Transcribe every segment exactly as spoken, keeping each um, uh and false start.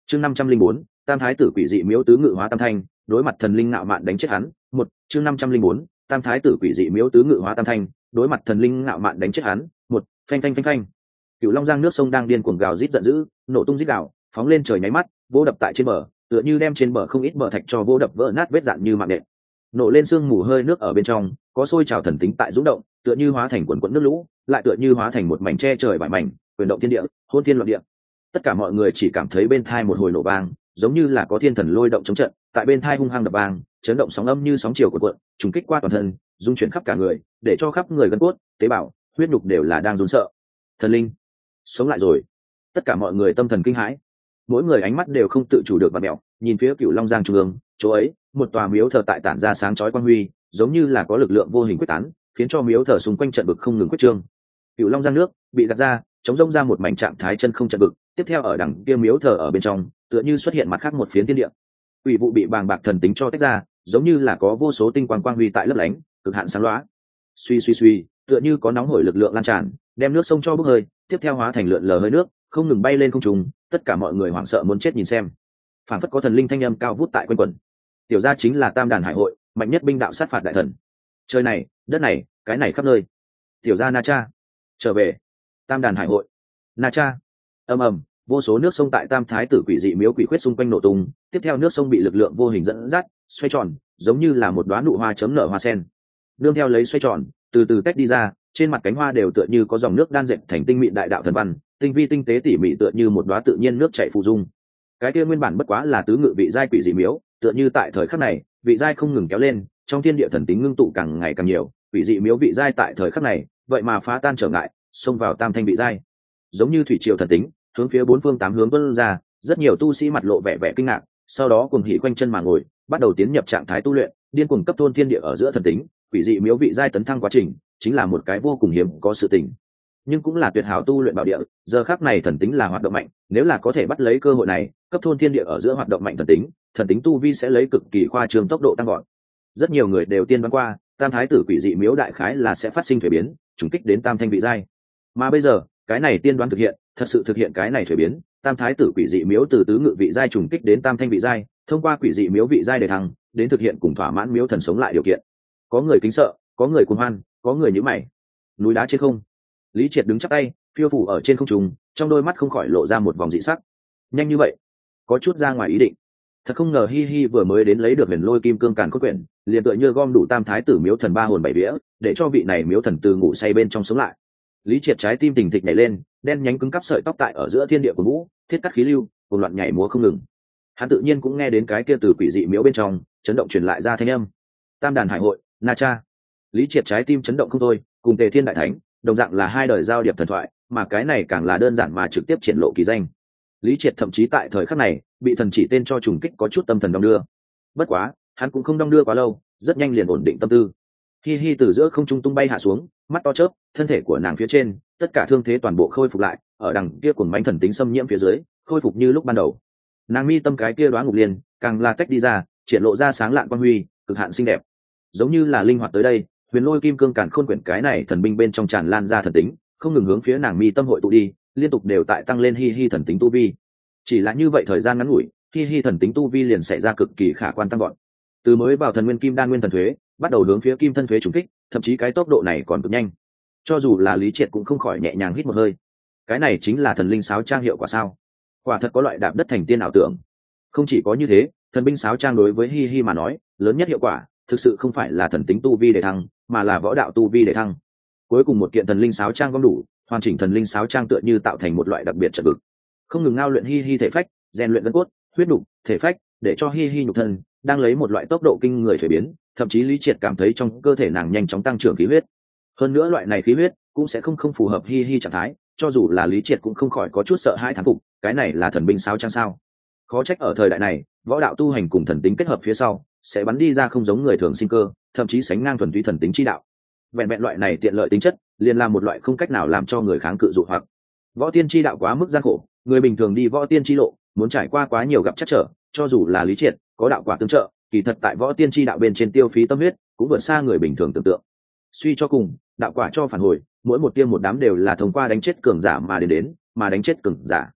chương năm trăm linh bốn tam thái tử quỷ dị miếu tứ ngự hóa tam thanh đối mặt thần linh ngạo mạn đánh chết hắn. Một chương năm trăm linh bốn tam thái tử quỷ dị miếu tứ ngự hóa tam thanh đối mặt thần linh ngạo mạn đánh chết hắn. Một phanh phanh phanh phanh, cựu long giang nước sông đang điên cuồng gào rít giận dữ, nổ tung rít gào phóng lên trời nháy mắt vô đập tại trên bờ, tựa như đem trên bờ không ít bờ thạch cho vô đập vỡ nát vết dạn như mạng nện. Nổ lên sương mù hơi nước ở bên trong có sôi trào thần tính tại rung động, tựa như hóa thành quần quẫn nước lũ, lại tựa như hóa thành một mảnh che trời vải mảnh quyền động thiên địa, hôn thiên loạn địa. Tất cả mọi người chỉ cảm thấy bên thai một hồi nổ vang, giống như là có thiên thần lôi động chống trận tại bên thai hung hăng đập vang, chấn động sóng âm như sóng chiều của cuộn trùng kích qua toàn thân, dung chuyển khắp cả người, để cho khắp người gân cốt tế bào huyết nhục đều là đang run sợ. Thần linh sống lại rồi! Tất cả mọi người tâm thần kinh hãi, mỗi người ánh mắt đều không tự chủ được vặn mẹo, nhìn phía cựu long giang trung ương chỗ ấy một tòa miếu thờ tại tản ra sáng chói quang huy, giống như là có lực lượng vô hình quyết tán, khiến cho miếu thờ xung quanh trận vực không ngừng quyết trương. Cựu long giang nước bị gạt ra, chống rông ra một mảnh trạng thái chân không trận vực, tiếp theo ở đằng kia miếu thờ ở bên trong tựa như xuất hiện mặt khác một phiến thiên địa. Quỷ vụ bị bàng bạc thần tính cho tách ra, giống như là có vô số tinh quang quang huy tại lấp lánh cực hạn sáng loá. Suy suy suy, tựa như có nóng hổi lực lượng lan tràn, đem nước sông cho bốc hơi, tiếp theo hóa thành lượn lờ hơi nước không ngừng bay lên không trung. Tất cả mọi người hoảng sợ muốn chết nhìn xem, phản phất có thần linh thanh âm cao vút tại quanh quẩn. Tiểu gia chính là tam đàn hải hội mạnh nhất binh đạo sát phạt đại thần, trời này đất này cái này khắp nơi. Tiểu gia Na Cha trở về, tam đàn hải hội Na Cha. Ầm ầm, vô số nước sông tại tam thái tử quỷ dị miếu quỷ khuyết xung quanh nổ tung, tiếp theo nước sông bị lực lượng vô hình dẫn dắt xoay tròn, giống như là một đóa nụ hoa chấm nở hoa sen. Nương theo lấy xoay tròn từ từ tách đi ra, trên mặt cánh hoa đều tựa như có dòng nước đan dệt thành tinh mịn đại đạo thần văn, tinh vi tinh tế tỉ mỉ, tựa như một đóa tự nhiên nước chảy phù dung. Cái kia nguyên bản bất quá là tứ ngự vị giai quỷ dị miếu, tựa như tại thời khắc này vị giai không ngừng kéo lên, trong thiên địa thần tính ngưng tụ càng ngày càng nhiều. Quỷ dị miếu vị giai tại thời khắc này vậy mà phá tan trở ngại, xông vào tam thanh vị giai, giống như thủy triều thần tính hướng phía bốn phương tám hướng tuôn ra. Rất nhiều tu sĩ mặt lộ vẻ vẻ kinh ngạc, sau đó cùng hỉ quanh chân mà ngồi, bắt đầu tiến nhập trạng thái tu luyện, điên cuồng cấp thôn thiên địa ở giữa thần tính. Quỷ dị miếu vị giai tấn thăng quá trình chính là một cái vô cùng hiếm có sự tình, nhưng cũng là tuyệt hảo tu luyện bảo địa. Giờ khắc này thần tính là hoạt động mạnh, nếu là có thể bắt lấy cơ hội này cấp thôn thiên địa ở giữa hoạt động mạnh thần tính, thần tính tu vi sẽ lấy cực kỳ khoa trương tốc độ tăng gọn. Rất nhiều người đều tiên đoán qua tam thái tử quỷ dị miếu đại khái là sẽ phát sinh thuế biến, trùng kích đến tam thanh vị giai, mà bây giờ cái này tiên đoán thực hiện, thật sự thực hiện cái này thuế biến. Tam thái tử quỷ dị miếu từ tứ ngự vị giai trùng kích đến tam thanh vị giai, thông qua quỷ dị miếu vị giai để thăng đến thực hiện cùng thỏa mãn miếu thần sống lại điều kiện. Có người kính sợ, có người cuồng hoan, có người nhíu mày. Núi đá trên không, Lý Triệt đứng chắp tay phiêu phủ ở trên không trung, trong đôi mắt không khỏi lộ ra một vòng dị sắc. Nhanh như vậy, có chút ra ngoài ý định. Thật không ngờ Hi Hi vừa mới đến lấy được huyền lôi kim cương càn cốt quyển, liền tựa như gom đủ tam thái tử miếu thần ba hồn bảy vía, để cho vị này miếu thần từ ngủ say bên trong sống lại. Lý Triệt trái tim tình thịch nhảy lên, đen nhánh cứng cắp sợi tóc tại ở giữa thiên địa của vũ, thiết cắt khí lưu, cuồng loạn nhảy múa không ngừng. Hắn tự nhiên cũng nghe đến cái kia từ quỷ dị miếu bên trong chấn động truyền lại ra thanh âm. Tam đàn hải hội, Na Cha. Lý Triệt trái tim chấn động không thôi, cùng Tề Thiên đại thánh đồng dạng là hai đời giao điệp thần thoại, mà cái này càng là đơn giản mà trực tiếp triển lộ kỳ danh. Lý Triệt thậm chí tại thời khắc này bị thần chỉ tên cho trùng kích, có chút tâm thần đong đưa. Bất quá hắn cũng không đong đưa quá lâu, rất nhanh liền ổn định tâm tư. Hi Hi từ giữa không trung tung bay hạ xuống, mắt to chớp, thân thể của nàng phía trên tất cả thương thế toàn bộ khôi phục lại, ở đằng kia cuồng mãnh thần tính xâm nhiễm phía dưới khôi phục như lúc ban đầu. Nàng mi tâm cái kia đoá ngục liên càng là tách đi ra, triển lộ ra sáng lạn quang huy, cực hạn xinh đẹp, giống như là linh hoạt tới đây. Huyền lôi kim cương càn khôn quyển cái này thần binh bên trong tràn lan ra thần tính, không ngừng hướng phía nàng mi tâm hội tụ đi, liên tục đều tại tăng lên Hi Hi thần tính tu vi. Chỉ là như vậy thời gian ngắn ngủi, Hi Hi thần tính tu vi liền xảy ra cực kỳ khả quan tăng gọn. Từ mới vào thần nguyên kim đan nguyên thần thuế, bắt đầu hướng phía kim thân thuế trùng kích, thậm chí cái tốc độ này còn cực nhanh. Cho dù là Lý Triệt cũng không khỏi nhẹ nhàng hít một hơi. Cái này chính là thần linh sáo trang hiệu quả sao? Quả thật có loại đạp đất thành tiên ảo tưởng. Không chỉ có như thế, thần binh sáo trang đối với Hi Hi mà nói, lớn nhất hiệu quả thực sự không phải là thần tính tu vi để thăng, mà là võ đạo tu vi để thăng. Cuối cùng một kiện thần linh sáo trang gom đủ, hoàn chỉnh thần linh sáo trang tựa như tạo thành một loại đặc biệt trận vực, không ngừng ngao luyện Hi Hi thể phách, rèn luyện gân cốt, huyết đục, thể phách, để cho Hi Hi nhục thân đang lấy một loại tốc độ kinh người thay biến, thậm chí Lý Triệt cảm thấy trong cơ thể nàng nhanh chóng tăng trưởng khí huyết. Hơn nữa loại này khí huyết cũng sẽ không không phù hợp Hi Hi trạng thái, cho dù là Lý Triệt cũng không khỏi có chút sợ hãi thán phục, cái này là thần binh sáo trang sao? Khó trách ở thời đại này, võ đạo tu hành cùng thần tính kết hợp phía sau, sẽ bắn đi ra không giống người thường sinh cơ, thậm chí sánh ngang thuần túy thần tính chi đạo. Vẹn vẹn loại này tiện lợi tính chất, liền là một loại không cách nào làm cho người kháng cự dụ hoặc. Võ tiên chi đạo quá mức gian khổ, người bình thường đi võ tiên chi lộ, muốn trải qua quá nhiều gặp chắc trở, cho dù là Lý Triệt có đạo quả tương trợ, kỳ thật tại võ tiên chi đạo bên trên tiêu phí tâm huyết, cũng vượt xa người bình thường tưởng tượng. Suy cho cùng, đạo quả cho phản hồi, mỗi một tiên một đám đều là thông qua đánh chết cường giả mà đến đến, mà đánh chết cường giả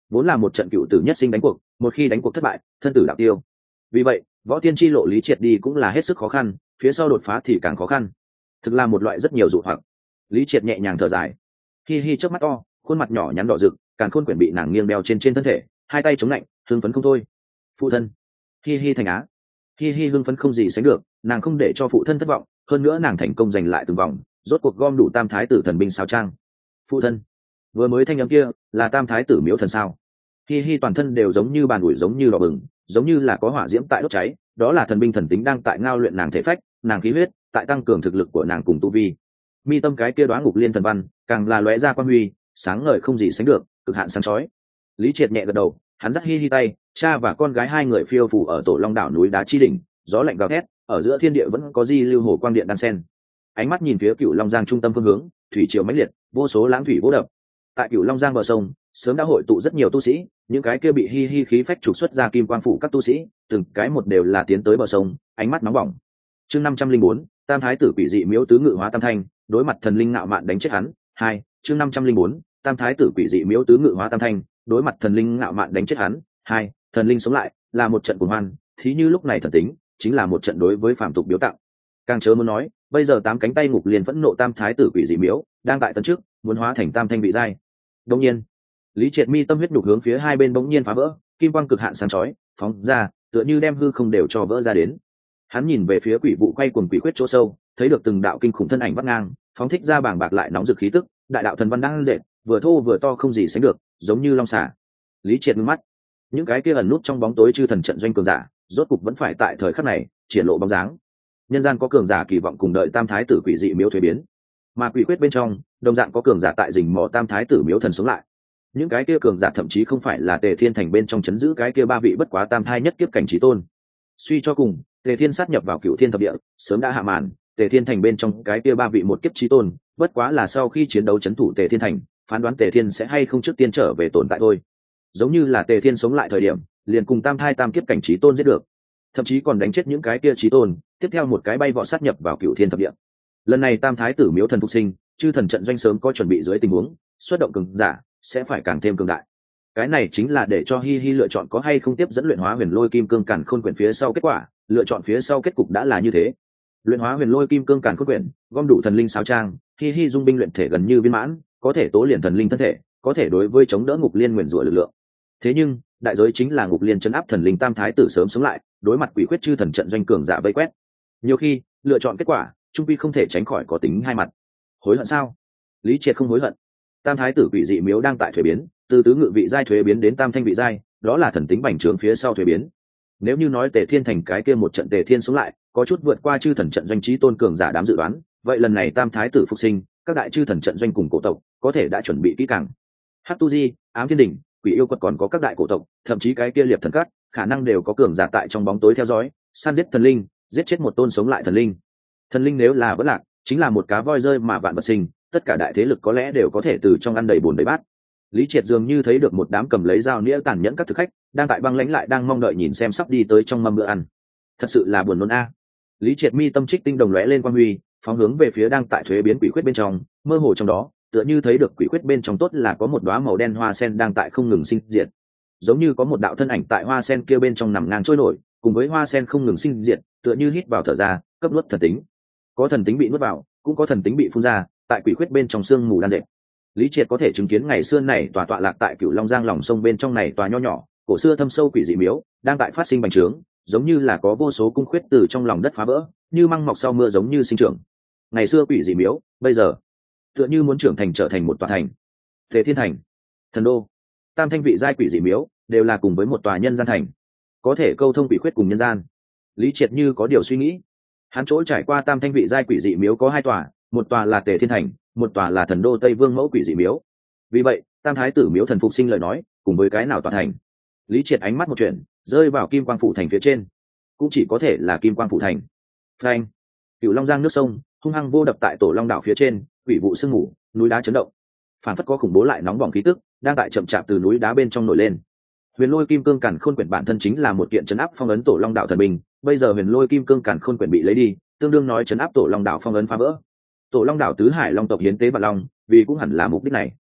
vốn là một trận cựu tử nhất sinh đánh cuộc, một khi đánh cuộc thất bại, thân tử đạo tiêu. Vì vậy võ tiên chi lộ lý triệt đi cũng là hết sức khó khăn, phía sau đột phá thì càng khó khăn, thực là một loại rất nhiều dụ hoặc. Lý triệt nhẹ nhàng thở dài, hi hi trước mắt to, khuôn mặt nhỏ nhắn đỏ rực, càng khôn quyển bị nàng nghiêng đeo trên trên thân thể, hai tay chống lạnh, hưng phấn không thôi. Phụ thân, hi hi thành á, hi hi hưng phấn không gì sánh được, nàng không để cho phụ thân thất vọng, hơn nữa nàng thành công giành lại từng vòng, rốt cuộc gom đủ tam thái tử thần binh sao trang. Phụ thân, vừa mới thanh âm kia là tam thái tử miếu thần sao? Hi hi toàn thân đều giống như bàn ủi, giống như đỏ bừng, giống như là có hỏa diễm tại đốt cháy, đó là thần binh thần tính đang tại ngao luyện nàng thể phách, nàng khí huyết, tại tăng cường thực lực của nàng cùng tu vi. Mi tâm cái kia đoá ngục liên thần văn, càng là lóe ra quang huy, sáng ngời không gì sánh được, cực hạn sáng chói. Lý Triệt nhẹ gật đầu, hắn dắt hi hi tay, cha và con gái hai người phiêu phù ở Tổ Long đảo núi đá chi đỉnh, gió lạnh gào thét, ở giữa thiên địa vẫn có di lưu hồ quang điện đan sen. Ánh mắt nhìn phía Cửu Long Giang trung tâm phương hướng, thủy triều mãnh liệt, vô số lãng thủy vô đập. Tại Cửu Long Giang bờ sông, sớm đã hội tụ rất nhiều tu sĩ, những cái kia bị hi hi khí phách trục xuất ra kim quang phủ các tu sĩ, từng cái một đều là tiến tới bờ sông, ánh mắt nóng bỏng. Chương năm trăm linh bốn, Tam thái tử quỷ dị miếu tứ ngự hóa tam thanh, đối mặt thần linh ngạo mạn đánh chết hắn. Hai, chương năm trăm linh bốn, Tam thái tử quỷ dị miếu tứ ngự hóa tam thanh, đối mặt thần linh ngạo mạn đánh chết hắn. Hai, thần linh sống lại, là một trận cuồng hoan, thí như lúc này thần tính, chính là một trận đối với phàm tục biếu tặng. Càng chớ muốn nói, bây giờ tám cánh tay ngục liền phẫn nộ tam thái tử quỷ dị miếu, đang tại tấn trước, muốn hóa thành tam thanh vị giai. Đương nhiên, Lý Triệt mi tâm huyết nhục hướng phía hai bên bỗng nhiên phá vỡ, kim quang cực hạn sáng chói, phóng ra, tựa như đem hư không đều cho vỡ ra đến. Hắn nhìn về phía quỷ vụ quay cuồng quỷ khuyết chỗ sâu, thấy được từng đạo kinh khủng thân ảnh vắt ngang, phóng thích ra bảng bạc lại nóng rực khí tức, đại đạo thần văn đang lệ, vừa thô vừa to không gì sánh được, giống như long xà. Lý Triệt ngước mắt, những cái kia ẩn nút trong bóng tối chư thần trận doanh cường giả, rốt cục vẫn phải tại thời khắc này triển lộ bóng dáng. Nhân gian có cường giả kỳ vọng cùng đợi tam thái tử quỷ dị miếu thuế biến, mà quỷ khuyết bên trong đồng dạng có cường giả tại rình mò tam thái tử miếu thần sống lại. Những cái kia cường giả thậm chí không phải là Tề Thiên thành bên trong chấn giữ cái kia ba vị bất quá tam thai nhất kiếp cảnh trí tôn. Suy cho cùng, Tề Thiên sát nhập vào Cửu Thiên thập địa, sớm đã hạ màn, Tề Thiên thành bên trong cái kia ba vị một kiếp trí tôn, bất quá là sau khi chiến đấu chấn thủ Tề Thiên thành, phán đoán Tề Thiên sẽ hay không trước tiên trở về tồn tại thôi. Giống như là Tề Thiên sống lại thời điểm, liền cùng tam thai tam kiếp cảnh trí tôn giết được, thậm chí còn đánh chết những cái kia trí tôn, tiếp theo một cái bay vọt sát nhập vào Cửu Thiên thập địa. Lần này tam thái tử miếu thần phục sinh, chư thần trận doanh sớm có chuẩn bị dưới tình huống, xuất động cường giả sẽ phải càng thêm cường đại. Cái này chính là để cho hi hi lựa chọn có hay không tiếp dẫn luyện hóa huyền lôi kim cương càn khôn quyển phía sau kết quả, lựa chọn phía sau kết cục đã là như thế. Luyện hóa huyền lôi kim cương càn khôn quyển, gom đủ thần linh sáo trang, hi hi dung binh luyện thể gần như viên mãn, có thể tố liền thần linh thân thể, có thể đối với chống đỡ ngục liên nguyền rủa lực lượng. Thế nhưng đại giới chính là ngục liên chấn áp thần linh tam thái tử sớm sống lại, đối mặt quỷ khuyết chư thần trận doanh cường giả vây quét. Nhiều khi lựa chọn kết quả trung quy không thể tránh khỏi có tính hai mặt. Hối hận sao? Lý Triệt không hối hận. Tam thái tử quỷ dị miếu đang tại thuế biến, từ tứ ngự vị giai thuế biến đến tam thanh vị giai, đó là thần tính bành trướng phía sau thuế biến. Nếu như nói Tề Thiên thành cái kia một trận Tề Thiên sống lại, có chút vượt qua chư thần trận doanh trí tôn cường giả đám dự đoán, vậy lần này tam thái tử phục sinh, các đại chư thần trận doanh cùng cổ tộc có thể đã chuẩn bị kỹ càng. Hắc Tu Di, Ám Thiên Đỉnh, Quỷ Yêu Quật còn có các đại cổ tộc, thậm chí cái kia liệp thần cát, khả năng đều có cường giả tại trong bóng tối theo dõi, săn giết thần linh, giết chết một tôn sống lại thần linh. Thần linh nếu là vỡ lạc, chính là một cá voi rơi mà vạn vật sinh, tất cả đại thế lực có lẽ đều có thể từ trong ăn đầy bùn đầy bát. Lý Triệt dường như thấy được một đám cầm lấy dao nĩa tàn nhẫn các thực khách, đang tại băng lãnh lại đang mong đợi nhìn xem sắp đi tới trong mâm bữa ăn. Thật sự là buồn nôn a. Lý Triệt mi tâm trích tinh đồng lóe lên quang huy, phóng hướng về phía đang tại thuế biến quỷ khuyết bên trong, mơ hồ trong đó, tựa như thấy được quỷ khuyết bên trong tốt là có một đóa màu đen hoa sen đang tại không ngừng sinh diệt. Giống như có một đạo thân ảnh tại hoa sen kia bên trong nằm ngang trôi nổi, cùng với hoa sen không ngừng sinh diệt, tựa như hít vào thở ra, cấp nuốt thần tính. Có thần tính bị nuốt vào, cũng có thần tính bị phun ra, tại quỷ khuyết bên trong xương mù đan dệt. Lý Triệt có thể chứng kiến ngày xưa này tòa tọa lạc tại Cửu Long Giang lòng sông bên trong này tòa nho nhỏ, cổ xưa thâm sâu quỷ dị miếu, đang tại phát sinh bành trướng, giống như là có vô số cung khuyết từ trong lòng đất phá vỡ, như măng mọc sau mưa giống như sinh trưởng. Ngày xưa quỷ dị miếu, bây giờ tựa như muốn trưởng thành trở thành một tòa thành. Tề Thiên thành, Thần đô, tam thanh vị giai quỷ dị miếu, đều là cùng với một tòa nhân gian thành, có thể câu thông quỷ khuyết cùng nhân gian. Lý Triệt như có điều suy nghĩ. Hắn chỗ trải qua tam thanh vị giai quỷ dị miếu có hai tòa, một tòa là Tề Thiên thành, một tòa là Thần đô Tây Vương mẫu quỷ dị miếu. Vì vậy tam thái tử miếu thần phục sinh lời nói, cùng với cái nào tòa thành? Lý Triệt ánh mắt một chuyện, rơi vào kim quang phủ thành phía trên, cũng chỉ có thể là kim quang phủ thành. Phanh! Cửu Long Giang nước sông hung hăng vô đập tại Tổ Long đảo phía trên, quỷ vụ sương mù, núi đá chấn động, phản phất có khủng bố lại nóng bỏng khí tức đang tại chậm chạp từ núi đá bên trong nổi lên. Huyền lôi kim cương càn khôn quyển bản thân chính là một kiện chấn áp phong ấn Tổ Long đảo thần binh, bây giờ huyền lôi kim cương càn khôn quyển bị lấy đi, tương đương nói chấn áp Tổ Long đảo phong ấn phá vỡ. Tổ Long đảo tứ hải long tộc hiến tế và long, vì cũng hẳn là mục đích này.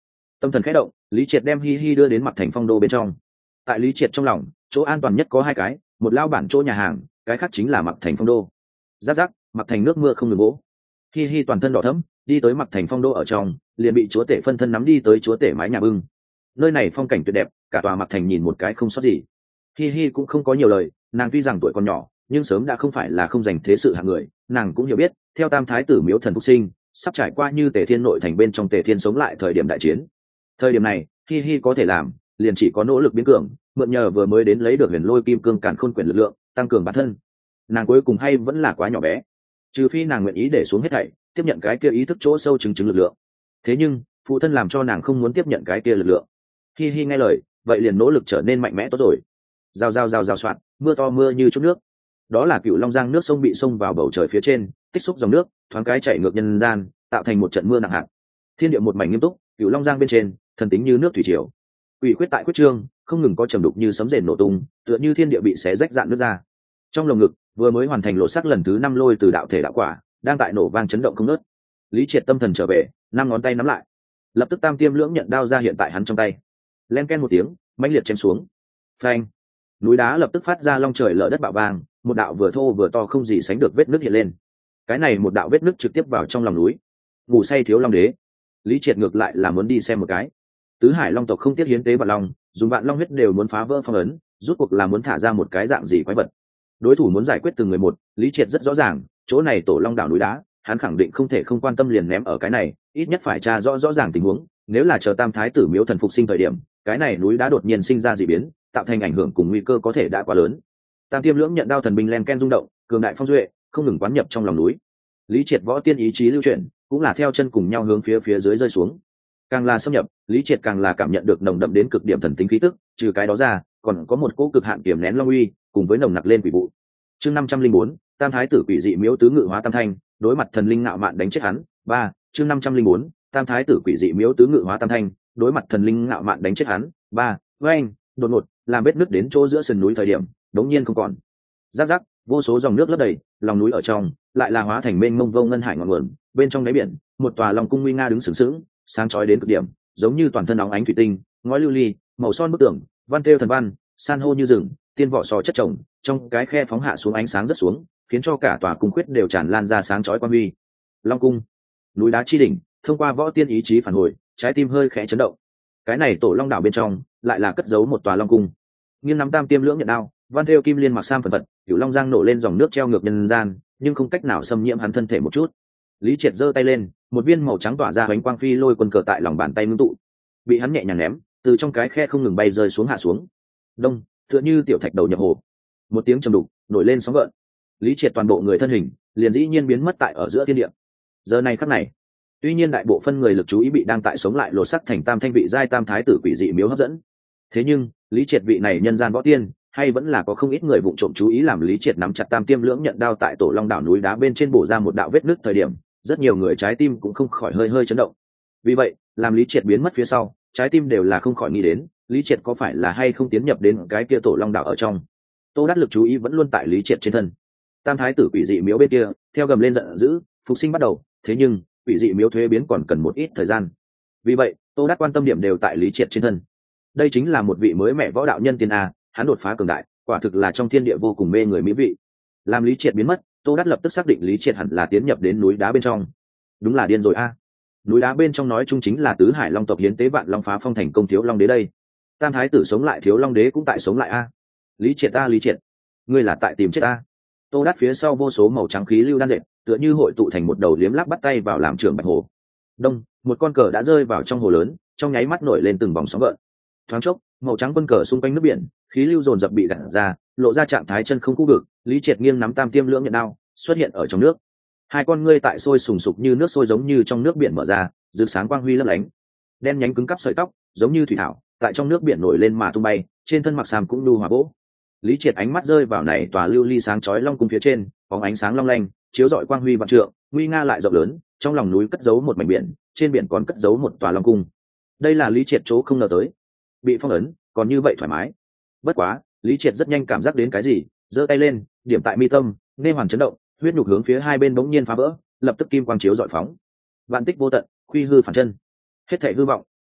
Tâm thần khẽ động, Lý Triệt đem Hi Hi đưa đến Mặc Thành Phong đô bên trong. Tại Lý Triệt trong lòng, chỗ an toàn nhất có hai cái, một lao bản chỗ nhà hàng, cái khác chính là Mặc Thành Phong đô. Giáp giáp, Mặc Thành nước mưa không ngừng vỗ. Hi Hi toàn thân đỏ thẫm, đi tới Mặc Thành Phong đô ở trong, liền bị chúa tể phân thân nắm đi tới chúa tể mái nhà bưng. Nơi này phong cảnh tuyệt đẹp, cả tòa Mặc Thành nhìn một cái không sót gì. Hi Hi cũng không có nhiều lời, nàng tuy rằng tuổi còn nhỏ, nhưng sớm đã không phải là không dành thế sự hạng người, nàng cũng hiểu biết, theo Tam Thái tử Miếu Thần Phục Sinh, sắp trải qua như Tề Thiên nội thành bên trong Tề Thiên sống lại thời điểm đại chiến. Thời điểm này, Hi Hi có thể làm, liền chỉ có nỗ lực biến cường, mượn nhờ vừa mới đến lấy được Huyền Lôi Kim Cương Càn Khôn Quyển lực lượng, tăng cường bản thân. Nàng cuối cùng hay vẫn là quá nhỏ bé, trừ phi nàng nguyện ý để xuống hết thảy, tiếp nhận cái kia ý thức chỗ sâu chứng chứng lực lượng. Thế nhưng, phụ thân làm cho nàng không muốn tiếp nhận cái kia lực lượng. Hi Hi nghe lời, vậy liền nỗ lực trở nên mạnh mẽ tốt rồi. Rào rào rào rào soạn, mưa to mưa như chút nước. Đó là Cựu Long Giang nước sông bị xông vào bầu trời phía trên, tích xúc dòng nước, thoáng cái chảy ngược nhân gian, tạo thành một trận mưa nặng hạt. Thiên địa một mảnh nghiêm túc, Cựu Long Giang bên trên, thần tính như nước thủy triều. Ủy quyết tại quyết trương, không ngừng có trầm đục như sấm rền nổ tung, tựa như thiên địa bị xé rách rạn nước ra. Trong lồng ngực, vừa mới hoàn thành lộ sắc lần thứ năm lôi từ đạo thể đạo quả, đang tại nổ vang chấn động không ngớt. Lý Triệt tâm thần trở về, năm ngón tay nắm lại, lập tức Tam Tiêm Lưỡng Nhận đao ra hiện tại hắn trong tay. Len ken một tiếng, mãnh liệt chém xuống. Phanh! Núi đá lập tức phát ra long trời lở đất bạo vang, một đạo vừa thô vừa to không gì sánh được vết nứt hiện lên. Cái này một đạo vết nứt trực tiếp vào trong lòng núi. Ngủ say thiếu long đế. Lý Triệt ngược lại là muốn đi xem một cái. Tứ Hải Long tộc không tiếc hiến tế vạn long, dùng vạn long huyết đều muốn phá vỡ phong ấn, rút cuộc là muốn thả ra một cái dạng gì quái vật. Đối thủ muốn giải quyết từng người một, Lý Triệt rất rõ ràng, chỗ này tổ long đảo núi đá, hắn khẳng định không thể không quan tâm liền ném ở cái này, ít nhất phải tra rõ rõ ràng tình huống, nếu là chờ Tam Thái tử Miếu Thần Phục Sinh thời điểm, cái này núi đá đột nhiên sinh ra dị biến, tạo thành ảnh hưởng cùng nguy cơ có thể đã quá lớn. Tam Tiêm Lưỡng Nhận đao thần binh len ken rung động, cường đại phong duệ không ngừng quán nhập trong lòng núi. Lý Triệt võ tiên ý chí lưu chuyển, cũng là theo chân cùng nhau hướng phía phía dưới rơi xuống. Càng là xâm nhập, Lý Triệt càng là cảm nhận được nồng đậm đến cực điểm thần tính khí tức, trừ cái đó ra, còn có một cỗ cực hạn kiềm nén long uy, cùng với nồng nặc lên quỷ vụ. Chương năm trăm linh bốn, Tam Thái tử Quỷ dị Miếu tứ ngự hóa tam thanh, đối mặt thần linh ngạo mạn đánh chết hắn. ba Chương năm trăm linh bốn, Tam Thái tử Quỷ dị Miếu tứ ngự hóa tam thanh, đối mặt thần linh ngạo mạn đánh chết hắn. ba Với anh, đột ngột, làm vết nứt đến chỗ giữa sườn núi thời điểm, đống nhiên không còn. Rắc rắc, vô số dòng nước lấp đầy, lòng núi ở trong lại là hóa thành mênh mông vô ngân hải ngọn nguồn, bên trong đáy biển, một tòa long cung nguy nga đứng sừng sững, sáng chói đến cực điểm, giống như toàn thân óng ánh thủy tinh, ngói lưu ly, màu son bức tường, văn thêu thần văn, san hô như rừng, tiên vỏ sò chất chồng, trong cái khe phóng hạ xuống ánh sáng rất xuống, khiến cho cả tòa cung khuyết đều tràn lan ra sáng chói quang huy. Long cung, núi đá chi đỉnh, thông qua võ tiên ý chí phản hồi, trái tim hơi khẽ chấn động. Cái này tổ long đảo bên trong, lại là cất giấu một tòa long cung. Nghiêng nắm Tam Tiêm Lưỡng Nhận đao, văn thêu kim liên mặc sam phần phật, Cửu Long Giang nổ lên dòng nước treo ngược nhân gian, nhưng không cách nào xâm nhiễm hắn thân thể một chút. Lý Triệt giơ tay lên, một viên màu trắng tỏa ra ánh quang phi lôi quân cờ tại lòng bàn tay ngưng tụ, bị hắn nhẹ nhàng ném, từ trong cái khe không ngừng bay rơi xuống hạ xuống. Đông, tựa như tiểu thạch đầu nhập hồ. Một tiếng trầm đục, nổi lên sóng gợn. Lý Triệt toàn bộ người thân hình, liền dĩ nhiên biến mất tại ở giữa thiên địa. Giờ này khắc này, tuy nhiên đại bộ phân người lực chú ý bị đang tại sống lại lột sắc thành tam thanh vị giai tam thái tử quỷ dị miếu hấp dẫn. Thế nhưng, Lý Triệt vị này nhân gian võ tiên, hay vẫn là có không ít người vụng trộm chú ý làm Lý Triệt nắm chặt Tam Tiêm Lưỡng Nhận đao tại tổ long đảo núi đá bên trên bổ ra một đạo vết nứt thời điểm, rất nhiều người trái tim cũng không khỏi hơi hơi chấn động. Vì vậy, làm Lý Triệt biến mất phía sau, trái tim đều là không khỏi nghĩ đến, Lý Triệt có phải là hay không tiến nhập đến cái kia tổ long đảo ở trong. Tô Đát lực chú ý vẫn luôn tại Lý Triệt trên thân. Tam thái tử quỷ dị miếu bên kia, theo gầm lên giận dữ, phục sinh bắt đầu, thế nhưng, quỷ dị miếu thuế biến còn cần một ít thời gian. Vì vậy, Tô Đát quan tâm điểm đều tại Lý Triệt trên thân. Đây chính là một vị mới mẹ võ đạo nhân tiên a, hắn đột phá cường đại, quả thực là trong thiên địa vô cùng mê người mỹ vị. Làm Lý Triệt biến mất, Tô Đát lập tức xác định Lý Triệt hẳn là tiến nhập đến núi đá bên trong. Đúng là điên rồi a. Núi đá bên trong nói chung chính là tứ hải long tộc hiến tế vạn long phá phong thành công thiếu long đế đây. Tam thái tử sống lại thiếu long đế cũng tại sống lại a. Lý Triệt a Lý Triệt, ngươi là tại tìm chết a. Tô Đát phía sau vô số màu trắng khí lưu đan dệt, tựa như hội tụ thành một đầu liếm láp bắt tay vào làm trưởng bạch hồ. Đông, một con cờ đã rơi vào trong hồ lớn, trong nháy mắt nổi lên từng vòng sóng gợn. Thoáng chốc, màu trắng quân cờ xung quanh nước biển, khí lưu dồn dập bị gạt ra, lộ ra trạng thái chân không khu vực. Lý Triệt nghiêng nắm Tam Tiêm Lưỡng Nhận đao, xuất hiện ở trong nước. Hai con ngươi tại sôi sùng sục như nước sôi giống như trong nước biển mở ra, rực sáng quang huy lấp lánh. Đen nhánh cứng cắp sợi tóc, giống như thủy thảo, tại trong nước biển nổi lên mà tung bay, trên thân mặc sàm cũng nhu hòa vỗ. Lý Triệt ánh mắt rơi vào này tòa lưu ly sáng chói long cung phía trên, bóng ánh sáng long lanh, chiếu rọi quang huy vạn trượng, nguy nga lại rộng lớn, trong lòng núi cất giấu một mảnh biển, trên biển còn cất giấu một tòa long cung. Đây là Lý Triệt chỗ không ngờ tới. Bị phong ấn, còn như vậy thoải mái. Bất quá, Lý Triệt rất nhanh cảm giác đến cái gì, giơ tay lên, điểm tại mi tâm, nên hoàn chấn động, huyết nhục hướng phía hai bên bỗng nhiên phá vỡ, lập tức kim quang chiếu rọi phóng. Vạn tích vô tận, quy hư phản chân. Hết thảy hư vọng,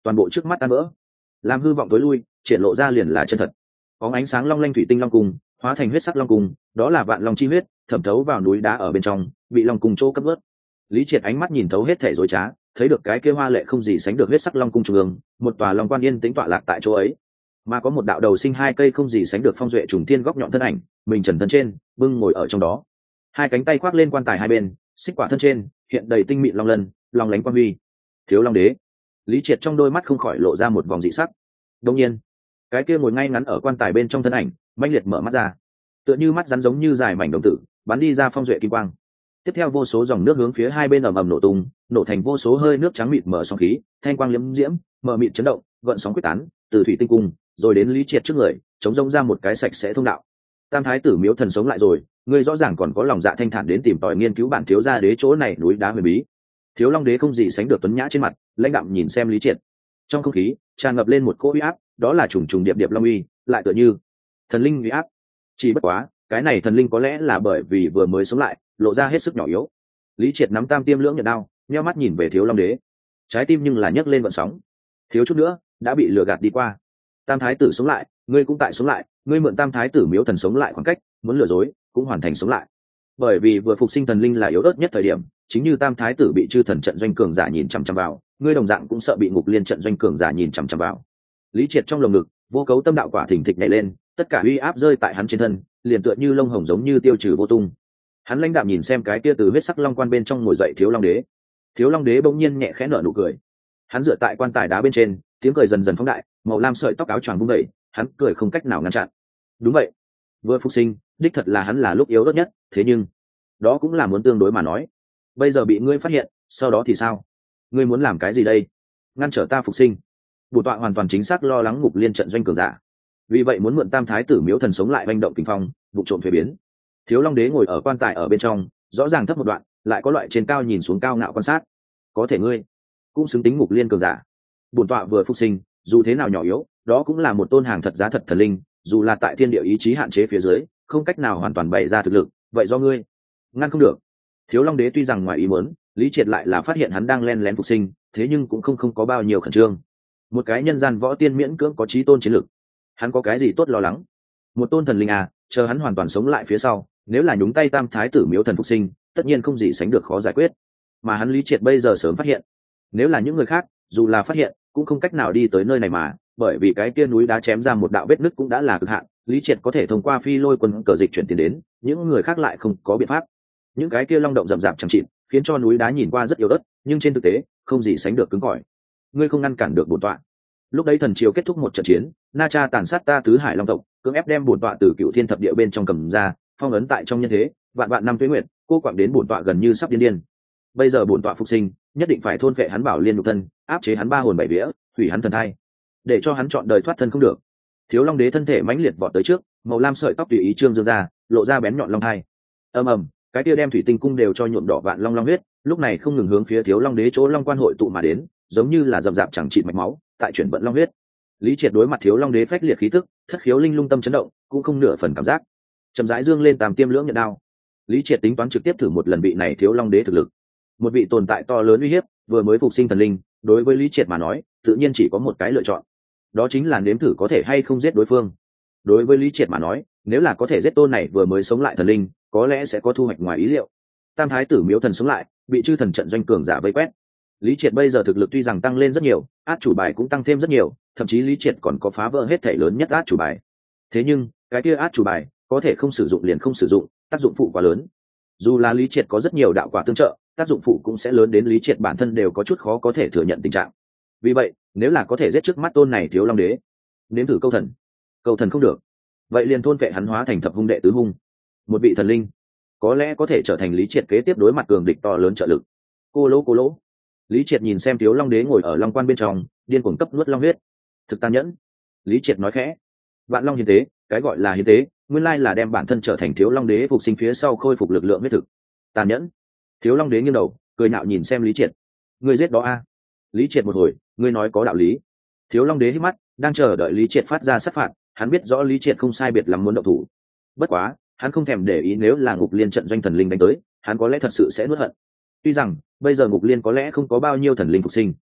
toàn bộ trước mắt tan vỡ, làm hư vọng tối lui, triển lộ ra liền là chân thật. Có ánh sáng long lanh thủy tinh long cung hóa thành huyết sắc long cung, đó là vạn long chi huyết thẩm thấu vào núi đá ở bên trong, bị long cung chỗ cấp vớt. Lý Triệt ánh mắt nhìn thấu hết thể dối trá, thấy được cái kia hoa lệ không gì sánh được huyết sắc long cung trung ương, một tòa long quan yên tĩnh tọa lạc tại chỗ ấy, mà có một đạo đầu sinh hai cây không gì sánh được phong duệ trùng thiên góc nhọn thân ảnh, mình trần thân trên, bưng ngồi ở trong đó, hai cánh tay khoác lên quan tài hai bên, xích quả thân trên hiện đầy tinh mịn long lân, long lánh quang huy. Thiếu Long Đế. Lý Triệt trong đôi mắt không khỏi lộ ra một vòng dị sắc. Đương nhiên, cái kia ngồi ngay ngắn ở quan tài bên trong thân ảnh, mãnh liệt mở mắt ra, tựa như mắt rắn giống như dài mảnh đồng tử, bắn đi ra phong duệ kim quang. Tiếp theo vô số dòng nước hướng phía hai bên ầm ầm nổ tung, nổ thành vô số hơi nước trắng mịt mở sóng khí, thanh quang liễm diễm, mở mịt chấn động, gợn sóng quyết tán, từ thủy tinh cung, rồi đến Lý Triệt trước người, chống rông ra một cái sạch sẽ thông đạo. Tam thái tử Miếu Thần sống lại rồi, ngươi rõ ràng còn có lòng dạ thanh thản đến tìm tòi nghiên cứu bản thiếu gia đế chỗ này núi đá huyền bí. Thiếu Long Đế không gì sánh được tuấn nhã trên mặt, lãnh đạm nhìn xem Lý Triệt. Trong không khí tràn ngập lên một cỗ uy áp, đó là trùng trùng điệp điệp long uy, lại tựa như thần linh uy áp. Chỉ bất quá, cái này thần linh có lẽ là bởi vì vừa mới sống lại, lộ ra hết sức nhỏ yếu. Lý Triệt nắm tam tiêm lưỡng nhận đao, nheo mắt nhìn về Thiếu Long Đế, trái tim nhưng là nhấc lên vận sóng, thiếu chút nữa đã bị lừa gạt đi qua. Tam thái tử sống lại, ngươi cũng tại sống lại, ngươi mượn tam thái tử Miếu Thần sống lại khoảng cách, muốn lừa dối cũng hoàn thành sống lại. Bởi vì vừa phục sinh thần linh là yếu ớt nhất thời điểm, chính như tam thái tử bị chư thần trận doanh cường giả nhìn chằm chằm vào, ngươi đồng dạng cũng sợ bị ngục liên trận doanh cường giả nhìn chằm chằm vào. Lý Triệt trong lồng ngực vô cấu tâm đạo quả thỉnh thịch nhảy lên, tất cả uy áp rơi tại hắn trên thân, liền tựa như lông hồng giống như tiêu trừ vô tung. Hắn lãnh đạm nhìn xem cái kia từ huyết sắc long quan bên trong ngồi dậy Thiếu Long Đế. Thiếu Long Đế bỗng nhiên nhẹ khẽ nở nụ cười. Hắn dựa tại quan tài đá bên trên, tiếng cười dần dần phóng đại, màu lam sợi tóc áo choàng vung dậy, hắn cười không cách nào ngăn chặn. Đúng vậy, vừa phục sinh, đích thật là hắn là lúc yếu ớt nhất, thế nhưng đó cũng là muốn tương đối mà nói. Bây giờ bị ngươi phát hiện, sau đó thì sao? Ngươi muốn làm cái gì đây? Ngăn trở ta phục sinh? Bổn tọa hoàn toàn chính xác lo lắng ngục liên trận doanh cường giả, vì vậy muốn mượn tam thái tử Miếu Thần sống lại manh động kinh phong, vụ trộm thuế biến. Thiếu Long Đế ngồi ở quan tài ở bên trong, rõ ràng thấp một đoạn, lại có loại trên cao nhìn xuống cao ngạo quan sát. Có thể ngươi cũng xứng tính ngục liên cường giả. Bổn tọa vừa phục sinh, dù thế nào nhỏ yếu, đó cũng là một tôn hàng thật giá thật thần linh, dù là tại thiên địa ý chí hạn chế phía dưới, không cách nào hoàn toàn bày ra thực lực, vậy do ngươi ngăn không được. Thiếu Long Đế tuy rằng ngoài ý muốn, Lý Triệt lại là phát hiện hắn đang len lén phục sinh, thế nhưng cũng không không có bao nhiêu khẩn trương. Một cái nhân gian võ tiên miễn cưỡng có chí tôn chiến lực, hắn có cái gì tốt lo lắng? Một tôn thần linh à, chờ hắn hoàn toàn sống lại phía sau, nếu là nhúng tay tam thái tử Miếu Thần phục sinh, tất nhiên không gì sánh được khó giải quyết. Mà hắn Lý Triệt bây giờ sớm phát hiện, nếu là những người khác, dù là phát hiện, cũng không cách nào đi tới nơi này mà, bởi vì cái kia núi đá chém ra một đạo vết nứt cũng đã là cực hạn, Lý Triệt có thể thông qua phi lôi quân cờ dịch chuyển tiền đến, những người khác lại không có biện pháp. Những cái kia long động rậm rạp chẳng chịt, khiến cho núi đá nhìn qua rất yếu ớt, nhưng trên thực tế, không gì sánh được cứng cỏi. Ngươi không ngăn cản được bổn tọa. Lúc đấy thần triều kết thúc một trận chiến, Na Cha tàn sát ta tứ hải long tộc, cưỡng ép đem bổn tọa từ cựu thiên thập địa bên trong cầm ra, phong ấn tại trong nhân thế, vạn vạn năm tuế nguyệt, cô quạng đến bổn tọa gần như sắp điên điên. Bây giờ bổn tọa phục sinh, nhất định phải thôn phệ hắn bảo liên nhục thân, áp chế hắn ba hồn bảy vía, hủy hắn thần thai, để cho hắn chọn đời thoát thân không được. Thiếu Long Đế thân thể mãnh liệt vọt tới trước, màu lam sợi tóc tùy ý trương dương ra, lộ ra bén nhọn long thai. Ầm ầm, cái kia đem thủy tinh cung đều cho nhuộm đỏ vạn long long huyết, lúc này không ngừng hướng phía Thiếu Long Đế chỗ long quan hội tụ mà đến, giống như là rậm rạp chẳng chịt mạch máu, tại chuyển vận long huyết. Lý Triệt đối mặt Thiếu Long Đế phách liệt khí tức, thất khiếu linh lung tâm chấn động, cũng không nửa phần cảm giác. Chậm rãi dương lên tam tiêm lưỡng nhận đao. Lý Triệt tính toán trực tiếp thử một lần vị này Thiếu Long Đế thực lực. Một vị tồn tại to lớn uy hiếp, vừa mới phục sinh thần linh, đối với Lý Triệt mà nói, tự nhiên chỉ có một cái lựa chọn, đó chính là nếm thử có thể hay không giết đối phương. Đối với Lý Triệt mà nói, nếu là có thể giết tôn này vừa mới sống lại thần linh, có lẽ sẽ có thu hoạch ngoài ý liệu. Tam thái tử Miếu Thần sống lại, bị chư thần trận doanh cường giả vây quét. Lý Triệt bây giờ thực lực tuy rằng tăng lên rất nhiều, át chủ bài cũng tăng thêm rất nhiều, thậm chí Lý Triệt còn có phá vỡ hết thể lớn nhất át chủ bài. Thế nhưng, cái kia át chủ bài, có thể không sử dụng liền không sử dụng, tác dụng phụ quá lớn. Dù là Lý Triệt có rất nhiều đạo quả tương trợ, tác dụng phụ cũng sẽ lớn đến Lý Triệt bản thân đều có chút khó có thể thừa nhận tình trạng. Vì vậy, nếu là có thể giết trước mắt tôn này Thiếu Long Đế, nếm thử câu thần, câu thần không được, vậy liền thôn vệ hắn hóa thành thập hung đệ tứ hung, một vị thần linh, có lẽ có thể trở thành Lý Triệt kế tiếp đối mặt cường địch to lớn trợ lực. Cô lỗ cô lỗ. Lý Triệt nhìn xem Thiếu Long Đế ngồi ở long quan bên trong, điên cuồng cấp nuốt long huyết, thực tàn nhẫn. Lý Triệt nói khẽ, vạn long hiến tế, cái gọi là hiến tế, nguyên lai là đem bản thân trở thành Thiếu Long Đế phục sinh phía sau khôi phục lực lượng huyết thực. Tàn nhẫn. Thiếu Long Đế nghiêng đầu, cười nhạo nhìn xem Lý Triệt. Ngươi giết đó a? Lý Triệt một hồi, ngươi nói có đạo lý. Thiếu Long Đế hít mắt, đang chờ đợi Lý Triệt phát ra sát phạt, hắn biết rõ Lý Triệt không sai biệt lắm muốn động thủ. Bất quá, hắn không thèm để ý nếu là ngục liên trận doanh thần linh đánh tới, hắn có lẽ thật sự sẽ nuốt hận. Tuy rằng, bây giờ ngục liên có lẽ không có bao nhiêu thần linh phục sinh,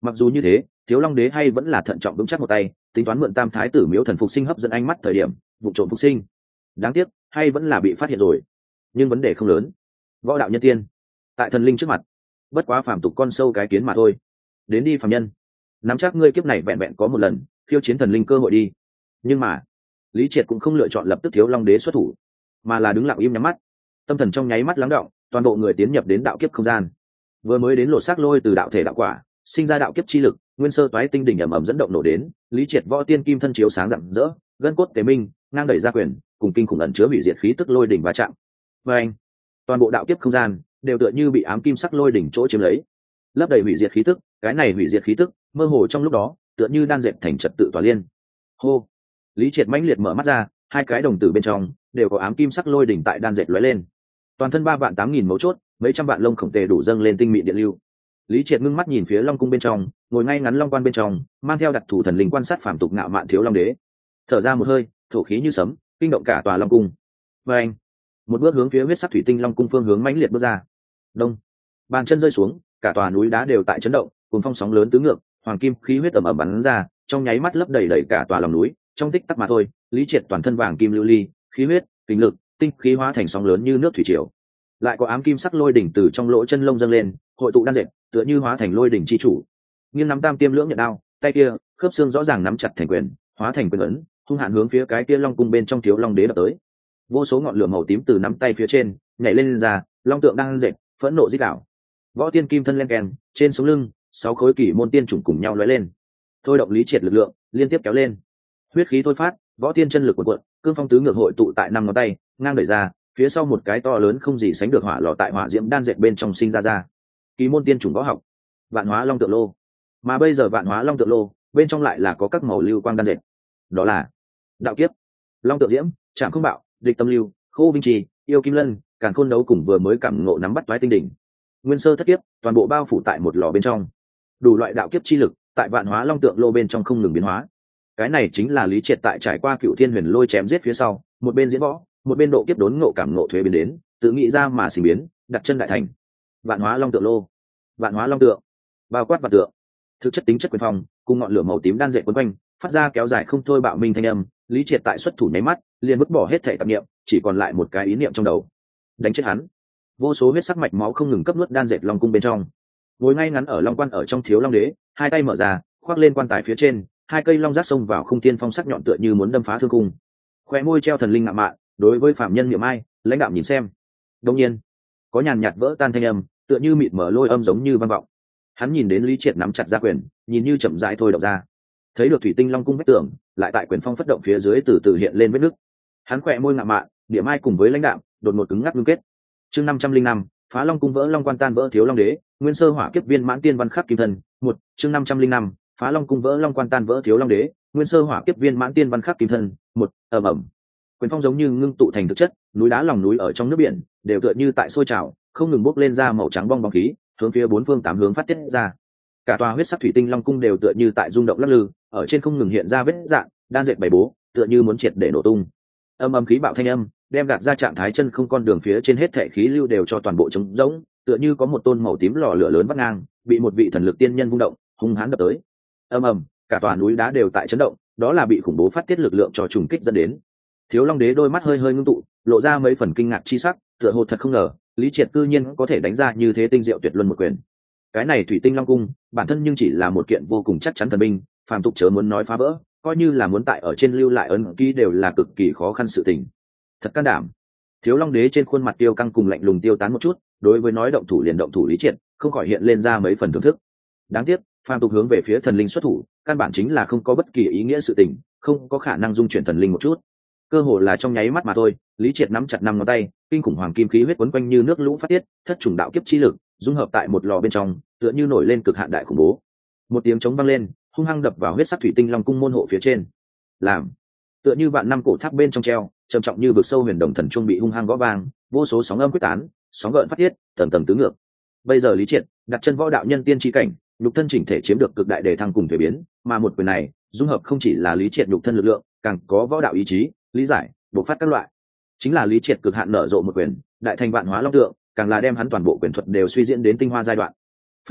Mặc dù như thế, Thiếu Long Đế hay vẫn là thận trọng vững chắc một tay, tính toán mượn Tam Thái tử miếu thần phục sinh hấp dẫn ánh mắt thời điểm, vụ trộm phục sinh. Đáng tiếc, hay vẫn là bị phát hiện rồi. Nhưng vấn đề không lớn. Võ đạo nhân tiên, tại thần linh trước mặt, bất quá phàm tục con sâu cái kiến mà thôi. Đến đi phàm nhân, nắm chắc ngươi kiếp này vẹn vẹn có một lần, khiêu chiến thần linh cơ hội đi. Nhưng mà, Lý Triệt cũng không lựa chọn lập tức Thiếu Long Đế xuất thủ, mà là đứng lặng im nhắm mắt, tâm thần trong nháy mắt lắng đọng, toàn bộ người tiến nhập đến đạo kiếp không gian. Vừa mới đến lộ xác lôi từ đạo thể đạo quả, sinh ra đạo kiếp chi lực, nguyên sơ toái tinh đỉnh ầm ầm dẫn động nổ đến, Lý Triệt võ tiên kim thân chiếu sáng rạng rỡ, gân cốt tế minh, ngang đẩy ra quyền, cùng kinh khủng ẩn chứa hủy diệt khí tức lôi đỉnh va chạm. Và anh, toàn bộ đạo kiếp không gian đều tựa như bị ám kim sắc lôi đỉnh chỗ chiếm lấy, lấp đầy hủy diệt khí tức, cái này hủy diệt khí tức, mơ hồ trong lúc đó, tựa như đan dệt thành trật tự tỏa liên. Hô, Lý Triệt mãnh liệt mở mắt ra, hai cái đồng tử bên trong đều có ám kim sắc lôi đỉnh tại đan dệt lóe lên. Toàn thân ba vạn tám nghìn mấu chốt, mấy trăm vạn lông khổng tề đủ dâng lên tinh mịn điện lưu. Lý Triệt ngưng mắt nhìn phía Long cung bên trong, ngồi ngay ngắn long quan bên trong, mang theo đặc thủ thần linh quan sát phàm tục ngạo mạn Thiếu Long Đế. Thở ra một hơi, thổ khí như sấm, kinh động cả tòa Long cung. Và anh, một bước hướng phía huyết sắc thủy tinh Long cung phương hướng mãnh liệt bước ra. Đông, bàn chân rơi xuống, cả tòa núi đá đều tại chấn động, cùng phong sóng lớn tứ ngược, hoàng kim khí huyết ầm ầm bắn ra, trong nháy mắt lấp đầy đầy cả tòa lòng núi. Trong tích tắc mà thôi, Lý Triệt toàn thân vàng kim lưu ly, khí huyết, kinh lực, tinh khí hóa thành sóng lớn như nước thủy triều. Lại có ám kim sắc lôi đỉnh từ trong lỗ chân lông dâng lên, hội tụ đan dệt, tựa như hóa thành lôi đỉnh chi chủ. Nghiêng nắm tam tiêm lưỡng nhận đao, tay kia khớp xương rõ ràng nắm chặt thành quyền, hóa thành quyền ấn, hung hạn hướng phía cái kia Long cung bên trong Thiếu Long Đế đập tới. Vô số ngọn lửa màu tím từ nắm tay phía trên nhảy lên, lên ra, long tượng đang dệt, phẫn nộ rít đảo. Võ tiên kim thân len kèn, trên sống lưng, sáu khối kỷ môn tiên chủng cùng nhau lóe lên. Thôi động Lý Triệt lực lượng, liên tiếp kéo lên. Huyết khí thôi phát, võ tiên chân lực cuộn cuộn, cương phong tứ ngược hội tụ tại năm ngón tay, ngang đẩy ra, phía sau một cái to lớn không gì sánh được hỏa lò tại hỏa diễm đan dệt bên trong sinh ra ra. Kỳ môn tiên chủng võ học, Vạn Hóa Long Tượng Lô. Mà bây giờ Vạn Hóa Long Tượng Lô, bên trong lại là có các màu lưu quang đan dệt. Đó là đạo kiếp, Long Tượng Diễm, Trảm Không Bạo, Địch Tâm Lưu, Khô Vinh Trì, Yêu Kim Lân, Càn Khôn Đấu cùng vừa mới cảm ngộ nắm bắt toái tinh đỉnh. Nguyên sơ thất kiếp, toàn bộ bao phủ tại một lò bên trong. Đủ loại đạo kiếp chi lực, tại Vạn Hóa Long Tượng Lô bên trong không ngừng biến hóa. Cái này chính là Lý Triệt tại trải qua Cựu Thiên Huyền Lôi chém giết phía sau, một bên diễn võ, một bên độ kiếp đốn ngộ cảm ngộ thuế biến đến, tự nghĩ ra mà sinh biến, đặt chân đại thành. Vạn Hóa Long Tượng Lô, Vạn Hóa Long Tượng, bao quát vật tượng, thực chất tính chất quyền phong, cùng ngọn lửa màu tím đan dệt quấn quanh, phát ra kéo dài không thôi bạo minh thanh âm. Lý Triệt tại xuất thủ nháy mắt, liền vứt bỏ hết thể tạp niệm, chỉ còn lại một cái ý niệm trong đầu, đánh chết hắn. Vô số huyết sắc mạch máu không ngừng cấp nuốt đan dệt Long cung bên trong. Ngồi ngay ngắn ở Long quan ở trong Thiếu Long Đế, hai tay mở ra, khoác lên quan tài phía trên, hai cây long giác xông vào khung thiên phong sắc nhọn tựa như muốn đâm phá thương cung. Khoe môi treo thần linh ngạo mạn, đối với phạm nhân miệng ai, lãnh đạo nhìn xem. Đương nhiên, có nhàn nhạt vỡ tan thanh âm, tựa như mịt mở lôi âm giống như vang vọng. Hắn nhìn đến Lý Triệt nắm chặt ra quyền, nhìn như chậm rãi thôi động ra. Thấy được thủy tinh Long cung vách tường, lại tại quyền phong phất động phía dưới từ từ hiện lên vết nứt. Hắn khoe môi ngạo mạn, niệm ai cùng với lãnh đạo, đột ngột cứng ngắc ngưng kết. Chương năm trăm linh năm, phá Long cung vỡ Long quan tan vỡ Thiếu Long Đế, nguyên sơ hỏa kiếp viên mãn tiên văn khắc kim thân. Một, chương năm trăm linh năm, phá Long cung vỡ Long quan tan vỡ Thiếu Long Đế, nguyên sơ hỏa kiếp viên mãn tiên văn khắc kim thân. Một, ầm ầm. Quyền phong giống như ngưng tụ thành thực chất, núi đá lòng núi ở trong nước biển đều tựa như tại sôi trào, không ngừng bốc lên ra màu trắng bong bóng khí, hướng phía bốn phương tám hướng phát tiết ra. Cả tòa huyết sắc thủy tinh Long cung đều tựa như tại rung động lắc lư, ở trên không ngừng hiện ra vết rạn, đan dệt bảy bố, tựa như muốn triệt để nổ tung. Âm âm khí bạo thanh âm, đem gạt ra trạng thái chân không con đường phía trên hết thảy khí lưu đều cho toàn bộ trống rỗng, tựa như có một tôn màu tím lò lửa lớn vắt ngang, bị một vị thần lực tiên nhân vung động, hung hãn đập tới. Âm ầm, cả tòa núi đá đều tại chấn động, đó là bị khủng bố phát tiết lực lượng cho trùng kích dẫn đến. Thiếu Long Đế đôi mắt hơi hơi ngưng tụ, lộ ra mấy phần kinh ngạc chi sắc, tựa hồ thật không ngờ, Lý Triệt cư nhiên có thể đánh ra như thế tinh diệu tuyệt luân một quyền. Cái này thủy tinh Long cung, bản thân nhưng chỉ là một kiện vô cùng chắc chắn thần binh, phàm tục chớ muốn nói phá vỡ, coi như là muốn tại ở trên lưu lại ấn ký đều là cực kỳ khó khăn sự tình. Thật can đảm. Thiếu Long Đế trên khuôn mặt tiêu căng cùng lạnh lùng tiêu tán một chút, đối với nói động thủ liền động thủ Lý Triệt, không khỏi hiện lên ra mấy phần thưởng thức. Đáng tiếc, phàm tục hướng về phía thần linh xuất thủ, căn bản chính là không có bất kỳ ý nghĩa sự tình, không có khả năng dung chuyển thần linh một chút. Cơ hồ là trong nháy mắt mà thôi, Lý Triệt nắm chặt năm ngón tay, kinh khủng hoàng kim khí huyết quấn quanh như nước lũ phát tiết, thất trùng đạo kiếp chi lực, dung hợp tại một lò bên trong, tựa như nổi lên cực hạn đại khủng bố. Một tiếng trống vang lên, hung hăng đập vào huyết sắc thủy tinh Long cung môn hộ phía trên. Làm, tựa như vạn năm cổ tháp bên trong treo, trầm trọng như vực sâu huyền đồng thần trung bị hung hăng gõ vang, vô số sóng âm quyết tán, sóng gợn phát tiết, tầng tầng tứ ngược. Bây giờ Lý Triệt đặt chân võ đạo nhân tiên chi cảnh, nhục thân chỉnh thể chiếm được cực đại đề thăng cùng thể biến, mà một quyền này, dung hợp không chỉ là Lý Triệt nhục thân lực lượng, càng có võ đạo ý chí, lý giải, bộc phát các loại. Chính là Lý Triệt cực hạn nở rộ một quyền, đại thành vạn hóa long tượng, càng là đem hắn toàn bộ quyền thuật đều suy diễn đến tinh hoa giai đoạn. Phanh,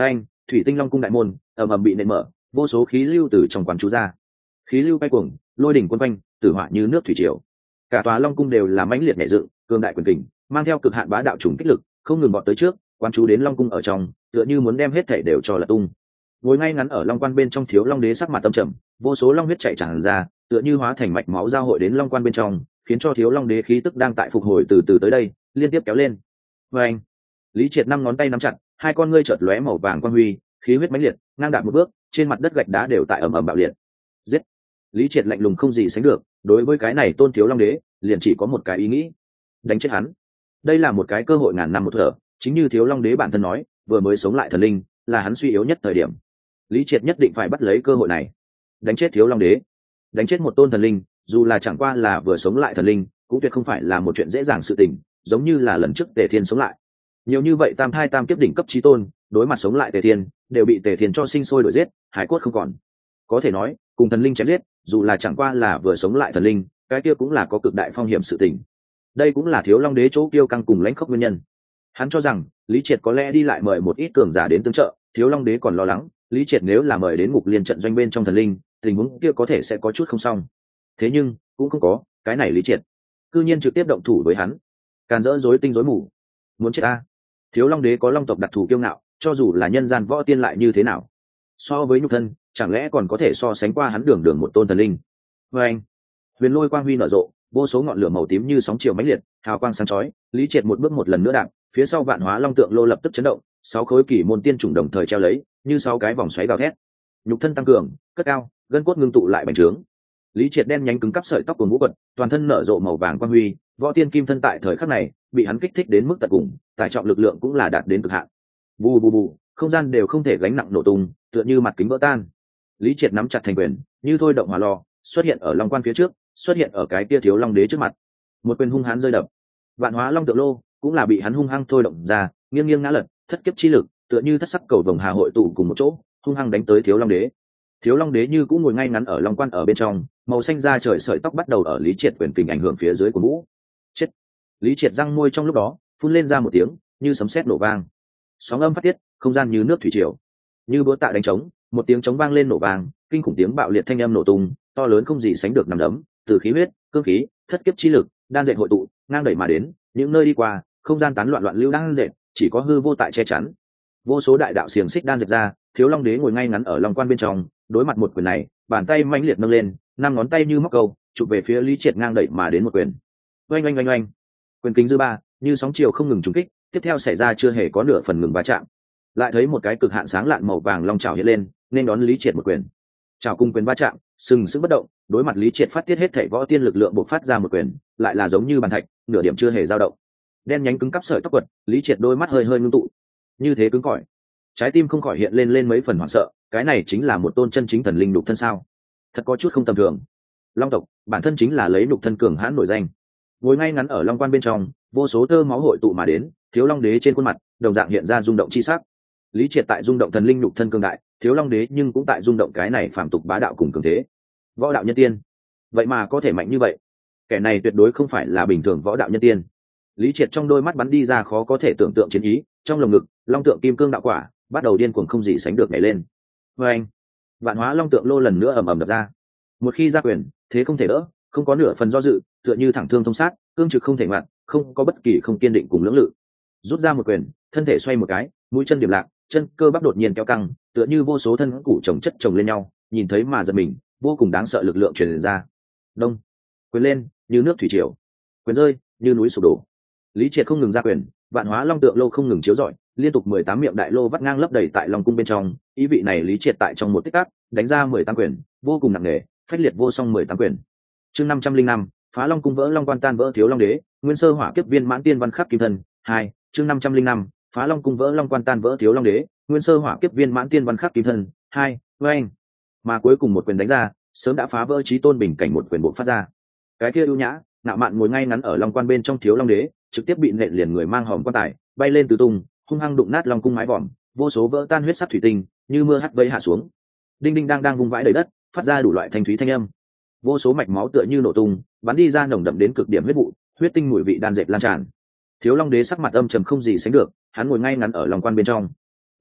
thủy tinh long cung đại môn ầm ầm bị nện mở, vô số khí lưu từ trong quán chú ra, khí lưu bay cuồng, lôi đỉnh quân quanh, tử hỏa như nước thủy triều. Cả tòa long cung đều là mãnh liệt nhẹ dựng, cường đại quyền kình, mang theo cực hạn bá đạo trùng kích lực, không ngừng bọt tới trước, quán chú đến long cung ở trong, tựa như muốn đem hết thể đều cho là tung. Ngồi ngay ngắn ở long quan bên trong thiếu long đế sắc mặt tâm trầm, vô số long huyết chảy tràn ra, tựa như hóa thành mạch máu giao hội đến long quan bên trong, khiến cho thiếu long đế khí tức đang tại phục hồi từ từ tới đây, liên tiếp kéo lên. Và anh, Lý Triệt năm ngón tay nắm chặt, hai con ngươi chợt lóe màu vàng quang huy, khí huyết mãnh liệt, ngang đạp một bước, trên mặt đất gạch đá đều tại ầm ầm bạo liệt. Giết! Lý Triệt lạnh lùng không gì sánh được, đối với cái này tôn thiếu long đế, liền chỉ có một cái ý nghĩ: đánh chết hắn. Đây là một cái cơ hội ngàn năm một thở, chính như thiếu long đế bản thân nói, vừa mới sống lại thần linh, là hắn suy yếu nhất thời điểm. Lý Triệt nhất định phải bắt lấy cơ hội này, đánh chết thiếu long đế, đánh chết một tôn thần linh, dù là chẳng qua là vừa sống lại thần linh, cũng tuyệt không phải là một chuyện dễ dàng sự tình, giống như là lần trước Tề Thiên sống lại. Nhiều như vậy tam thai tam kiếp đỉnh cấp chí tôn, đối mặt sống lại Tề Thiên, đều bị Tề Thiên cho sinh sôi đuổi giết, hải cốt không còn. Có thể nói, cùng thần linh chém giết, dù là chẳng qua là vừa sống lại thần linh, cái kia cũng là có cực đại phong hiểm sự tình. Đây cũng là thiếu long đế chỗ kiêu căng cùng lãnh khốc nguyên nhân. Hắn cho rằng Lý Triệt có lẽ đi lại mời một ít cường giả đến tương trợ, thiếu long đế còn lo lắng Lý Triệt nếu là mời đến ngục liên trận doanh bên trong thần linh, tình huống kia có thể sẽ có chút không xong. Thế nhưng cũng không có, cái này Lý Triệt cư nhiên trực tiếp động thủ với hắn, càn rỡ rối tinh rối mù, muốn chết ta. Thiếu long đế có long tộc đặc thù kiêu ngạo, cho dù là nhân gian võ tiên lại như thế nào, so với nhục thân chẳng lẽ còn có thể so sánh qua hắn đường đường một tôn thần linh. Và anh, huyền lôi quang huy nở rộ, vô số ngọn lửa màu tím như sóng chiều mãnh liệt, hào quang sáng chói. Lý Triệt một bước một lần nữa đạp, phía sau vạn hóa long tượng lô lập tức chấn động, sáu khối kỳ môn tiên trùng đồng thời treo lấy, như sáu cái vòng xoáy gào thét. Nhục thân tăng cường, cất cao, gân cốt ngưng tụ lại bành trướng. Lý Triệt đen nhánh cứng cắp sợi tóc của ngũ quật, toàn thân nở rộ màu vàng quang huy, võ tiên kim thân tại thời khắc này bị hắn kích thích đến mức tận cùng, tải trọng lực lượng cũng là đạt đến cực hạn. Bù bù bù, không gian đều không thể gánh nặng nổ tung, tựa như mặt kính vỡ tan. Lý Triệt nắm chặt thành quyền, như thôi động hỏa lò, xuất hiện ở long quan phía trước, xuất hiện ở cái kia thiếu long đế trước mặt. Một quyền hung hãn rơi đập, vạn hóa long tượng lô cũng là bị hắn hung hăng thôi động ra, nghiêng nghiêng ngã lật, thất kiếp chi lực tựa như thất sắc cầu vồng hà hội tụ cùng một chỗ, hung hăng đánh tới thiếu long đế. Thiếu long đế như cũng ngồi ngay ngắn ở long quan ở bên trong, màu xanh da trời sợi tóc bắt đầu ở Lý Triệt quyền kình ảnh hưởng phía dưới của mũ. Chết! Lý Triệt răng môi trong lúc đó phun lên ra một tiếng như sấm sét nổ vang, sóng âm phát tiết, không gian như nước thủy triều, như búa tạ đánh trống, một tiếng trống vang lên nổ vang, kinh khủng tiếng bạo liệt thanh âm nổ tung, to lớn không gì sánh được nằm đấm, từ khí huyết, cương khí, thất kiếp chi lực, đan dệt hội tụ, ngang đẩy mà đến, những nơi đi qua, không gian tán loạn loạn lưu đan dệt, chỉ có hư vô tại che chắn. Vô số đại đạo xiềng xích đan dệt ra, thiếu long đế ngồi ngay ngắn ở long quan bên trong, đối mặt một quyền này, bàn tay mãnh liệt nâng lên, năm ngón tay như móc câu, chụp về phía Lý Triệt ngang đẩy mà đến một quyền. Oanh oanh oanh oanh, quyền kính dư ba, như sóng chiều không ngừng trùng kích, tiếp theo xảy ra chưa hề có nửa phần ngừng va chạm. Lại thấy một cái cực hạn sáng lạn màu vàng long chảo hiện lên, nên đón Lý Triệt một quyền. Chảo cùng quyền va chạm, sừng sững bất động, đối mặt Lý Triệt phát tiết hết thảy võ tiên lực lượng bộc phát ra một quyền, lại là giống như bàn thạch, nửa điểm chưa hề dao động. Đen nhánh cứng cắp sợi tóc quật, Lý Triệt đôi mắt hơi hơi ngưng tụ, như thế cứng cỏi, trái tim không khỏi hiện lên lên mấy phần hoảng sợ. Cái này chính là một tôn chân chính thần linh nhục thân sao? Thật có chút không tầm thường. Long tộc bản thân chính là lấy nhục thân cường hãn nổi danh. Ngồi ngay ngắn ở long quan bên trong, vô số tơ máu hội tụ mà đến, thiếu long đế trên khuôn mặt đồng dạng hiện ra rung động chi sắc. Lý Triệt tại rung động thần linh nhục thân cường đại, thiếu long đế nhưng cũng tại rung động cái này phàm tục bá đạo cùng cường thế. Võ đạo nhân tiên, vậy mà có thể mạnh như vậy, kẻ này tuyệt đối không phải là bình thường võ đạo nhân tiên. Lý Triệt trong đôi mắt bắn đi ra khó có thể tưởng tượng chiến ý, trong lồng ngực long tượng kim cương đạo quả bắt đầu điên cuồng không gì sánh được nhảy lên. Và anh, vạn hóa long tượng lô lần nữa ầm ầm đập ra. Một khi ra quyền, thế không thể đỡ, không có nửa phần do dự, tựa như thẳng thương thông sát, cương trực không thể ngoặt, không có bất kỳ không kiên định cùng lưỡng lự. Rút ra một quyền, thân thể xoay một cái, mũi chân điểm lạc, chân cơ bắp đột nhiên kéo căng, tựa như vô số thân củ chồng chất chồng lên nhau, nhìn thấy mà giật mình, vô cùng đáng sợ lực lượng truyền ra. Đông, quyền lên như nước thủy triều, quyền rơi như núi sụp đổ. Lý Triệt không ngừng ra quyền, vạn hóa long tượng lô không ngừng chiếu rọi, liên tục mười tám miệng đại lô vắt ngang lấp đầy tại long cung bên trong. Ý vị này Lý Triệt tại trong một tích tắc đánh ra mười tám quyền, vô cùng nặng nề, phách liệt vô song mười tám quyền. Chương năm trăm linh năm, phá long cung vỡ long quan tan vỡ thiếu long đế, nguyên sơ hỏa kiếp viên mãn tiên văn khắc kim thân. Hai, chương năm trăm linh năm, phá long cung vỡ long quan tan vỡ thiếu long đế, nguyên sơ hỏa kiếp viên mãn tiên văn khắc kim thân. Hai, với anh, mà cuối cùng một quyền đánh ra, sớm đã phá vỡ chí tôn bình cảnh một quyền bộ phát ra. Cái kia ưu nhã, ngạo mạn ngồi ngay ngắn ở long quan bên trong thiếu long đế, trực tiếp bị nện liền người mang hòm quan tài, bay lên tứ tung, hung hăng đụng nát long cung mái vòm, vô số vỡ tan huyết sắc thủy tinh, như mưa hắt vây hạ xuống. Đinh đinh đang đang vung vãi đầy đất, phát ra đủ loại thanh thúy thanh âm. Vô số mạch máu tựa như nổ tung, bắn đi ra nồng đậm đến cực điểm huyết vụ, huyết tinh mùi vị đan dệt lan tràn. Thiếu long đế sắc mặt âm trầm không gì sánh được, hắn ngồi ngay ngắn ở long quan bên trong.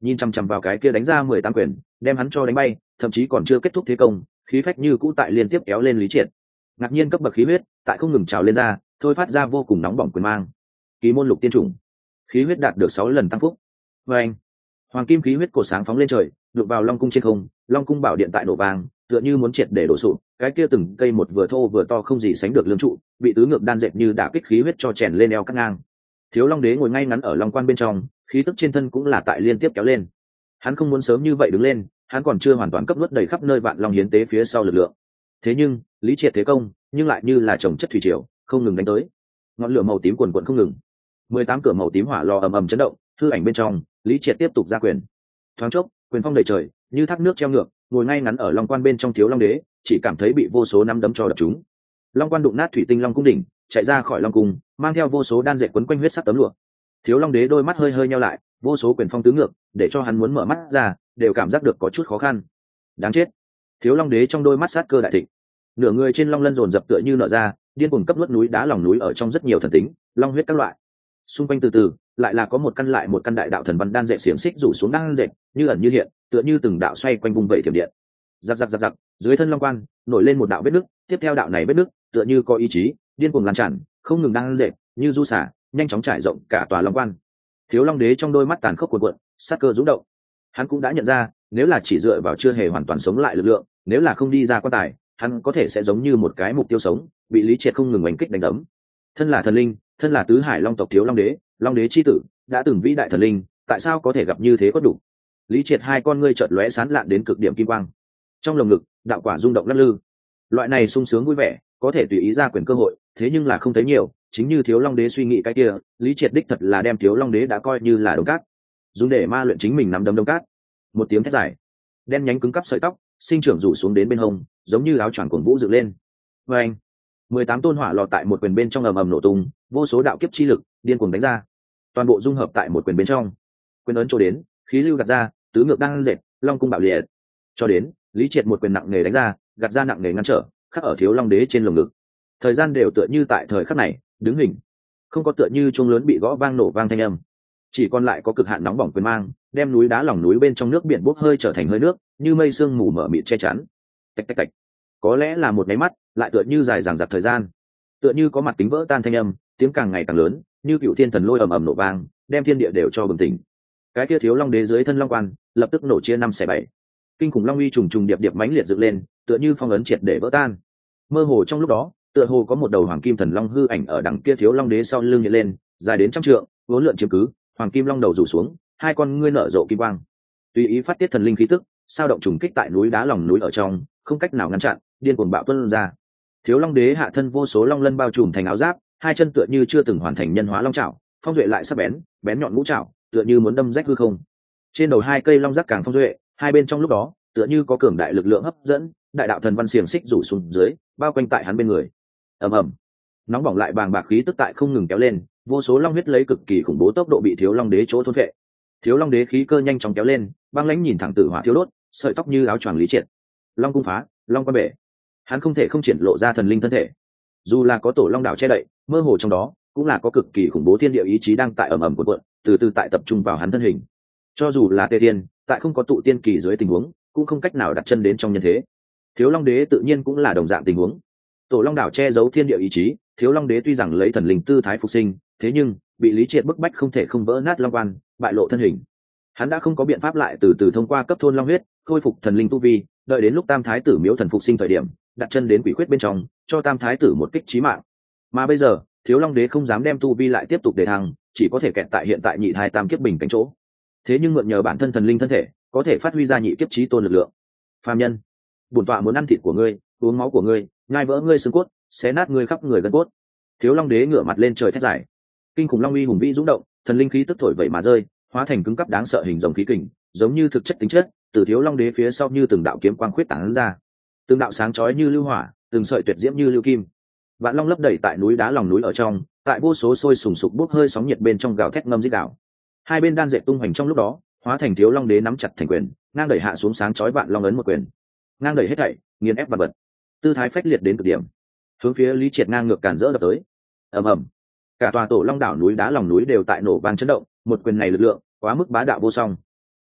nhìn chằm chằm vào cái kia đánh ra mười tám quyền, đem hắn cho đánh bay, thậm chí còn chưa kết thúc thế công, khí phách như cũ tại liên tiếp kéo lên Lý Triệt. Ngạc nhiên cấp bậc khí huyết tại không ngừng trào lên ra, thôi phát ra vô cùng nóng bỏng quyền mang. Kỳ môn lục tiên chủng, khí huyết đạt được sáu lần tăng phúc. Và anh, hoàng kim khí huyết cổ sáng phóng lên trời, đụng vào long cung trên không, long cung bảo điện tại nổ vàng, tựa như muốn triệt để đổ sụp. Cái kia từng cây một vừa thô vừa to không gì sánh được lương trụ, bị tứ ngược đan dệt như đả kích khí huyết cho chèn lên eo cắt ngang. Thiếu Long Đế ngồi ngay ngắn ở long quan bên trong, khí tức trên thân cũng là tại liên tiếp kéo lên. Hắn không muốn sớm như vậy đứng lên, hắn còn chưa hoàn toàn cấp nuốt đầy khắp nơi vạn long hiến tế phía sau lực lượng. Thế nhưng Lý Triệt thế công nhưng lại như là chồng chất thủy triều, không ngừng đánh tới. Ngọn lửa màu tím cuồn cuộn không ngừng, mười tám cửa màu tím hỏa lò ầm ầm chấn động, hư ảnh bên trong Lý Triệt tiếp tục ra quyền. Thoáng chốc quyền phong đầy trời, như thác nước treo ngược, ngồi ngay ngắn ở long quan bên trong Thiếu Long Đế chỉ cảm thấy bị vô số năm đấm cho đập trúng. Long quan đụng nát thủy tinh long cung đỉnh, chạy ra khỏi long cung, mang theo vô số đan dệt quấn quanh huyết sắc tấm lụa. Thiếu Long Đế đôi mắt hơi hơi nheo lại, vô số quyền phong tứ ngược, để cho hắn muốn mở mắt ra đều cảm giác được có chút khó khăn. Đáng chết! Thiếu Long Đế trong đôi mắt sát cơ đại thịnh, nửa người trên long lân dồn dập tựa như nở ra, điên cuồng cấp nuốt núi đá lòng núi ở trong rất nhiều thần tính, long huyết các loại. Xung quanh từ từ lại là có một căn lại một căn đại đạo thần văn đan dệt xiềng xích rủ xuống đan dệt, như ẩn như hiện, tựa như từng đạo xoay quanh vùng vẫy thiểm điện. Giặc giặc giặc giặc, dưới thân long quan nổi lên một đạo vết nứt, tiếp theo đạo này vết nứt tựa như có ý chí, điên cuồng lan tràn, không ngừng đan dệt, như du xả, nhanh chóng trải rộng cả tòa long quan. Thiếu Long Đế trong đôi mắt tàn khốc cuồn cuộn, sát cơ rúng động. Hắn cũng đã nhận ra, nếu là chỉ dựa vào chưa hề hoàn toàn sống lại lực lượng, nếu là không đi ra quan tài, hắn có thể sẽ giống như một cái mục tiêu sống, bị Lý Triệt không ngừng oanh kích đánh đấm. Thân là thần linh, thân là tứ hải long tộc Thiếu Long Đế, Long Đế chi tử, đã từng vĩ đại thần linh, tại sao có thể gặp như thế có đủ? Lý Triệt hai con ngươi chợt lóe sáng lạn đến cực điểm kim quang. Trong lồng ngực, đạo quả rung động lắc lư. Loại này sung sướng vui vẻ, có thể tùy ý ra quyền cơ hội, thế nhưng là không thấy nhiều, chính như Thiếu Long Đế suy nghĩ cái kia, Lý Triệt đích thật là đem Thiếu Long Đế đã coi như là đống cát, dùng để ma luyện chính mình nắm đấm đống cát. Một tiếng thét dài, đen nhánh cứng cắp sợi tóc sinh trưởng rủ xuống đến bên hông, giống như áo choàng cuồng vũ dựng lên. Và anh, mười tám tôn hỏa lò tại một quyền bên trong ầm ầm nổ tung, vô số đạo kiếp chi lực điên cuồng đánh ra, toàn bộ dung hợp tại một quyền bên trong. Quyền ấn trổ đến, khí lưu gạt ra, tứ ngược đang dệt, long cung bạo liệt. Cho đến Lý Triệt một quyền nặng nề đánh ra, gạt ra nặng nề ngăn trở, khắc ở Thiếu Long Đế trên lồng ngực. Thời gian đều tựa như tại thời khắc này đứng hình, không có tựa như chuông lớn bị gõ vang nổ vang thanh âm, chỉ còn lại có cực hạn nóng bỏng quyền mang, đem núi đá lòng núi bên trong nước biển bốc hơi trở thành hơi nước, như mây sương mù mở mịt che chắn. Tạch tạch tạch, có lẽ là một máy mắt, lại tựa như dài dằng dặc thời gian, tựa như có mặt kính vỡ tan thanh âm, tiếng càng ngày càng lớn, như cựu thiên thần lôi ầm ầm nổ vang, đem thiên địa đều cho bừng tỉnh. Cái kia Thiếu Long Đế dưới thân long quan lập tức nổ chia năm xẻ bảy, kinh khủng long uy trùng trùng điệp điệp mãnh liệt dựng lên, tựa như phong ấn triệt để vỡ tan. Mơ hồ trong lúc đó, tựa hồ có một đầu hoàng kim thần long hư ảnh ở đằng kia Thiếu Long Đế sau lưng hiện lên, dài đến trăm trượng, vốn lượn chiếm cứ, hoàng kim long đầu rủ xuống, hai con ngươi nở rộ kim quang, tùy ý phát tiết thần linh khí tức, sao động trùng kích tại núi đá lòng núi ở trong, không cách nào ngăn chặn, điên cuồng bạo tuôn ra. Thiếu Long Đế hạ thân vô số long lân bao trùm thành áo giáp, hai chân tựa như chưa từng hoàn thành nhân hóa long chảo, phong duệ lại sắc bén, bén nhọn ngũ chảo, tựa như muốn đâm rách hư không. Trên đầu hai cây long giác càng phong duệ, hai bên trong lúc đó, tựa như có cường đại lực lượng hấp dẫn, đại đạo thần văn xiềng xích rủ xuống dưới, bao quanh tại hắn bên người. Ầm ầm, nóng bỏng lại bàng bạc khí tức tại không ngừng kéo lên, vô số long huyết lấy cực kỳ khủng bố tốc độ bị Thiếu Long Đế chỗ thôn phệ. Thiếu Long Đế khí cơ nhanh chóng kéo lên, băng lãnh nhìn thẳng tử hỏa thiếu đốt, sợi tóc như áo choàng Lý Triệt. Long cung phá, long quan bể, hắn không thể không triển lộ ra thần linh thân thể. Dù là có tổ long đảo che đậy, mơ hồ trong đó cũng là có cực kỳ khủng bố thiên địa ý chí đang tại ầm ầm cuộn cuộn, từ từ tại tập trung vào hắn thân hình. Cho dù là Tề Thiên, tại không có tụ tiên kỳ dưới tình huống, cũng không cách nào đặt chân đến trong nhân thế. Thiếu Long Đế tự nhiên cũng là đồng dạng tình huống. Tổ long đảo che giấu thiên địa ý chí, Thiếu Long Đế tuy rằng lấy thần linh tư thái phục sinh, thế nhưng bị Lý Triệt bức bách không thể không vỡ nát long quan, bại lộ thân hình. Hắn đã không có biện pháp lại từ từ thông qua cấp thôn long huyết khôi phục thần linh tu vi, đợi đến lúc Tam Thái tử Miếu Thần phục sinh thời điểm, đặt chân đến quỷ khuyết bên trong, cho Tam Thái tử một kích chí mạng. Mà bây giờ, Thiếu Long Đế không dám đem tu vi lại tiếp tục để thăng, chỉ có thể kẹt tại hiện tại nhị thai tam kiếp bình cảnh chỗ. Thế nhưng mượn nhờ bản thân thần linh thân thể, có thể phát huy ra nhị kiếp chí tôn lực lượng. Phàm nhân, bổn tọa muốn ăn thịt của ngươi, uống máu của ngươi, nhai vỡ ngươi xương cốt, xé nát ngươi khắp người gân cốt. Thiếu Long Đế ngửa mặt lên trời thét dài, kinh khủng long uy hùng vĩ dũng động, thần linh khí tức thổi vậy mà rơi, hóa thành cứng cắp đáng sợ hình rồng khí kình, giống như thực chất tính chất, từ Thiếu Long Đế phía sau như từng đạo kiếm quang khuyết tán ra, từng đạo sáng chói như lưu hỏa, từng sợi tuyệt diễm như lưu kim. Vạn long lấp đầy tại núi đá lòng núi ở trong, tại vô số sôi sùng sục bốc hơi sóng nhiệt bên trong gào thét ngâm rít gào. Hai bên đan dệt tung hoành trong lúc đó, hóa thành Thiếu Long Đế nắm chặt thành quyền, ngang đẩy hạ xuống sáng chói vạn long ấn một quyền, ngang đẩy hết thảy, nghiền ép vật vật, tư thái phách liệt đến cực điểm, hướng phía Lý Triệt ngang ngược càn rỡ đập tới. Ầm ầm, cả tòa Tổ Long đảo núi đá lòng núi đều tại nổ vang chấn động, một quyền này lực lượng quá mức bá đạo vô song.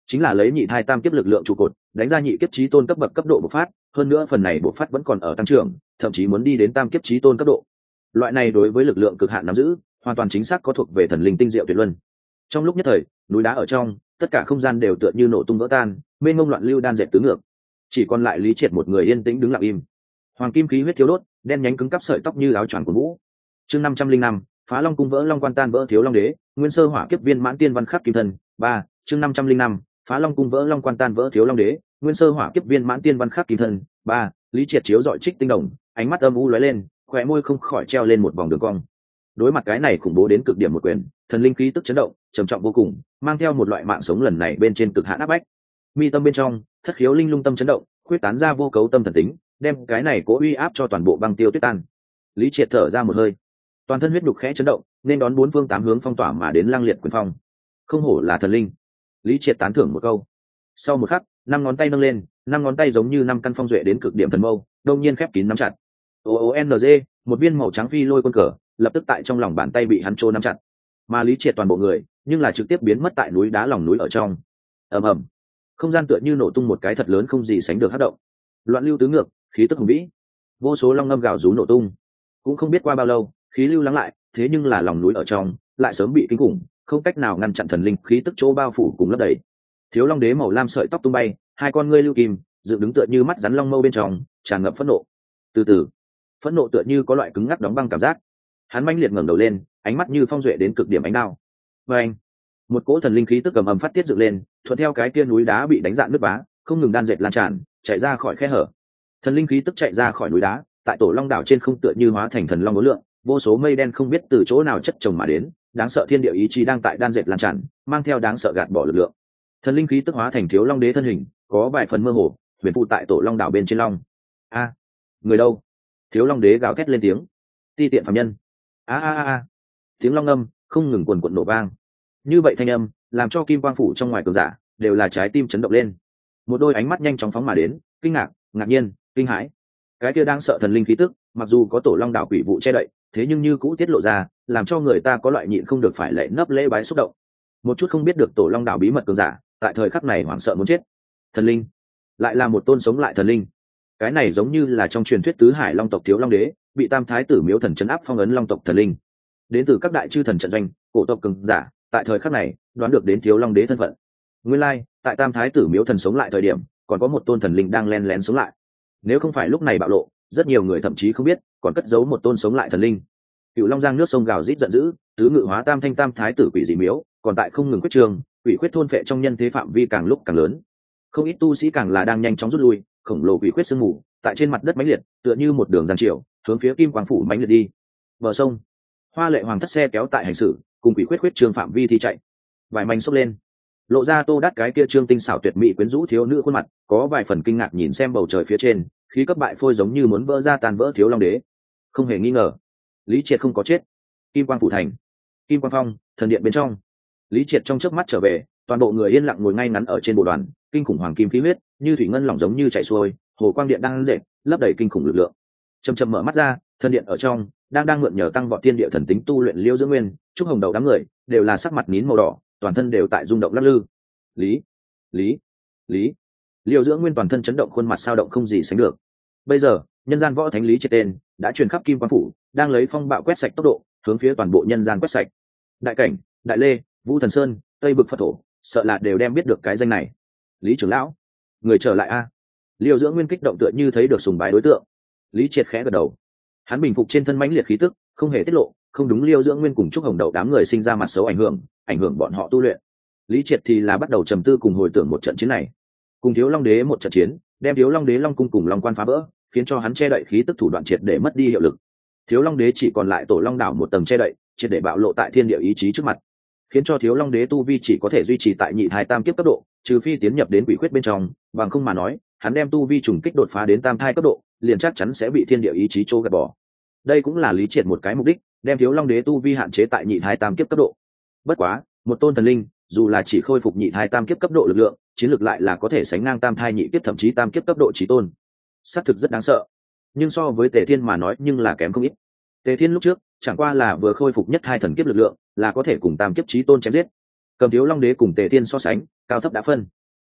chính là lấy nhị thai tam kiếp lực lượng trụ cột đánh ra nhị kiếp chí tôn cấp bậc cấp độ bộc phát, hơn nữa phần này bộc phát vẫn còn ở tăng trưởng, thậm chí muốn đi đến tam kiếp chí tôn cấp độ. Loại này đối với lực lượng cực hạn nắm giữ hoàn toàn chính xác có thuộc về thần linh tinh diệu tuyệt luân. Trong lúc nhất thời, núi đá ở trong tất cả không gian đều tựa như nổ tung vỡ tan, mênh mông loạn lưu đan dệt tứ ngược, chỉ còn lại Lý Triệt một người yên tĩnh đứng lặng im. Hoàng kim khí huyết thiếu đốt, đen nhánh cứng cắp sợi tóc như áo choàng của vũ. Chương năm trăm linh năm, phá long cung vỡ long quan tan vỡ thiếu long đế, nguyên sơ hỏa kiếp viên mãn tiên văn khắc kim thân. Ba, chương năm trăm linh năm, phá long cung vỡ long quan tan vỡ thiếu long đế, nguyên sơ hỏa kiếp viên mãn tiên văn khắc kim thân. Ba, Lý Triệt chiếu dọi trích tinh đồng, ánh mắt âm u lóe lên, khóe môi không khỏi treo lên một vòng đường cong. Đối mặt cái này khủng bố đến cực điểm một quyền, thần linh khí tức chấn động, trầm trọng vô cùng, mang theo một loại mạng sống lần này bên trên cực hạn áp bách. Mi tâm bên trong, thất khiếu linh lung tâm chấn động, khuyết tán ra vô cấu tâm thần tính, đem cái này cố uy áp cho toàn bộ băng tiêu tuyết tan. Lý Triệt thở ra một hơi, toàn thân huyết nhục khẽ chấn động, nên đón bốn phương tám hướng phong tỏa mà đến lang liệt quyền phong. Không hổ là thần linh. Lý Triệt tán thưởng một câu. Sau một khắc, năm ngón tay nâng lên, năm ngón tay giống như năm căn phong duệ đến cực điểm thần mâu, đông nhiên khép kín nắm chặt. O O N G, một viên màu trắng phi lôi quân cờ, lập tức tại trong lòng bàn tay bị hắn trô nắm chặt. Mà Lý Triệt toàn bộ người, nhưng là trực tiếp biến mất tại núi đá lòng núi ở trong. Ầm ầm, không gian tựa như nổ tung một cái thật lớn không gì sánh được hất động. Loạn lưu tứ ngược, khí tức hùng vĩ, vô số long ngâm gào rú nổ tung. Cũng không biết qua bao lâu, khí lưu lắng lại, thế nhưng là lòng núi ở trong lại sớm bị kinh khủng, không cách nào ngăn chặn thần linh khí tức chỗ bao phủ cùng lấp đầy. Thiếu long đế màu lam sợi tóc tung bay, hai con ngươi lưu kim dựng đứng tựa như mắt rắn long mâu bên trong, tràn ngập phẫn nộ. Từ từ, phẫn nộ tựa như có loại cứng ngắc đóng băng cảm giác. Hắn mãnh liệt ngẩng đầu lên, ánh mắt như phong duệ đến cực điểm ánh đao. Và anh, một cỗ thần linh khí tức cầm ầm phát tiết dựng lên, thuận theo cái kia núi đá bị đánh dạn nứt vá, không ngừng đan dệt lan tràn, chạy ra khỏi khe hở. Thần linh khí tức chạy ra khỏi núi đá, tại tổ long đảo trên không tựa như hóa thành thần long đối lượng, vô số mây đen không biết từ chỗ nào chất chồng mà đến, đáng sợ thiên địa ý chí đang tại đan dệt lan tràn, mang theo đáng sợ gạt bỏ lực lượng. Thần linh khí tức hóa thành thiếu long đế thân hình, có vài phần mơ hồ, huyền phụ tại tổ long đảo bên trên long. A, người đâu? Thiếu long đế gào thét lên tiếng. Ti tiện phàm nhân. A a a a. Tiếng long âm không ngừng quần quật nổ vang. Như vậy thanh âm làm cho kim quang phủ trong ngoài cường giả đều là trái tim chấn động lên. Một đôi ánh mắt nhanh chóng phóng mà đến, kinh ngạc, ngạc nhiên, kinh hãi. Cái kia đang sợ thần linh khí tức, mặc dù có tổ long đảo quỷ vụ che đậy, thế nhưng như cũ tiết lộ ra, làm cho người ta có loại nhịn không được phải lệ nấp lễ bái xúc động. Một chút không biết được tổ long đảo bí mật cường giả, tại thời khắc này hoảng sợ muốn chết. Thần linh, lại là một tôn sống lại thần linh. Cái này giống như là trong truyền thuyết tứ hải long tộc thiếu long đế, bị tam thái tử miếu thần trấn áp phong ấn long tộc thần linh. Đến từ các đại chư thần trận doanh, cổ tộc cường giả, tại thời khắc này đoán được đến thiếu long đế thân phận. Nguyên lai, tại tam thái tử miếu thần sống lại thời điểm, còn có một tôn thần linh đang len lén sống lại. Nếu không phải lúc này bạo lộ, rất nhiều người thậm chí không biết còn cất giấu một tôn sống lại thần linh. Cựu long giang nước sông gào rít giận dữ, tứ ngự hóa tam thanh tam thái tử quỷ dị miếu còn tại không ngừng quyết trường, quỷ quyết thôn phệ trong nhân thế phạm vi càng lúc càng lớn. Không ít tu sĩ càng là đang nhanh chóng rút lui, khổng lồ quỷ quyết sương mù tại trên mặt đất mãnh liệt, tựa như một đường giang triều hướng phía kim quang phủ mãnh liệt đi. Bờ sông, hoa lệ hoàng thất xe kéo tại hành xử, cùng quỷ quyết quyết trường phạm vi thi chạy, vài mảnh xốc lên, lộ ra tô đắt cái kia trương tinh xảo tuyệt mỹ quyến rũ thiếu nữ khuôn mặt, có vài phần kinh ngạc nhìn xem bầu trời phía trên, khí cấp bại phôi giống như muốn vỡ ra tàn vỡ thiếu long đế. Không hề nghi ngờ, Lý Triệt không có chết. Kim quang phủ thành, kim quang phong, thần điện bên trong, Lý Triệt trong chớp mắt trở về, toàn bộ người yên lặng ngồi ngay ngắn ở trên bộ đoàn, kinh khủng hoàng kim khí huyết như thủy ngân lỏng giống như chảy xuôi, hồ quang điện đang lệ lấp đầy kinh khủng lực lượng. Chầm chậm mở mắt ra, thần điện ở trong đang đang mượn nhờ tăng vọt thiên địa thần tính tu luyện liêu dưỡng nguyên, trúc hồng đầu đám người đều là sắc mặt nín màu đỏ, toàn thân đều tại rung động lắc lư. Lý, lý, lý, liêu dưỡng nguyên toàn thân chấn động, khuôn mặt sao động không gì sánh được. Bây giờ nhân gian võ thánh Lý Triệt tên đã truyền khắp kim quang phủ, đang lấy phong bạo quét sạch tốc độ hướng phía toàn bộ nhân gian quét sạch. Đại cảnh, đại lê, vũ thần sơn, tây vực phật thổ, sợ là đều đem biết được cái danh này. Lý trưởng lão, người trở lại a? Liêu dưỡng nguyên kích động tựa như thấy được sùng bái đối tượng. Lý Triệt khẽ gật đầu, hắn bình phục trên thân mãnh liệt khí tức, không hề tiết lộ, không đúng Liêu dưỡng nguyên cùng trúc hồng đầu đám người sinh ra mặt xấu ảnh hưởng, ảnh hưởng bọn họ tu luyện. Lý Triệt thì là bắt đầu trầm tư cùng hồi tưởng một trận chiến này, cùng thiếu long đế một trận chiến, đem thiếu long đế long cung cùng long quan phá vỡ, khiến cho hắn che đậy khí tức thủ đoạn triệt để mất đi hiệu lực. Thiếu long đế chỉ còn lại tổ long đảo một tầng che đậy, triệt để bạo lộ tại thiên địa ý chí trước mặt, khiến cho thiếu long đế tu vi chỉ có thể duy trì tại nhị thai tam kiếp cấp độ, trừ phi tiến nhập đến quỷ khuyết bên trong, bằng không mà nói hắn đem tu vi trùng kích đột phá đến tam thai cấp độ, liền chắc chắn sẽ bị thiên địa ý chí trô gạt bỏ. Đây cũng là Lý Triệt một cái mục đích, đem thiếu long đế tu vi hạn chế tại nhị thai tam kiếp cấp độ. Bất quá, một tôn thần linh dù là chỉ khôi phục nhị thai tam kiếp cấp độ lực lượng, chiến lược lại là có thể sánh ngang tam thai nhị kiếp thậm chí tam kiếp cấp độ chí tôn, xác thực rất đáng sợ. Nhưng so với Tề Thiên mà nói nhưng là kém không ít. Tề Thiên lúc trước chẳng qua là vừa khôi phục nhất hai thần kiếp lực lượng, là có thể cùng tam kiếp chí tôn chém giết. Cầm thiếu long đế cùng Tề Thiên so sánh, cao thấp đã phân.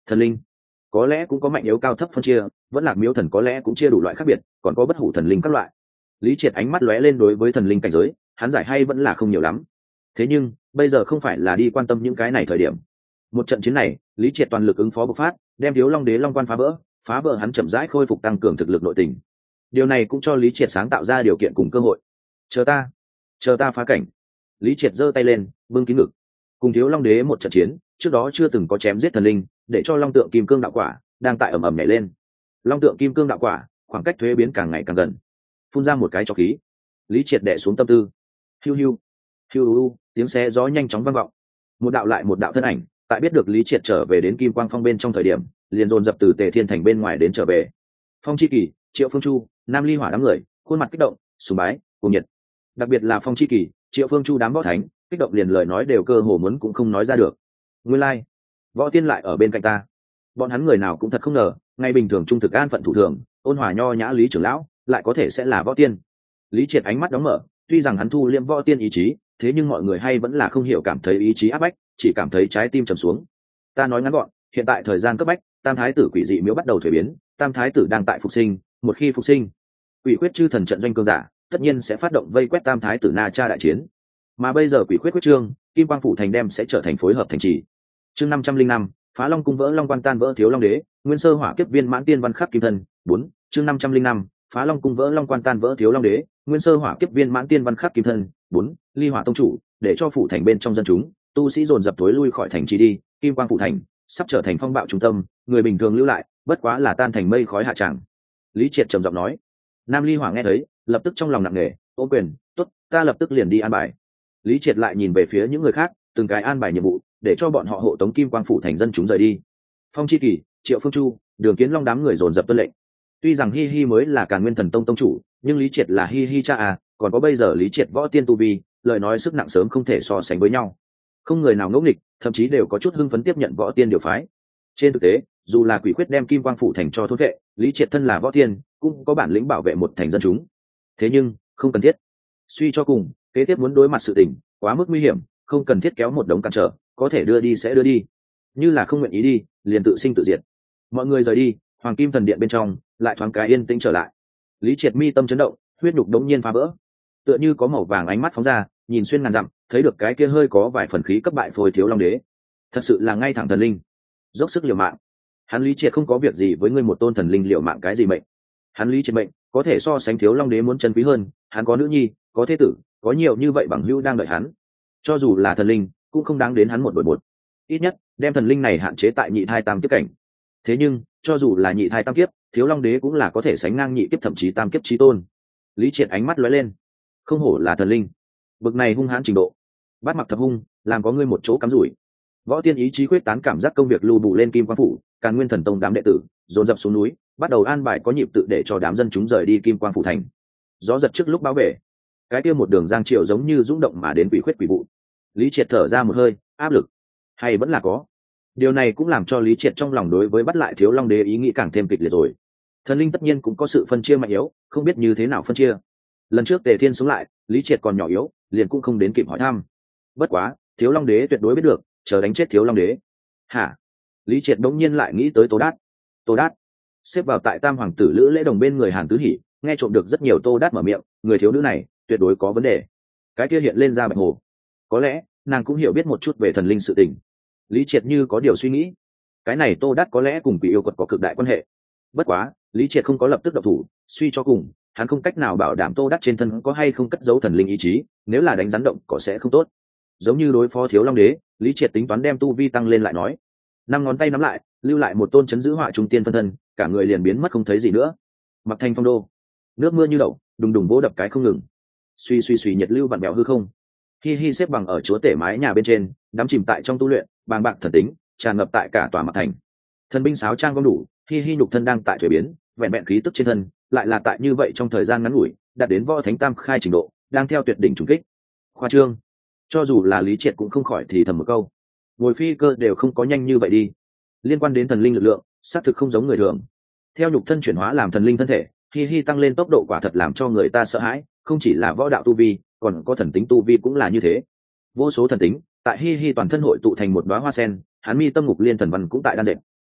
Thần linh có lẽ cũng có mạnh yếu cao thấp phân chia, vẫn lạc miếu thần có lẽ cũng chia đủ loại khác biệt, còn có bất hủ thần linh các loại. Lý Triệt ánh mắt lóe lên, đối với thần linh cảnh giới hắn giải hay vẫn là không nhiều lắm. Thế nhưng bây giờ không phải là đi quan tâm những cái này thời điểm. Một trận chiến này Lý Triệt toàn lực ứng phó bộc phát, đem Thiếu Long Đế long quan phá vỡ, phá vỡ hắn chậm rãi khôi phục tăng cường thực lực nội tình. Điều này cũng cho Lý Triệt sáng tạo ra điều kiện cùng cơ hội. Chờ ta, chờ ta phá cảnh. Lý Triệt giơ tay lên, bưng kín ngực. Cùng Thiếu Long Đế một trận chiến, trước đó chưa từng có chém giết thần linh, để cho long tượng kim cương đạo quả đang tại ầm ầm nhảy lên. Long tượng kim cương đạo quả, khoảng cách thuế biến càng ngày càng gần. Phun ra một cái cho khí. Lý Triệt đè xuống tâm tư. Hiu hiu, hiu hiu, tiếng xé gió nhanh chóng vang vọng. Một đạo lại một đạo thân ảnh, tại biết được Lý Triệt trở về đến Kim Quang Phong bên trong thời điểm, liền dồn dập từ Tề Thiên Thành bên ngoài đến trở về. Phong Chi Kỳ, Triệu Phương Chu, Nam Ly Hỏa đám người, khuôn mặt kích động, sùng bái, cuồng nhiệt. Đặc biệt là Phong Chi Kỳ, Triệu Phương Chu đám võ thánh, kích động liền lời nói đều cơ hồ muốn cũng không nói ra được. Nguyên lai, like, võ tiên lại ở bên cạnh ta. Bọn hắn người nào cũng thật không ngờ, ngày bình thường trung thực an phận thủ thường, ôn hòa nho nhã Lý trưởng lão, lại có thể sẽ là võ tiên. Lý Triệt ánh mắt đóng mở, tuy rằng hắn thu liễm võ tiên ý chí, thế nhưng mọi người hay vẫn là không hiểu cảm thấy ý chí áp bách, chỉ cảm thấy trái tim trầm xuống. Ta nói ngắn gọn, hiện tại thời gian cấp bách, Tam Thái tử quỷ dị miếu bắt đầu thuế biến, Tam Thái tử đang tại phục sinh, một khi phục sinh, quỷ quyết chư thần trận doanh cương giả, tất nhiên sẽ phát động vây quét Tam Thái tử Na Cha đại chiến. Mà bây giờ quỷ quyết quyết trương, Kim Quang phủ thành đem sẽ trở thành phối hợp thành trì. Chương năm trăm linh năm, phá long cung vỡ long quan tan vỡ Thiếu Long Đế, nguyên sơ hỏa kiếp viên mãn tiên văn khắc kim thân. Bốn. Chương năm trăm linh năm, phá long cung vỡ long quan tan vỡ Thiếu Long Đế, nguyên sơ hỏa kiếp viên mãn tiên văn khắc kim thân. Bốn. Ly Hỏa tông chủ, để cho phủ thành bên trong dân chúng, tu sĩ dồn dập tối lui khỏi thành trì đi, Kim Quang phủ thành sắp trở thành phong bạo trung tâm, người bình thường lưu lại bất quá là tan thành mây khói hạ tràng. Lý Triệt trầm giọng nói. Nam Ly Hỏa nghe thấy, lập tức trong lòng nặng nề, ô quyền, tốt, ta lập tức liền đi an bài. Lý Triệt lại nhìn về phía những người khác, từng cái an bài nhiệm vụ, để cho bọn họ hộ tống Kim Quang phủ thành dân chúng rời đi. Phong Chi Kỳ, Triệu Phương Chu, Đường Kiến Long đám người dồn dập tuân lệnh. Tuy rằng Hi Hi mới là Càn Nguyên Thần Tông tông chủ, nhưng Lý Triệt là Hi Hi cha à, còn có bây giờ Lý Triệt võ tiên tu vi, lời nói sức nặng sớm không thể so sánh với nhau. Không người nào ngẫu nghịch, thậm chí đều có chút hưng phấn tiếp nhận võ tiên điều phái. Trên thực tế, dù là quỷ quyết đem Kim Quang phủ thành cho thôn vệ, Lý Triệt thân là võ tiên, cũng có bản lĩnh bảo vệ một thành dân chúng. Thế nhưng, không cần thiết. Suy cho cùng, kế tiếp muốn đối mặt sự tình quá mức nguy hiểm, không cần thiết kéo một đống cản trở, có thể đưa đi sẽ đưa đi, như là không nguyện ý đi, liền tự sinh tự diệt. Mọi người rời đi, Hoàng Kim Thần Điện bên trong lại thoáng cái yên tĩnh trở lại. Lý Triệt mi tâm chấn động, huyết nhục đống nhiên phá vỡ, tựa như có màu vàng ánh mắt phóng ra, nhìn xuyên ngàn dặm, thấy được cái kia hơi có vài phần khí cấp bại phôi Thiếu Long Đế, thật sự là ngay thẳng thần linh, dốc sức liều mạng. Hắn Lý Triệt không có việc gì với ngươi một tôn thần linh liều mạng cái gì mệnh. Hắn Lý Triệt mệnh có thể so sánh Thiếu Long Đế muốn chân quý hơn, hắn có nữ nhi, có thế tử, có nhiều như vậy bằng hữu đang đợi hắn. Cho dù là thần linh, cũng không đáng đến hắn một đội một. Ít nhất đem thần linh này hạn chế tại nhị thai tam kiếp cảnh. Thế nhưng cho dù là nhị thai tam kiếp, Thiếu Long Đế cũng là có thể sánh ngang nhị kiếp thậm chí tam kiếp chí tôn. Lý Triệt ánh mắt lóe lên, không hổ là thần linh, bực này hung hãn trình độ, bắt mặc thập hung, làm có ngươi một chỗ cắm rủi. Võ tiên ý chí quyết tán cảm giác công việc lưu bù lên Kim Quang phủ, Càn Nguyên Thần Tông đám đệ tử dồn dập xuống núi, bắt đầu an bài có nhịp tự để cho đám dân chúng rời đi Kim Quang phủ thành. Gió giật trước lúc báo về, cái kia một đường giang triều giống như rung động mà đến quỷ khuyết quỷ vụ. Lý Triệt thở ra một hơi, áp lực hay vẫn là có. Điều này cũng làm cho Lý Triệt trong lòng đối với bắt lại Thiếu Long Đế ý nghĩ càng thêm kịch liệt rồi. Thần linh tất nhiên cũng có sự phân chia mạnh yếu, không biết như thế nào phân chia. Lần trước Tề Thiên sống lại, Lý Triệt còn nhỏ yếu, liền cũng không đến kịp hỏi thăm. Bất quá, Thiếu Long Đế tuyệt đối biết được, chờ đánh chết Thiếu Long Đế. Hả? Lý Triệt đống nhiên lại nghĩ tới Tô Đát. Tô Đát xếp vào tại Tam hoàng tử Lữ Lễ Đồng bên người Hàn Tứ Hỉ, nghe trộm được rất nhiều Tô Đát mở miệng, người thiếu nữ này tuyệt đối có vấn đề. Cái kia hiện lên ra bạch hồ, có lẽ nàng cũng hiểu biết một chút về thần linh sự tình. Lý Triệt như có điều suy nghĩ, cái này Tô Đát có lẽ cùng Quỷ Yêu Quật có cực đại quan hệ. Bất quá, Lý Triệt không có lập tức động thủ, suy cho cùng, hắn không cách nào bảo đảm Tô Đát trên thân có hay không cất giấu thần linh ý chí, nếu là đánh rắn động có sẽ không tốt. Giống như đối phó Thiếu Long Đế, Lý Triệt tính toán đem tu vi tăng lên lại nói. Năm ngón tay nắm lại, lưu lại một tôn chấn giữ họa trung tiên phân thân, cả người liền biến mất không thấy gì nữa. Mặc Thanh phong đô, nước mưa như đậu, đùng đùng vỗ đập cái không ngừng. Suy suy suy nhiệt lưu vặn bèo hư không. Hi Hi xếp bằng ở chúa tể mái nhà bên trên, đắm chìm tại trong tu luyện, bàng bạc thần tính tràn ngập tại cả tòa Mặc Thành. Thần binh sáo trang gom đủ, Hi Hi nhục thân đang tại thuế biến, vẹn vẹn khí tức trên thân, lại là tại như vậy trong thời gian ngắn ngủi, đạt đến võ thánh tam khai trình độ, đang theo tuyệt đỉnh trùng kích. Khoa trương, cho dù là Lý Triệt cũng không khỏi thì thầm một câu. Ngồi phi cơ đều không có nhanh như vậy đi. Liên quan đến thần linh lực lượng, xác thực không giống người thường. Theo nhục thân chuyển hóa làm thần linh thân thể, Hi Hi tăng lên tốc độ quả thật làm cho người ta sợ hãi, không chỉ là võ đạo tu vi, còn có thần tính tu vi cũng là như thế. Vô số thần tính tại Hi Hi toàn thân hội tụ thành một đóa hoa sen, hắn mi tâm ngục liên thần văn cũng tại đan đệm.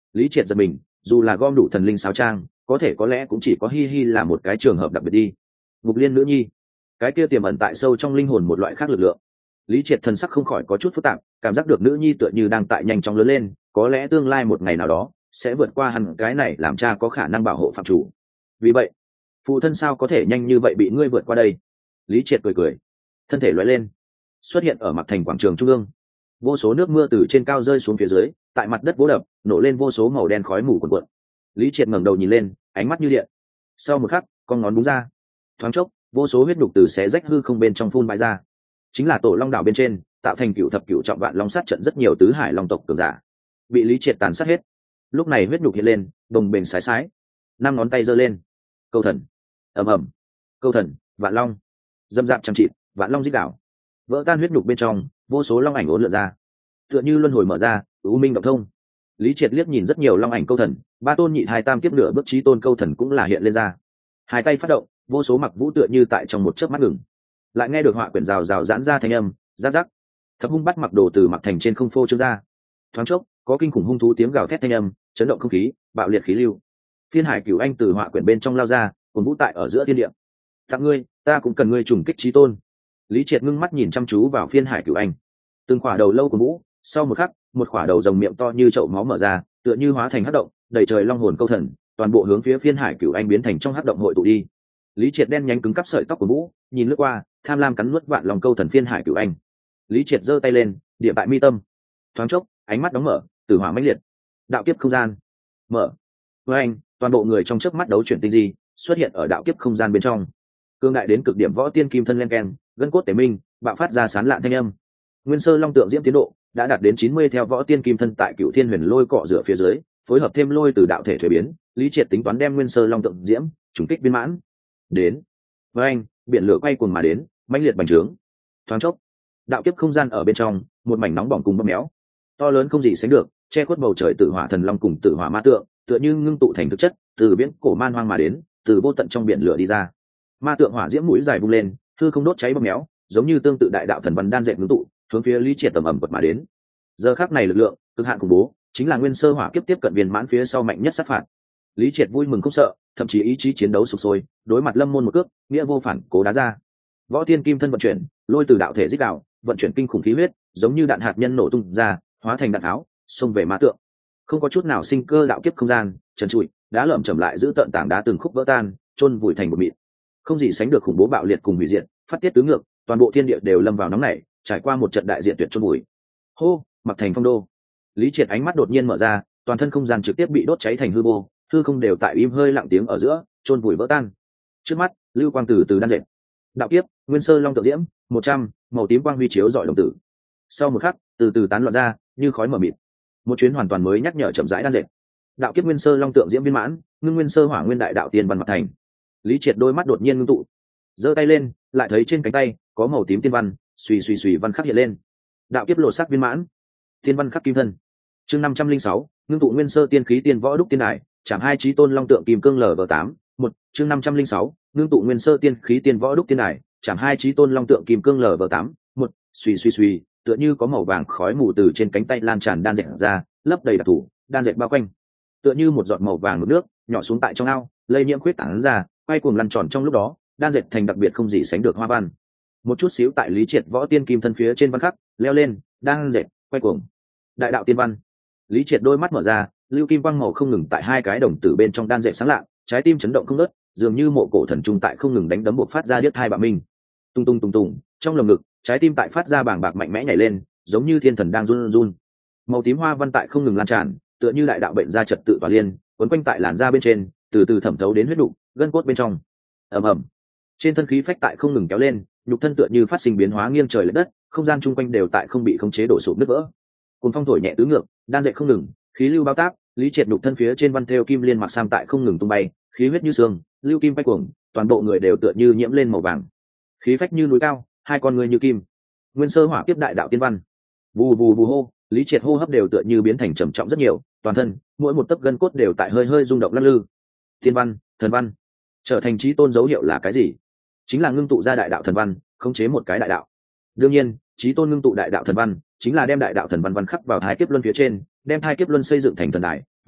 Lý Triệt giật mình, dù là gom đủ thần linh sáo trang, có thể có lẽ cũng chỉ có hi hi là một cái trường hợp đặc biệt đi. Ngục Liên nữ nhi, cái kia tiềm ẩn tại sâu trong linh hồn một loại khác lực lượng. Lý Triệt thần sắc không khỏi có chút phức tạp, cảm giác được nữ nhi tựa như đang tại nhanh chóng lớn lên, có lẽ tương lai một ngày nào đó sẽ vượt qua hẳn cái này làm cha có khả năng bảo hộ phạm chủ. Vì vậy, phụ thân sao có thể nhanh như vậy bị ngươi vượt qua đây? Lý Triệt cười cười, thân thể lóe lên, xuất hiện ở mặt thành quảng trường trung ương. Vô số nước mưa từ trên cao rơi xuống phía dưới, tại mặt đất vỗ đập, nổ lên vô số màu đen khói mù cuồn cuộn. Lý Triệt ngẩng đầu nhìn lên, ánh mắt như điện. Sau một khắc, con ngón búng ra, thoáng chốc, vô số huyết đục từ xé rách hư không bên trong phun bãi ra. Chính là tổ long đảo bên trên, tạo thành cựu thập cựu trọng vạn long sát trận rất nhiều tứ hải long tộc cường giả, bị Lý Triệt tàn sát hết. Lúc này huyết nhục hiện lên, đồng bền sái sái, năm ngón tay giơ lên, câu thần, ầm ầm, câu thần, vạn long, dâm dạp chăm chịt, vạn long dích đảo, vỡ tan huyết nhục bên trong, vô số long ảnh uốn lượn ra, tựa như luân hồi mở ra, u minh động thông. Lý Triệt liếc nhìn rất nhiều long ảnh câu thần, ba tôn nhị hai tam kiếp nửa bước chí tôn câu thần cũng là hiện lên ra. Hai tay phát động, vô số mặc vũ tựa như tại trong một chớp mắt ngừng. Lại nghe được họa quyển rào rào giãn ra thanh âm, rắc rắc. Thập hung bắt mặc đồ từ mặc thành trên không phô trương ra. Thoáng chốc, có kinh khủng hung thú tiếng gào thét thanh âm, chấn động không khí, bạo liệt khí lưu. Phiên Hải Cửu Anh từ họa quyển bên trong lao ra, cuồn vũ tại ở giữa thiên địa. Tặng ngươi, ta cũng cần ngươi trùng kích chí tôn. Lý Triệt ngưng mắt nhìn chăm chú vào Phiên Hải Cửu Anh. Từng khỏa đầu lâu của vũ, sau một khắc, một khỏa đầu rồng miệng to như chậu máu mở ra, tựa như hóa thành hắc động, đầy trời long hồn câu thần, toàn bộ hướng phía Phiên Hải Cửu Anh biến thành trong hắc động hội tụ đi. Lý Triệt đen nhánh cứng cắp sợi tóc của vũ, nhìn lướt qua, tham lam cắn nuốt vạn lòng câu thần Phiên Hải Cửu Anh. Lý Triệt giơ tay lên, điểm tại mi tâm. Thoáng chốc, ánh mắt đóng mở, tử hỏa mãnh liệt. Đạo kiếp không gian mở. Với anh, toàn bộ người trong chớp mắt đấu chuyển tinh di, xuất hiện ở đạo kiếp không gian bên trong. Cương đại đến cực điểm võ tiên kim thân len keng, gân cốt tể minh, bạo phát ra sán lạn thanh âm. Nguyên sơ long tượng diễm tiến độ đã đạt đến chín mươi theo võ tiên kim thân tại Cửu Thiên Huyền Lôi cọ rửa phía dưới, phối hợp thêm lôi từ đạo thể thuế biến, Lý Triệt tính toán đem Nguyên sơ long tượng diễm trùng kích viên mãn. Đến. Với anh, biển lửa quay cuồng mà đến, mãnh liệt bành trướng. Thoáng chốc, đạo kiếp không gian ở bên trong, một mảnh nóng bỏng cùng bơm méo, to lớn không gì sánh được, che khuất bầu trời tử hỏa thần long cùng tử hỏa ma tượng, tựa như ngưng tụ thành thực chất, từ biển cổ man hoang mà đến, từ vô tận trong biển lửa đi ra. Ma tượng hỏa diễm mũi dài vung lên, hư không đốt cháy bơm méo, giống như tương tự đại đạo thần văn đan dệt ngưng tụ, hướng phía Lý Triệt tầm ẩm quật mà đến. Giờ khắc này lực lượng cực hạn khủng bố, chính là nguyên sơ hỏa kiếp tiếp cận viên mãn phía sau mạnh nhất sát phạt. Lý Triệt vui mừng không sợ, thậm chí ý chí chiến đấu sục sôi, đối mặt Lâm Môn một cước, nghĩa vô phản cố đá ra. Võ tiên kim thân vận chuyển, lôi từ đạo thể dích đạo, vận chuyển kinh khủng khí huyết, giống như đạn hạt nhân nổ tung ra, hóa thành đạn tháo, xông về ma tượng. Không có chút nào sinh cơ đạo kiếp không gian, trần trụi, đá lởm chởm lại giữ tận tảng đá từng khúc vỡ tan, chôn vùi thành một mịn. Không gì sánh được khủng bố bạo liệt cùng hủy diệt, phát tiết tứ ngược, toàn bộ thiên địa đều lâm vào nóng nảy, trải qua một trận đại diện tuyệt chôn vùi. Hô, mặc thành phong đô. Lý Triệt ánh mắt đột nhiên mở ra, toàn thân không gian trực tiếp bị đốt cháy thành hư vô, hư không đều tại im hơi lặng tiếng ở giữa, chôn vùi vỡ tan. Trước mắt, lưu quang từ từ đan dệt. Đạo kiếp, nguyên sơ long tự diễm, một trăm, màu tím quang huy chiếu rọi đồng tử. Sau một khắc, từ từ tán loạn ra, như khói mờ mịt. Một chuyến hoàn toàn mới nhắc nhở chậm rãi đan dệt. Đạo kiếp nguyên sơ long tượng diễm viên mãn, ngưng nguyên sơ hỏa nguyên đại đạo tiên văn mặt thành. Lý Triệt đôi mắt đột nhiên ngưng tụ, giơ tay lên, lại thấy trên cánh tay có màu tím tiên văn, suy suy suy văn khắc hiện lên. Đạo kiếp lộ sắc viên mãn, tiên văn khắc kim thân. Chương năm trăm linh sáu, ngưng tụ nguyên sơ tiên khí tiên võ đúc tiên đại, chạm hai chí tôn long tượng kim cương lv tám. Một, chương năm trăm linh sáu, ngưng tụ nguyên sơ tiên khí tiên võ đúc tiên đại, chạm hai chí tôn long tượng kim cương lv tám. Một, suy suy suy, tựa như có màu vàng khói mù từ trên cánh tay lan tràn đan dệt ra, lấp đầy đặc thủ, đan dệt bao quanh. Tựa như một giọt màu vàng nước nhỏ xuống tại trong ao, lây nhiễm khuyết tán ra, quay cuồng lăn tròn trong lúc đó, đan dệt thành đặc biệt không gì sánh được hoa văn. Một chút xíu tại Lý Triệt võ tiên kim thân phía trên văn khắc, leo lên, đan dệt, quay cuồng. Đại đạo tiên văn. Lý Triệt đôi mắt mở ra, lưu kim quang màu không ngừng tại hai cái đồng tử bên trong đan dệt sáng lạ, trái tim chấn động không ngớt, dường như mộ cổ thần trung tại không ngừng đánh đấm buộc phát ra điếc hai bạo minh. Tung tung tung tung, trong lồng ngực, trái tim tại phát ra bàng bạc mạnh mẽ nhảy lên, giống như thiên thần đang run run. Màu tím hoa văn tại không ngừng lan tràn, tựa như đại đạo bệnh ra trật tự tỏa liên, quấn quanh tại làn da bên trên, từ từ thẩm thấu đến huyết nục, gân cốt bên trong. Ầm ầm. Trên thân khí phách tại không ngừng kéo lên, nhục thân tựa như phát sinh biến hóa nghiêng trời lệch đất, không gian chung quanh đều tại không bị khống chế đổ sụp nứt vỡ. Cùng phong thổi nhẹ tứ ngược, đan dệt không ngừng, khí lưu bao táp, Lý Triệt nhục thân phía trên văn thêu kim liên mặc sam tại không ngừng tung bay, khí huyết như sương, lưu kim bay cuồng, toàn bộ người đều tựa như nhiễm lên màu vàng. Khí phách như núi cao, hai con người như kim. Nguyên sơ hỏa tiếp đại đạo tiên văn. Vù vù vù hô, Lý Triệt hô hấp đều tựa như biến thành trầm trọng rất nhiều, toàn thân, mỗi một tấc gân cốt đều tại hơi hơi rung động lắc lư. Tiên văn, thần văn, trở thành chí tôn dấu hiệu là cái gì? Chính là ngưng tụ ra đại đạo thần văn, khống chế một cái đại đạo. Đương nhiên, chí tôn ngưng tụ đại đạo thần văn, chính là đem đại đạo thần văn văn khắc vào hai kiếp luân phía trên, đem hai kiếp luân xây dựng thành thần đài,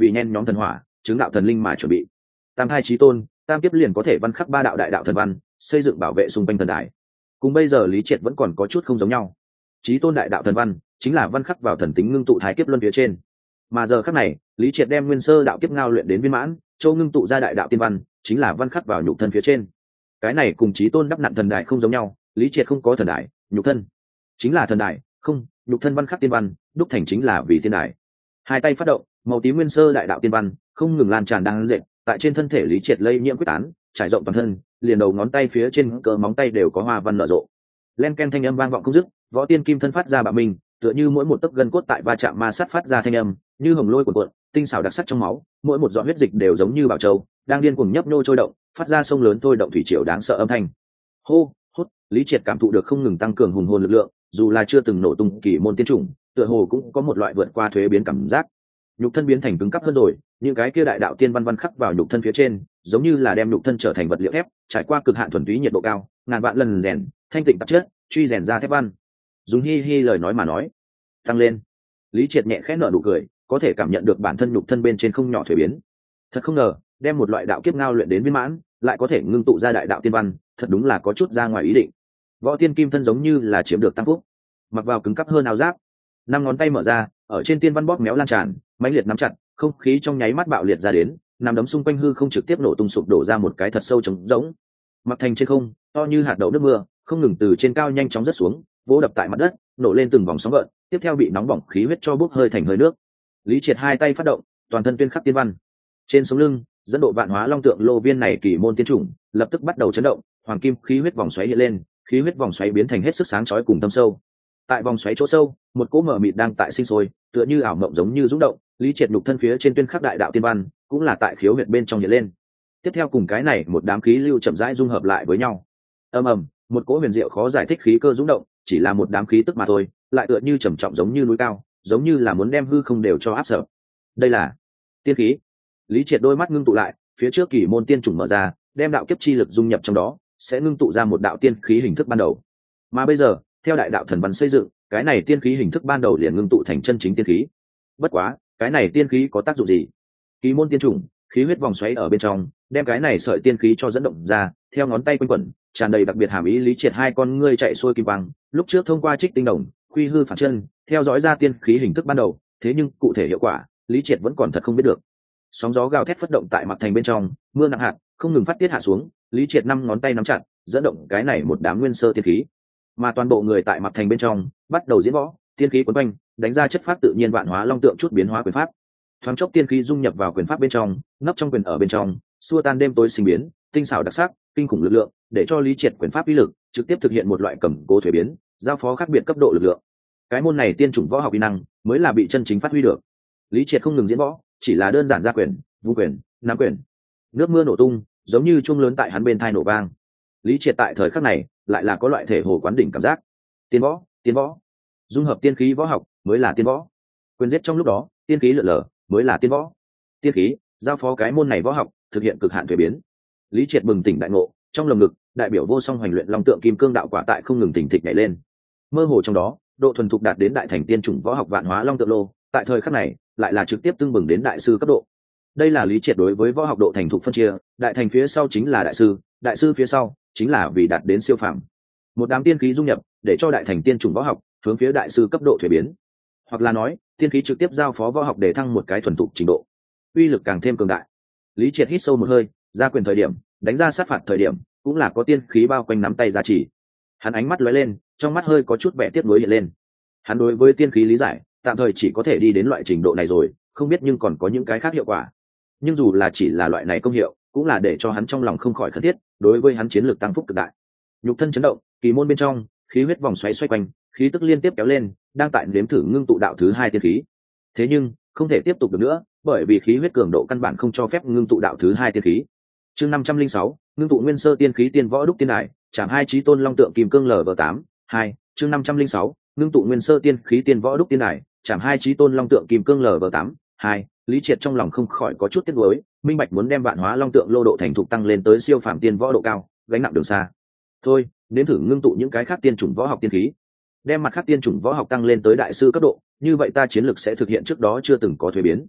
vì nhen nhóm thần hỏa chứng đạo thần linh mà chuẩn bị. Tam thai chí tôn, tam kiếp liền có thể văn khắc ba đạo đại đạo thần văn, xây dựng bảo vệ xung quanh thần đài. Cùng bây giờ Lý Triệt vẫn còn có chút không giống nhau. Chí tôn đại đạo thần văn chính là văn khắc vào thần tính ngưng tụ thái kiếp luân phía trên, mà giờ khắc này Lý Triệt đem nguyên sơ đạo kiếp ngao luyện đến viên mãn, châu ngưng tụ ra đại đạo tiên văn chính là văn khắc vào nhục thân phía trên. Cái này cùng chí tôn đắp nặn thần đài không giống nhau, Lý Triệt không có thần đài, nhục thân chính là thần đài, không, nhục thân văn khắc tiên văn, đúc thành chính là vì tiên đài. Hai tay phát động, màu tím nguyên sơ đại đạo tiên văn không ngừng lan tràn đang dệt tại trên thân thể Lý Triệt, lây nhiễm quyết tán, trải rộng toàn thân, liền đầu ngón tay phía trên cỡ móng tay đều có hoa văn nở rộ. Len ken thanh âm vang vọng không dứt, võ tiên kim thân phát ra bạo mình, tựa như mỗi một tấc gân cốt tại va chạm ma sát phát ra thanh âm, như hồng lôi cuộn cuộn, tinh xảo đặc sắc trong máu, mỗi một giọt huyết dịch đều giống như bảo châu, đang điên cuồng nhấp nhô trôi động, phát ra sông lớn thôi động thủy triều đáng sợ âm thanh. Hô, hút, Lý Triệt cảm thụ được không ngừng tăng cường hùng hồn lực lượng, dù là chưa từng nổ tung kỳ môn tiên chủng, tựa hồ cũng có một loại vượt qua thuế biến cảm giác. Nhục thân biến thành cứng cáp hơn rồi, những cái kia đại đạo tiên văn văn khắc vào nhục thân phía trên, giống như là đem nhục thân trở thành vật liệu thép, trải qua cực hạn thuần túy nhiệt độ cao, ngàn vạn lần rèn, thanh tịnh tạp chất, truy rèn ra thép văn. Dùng hi hi lời nói mà nói, tăng lên. Lý Triệt nhẹ khẽ nở nụ cười, có thể cảm nhận được bản thân nhục thân bên trên không nhỏ thuế biến. Thật không ngờ, đem một loại đạo kiếp ngao luyện đến viên mãn, lại có thể ngưng tụ ra đại đạo tiên văn, thật đúng là có chút ra ngoài ý định. Võ tiên kim thân giống như là chiếm được tăng phúc, mặc vào cứng cáp hơn áo giáp, năm ngón tay mở ra, ở trên tiên văn bóp méo lan tràn, mãnh liệt nắm chặt, không khí trong nháy mắt bạo liệt ra đến, nằm đấm xung quanh hư không trực tiếp nổ tung sụp đổ ra một cái thật sâu trống rỗng. Mặc thành trên không, to như hạt đậu nước mưa, không ngừng từ trên cao nhanh chóng rớt xuống, vỗ đập tại mặt đất, nổ lên từng vòng sóng gợn, tiếp theo bị nóng bỏng khí huyết cho bốc hơi thành hơi nước. Lý Triệt hai tay phát động, toàn thân tuyên khắc tiên văn. Trên sống lưng, dẫn độ vạn hóa long tượng lô viên này kỳ môn tiên chủng, lập tức bắt đầu chấn động, hoàng kim khí huyết vòng xoáy hiện lên, khí huyết vòng xoáy biến thành hết sức sáng chói cùng thâm sâu. Tại vòng xoáy chỗ sâu, một cỗ mở mịt đang tại sinh sôi, tựa như ảo mộng giống như rung động. Lý Triệt nhục thân phía trên tuyên khắc đại đạo tiên văn, cũng là tại khiếu huyệt bên trong hiện lên. Tiếp theo cùng cái này một đám khí lưu chậm rãi dung hợp lại với nhau. Ầm ầm, một cỗ huyền diệu khó giải thích khí cơ rung động, chỉ là một đám khí tức mà thôi, lại tựa như trầm trọng giống như núi cao, giống như là muốn đem hư không đều cho áp sập. Đây là tiên khí. Lý Triệt đôi mắt ngưng tụ lại, phía trước kỳ môn tiên chủng mở ra, đem đạo kiếp chi lực dung nhập trong đó, sẽ ngưng tụ ra một đạo tiên khí hình thức ban đầu. Mà bây giờ, theo đại đạo thần văn xây dựng, cái này tiên khí hình thức ban đầu liền ngưng tụ thành chân chính tiên khí. Bất quá, cái này tiên khí có tác dụng gì? Kỳ môn tiên chủng, khí huyết vòng xoáy ở bên trong, đem cái này sợi tiên khí cho dẫn động ra, theo ngón tay quanh quẩn, tràn đầy đặc biệt hàm ý. Lý Triệt hai con ngươi chạy xuôi kim quang, lúc trước thông qua trích tinh đồng, quy hư phản chân, theo dõi ra tiên khí hình thức ban đầu, thế nhưng cụ thể hiệu quả, Lý Triệt vẫn còn thật không biết được. Sóng gió gào thét phất động tại mặt thành bên trong, mưa nặng hạt không ngừng phát tiết hạ xuống. Lý Triệt năm ngón tay nắm chặt, dẫn động cái này một đám nguyên sơ tiên khí, mà toàn bộ người tại mặt thành bên trong bắt đầu diễn võ, tiên khí quấn quanh, đánh ra chất pháp tự nhiên vạn hóa long tượng chút biến hóa quyền pháp. Thoáng chốc tiên khí dung nhập vào quyền pháp bên trong, nấp trong quyền ở bên trong, xua tan đêm tối sinh biến, tinh xảo đặc sắc, kinh khủng lực lượng, để cho Lý Triệt quyền pháp uy lực trực tiếp thực hiện một loại cầm cố thuế biến, giao phó khác biệt cấp độ lực lượng. Cái môn này tiên chủng võ học uy năng mới là bị chân chính phát huy được. Lý Triệt không ngừng diễn võ, chỉ là đơn giản ra quyền, vu quyền, nắm quyền. Nước mưa nổ tung, giống như chuông lớn tại hắn bên tai nổ vang. Lý Triệt tại thời khắc này lại là có loại thể hồ quán đỉnh cảm giác. Tiên võ, tiên võ, dung hợp tiên khí võ học mới là tiên võ. Quyền giết trong lúc đó, tiên khí lượn lờ mới là tiên võ. Tiên khí giao phó cái môn này võ học thực hiện cực hạn thuế biến. Lý Triệt bừng tỉnh đại ngộ, trong lồng ngực đại biểu vô song hoành luyện long tượng kim cương đạo quả tại không ngừng tỉnh thịch nhảy lên. Mơ hồ trong đó, độ thuần thục đạt đến đại thành tiên chủng võ học vạn hóa long tượng lô, tại thời khắc này lại là trực tiếp tương bừng đến đại sư cấp độ. Đây là Lý Triệt đối với võ học độ thành thục phân chia, đại thành phía sau chính là đại sư, đại sư phía sau chính là vì đạt đến siêu phàm. Một đám tiên khí dung nhập, để cho đại thành tiên chủng võ học hướng phía đại sư cấp độ thuế biến, hoặc là nói tiên khí trực tiếp giao phó võ học để thăng một cái thuần thục trình độ, uy lực càng thêm cường đại. Lý Triệt hít sâu một hơi, ra quyền thời điểm, đánh ra sát phạt thời điểm, cũng là có tiên khí bao quanh nắm tay giá trị. Hắn ánh mắt lóe lên, trong mắt hơi có chút vẻ tiếc nuối hiện lên. Hắn đối với tiên khí lý giải, tạm thời chỉ có thể đi đến loại trình độ này rồi, không biết nhưng còn có những cái khác hiệu quả. Nhưng dù là chỉ là loại này công hiệu, cũng là để cho hắn trong lòng không khỏi khẩn thiết, đối với hắn chiến lược tăng phúc cực đại. Nhục thân chấn động, kỳ môn bên trong, khí huyết vòng xoáy xoay quanh, khí tức liên tiếp kéo lên, đang tại nếm thử ngưng tụ đạo thứ hai tiên khí. Thế nhưng, không thể tiếp tục được nữa, bởi vì khí huyết cường độ căn bản không cho phép ngưng tụ đạo thứ hai tiên khí. Chương năm trăm linh sáu, ngưng tụ nguyên sơ tiên khí tiên võ đúc tiên đại, chạm hai chí tôn long tượng kim cương lv tám, hai, chương năm trăm linh sáu, ngưng tụ nguyên sơ tiên khí tiên võ đúc tiên đại, chạm hai chí tôn long tượng kim cương lv tám, hai. Lý Triệt trong lòng không khỏi có chút tiếc nuối, minh bạch muốn đem vạn hóa long tượng lô độ thành thục tăng lên tới siêu phàm tiên võ độ cao, gánh nặng đường xa. Thôi, nếm thử ngưng tụ những cái khác tiên chủng võ học tiên khí, đem mặt khác tiên chủng võ học tăng lên tới đại sư cấp độ, như vậy ta chiến lực sẽ thực hiện trước đó chưa từng có thuế biến.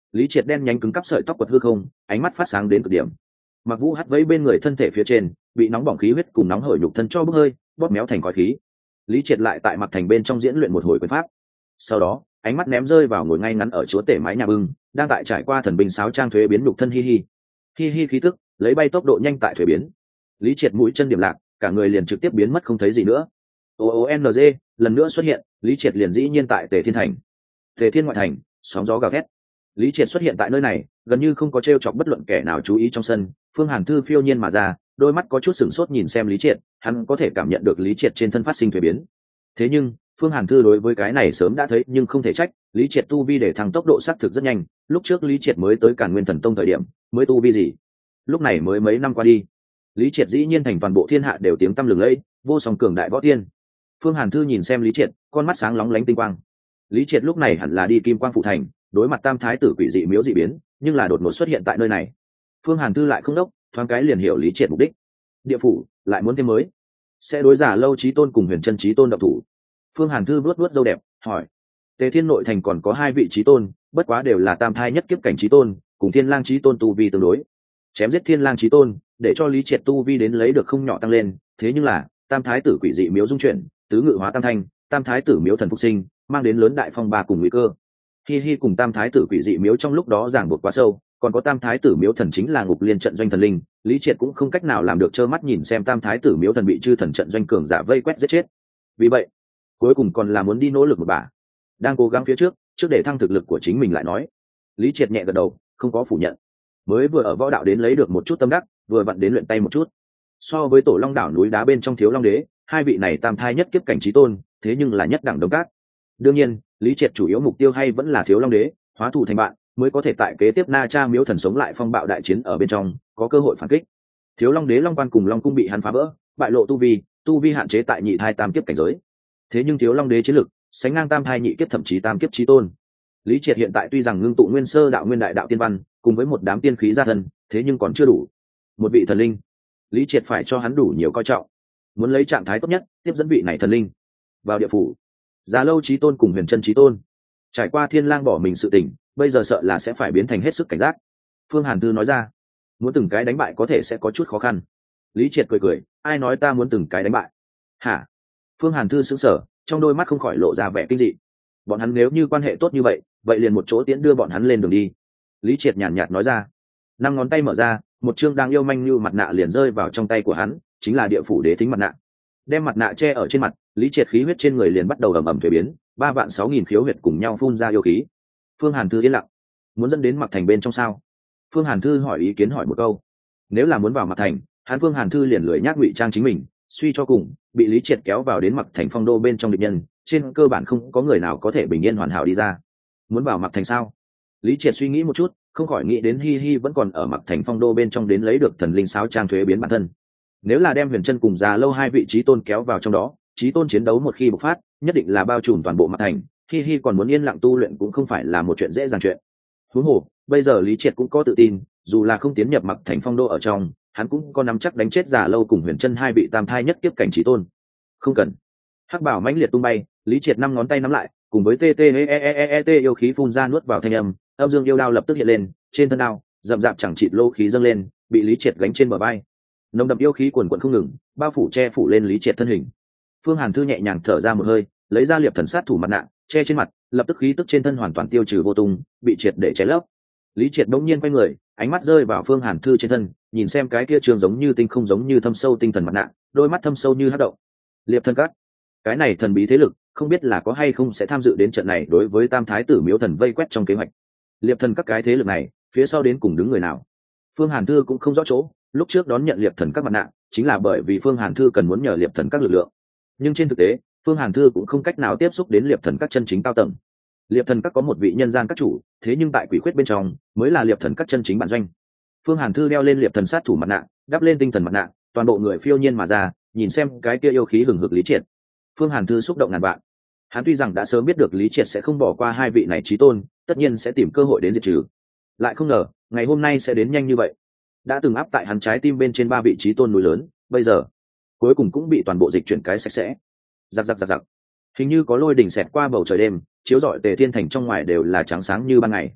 Lý Triệt đen nhánh cứng cắp sợi tóc quật hư không, ánh mắt phát sáng đến cực điểm. Mặc Vũ hắt vẫy bên người thân thể phía trên, bị nóng bỏng khí huyết cùng nóng hổi nhục thân cho bốc hơi, bóp méo thành khói khí. Lý Triệt lại tại Mặc Thành bên trong diễn luyện một hồi quyền pháp. Sau đó, ánh mắt ném rơi vào ngồi ngay ngắn ở chúa tể mái nhà bưng, đang tại trải qua thần binh sáo trang thuế biến nhục thân Hi Hi. Hi Hi khí tức, lấy bay tốc độ nhanh tại thuế biến. Lý Triệt mũi chân điểm lạc, cả người liền trực tiếp biến mất không thấy gì nữa. O O N G lần nữa xuất hiện, Lý Triệt liền dĩ nhiên tại Tề Thiên Thành. Tề Thiên ngoại thành, sóng gió gào thét. Lý Triệt xuất hiện tại nơi này, gần như không có trêu chọc bất luận kẻ nào chú ý trong sân. Phương Hàn Thư phiêu nhiên mà ra, đôi mắt có chút sửng sốt nhìn xem Lý Triệt, hắn có thể cảm nhận được Lý Triệt trên thân phát sinh thuế biến. Thế nhưng, Phương Hàn Thư đối với cái này sớm đã thấy nhưng không thể trách, Lý Triệt tu vi để thăng tốc độ xác thực rất nhanh, lúc trước Lý Triệt mới tới Càn Nguyên Thần Tông thời điểm, mới tu vi gì? Lúc này mới mấy năm qua đi, Lý Triệt dĩ nhiên thành toàn bộ thiên hạ đều tiếng tăm lừng lẫy, vô song cường đại võ tiên. Phương Hàn Thư nhìn xem Lý Triệt, con mắt sáng lóng lánh tinh quang. Lý Triệt lúc này hẳn là đi Kim Quang phụ thành, đối mặt Tam Thái tử quỷ dị miếu dị biến, nhưng là đột ngột xuất hiện tại nơi này. Phương Hàn Thư lại không đốc, thoáng cái liền hiểu Lý Triệt mục đích. Địa phủ lại muốn thêm mới, sẽ đối giả Lâu Chí Tôn cùng Huyền Chân Chí Tôn động thủ. Phương Hàn Thư vuốt vuốt râu đẹp, hỏi: Tề Thiên nội thành còn có hai vị Chí Tôn, bất quá đều là tam thai nhất kiếp cảnh Chí Tôn, cùng Thiên Lang Chí Tôn tu vi tương đối. Chém giết Thiên Lang Chí Tôn, để cho Lý Triệt tu vi đến lấy được không nhỏ tăng lên, thế nhưng là Tam Thái tử quỷ dị miếu dung chuyển, tứ ngự hóa tam thanh, Tam Thái tử miếu thần phục sinh, mang đến lớn đại phong ba cùng nguy cơ. Hi Hi cùng Tam Thái tử quỷ dị miếu trong lúc đó giảng buộc quá sâu, còn có Tam Thái tử miếu thần chính là ngục liên trận doanh thần linh, Lý Triệt cũng không cách nào làm được trơ mắt nhìn xem Tam Thái tử miếu thần bị chư thần trận doanh cường giả vây quét giết chết. Vì vậy, cuối cùng còn là muốn đi nỗ lực một bà, đang cố gắng phía trước, trước để thăng thực lực của chính mình lại nói. Lý Triệt nhẹ gật đầu, không có phủ nhận. Mới vừa ở võ đạo đến lấy được một chút tâm đắc, vừa vặn đến luyện tay một chút. So với Tổ Long đảo núi đá bên trong Thiếu Long đế, hai vị này tam thai nhất kiếp cảnh chí tôn, thế nhưng là nhất đẳng đồng cát. Đương nhiên, Lý Triệt chủ yếu mục tiêu hay vẫn là Thiếu Long đế, hóa thù thành bạn, mới có thể tại kế tiếp Na Cha miếu thần sống lại phong bạo đại chiến ở bên trong, có cơ hội phản kích. Thiếu Long đế Long Quan cùng Long cung bị hắn phá vỡ, bại lộ tu vi, tu vi hạn chế tại nhị thai tam kiếp cảnh giới. Thế nhưng Thiếu Long đế chiến lực sánh ngang tam thai nhị kiếp thậm chí tam kiếp chí tôn. Lý Triệt hiện tại tuy rằng ngưng tụ nguyên sơ đạo nguyên đại đạo tiên văn, cùng với một đám tiên khí gia thân, thế nhưng còn chưa đủ. Một vị thần linh, Lý Triệt phải cho hắn đủ nhiều coi trọng. Muốn lấy trạng thái tốt nhất, tiếp dẫn vị này thần linh vào địa phủ. Già Lâu Chí Tôn cùng Huyền Chân Chí Tôn, trải qua Thiên Lang bỏ mình sự tình, bây giờ sợ là sẽ phải biến thành hết sức cảnh giác. Phương Hàn Thư nói ra, muốn từng cái đánh bại có thể sẽ có chút khó khăn. Lý Triệt cười cười, ai nói ta muốn từng cái đánh bại? Hả? Phương Hàn Thư sững sờ, trong đôi mắt không khỏi lộ ra vẻ kinh dị. Bọn hắn nếu như quan hệ tốt như vậy, vậy liền một chỗ tiễn đưa bọn hắn lên đường đi. Lý Triệt nhàn nhạt nói ra. Năm ngón tay mở ra, một chương đang yêu manh như mặt nạ liền rơi vào trong tay của hắn, chính là địa phủ đế thính mặt nạ. Đem mặt nạ che ở trên mặt, Lý Triệt khí huyết trên người liền bắt đầu ầm ầm thuế biến, ba vạn sáu nghìn khiếu huyệt cùng nhau phun ra yêu khí. Phương Hàn Thư yên lặng, muốn dẫn đến Mặc Thành bên trong sao? Phương Hàn Thư hỏi ý kiến hỏi một câu. Nếu là muốn vào Mặc Thành, hắn Phương Hàn Thư liền lười nhác ngụy trang chính mình, suy cho cùng, bị Lý Triệt kéo vào đến Mặc Thành phong đô bên trong địch nhân, trên cơ bản không có người nào có thể bình yên hoàn hảo đi ra. Muốn vào Mặc Thành sao? Lý Triệt suy nghĩ một chút, không khỏi nghĩ đến Hi Hi vẫn còn ở Mặc Thành phong đô bên trong đến lấy được thần linh sáo trang thuế biến bản thân. Nếu là đem Huyền Chân cùng Già Lâu hai vị chí tôn kéo vào trong đó, chí tôn chiến đấu một khi bộc phát, nhất định là bao trùm toàn bộ Mặc Thành. Hi Hi còn muốn yên lặng tu luyện cũng không phải là một chuyện dễ dàng chuyện. Huống hồ, bây giờ Lý Triệt cũng có tự tin, dù là không tiến nhập Mặc Thành phong đô ở trong, hắn cũng có nắm chắc đánh chết Già Lâu cùng Huyền Chân hai vị tam thai nhất kiếp cảnh chí tôn. Không cần. Hắc bảo mãnh liệt tung bay, Lý Triệt năm ngón tay nắm lại, cùng với tê tê e e e e tê yêu khí phun ra nuốt vào thanh âm, âm dương yêu đao lập tức hiện lên, trên thân đao, rậm rạp chẳng chịt lô khí dâng lên, bị Lý Triệt gánh trên bờ vai. Nồng đậm yêu khí quần quần không ngừng, bao phủ che phủ lên Lý Triệt thân hình. Phương Hàn Thư nhẹ nhàng thở ra một hơi, lấy ra liệp thần sát thủ mặt nạ, che trên mặt, lập tức khí tức trên thân hoàn toàn tiêu trừ vô tung, bị triệt để che lấp. Lý Triệt bỗng nhiên quay người, ánh mắt rơi vào Phương Hàn Thư trên thân, nhìn xem cái kia trường giống như tinh không giống như thâm sâu tinh thần mặt nạ, đôi mắt thâm sâu như hắc động. Liệp thần các, cái này thần bí thế lực, không biết là có hay không sẽ tham dự đến trận này đối với Tam Thái tử miếu thần vây quét trong kế hoạch. Liệp thần các cái thế lực này, phía sau đến cùng đứng người nào? Phương Hàn Thư cũng không rõ chỗ, lúc trước đón nhận liệp thần các mặt nạ, chính là bởi vì Phương Hàn Thư cần muốn nhờ liệp thần các lực lượng. Nhưng trên thực tế, Phương Hàn Thư cũng không cách nào tiếp xúc đến liệp thần các chân chính cao tầng. Liệp thần các có một vị nhân gian các chủ, thế nhưng tại quỷ khuyết bên trong mới là liệp thần các chân chính bản doanh. Phương Hàn Thư đeo lên liệp thần sát thủ mặt nạ, đắp lên tinh thần mặt nạ, toàn bộ người phiêu nhiên mà ra, nhìn xem cái kia yêu khí hừng hực Lý Triệt. Phương Hàn Thư xúc động ngàn vạn. Hắn tuy rằng đã sớm biết được Lý Triệt sẽ không bỏ qua hai vị này chí tôn, tất nhiên sẽ tìm cơ hội đến diệt trừ. Lại không ngờ, ngày hôm nay sẽ đến nhanh như vậy. Đã từng áp tại hắn trái tim bên trên ba vị chí tôn núi lớn, bây giờ cuối cùng cũng bị toàn bộ dịch chuyển cái sạch sẽ. Giặc giặc giặc giặc. Hình như có lôi đình xẹt qua bầu trời đêm, chiếu rọi Tề Thiên thành trong ngoài đều là trắng sáng như ban ngày.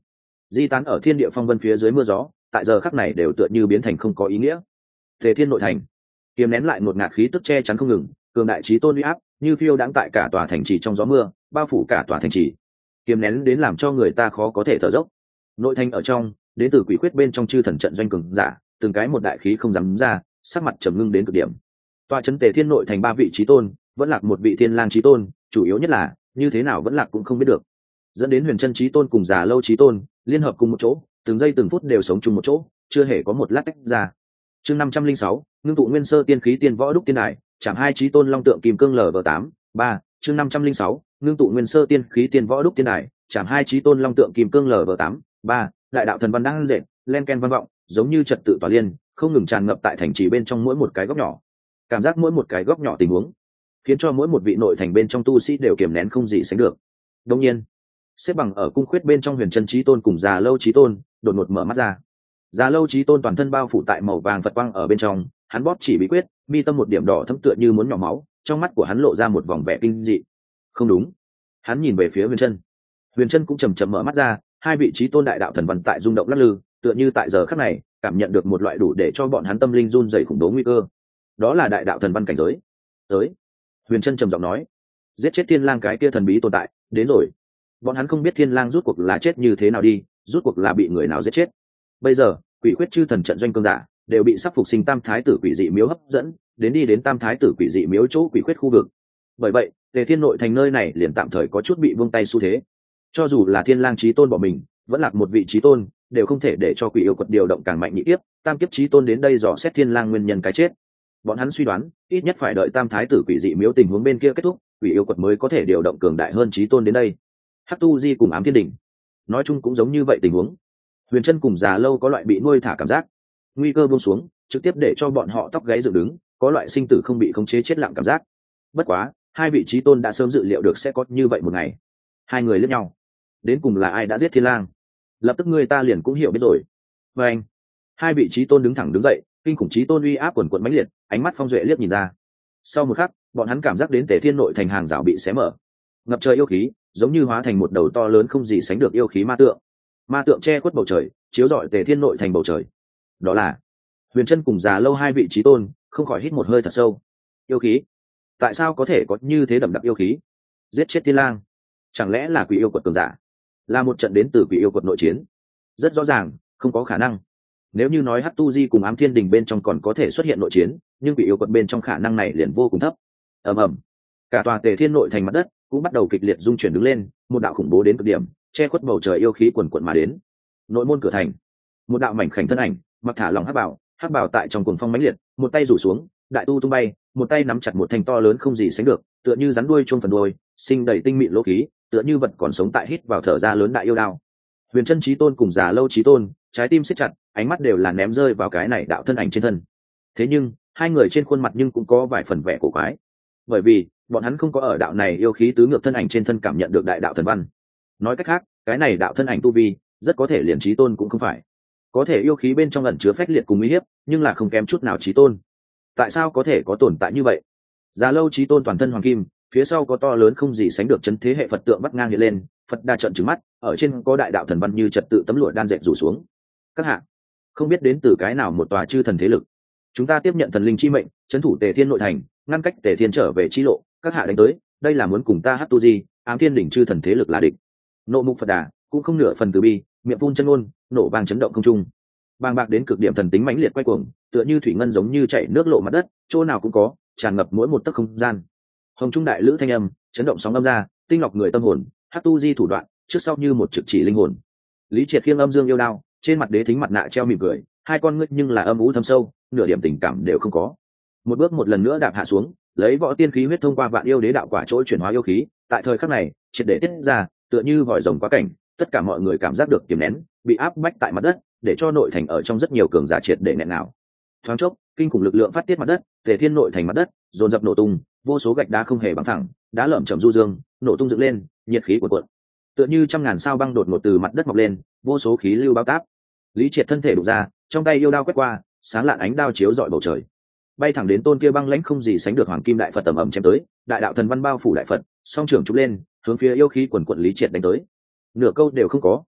di tán ở thiên địa phong vân phía dưới mưa gió tại giờ khắc này đều tựa như biến thành không có ý nghĩa. Tề Thiên nội thành, kiềm nén lại ngột ngạt khí tức che chắn không ngừng, cường đại chí tôn uy áp như phiêu đãng tại cả tòa thành trì trong gió mưa, bao phủ cả tòa thành trì, kiềm nén đến làm cho người ta khó có thể thở dốc. Nội thành ở trong, đến từ quỷ khuyết bên trong chư thần trận doanh cường giả, từng cái một đại khí không dám ra, sắc mặt trầm ngưng đến cực điểm. Tòa trấn Tề Thiên nội thành ba vị chí tôn, vẫn lạc một vị thiên lang chí tôn, chủ yếu nhất là như thế nào vẫn lạc cũng không biết được, dẫn đến huyền chân chí tôn cùng già lâu chí tôn liên hợp cùng một chỗ, từng giây từng phút đều sống chung một chỗ, chưa hề có một lát tách ra. Chương năm trăm linh sáu, ngưng tụ nguyên sơ tiên khí tiên võ đúc tiên đại, chẳng hai chí tôn long tượng kim cương lv tám ba. Chương năm trăm linh sáu, ngưng tụ nguyên sơ tiên khí tiên võ đúc tiên đại, chẳng hai chí tôn long tượng kim cương lv tám ba. Đại đạo thần văn đang dệt, len ken vang vọng, giống như trật tự tỏa liên, không ngừng tràn ngập tại thành trì bên trong mỗi một cái góc nhỏ. Cảm giác mỗi một cái góc nhỏ tình huống, khiến cho mỗi một vị nội thành bên trong tu sĩ đều kiềm nén không gì sánh được. Đương nhiên, xếp bằng ở cung khuyết bên trong huyền chân chí tôn cùng già lâu chí tôn đột ngột mở mắt ra. Già lâu chí tôn toàn thân bao phủ tại màu vàng phật quang ở bên trong, hắn bóp chỉ bí quyết, mi tâm một điểm đỏ thấm tựa như muốn nhỏ máu, trong mắt của hắn lộ ra một vòng vẻ kinh dị. Không đúng, hắn nhìn về phía huyền chân. Huyền chân cũng chầm chậm mở mắt ra, hai vị chí tôn đại đạo thần văn tại rung động lắc lư, tựa như tại giờ khắc này cảm nhận được một loại đủ để cho bọn hắn tâm linh run rẩy khủng bố nguy cơ. Đó là đại đạo thần văn cảnh giới. Tới, huyền chân trầm giọng nói, giết chết thiên lang cái kia thần bí tồn tại, đến rồi. Bọn hắn không biết thiên lang rút cuộc là chết như thế nào đi, rút cuộc là bị người nào giết chết. Bây giờ quỷ khuyết chư thần trận doanh cương giả đều bị sắp phục sinh tam thái tử quỷ dị miếu hấp dẫn đến, đi đến tam thái tử quỷ dị miếu chỗ quỷ khuyết khu vực. Bởi vậy Tề Thiên nội thành nơi này liền tạm thời có chút bị buông tay xu thế. Cho dù là thiên lang chí tôn bỏ mình, vẫn lạc một vị chí tôn, đều không thể để cho quỷ yêu quật điều động càng mạnh nhị tiếp, tam kiếp chí tôn đến đây dò xét thiên lang nguyên nhân cái chết. Bọn hắn suy đoán ít nhất phải đợi tam thái tử quỷ dị miếu tình huống bên kia kết thúc, quỷ yêu quật mới có thể điều động cường đại hơn chí tôn đến đây. Hắc Tu Di cùng Ám Thiên Đỉnh nói chung cũng giống như vậy tình huống. Huyền chân cùng già lâu có loại bị nuôi thả cảm giác, nguy cơ buông xuống trực tiếp để cho bọn họ tóc gáy dựng đứng, có loại sinh tử không bị khống chế chết lặng cảm giác. Bất quá hai vị chí tôn đã sớm dự liệu được sẽ có như vậy một ngày. Hai người liếc nhau, đến cùng là ai đã giết thiên lang, lập tức người ta liền cũng hiểu biết rồi. Và anh, hai vị chí tôn đứng thẳng đứng dậy, kinh khủng chí tôn uy áp quần quần mãnh liệt, ánh mắt phong duệ liếc nhìn ra. Sau một khắc, bọn hắn cảm giác đến Tề Thiên nội thành hàng rào bị xé mở, ngập trời yêu khí giống như hóa thành một đầu to lớn không gì sánh được yêu khí ma tượng. Ma tượng che khuất bầu trời, chiếu rọi Tề Thiên nội thành bầu trời. Đó là huyền chân cùng già lâu hai vị chí tôn không khỏi hít một hơi thật sâu. Yêu khí, tại sao có thể có như thế đậm đặc yêu khí? Giết chết thiên lang, chẳng lẽ là quỷ yêu quật cường giả? Là một trận đến từ quỷ yêu quật nội chiến? Rất rõ ràng không có khả năng. Nếu như nói Hắc Tu Di cùng Ám Thiên Đình bên trong còn có thể xuất hiện nội chiến, nhưng quỷ yêu quật bên trong khả năng này liền vô cùng thấp. Ầm ầm, cả tòa Tề Thiên nội thành mặt đất cũng bắt đầu kịch liệt rung chuyển đứng lên, một đạo khủng bố đến cực điểm, che khuất bầu trời yêu khí quần quần mà đến. Nội môn cửa thành, một đạo mảnh khảnh thân ảnh, mặc thả lỏng hắc bảo, hắc bảo tại trong cuồng phong mãnh liệt, một tay rủ xuống, đại tu tung bay, một tay nắm chặt một thanh to lớn không gì sánh được, tựa như rắn đuôi chuông phần đuôi, sinh đầy tinh mịn lỗ khí, tựa như vật còn sống tại hít vào thở ra lớn đại yêu đao. Huyền chân chí tôn cùng già lâu chí tôn, trái tim siết chặt, ánh mắt đều là ném rơi vào cái này đạo thân ảnh trên thân. Thế nhưng hai người trên khuôn mặt nhưng cũng có vài phần vẻ cổ quái, bởi vì bọn hắn không có ở đạo này yêu khí tứ ngược thân ảnh trên thân cảm nhận được đại đạo thần văn. Nói cách khác, cái này đạo thân ảnh tu vi rất có thể liền chí tôn cũng không phải. Có thể yêu khí bên trong ẩn chứa phách liệt cùng uy hiếp, nhưng là không kém chút nào chí tôn. Tại sao có thể có tồn tại như vậy? Già lâu chí tôn toàn thân hoàng kim, phía sau có to lớn không gì sánh được chấn thế hệ Phật tượng vắt ngang hiện lên, Phật đa trận trừng mắt, ở trên có đại đạo thần văn như trật tự tấm lụa đan dệt rủ xuống. Các hạ, không biết đến từ cái nào một tòa chư thần thế lực, chúng ta tiếp nhận thần linh chi mệnh, trấn thủ Tề Thiên nội thành, ngăn cách Tề Thiên trở về chi lộ, các hạ đánh tới, đây là muốn cùng ta Hắc Tu Di, Ám Thiên Đỉnh chư thần thế lực là địch. Nộ mục Phật đà cũng không nửa phần từ bi, miệng phun chân ngôn, nổ vang chấn động không trung. Bàng bạc đến cực điểm thần tính mãnh liệt quay cuồng, tựa như thủy ngân giống như chảy nước lộ mặt đất, chỗ nào cũng có, tràn ngập mỗi một tấc không gian. Hồng trung đại lữ thanh âm, chấn động sóng âm ra, tinh lọc người tâm hồn, Hắc Tu Di thủ đoạn, trước sau như một trực chỉ linh hồn. Lý Triệt khiêng âm dương yêu đao, trên mặt đế thính mặt nạ treo mỉm cười, hai con ngươi nhưng là âm u thâm sâu, nửa điểm tình cảm đều không có. Một bước một lần nữa đạp hạ xuống, lấy võ tiên khí huyết thông qua vạn yêu đế đạo quả chỗ chuyển hóa yêu khí, tại thời khắc này, triệt để tiết ra, tựa như vòi rồng quá cảnh, tất cả mọi người cảm giác được kiềm nén, bị áp bách tại mặt đất, để cho nội thành ở trong rất nhiều cường giả triệt để nghẹn nào. Thoáng chốc, kinh khủng lực lượng phát tiết mặt đất, Tề Thiên nội thành mặt đất, dồn dập nổ tung, vô số gạch đá không hề bằng thẳng, đá lởm chởm du dương, nổ tung dựng lên, nhiệt khí cuộn cuộn. Tựa như trăm ngàn sao băng đột ngột từ mặt đất mọc lên, vô số khí lưu bao táp. Lý Triệt thân thể đụng ra, trong tay yêu đao quét qua, sáng lạn ánh đao chiếu rọi bầu trời, bay thẳng đến tôn kia băng lãnh không gì sánh được hoàng kim đại Phật tầm ầm chém tới, đại đạo thần văn bao phủ đại Phật, song trưởng trục lên, hướng phía yêu khí quần quần Lý Triệt đánh tới. Nửa câu đều không có,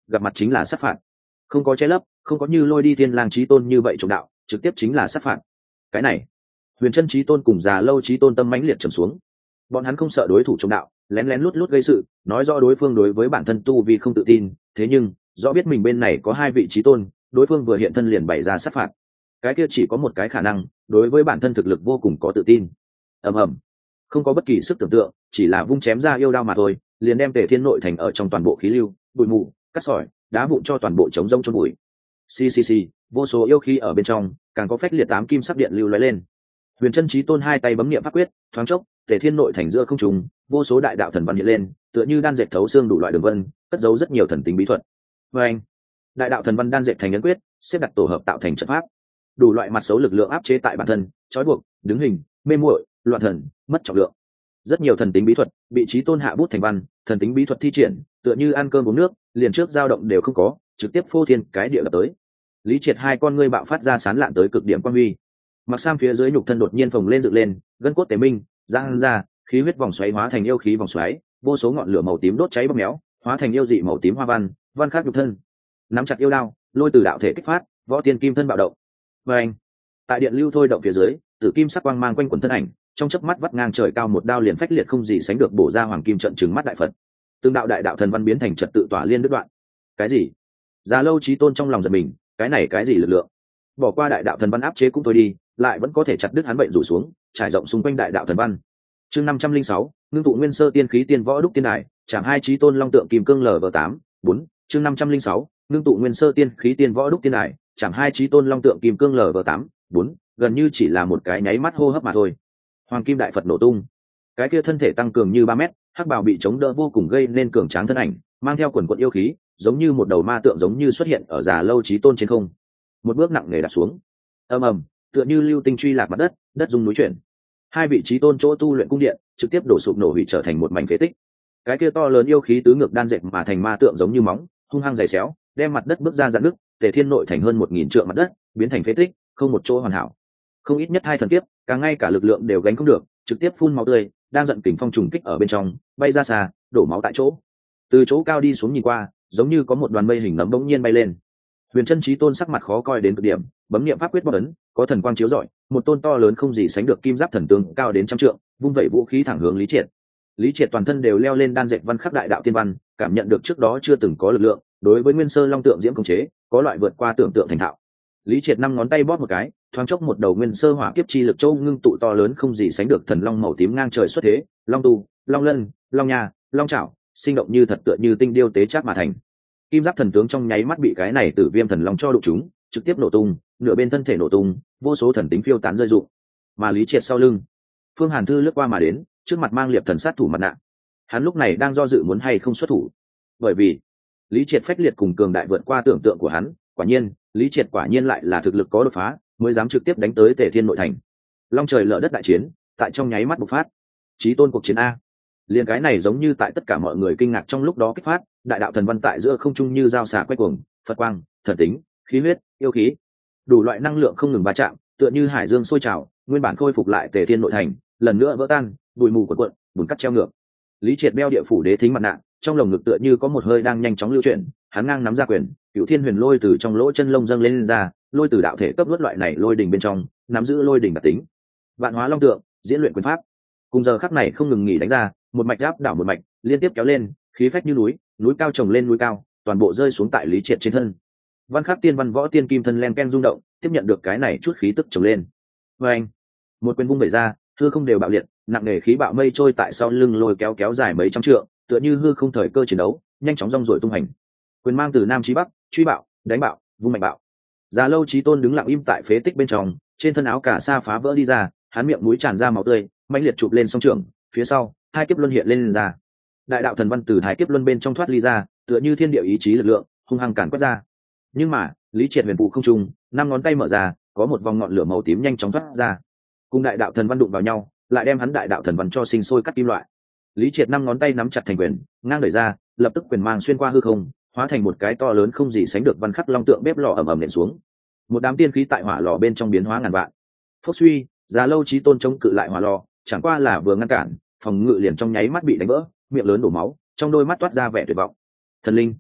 gặp mặt chính là sát phạt, không có che lấp, không có như lôi đi thiên lang chí tôn như vậy trộm đạo, trực tiếp chính là sát phạt. Cái này huyền chân chí tôn cùng già lâu chí tôn tâm mãnh liệt trầm xuống. Bọn hắn không sợ đối thủ trộm đạo, lén lén lút lút gây sự, nói rõ đối phương đối với bản thân tu vì không tự tin, thế nhưng rõ biết mình bên này có hai vị chí tôn, đối phương vừa hiện thân liền bày ra sát phạt. Cái kia chỉ có một cái khả năng, đối với bản thân thực lực vô cùng có tự tin. Ầm ầm, không có bất kỳ sức tưởng tượng, chỉ là vung chém ra yêu đao mà thôi, liền đem Tề Thiên Nội thành ở trong toàn bộ khí lưu, bụi mù, cát sỏi, đá vụn cho toàn bộ trống rông chôn bụi. Xì xì xì, vô số yêu khí ở bên trong, càng có phách liệt tám kim sắc điện lưu lóe lên. Huyền Chân Chí Tôn hai tay bấm niệm pháp quyết, thoáng chốc, Tề Thiên Nội thành giữa không trung, vô số đại đạo thần văn hiện lên, tựa như đan dệt thấu xương đủ loại đường vân, cất giấu rất nhiều thần tính bí thuật. Và anh, đại đạo thần văn đan dệt thành ấn quyết, xếp đặt tổ hợp tạo thành trận pháp. Đủ loại mặt xấu lực lượng áp chế tại bản thân, trói buộc, đứng hình, mê muội, loạn thần, mất trọng lượng. Rất nhiều thần tính bí thuật bị Chí Tôn hạ bút thành văn, thần tính bí thuật thi triển, tựa như ăn cơm uống nước, liền trước dao động đều không có, trực tiếp phô thiên cái địa lập tới. Lý Triệt hai con ngươi bạo phát ra sán lạn tới cực điểm quan huy. Mặc sam phía dưới nhục thân đột nhiên phồng lên dựng lên, gân cốt tế minh, giang ra, khí huyết vòng xoáy hóa thành yêu khí vòng xoáy, vô số ngọn lửa màu tím đốt cháy bốc méo, hóa thành yêu dị màu tím hoa văn, văn khác nhục thân. Nắm chặt yêu đao, lôi từ đạo thể kích phát, võ tiên kim thân bạo động. Và anh, tại điện lưu thôi động phía dưới, tử kim sắc quang mang quanh quần thân ảnh, trong chớp mắt vắt ngang trời cao một đao liền phách liệt không gì sánh được bổ ra hoàng kim trận trừng mắt đại phật. Tương đạo đại đạo thần văn biến thành trật tự tỏa liên đứt đoạn. Cái gì? Già lâu chí tôn trong lòng giật mình, cái này cái gì lực lượng? Bỏ qua đại đạo thần văn áp chế cũng thôi đi, lại vẫn có thể chặt đứt hắn bệnh rủ xuống, trải rộng xung quanh đại đạo thần văn. Chương năm trăm linh sáu, ngưng tụ nguyên sơ tiên khí tiên võ đúc tiên đài, chạm hai chí tôn long tượng kim cương lv tám, bốn. Chương năm trăm linh sáu, ngưng tụ nguyên sơ tiên khí tiên võ đúc tiên đài, chạm hai chí tôn long tượng kim cương lv tám, bốn, gần như chỉ là một cái nháy mắt hô hấp mà thôi. Hoàng kim đại phật nổ tung. Cái kia thân thể tăng cường như ba mét, hắc bào bị chống đỡ vô cùng gây nên cường tráng thân ảnh, mang theo quần quần yêu khí, giống như một đầu ma tượng giống như xuất hiện ở già lâu chí tôn trên không. Một bước nặng nề đặt xuống. Ầm ầm, tựa như lưu tinh truy lạc mặt đất, đất rung núi chuyển. Hai vị chí tôn chỗ tu luyện cung điện trực tiếp đổ sụp nổ hủy trở thành một mảnh phế tích. Cái kia to lớn yêu khí tứ ngược đan dệt mà thành ma tượng giống như móng, hung hăng dày xéo, đem mặt đất bước ra dạn nước, Tề Thiên Nội thành hơn một nghìn trượng mặt đất, biến thành phế tích, không một chỗ hoàn hảo. Không ít nhất hai thần kiếp, càng ngay cả lực lượng đều gánh không được, trực tiếp phun máu tươi, đang giận kình phong trùng kích ở bên trong, bay ra xa, đổ máu tại chỗ. Từ chỗ cao đi xuống nhìn qua, giống như có một đoàn mây hình nấm bỗng nhiên bay lên. Huyền Chân Chí Tôn sắc mặt khó coi đến cực điểm, bấm niệm pháp quyết bóp ấn, có thần quang chiếu rọi, một tôn to lớn không gì sánh được kim giáp thần tướng, cao đến trăm trượng, vung vẩy vũ khí thẳng hướng Lý Triệt. Lý Triệt toàn thân đều leo lên đan dệt văn khắc đại đạo tiên văn, cảm nhận được trước đó chưa từng có lực lượng, đối với nguyên sơ long tượng diễm công chế, có loại vượt qua tưởng tượng thành thạo. Lý Triệt năm ngón tay bóp một cái, thoáng chốc một đầu nguyên sơ hỏa kiếp chi lực châu ngưng tụ to lớn không gì sánh được thần long màu tím ngang trời xuất thế, long tu, long lân, long nha, long chảo, sinh động như thật tựa như tinh điêu tế chát mà thành. Kim giáp thần tướng trong nháy mắt bị cái này tử viêm thần long cho đụng chúng, trực tiếp nổ tung, nửa bên thân thể nổ tung, vô số thần tính phiêu tán rơi rụng. Mà Lý Triệt sau lưng, Phương Hàn Thư lướt qua mà đến, trước mặt mang liệp thần sát thủ mặt nạ. Hắn lúc này đang do dự muốn hay không xuất thủ, bởi vì Lý Triệt phách liệt cùng cường đại vượt qua tưởng tượng của hắn, quả nhiên, Lý Triệt quả nhiên lại là thực lực có đột phá, mới dám trực tiếp đánh tới Tề Thiên Nội thành. Long trời lở đất đại chiến, tại trong nháy mắt bộc phát. Chí tôn cuộc chiến a. Liên cái này giống như tại tất cả mọi người kinh ngạc trong lúc đó kích phát, đại đạo thần văn tại giữa không trung như dao xả quay cuồng, Phật quang, thần tính, khí huyết, yêu khí, đủ loại năng lượng không ngừng va chạm, tựa như hải dương sôi trào, nguyên bản khôi phục lại Tề Thiên Nội thành, lần nữa vỡ tan, bụi mù cuộn cuộn, bùn cắt treo ngược. Lý Triệt đeo địa phủ đế thính mặt nạ, trong lồng ngực tựa như có một hơi đang nhanh chóng lưu chuyển, hắn ngang nắm ra quyền, Cửu Thiên Huyền Lôi từ trong lỗ chân lông dâng lên, lên ra, lôi từ đạo thể cấp nuốt loại này lôi đỉnh bên trong, nắm giữ lôi đỉnh đặc tính. Vạn hóa long tượng, diễn luyện quyền pháp. Cùng giờ khắc này không ngừng nghỉ đánh ra, một mạch áp đảo một mạch, liên tiếp kéo lên, khí phách như núi, núi cao chồng lên núi cao, toàn bộ rơi xuống tại Lý Triệt trên thân. Văn khắc tiên văn võ tiên kim thân len ken rung động, tiếp nhận được cái này chút khí tức chồng lên. Và anh, một quyền vung bể ra, hư không đều bạo liệt, nặng nề khí bạo mây trôi tại sau lưng lôi kéo kéo dài mấy trăm trượng, tựa như hư không thời cơ chiến đấu, nhanh chóng rong ruổi tung hành. Quyền mang từ nam chí bắc, truy bạo, đánh bạo, vung mạnh bạo. Già lâu chí tôn đứng lặng im tại phế tích bên trong, trên thân áo cả sa phá vỡ đi ra, hắn miệng mũi tràn ra máu tươi, mãnh liệt chụp lên song trường, phía sau, hai kiếp luân hiện lên, lên ra. Đại đạo thần văn từ hai kiếp luân bên trong thoát ly ra, tựa như thiên địa ý chí lực lượng, hung hăng càn quét ra. Nhưng mà, Lý Triệt huyền phù không trung, năm ngón tay mở ra, có một vòng ngọn lửa màu tím nhanh chóng thoát ra. Cùng đại đạo thần văn đụng vào nhau, lại đem hắn đại đạo thần văn cho sinh sôi cắt kim loại. Lý Triệt năm ngón tay nắm chặt thành quyền, ngang đẩy ra, lập tức quyền mang xuyên qua hư không, hóa thành một cái to lớn không gì sánh được văn khắc long tượng bếp lò ầm ầm nện xuống. Một đám tiên khí tại hỏa lò bên trong biến hóa ngàn vạn. Phốc suy, Già lâu chí tôn chống cự lại hỏa lò, chẳng qua là vừa ngăn cản, phòng ngự liền trong nháy mắt bị đánh vỡ, miệng lớn đổ máu, trong đôi mắt toát ra vẻ tuyệt vọng. Thần linh,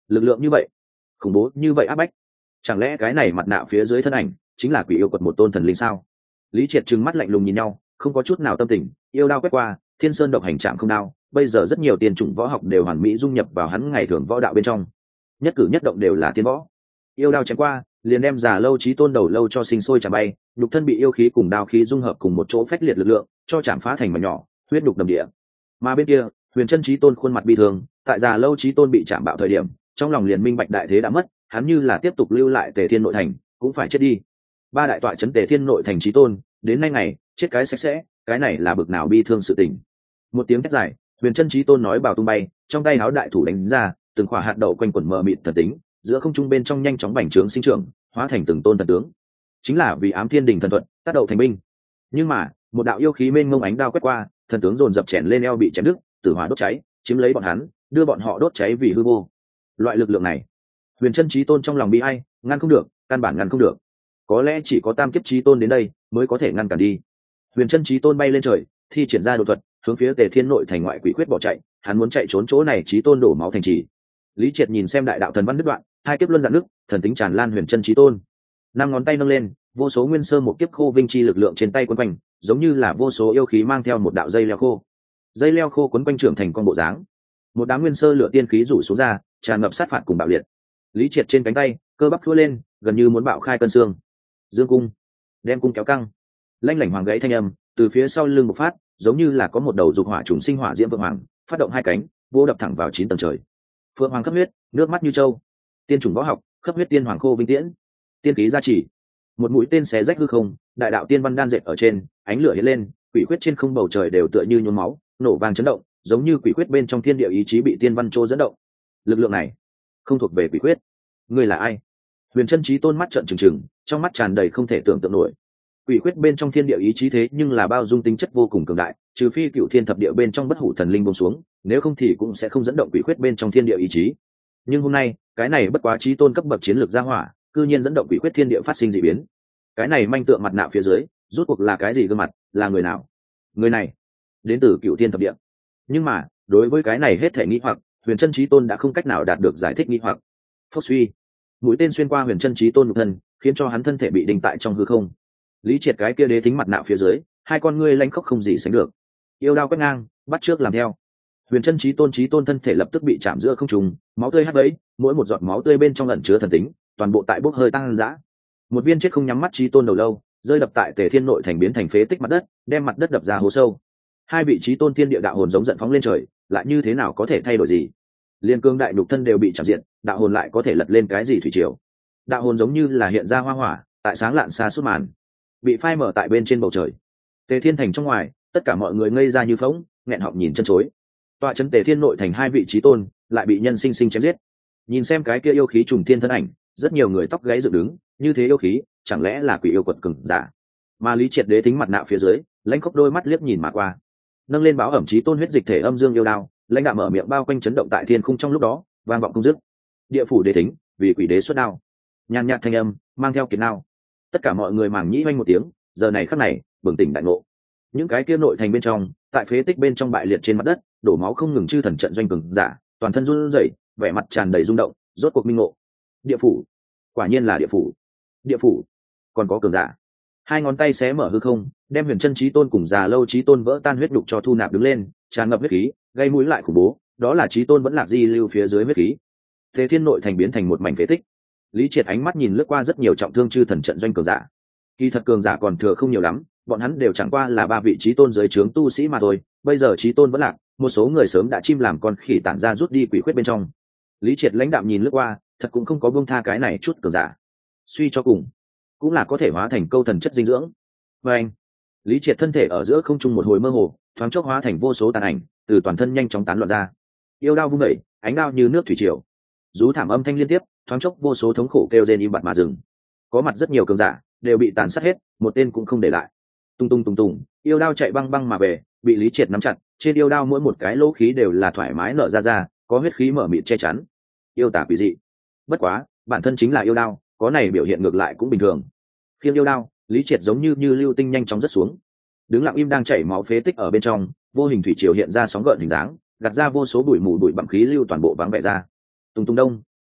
lực lượng như vậy, khủng bố như vậy áp bách, chẳng lẽ cái này mặt nạ phía dưới thân ảnh chính là quỷ yêu quật một tôn thần linh sao? Lý Triệt trừng mắt lạnh lùng nhìn nhau, không có chút nào tâm tình. Yêu đao quét qua, thiên sơn độc hành trạng không đao, bây giờ rất nhiều tiền chủng võ học đều hoàn mỹ dung nhập vào hắn ngày thường võ đạo bên trong, nhất cử nhất động đều là tiên võ. Yêu đao chém qua, liền đem già lâu chí tôn đầu lâu cho sinh sôi chạm bay, nhục thân bị yêu khí cùng đao khí dung hợp cùng một chỗ phách liệt lực lượng, cho chạm phá thành mảnh nhỏ, huyết đục đầm địa. Mà bên kia, huyền chân chí tôn khuôn mặt bi thương, tại già lâu chí tôn bị chạm bạo thời điểm, trong lòng liền minh bạch đại thế đã mất, hắn như là tiếp tục lưu lại Tề Thiên nội thành, cũng phải chết đi. Ba đại tọa chấn Tề Thiên nội thành chí tôn, đến nay ngày, chết cái sạch sẽ, cái này là bực nào bi thương sự tình. Một tiếng hét dài, huyền chân chí tôn nói bảo tung bay, trong tay háo đại thủ đánh ra, từng khỏa hạt đậu quanh quẩn mờ mịt thần tính, giữa không trung bên trong nhanh chóng bành trướng sinh trưởng, hóa thành từng tôn thần tướng. Chính là vì ám thiên đình thần thuận, tác đậu thành binh. Nhưng mà, một đạo yêu khí mênh mông ánh đao quét qua, thần tướng dồn dập chèn lên eo bị chém đứt, tử hỏa đốt cháy, chiếm lấy bọn hắn, đưa bọn họ đốt cháy vì hư vô. Loại lực lượng này, huyền chân chí tôn trong lòng bi ai, ngăn không được, căn bản ngăn không được. Có lẽ chỉ có tam kiếp chí tôn đến đây mới có thể ngăn cản đi. Huyền chân chí tôn bay lên trời, thi triển ra đột thuật, hướng phía Tề Thiên nội thành ngoại quỷ quyết bỏ chạy, hắn muốn chạy trốn chỗ này chí tôn đổ máu thành trì. Lý Triệt nhìn xem đại đạo thần văn đứt đoạn, hai kiếp luân dạn nước, thần tính tràn lan huyền chân chí tôn. Năm ngón tay nâng lên, vô số nguyên sơ một kiếp khô vinh chi lực lượng trên tay quấn quanh, giống như là vô số yêu khí mang theo một đạo dây leo khô. Dây leo khô quấn quanh trưởng thành con bộ dáng. Một đám nguyên sơ lửa tiên khí rủ xuống ra, tràn ngập sát phạt cùng bạo liệt. Lý Triệt trên cánh tay, cơ bắp thua lên, gần như muốn bạo khai cơn xương. Dương cung, đem cung kéo căng. Lanh lảnh hoàng gãy thanh âm, từ phía sau lưng bộc phát, giống như là có một đầu dục hỏa trùng sinh hỏa diễm vượng hoàng, phát động hai cánh, vô đập thẳng vào chín tầng trời. Phượng hoàng khắp huyết, nước mắt như châu. Tiên chủng võ học, khắp huyết tiên hoàng khô vinh tiễn. Tiên khí gia trì. Một mũi tên xé rách hư không, đại đạo tiên văn đan dệt ở trên, ánh lửa hiện lên, quỷ quyết trên không bầu trời đều tựa như nhuốm máu, nổ vang chấn động, giống như quỷ quyết bên trong thiên địa ý chí bị tiên văn trô dẫn động. Lực lượng này không thuộc về quỷ quyết. Ngươi là ai? Huyền chân chí tôn mắt trợn trừng trừng, trong mắt tràn đầy không thể tưởng tượng nổi. Quỷ quyết bên trong thiên địa ý chí thế nhưng là bao dung tính chất vô cùng cường đại, trừ phi cựu thiên thập địa bên trong bất hủ thần linh buông xuống, nếu không thì cũng sẽ không dẫn động quỷ quyết bên trong thiên địa ý chí. Nhưng hôm nay, cái này bất quá chí tôn cấp bậc chiến lược gia hỏa, cư nhiên dẫn động quỷ quyết thiên địa phát sinh dị biến. Cái này manh tượng mặt nạ phía dưới, rốt cuộc là cái gì gương mặt, là người nào? Người này đến từ cựu thiên thập địa. Nhưng mà, đối với cái này hết thể nghi hoặc, huyền chân chí tôn đã không cách nào đạt được giải thích nghi hoặc. Phốc suy, mũi tên xuyên qua huyền chân chí tôn nhục thân, khiến cho hắn thân thể bị đinh tại trong hư không. Lý Triệt cái kia đế tính mặt nạ phía dưới, hai con ngươi lanh khốc không gì sánh được. Yêu đao quét ngang, bắt trước làm theo. Huyền chân chí tôn chí tôn thân thể lập tức bị chạm giữa không trung, máu tươi hắt bấy, mỗi một giọt máu tươi bên trong ẩn chứa thần tính, toàn bộ tại bốc hơi tăng dã. Một viên chết không nhắm mắt chí tôn đầu lâu, rơi đập tại Tề Thiên nội thành biến thành phế tích mặt đất, đem mặt đất đập ra hố sâu. Hai vị chí tôn thiên địa đạo hồn giống giận phóng lên trời, lại như thế nào có thể thay đổi gì? Liên cương đại nhục thân đều bị chạm diện, đạo hồn lại có thể lật lên cái gì thủy triều? Đạo hồn giống như là hiện ra hoa hỏa, tại sáng lạn xa suốt màn, bị phai mở tại bên trên bầu trời. Tề Thiên thành trong ngoài, tất cả mọi người ngây ra như phỗng, nghẹn họng nhìn chân chối. Tọa trấn Tề Thiên nội thành hai vị chí tôn, lại bị nhân sinh sinh chém giết. Nhìn xem cái kia yêu khí trùng thiên thân ảnh, rất nhiều người tóc gáy dựng đứng, như thế yêu khí, chẳng lẽ là quỷ yêu quật cường giả? Mà Lý Triệt đế tính mặt nạ phía dưới, lãnh khốc đôi mắt liếc nhìn mà qua, nâng lên báo ẩm chí tôn huyết dịch thể âm dương yêu đao, lãnh đạo mở miệng bao quanh chấn động tại thiên khung trong lúc đó, vang vọng không dứt. Địa phủ đế tính, vì quỷ đế xuất đao. Nhàn nhạt thanh âm, mang theo kiệt nao. Tất cả mọi người màng nhĩ oanh một tiếng, giờ này khắc này, bừng tỉnh đại ngộ. Những cái kia nội thành bên trong, tại phế tích bên trong bại liệt trên mặt đất, đổ máu không ngừng chư thần trận doanh cường giả, toàn thân run rẩy, vẻ mặt tràn đầy rung động, rốt cuộc minh ngộ. Địa phủ, quả nhiên là địa phủ. Địa phủ, còn có cường giả. Hai ngón tay xé mở hư không, đem huyền chân chí tôn cùng già lâu chí tôn vỡ tan huyết đục cho thu nạp đứng lên, tràn ngập huyết khí, gây mũi lại khủng bố, đó là chí tôn vẫn lạc di lưu phía dưới huyết khí. Tề Thiên nội thành biến thành một mảnh phế tích. Lý Triệt ánh mắt nhìn lướt qua rất nhiều trọng thương chư thần trận doanh cường giả. Kỳ thật cường giả còn thừa không nhiều lắm, bọn hắn đều chẳng qua là ba vị chí tôn dưới trướng tu sĩ mà thôi, bây giờ chí tôn vẫn lạc, một số người sớm đã chim làm con khỉ tản ra rút đi quỷ khuyết bên trong. Lý Triệt lãnh đạm nhìn lướt qua, thật cũng không có buông tha cái này chút cường giả. Suy cho cùng, cũng là có thể hóa thành câu thần chất dinh dưỡng. Và anh, Lý Triệt thân thể ở giữa không trung một hồi mơ hồ, thoáng chốc hóa thành vô số tàn ảnh, từ toàn thân nhanh chóng tán loạn ra. Yêu đao vung đẩy, ánh đao như nước thủy triều. Rú thảm âm thanh liên tiếp, thoáng chốc vô số thống khổ kêu rên im bặt mà dừng. Có mặt rất nhiều cường giả, đều bị tàn sát hết, một tên cũng không để lại. Tung tung tung tung, yêu đao chạy băng băng mà về, bị Lý Triệt nắm chặt, trên yêu đao mỗi một cái lỗ khí đều là thoải mái nở ra ra, có huyết khí mở mịt che chắn. Yêu tả quỷ dị. Bất quá, bản thân chính là yêu đao, có này biểu hiện ngược lại cũng bình thường. Khiêng yêu đao, Lý Triệt giống như như lưu tinh nhanh chóng rất xuống. Đứng lặng im đang chảy máu phế tích ở bên trong, vô hình thủy triều hiện ra sóng gợn hình dáng, gạt ra vô số bụi mù bụi bặm khí lưu toàn bộ vắng vẻ ra. Tung tung đông,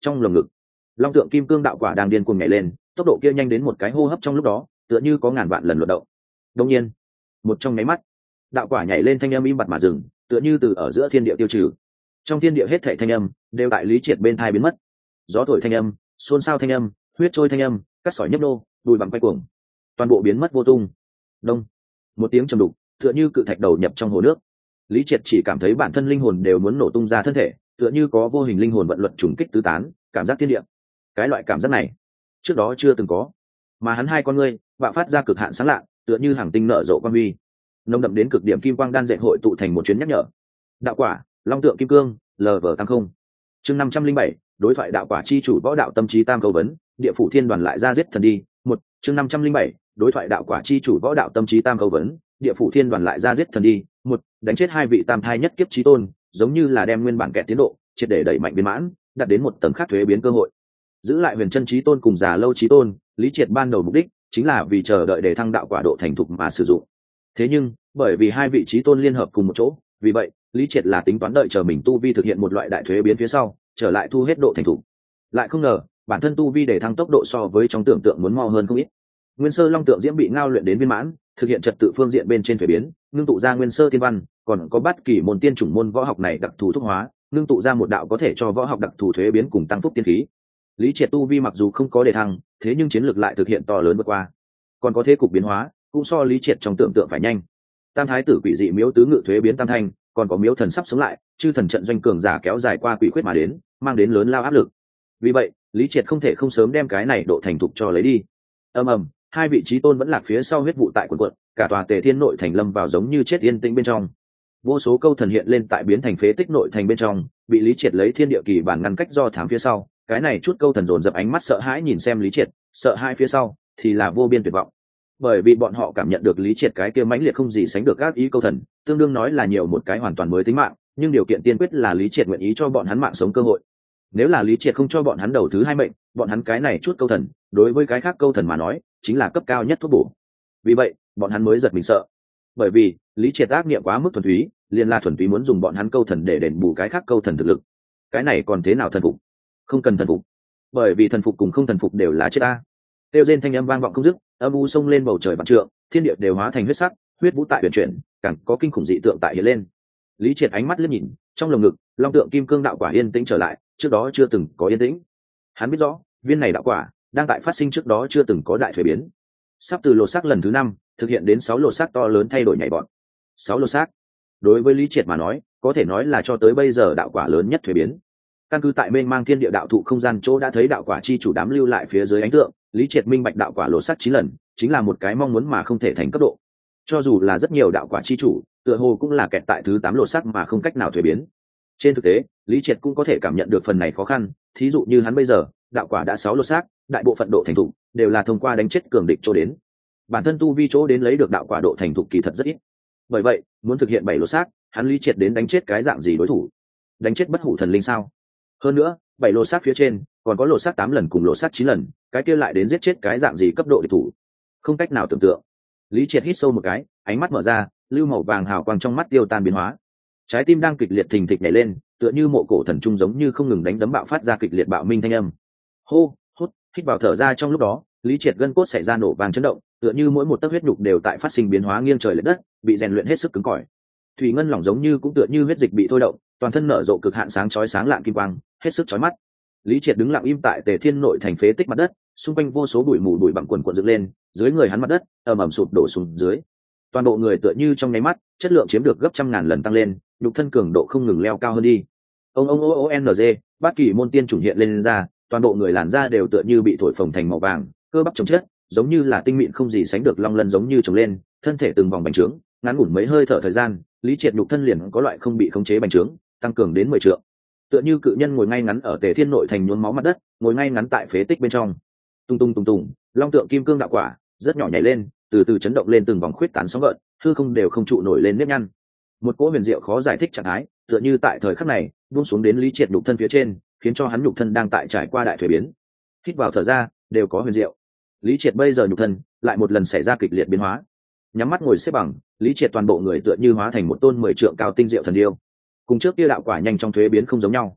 trong lồng ngực long tượng kim cương đạo quả đang điên cuồng nhảy lên, tốc độ kia nhanh đến một cái hô hấp trong lúc đó tựa như có ngàn vạn lần luận động. Đột nhiên một trong nháy mắt, đạo quả nhảy lên thanh âm im bặt mà dừng, tựa như từ ở giữa thiên địa tiêu trừ. Trong thiên địa hết thảy thanh âm đều tại Lý Triệt bên thai biến mất. Gió thổi thanh âm, xôn xao thanh âm, huyết trôi thanh âm, cắt sỏi nhấp nô, đùi bằng quay cuồng, toàn bộ biến mất vô tung. Đông, một tiếng trầm đục, tựa như cự thạch đầu nhập trong hồ nước. Lý Triệt chỉ cảm thấy bản thân linh hồn đều muốn nổ tung ra thân thể, tựa như có vô hình linh hồn vận luật trùng kích tứ tán, cảm giác thiên địa. Cái loại cảm giác này trước đó chưa từng có, mà hắn hai con ngươi bạo phát ra cực hạn sáng lạ, tựa như hàng tinh nở rộ quang huy, nồng đậm đến cực điểm kim quang đan dệt hội tụ thành một chuyến nhắc nhở. Đạo quả long tượng kim cương lờ vờ tăng không. Chương năm trăm linh bảy, đối thoại đạo quả chi chủ võ đạo tâm trí tam câu vấn, địa phủ thiên đoàn lại ra giết thần đi. Một, chương năm trăm linh bảy, đối thoại đạo quả chi chủ võ đạo tâm trí tam câu vấn, địa phủ thiên đoàn lại ra giết thần đi. Một, đánh chết hai vị tam thai nhất kiếp chí tôn, giống như là đem nguyên bản kẹt tiến độ triệt để đẩy mạnh biến mãn, đạt đến một tầng khác thuế biến cơ hội. Giữ lại huyền chân chí tôn cùng già lâu chí tôn, Lý Triệt ban đầu mục đích chính là vì chờ đợi để thăng đạo quả độ thành thục mà sử dụng. Thế nhưng bởi vì hai vị chí tôn liên hợp cùng một chỗ, vì vậy Lý Triệt là tính toán đợi chờ mình tu vi thực hiện một loại đại thuế biến phía sau, trở lại thu hết độ thành thục. Lại không ngờ bản thân tu vi để thăng tốc độ so với trong tưởng tượng muốn mau hơn không ít. Nguyên sơ long tượng diễm bị ngao luyện đến viên mãn, thực hiện trật tự phương diện bên trên thuế biến, ngưng tụ ra nguyên sơ tiên văn, còn có bất kỳ môn tiên chủng môn võ học này đặc thù thúc hóa, ngưng tụ ra một đạo có thể cho võ học đặc thù thuế biến cùng tăng phúc tiên khí. Lý Triệt tu vi mặc dù không có đề thăng, thế nhưng chiến lược lại thực hiện to lớn vượt qua, còn có thế cục biến hóa cũng so Lý Triệt trong tưởng tượng phải nhanh. Tam thái tử quỷ dị miếu tứ ngự thuế biến tam thanh, còn có miếu thần sắp sống lại, chư thần trận doanh cường giả kéo dài qua quỷ khuyết mà đến, mang đến lớn lao áp lực. Vì vậy Lý Triệt không thể không sớm đem cái này độ thành thục cho lấy đi. Ầm ầm, hai vị trí tôn vẫn lạc phía sau huyết vụ tại quần quận, cả tòa Tề Thiên nội thành lâm vào giống như chết yên tĩnh bên trong. Vô số câu thần hiện lên tại biến thành phế tích nội thành bên trong, bị Lý Triệt lấy thiên địa kỳ bản ngăn cách do thám phía sau. Cái này chút câu thần dồn dập ánh mắt sợ hãi nhìn xem Lý Triệt, sợ hãi phía sau thì là vô biên tuyệt vọng, bởi vì bọn họ cảm nhận được Lý Triệt cái kia mãnh liệt không gì sánh được các ý câu thần, tương đương nói là nhiều một cái hoàn toàn mới tính mạng, nhưng điều kiện tiên quyết là Lý Triệt nguyện ý cho bọn hắn mạng sống cơ hội. Nếu là Lý Triệt không cho bọn hắn đầu thứ hai mệnh, bọn hắn cái này chút câu thần đối với cái khác câu thần mà nói chính là cấp cao nhất thuốc bổ. Vì vậy bọn hắn mới giật mình sợ, bởi vì Lý Triệt ác niệm quá mức thuần túy, liền là thuần túy muốn dùng bọn hắn câu thần để đền bù cái khác câu thần thực lực. Cái này còn thế nào thần phục? Không cần thần phục, bởi vì thần phục cùng không thần phục đều là chết ta. Tiêu rên thanh âm vang vọng không dứt, âm u sông lên bầu trời vạn trượng, thiên địa đều hóa thành huyết sắc, huyết vũ tại huyền chuyển, càng có kinh khủng dị tượng tại hiện lên. Lý Triệt ánh mắt liếc nhìn, trong lồng ngực long tượng kim cương đạo quả yên tĩnh trở lại, trước đó chưa từng có yên tĩnh. Hắn biết rõ viên này đạo quả đang tại phát sinh trước đó chưa từng có đại thuế biến, sắp từ lột xác lần thứ năm thực hiện đến sáu lột xác to lớn thay đổi nhảy bọn. Sáu lột xác đối với Lý Triệt mà nói có thể nói là cho tới bây giờ đạo quả lớn nhất thuế biến. Căn cứ tại mênh mang thiên địa đạo thụ không gian chỗ đã thấy đạo quả chi chủ đám lưu lại phía dưới ánh tượng, Lý Triệt minh bạch đạo quả lột xác chín lần chính là một cái mong muốn mà không thể thành cấp độ. Cho dù là rất nhiều đạo quả chi chủ tựa hồ cũng là kẹt tại thứ tám lột xác mà không cách nào thuế biến. Trên thực tế Lý Triệt cũng có thể cảm nhận được phần này khó khăn, thí dụ như hắn bây giờ đạo quả đã sáu lột xác, đại bộ phận độ thành thục đều là thông qua đánh chết cường địch chỗ đến, bản thân tu vi chỗ đến lấy được đạo quả độ thành thục kỳ thật rất ít. Bởi vậy muốn thực hiện bảy lột xác, hắn Lý Triệt đến đánh chết cái dạng gì đối thủ? Đánh chết bất hủ thần linh sao? Hơn nữa bảy lột xác phía trên còn có lột xác tám lần cùng lột xác chín lần, cái kia lại đến giết chết cái dạng gì cấp độ địch thủ? Không cách nào tưởng tượng. Lý Triệt hít sâu một cái, ánh mắt mở ra, lưu màu vàng hào quang trong mắt tiêu tan biến hóa, trái tim đang kịch liệt thình thịch nhảy lên, tựa như mộ cổ thần trung giống như không ngừng đánh đấm bạo phát ra kịch liệt bạo minh thanh âm. Hô hút, hít vào thở ra trong lúc đó, Lý Triệt gân cốt xảy ra nổ vàng chấn động, tựa như mỗi một tấc huyết nhục đều tại phát sinh biến hóa nghiêng trời lệch đất, bị rèn luyện hết sức cứng cỏi. Thủy ngân lỏng giống như cũng tựa như huyết dịch bị thôi động, toàn thân nở rộ cực hạn sáng chói sáng lạng kim quang, hết sức chói mắt. Lý Triệt đứng lặng im tại Tề Thiên nội thành phế tích mặt đất, xung quanh vô số bụi mù bụi bặm quần quần dựng lên, dưới người hắn mặt đất ầm ầm sụp đổ xuống dưới. Toàn bộ người tựa như trong nháy mắt, chất lượng chiếm được gấp trăm ngàn lần tăng lên, nhục thân cường độ không ngừng leo cao hơn đi. Ông ông o n g, bát kỳ môn tiên chủng hiện lên, lên ra, toàn bộ người làn da đều tựa như bị thổi phồng thành màu vàng, cơ bắp chồng chất, giống như là tinh mịn không gì sánh được long lân giống như trồng lên, thân thể từng vòng bành trướng, ngắn ngủn mấy hơi thở thời gian, Lý Triệt nhục thân liền có loại không bị khống chế bành trướng, tăng cường đến mười trượng. Tựa như cự nhân ngồi ngay ngắn ở Tề Thiên nội thành nhuốm máu mặt đất, ngồi ngay ngắn tại phế tích bên trong. Tung tung tung tung, long tượng kim cương đạo quả rất nhỏ nhảy lên, từ từ chấn động lên từng vòng khuyết tán sóng gợn, hư không đều không trụ nổi lên nếp nhăn. Một cỗ huyền diệu khó giải thích trạng thái, tựa như tại thời khắc này buông xuống đến Lý Triệt nhục thân phía trên, khiến cho hắn nhục thân đang tại trải qua đại thuế biến. Hít vào thở ra đều có huyền diệu. Lý Triệt bây giờ nhục thân lại một lần xảy ra kịch liệt biến hóa. Nhắm mắt ngồi xếp bằng, Lý Triệt toàn bộ người tựa như hóa thành một tôn mười trượng cao tinh diệu thần điêu. Cùng trước kia đạo quả nhanh trong thuế biến không giống nhau.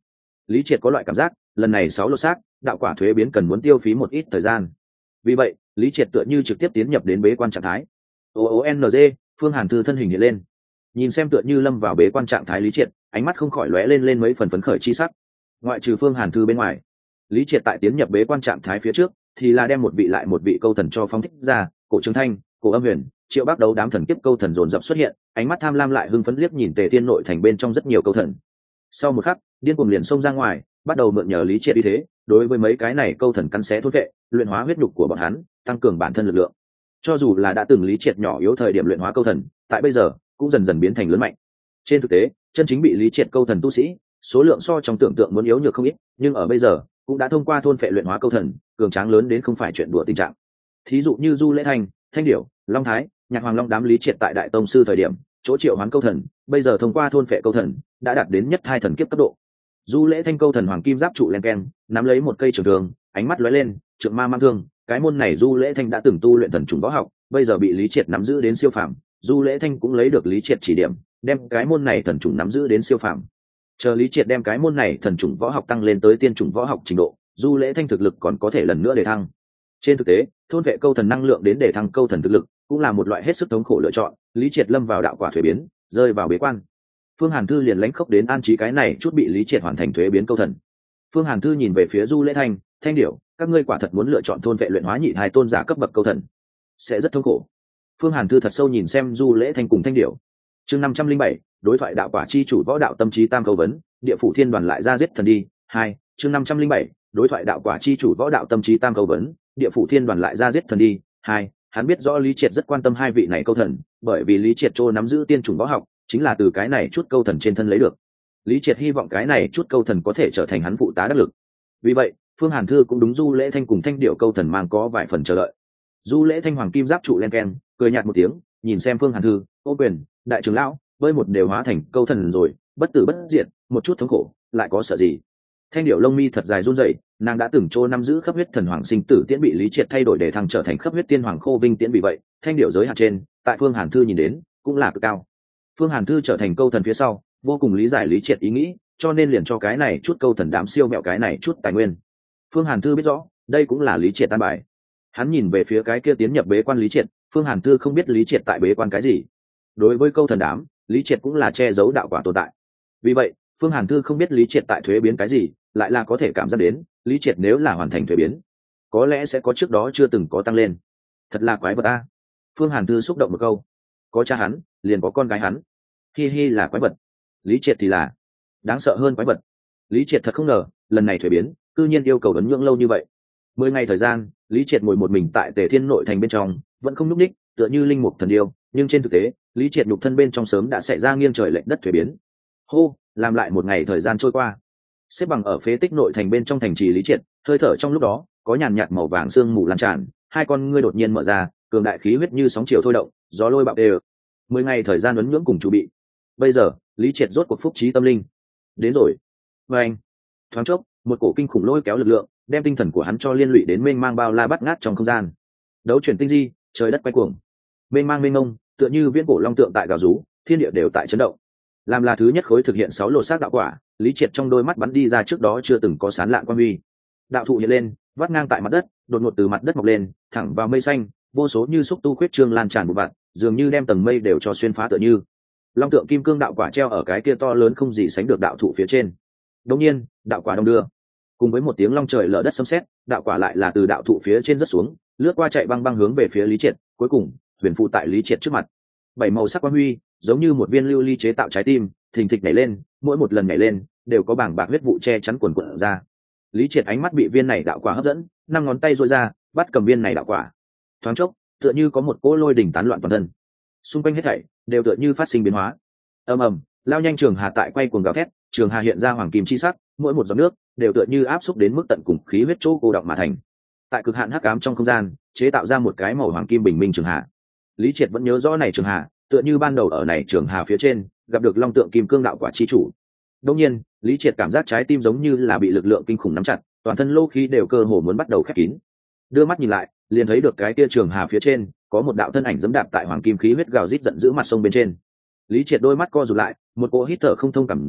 Lý Triệt có loại cảm giác lần này sáu lột xác đạo quả thuế biến cần muốn tiêu phí một ít thời gian, vì vậy Lý Triệt tựa như trực tiếp tiến nhập đến bế quan trạng thái. o o n g Phương Hàn Thư thân hình hiện lên, nhìn xem tựa như lâm vào bế quan trạng thái Lý Triệt, ánh mắt không khỏi lóe lên lên mấy phần phấn khởi chi sắc. Ngoại trừ Phương Hàn Thư bên ngoài, Lý Triệt tại tiến nhập bế quan trạng thái phía trước thì là đem một vị lại một vị câu thần cho phóng thích ra. Cổ Trường Thanh, Cổ Âm Huyền, Triệu Bắc Đấu đám thần kiếp câu thần dồn dập xuất hiện, ánh mắt tham lam lại hưng phấn liếc nhìn Tề Thiên nội thành bên trong rất nhiều câu thần. Sau một khắc, điên cuồng liền xông ra ngoài, bắt đầu mượn nhờ Lý Triệt uy thế, đối với mấy cái này câu thần cắn xé thôn vệ, luyện hóa huyết nhục của bọn hắn, tăng cường bản thân lực lượng. Cho dù là đã từng Lý Triệt nhỏ yếu thời điểm luyện hóa câu thần, tại bây giờ cũng dần dần biến thành lớn mạnh. Trên thực tế, chân chính bị Lý Triệt câu thần tu sĩ, số lượng so trong tưởng tượng muốn yếu nhược không ít, nhưng ở bây giờ cũng đã thông qua thôn phệ luyện hóa câu thần, cường tráng lớn đến không phải chuyện đùa tình trạng. Thí dụ như Du Lễ Thành, Thanh Điểu, Long Thái, Nhạc Hoàng Long đám Lý Triệt tại Đại Tông sư thời điểm, chỗ triệu hoán câu thần, bây giờ thông qua thôn phệ câu thần, đã đạt đến nhất hai thần kiếp cấp độ. Du Lễ Thanh câu thần hoàng kim giáp trụ len keng, nắm lấy một cây trường thương, ánh mắt lóe lên, trượng ma mang thương, cái môn này Du Lễ Thanh đã từng tu luyện thần trùng võ học, bây giờ bị Lý Triệt nắm giữ đến siêu phàm, Du Lễ Thanh cũng lấy được Lý Triệt chỉ điểm, đem cái môn này thần trùng nắm giữ đến siêu phàm. Chờ Lý Triệt đem cái môn này thần trùng võ học tăng lên tới tiên trùng võ học trình độ, Du Lễ Thanh thực lực còn có thể lần nữa để thăng. Trên thực tế, thôn vệ câu thần năng lượng đến để thăng câu thần thực lực, cũng là một loại hết sức thống khổ lựa chọn. Lý Triệt lâm vào đạo quả thuế biến, rơi vào bế quan. Phương Hàn Thư liền lãnh khốc đến an trí cái này chút bị Lý Triệt hoàn thành thuế biến câu thần. Phương Hàn Thư nhìn về phía Du Lễ Thanh, Thanh Điểu, các ngươi quả thật muốn lựa chọn thôn vệ luyện hóa nhị hai tôn giả cấp bậc câu thần, sẽ rất thống khổ. Phương Hàn Thư thật sâu nhìn xem Du Lễ Thanh cùng Thanh Điểu. Chương năm trăm linh bảy, đối thoại đạo quả chi chủ võ đạo tâm trí tam câu vấn, địa phủ thiên đoàn lại ra giết thần đi. Hai, chương năm trăm linh bảy, đối thoại đạo quả chi chủ võ đạo tâm trí tam câu vấn, địa phủ thiên đoàn lại ra giết thần đi. Hai, hắn biết rõ Lý Triệt rất quan tâm hai vị này câu thần, bởi vì Lý Triệt trô nắm giữ tiên chủng võ học, chính là từ cái này chút câu thần trên thân lấy được. Lý Triệt hy vọng cái này chút câu thần có thể trở thành hắn phụ tá đắc lực. Vì vậy, Phương Hàn Thư cũng đúng Du Lễ Thanh cùng Thanh Điểu câu thần mang có vài phần chờ đợi. Du Lễ Thanh hoàng kim giáp trụ len keng, cười nhạt một tiếng, nhìn xem Phương Hàn Thư, ô quyền, đại trưởng lão, bơi một đều hóa thành câu thần rồi, bất tử bất diệt, một chút thống khổ, lại có sợ gì? Thanh Điểu lông mi thật dài run rẩy, nàng đã từng trô nắm giữ khắp huyết thần hoàng sinh tử tiễn bị Lý Triệt thay đổi để thăng trở thành khắp huyết tiên hoàng khô vinh tiễn, vì vậy, Thanh Điểu giới hạn trên, tại Phương Hàn Thư nhìn đến, cũng là cực cao. Phương Hàn Thư trở thành câu thần phía sau, vô cùng lý giải Lý Triệt ý nghĩ, cho nên liền cho cái này chút câu thần đám siêu mẹo cái này chút tài nguyên. Phương Hàn Thư biết rõ, đây cũng là Lý Triệt an bài. Hắn nhìn về phía cái kia tiến nhập bế quan Lý Triệt, Phương Hàn Thư không biết Lý Triệt tại bế quan cái gì. Đối với câu thần đám, Lý Triệt cũng là che giấu đạo quả tồn tại. Vì vậy, Phương Hàn Thư không biết Lý Triệt tại thuế biến cái gì, lại là có thể cảm giác đến, Lý Triệt nếu là hoàn thành thuế biến, có lẽ sẽ có trước đó chưa từng có tăng lên. Thật là quái vật a. Phương Hàn Thư xúc động một câu. Có cha hắn, liền có con gái hắn. Hi hi là quái vật. Lý Triệt thì là đáng sợ hơn quái vật. Lý Triệt thật không ngờ, lần này thuế biến, cư nhiên yêu cầu ấn nhưỡng lâu như vậy. Mười ngày thời gian, Lý Triệt ngồi một mình tại Tề Thiên nội thành bên trong, vẫn không nhúc nhích, tựa như linh mục thần điêu, nhưng trên thực tế, Lý Triệt nhục thân bên trong sớm đã xảy ra nghiêng trời lệch đất thuế biến. Hô, làm lại một ngày thời gian trôi qua. Xếp bằng ở phế tích nội thành bên trong thành trì Lý Triệt, hơi thở trong lúc đó, có nhàn nhạt màu vàng sương mù lan tràn, hai con ngươi đột nhiên mở ra, cường đại khí huyết như sóng chiều thôi động, gió lôi bạo đều. Mười ngày thời gian ấn nhưỡng cùng chuẩn bị. Bây giờ, Lý Triệt rốt cuộc phúc trí tâm linh. Đến rồi. Và anh, thoáng chốc, một cổ kinh khủng lôi kéo lực lượng, đem tinh thần của hắn cho liên lụy đến mênh mang bao la bắt ngát trong không gian. Đấu chuyển tinh di, trời đất quay cuồng. Mênh mang mênh mông, tựa như viễn cổ long tượng tại gào rú, thiên địa đều tại chấn động. Làm là thứ nhất khối thực hiện sáu lột xác đạo quả, Lý Triệt trong đôi mắt bắn đi ra trước đó chưa từng có sán lạn quan huy. Đạo thụ hiện lên, vắt ngang tại mặt đất, đột ngột từ mặt đất mọc lên, thẳng vào mây xanh, vô số như xúc tu khuyết trương lan tràn bụi bặm, dường như đem tầng mây đều cho xuyên phá tựa như. Long tượng kim cương đạo quả treo ở cái kia to lớn không gì sánh được đạo thụ phía trên. Đột nhiên, đạo quả đông đưa, cùng với một tiếng long trời lở đất sấm sét, đạo quả lại là từ đạo thụ phía trên rớt xuống, lướt qua chạy băng băng hướng về phía Lý Triệt, cuối cùng huyền phụ tại Lý Triệt trước mặt. Bảy màu sắc quang huy, giống như một viên lưu ly chế tạo trái tim, thình thịch nhảy lên, mỗi một lần nhảy lên đều có bảng bạc huyết vụ che chắn quần quần ra. Lý Triệt ánh mắt bị viên này đạo quả hấp dẫn, năm ngón tay duỗi ra, bắt cầm viên này đạo quả. Thoáng chốc, tựa như có một cỗ lôi đỉnh tán loạn toàn thân. Xung quanh hết thảy đều tựa như phát sinh biến hóa. Ầm ầm, lao nhanh trường hà tại quay cuồng gào thét, trường hà hiện ra hoàng kim chi sắc, mỗi một giọt nước đều tựa như áp xúc đến mức tận cùng khí huyết chỗ cô động mà thành. Tại cực hạn hắc ám trong không gian, chế tạo ra một cái màu hoàng kim bình minh trường hà. Lý Triệt vẫn nhớ rõ này trường hà, tựa như ban đầu ở này trường hà phía trên gặp được long tượng kim cương đạo quả chi chủ. Đương nhiên, Lý Triệt cảm giác trái tim giống như là bị lực lượng kinh khủng nắm chặt, toàn thân lô khí đều cơ hồ muốn bắt đầu khép kín. Đưa mắt nhìn lại, liền thấy được cái kia trường hà phía trên có một đạo thân ảnh giẫm đạp tại hoàng kim khí huyết gào rít giận dữ mặt sông bên trên. Lý Triệt đôi mắt co rụt lại, một cỗ hít thở không thông cảm giác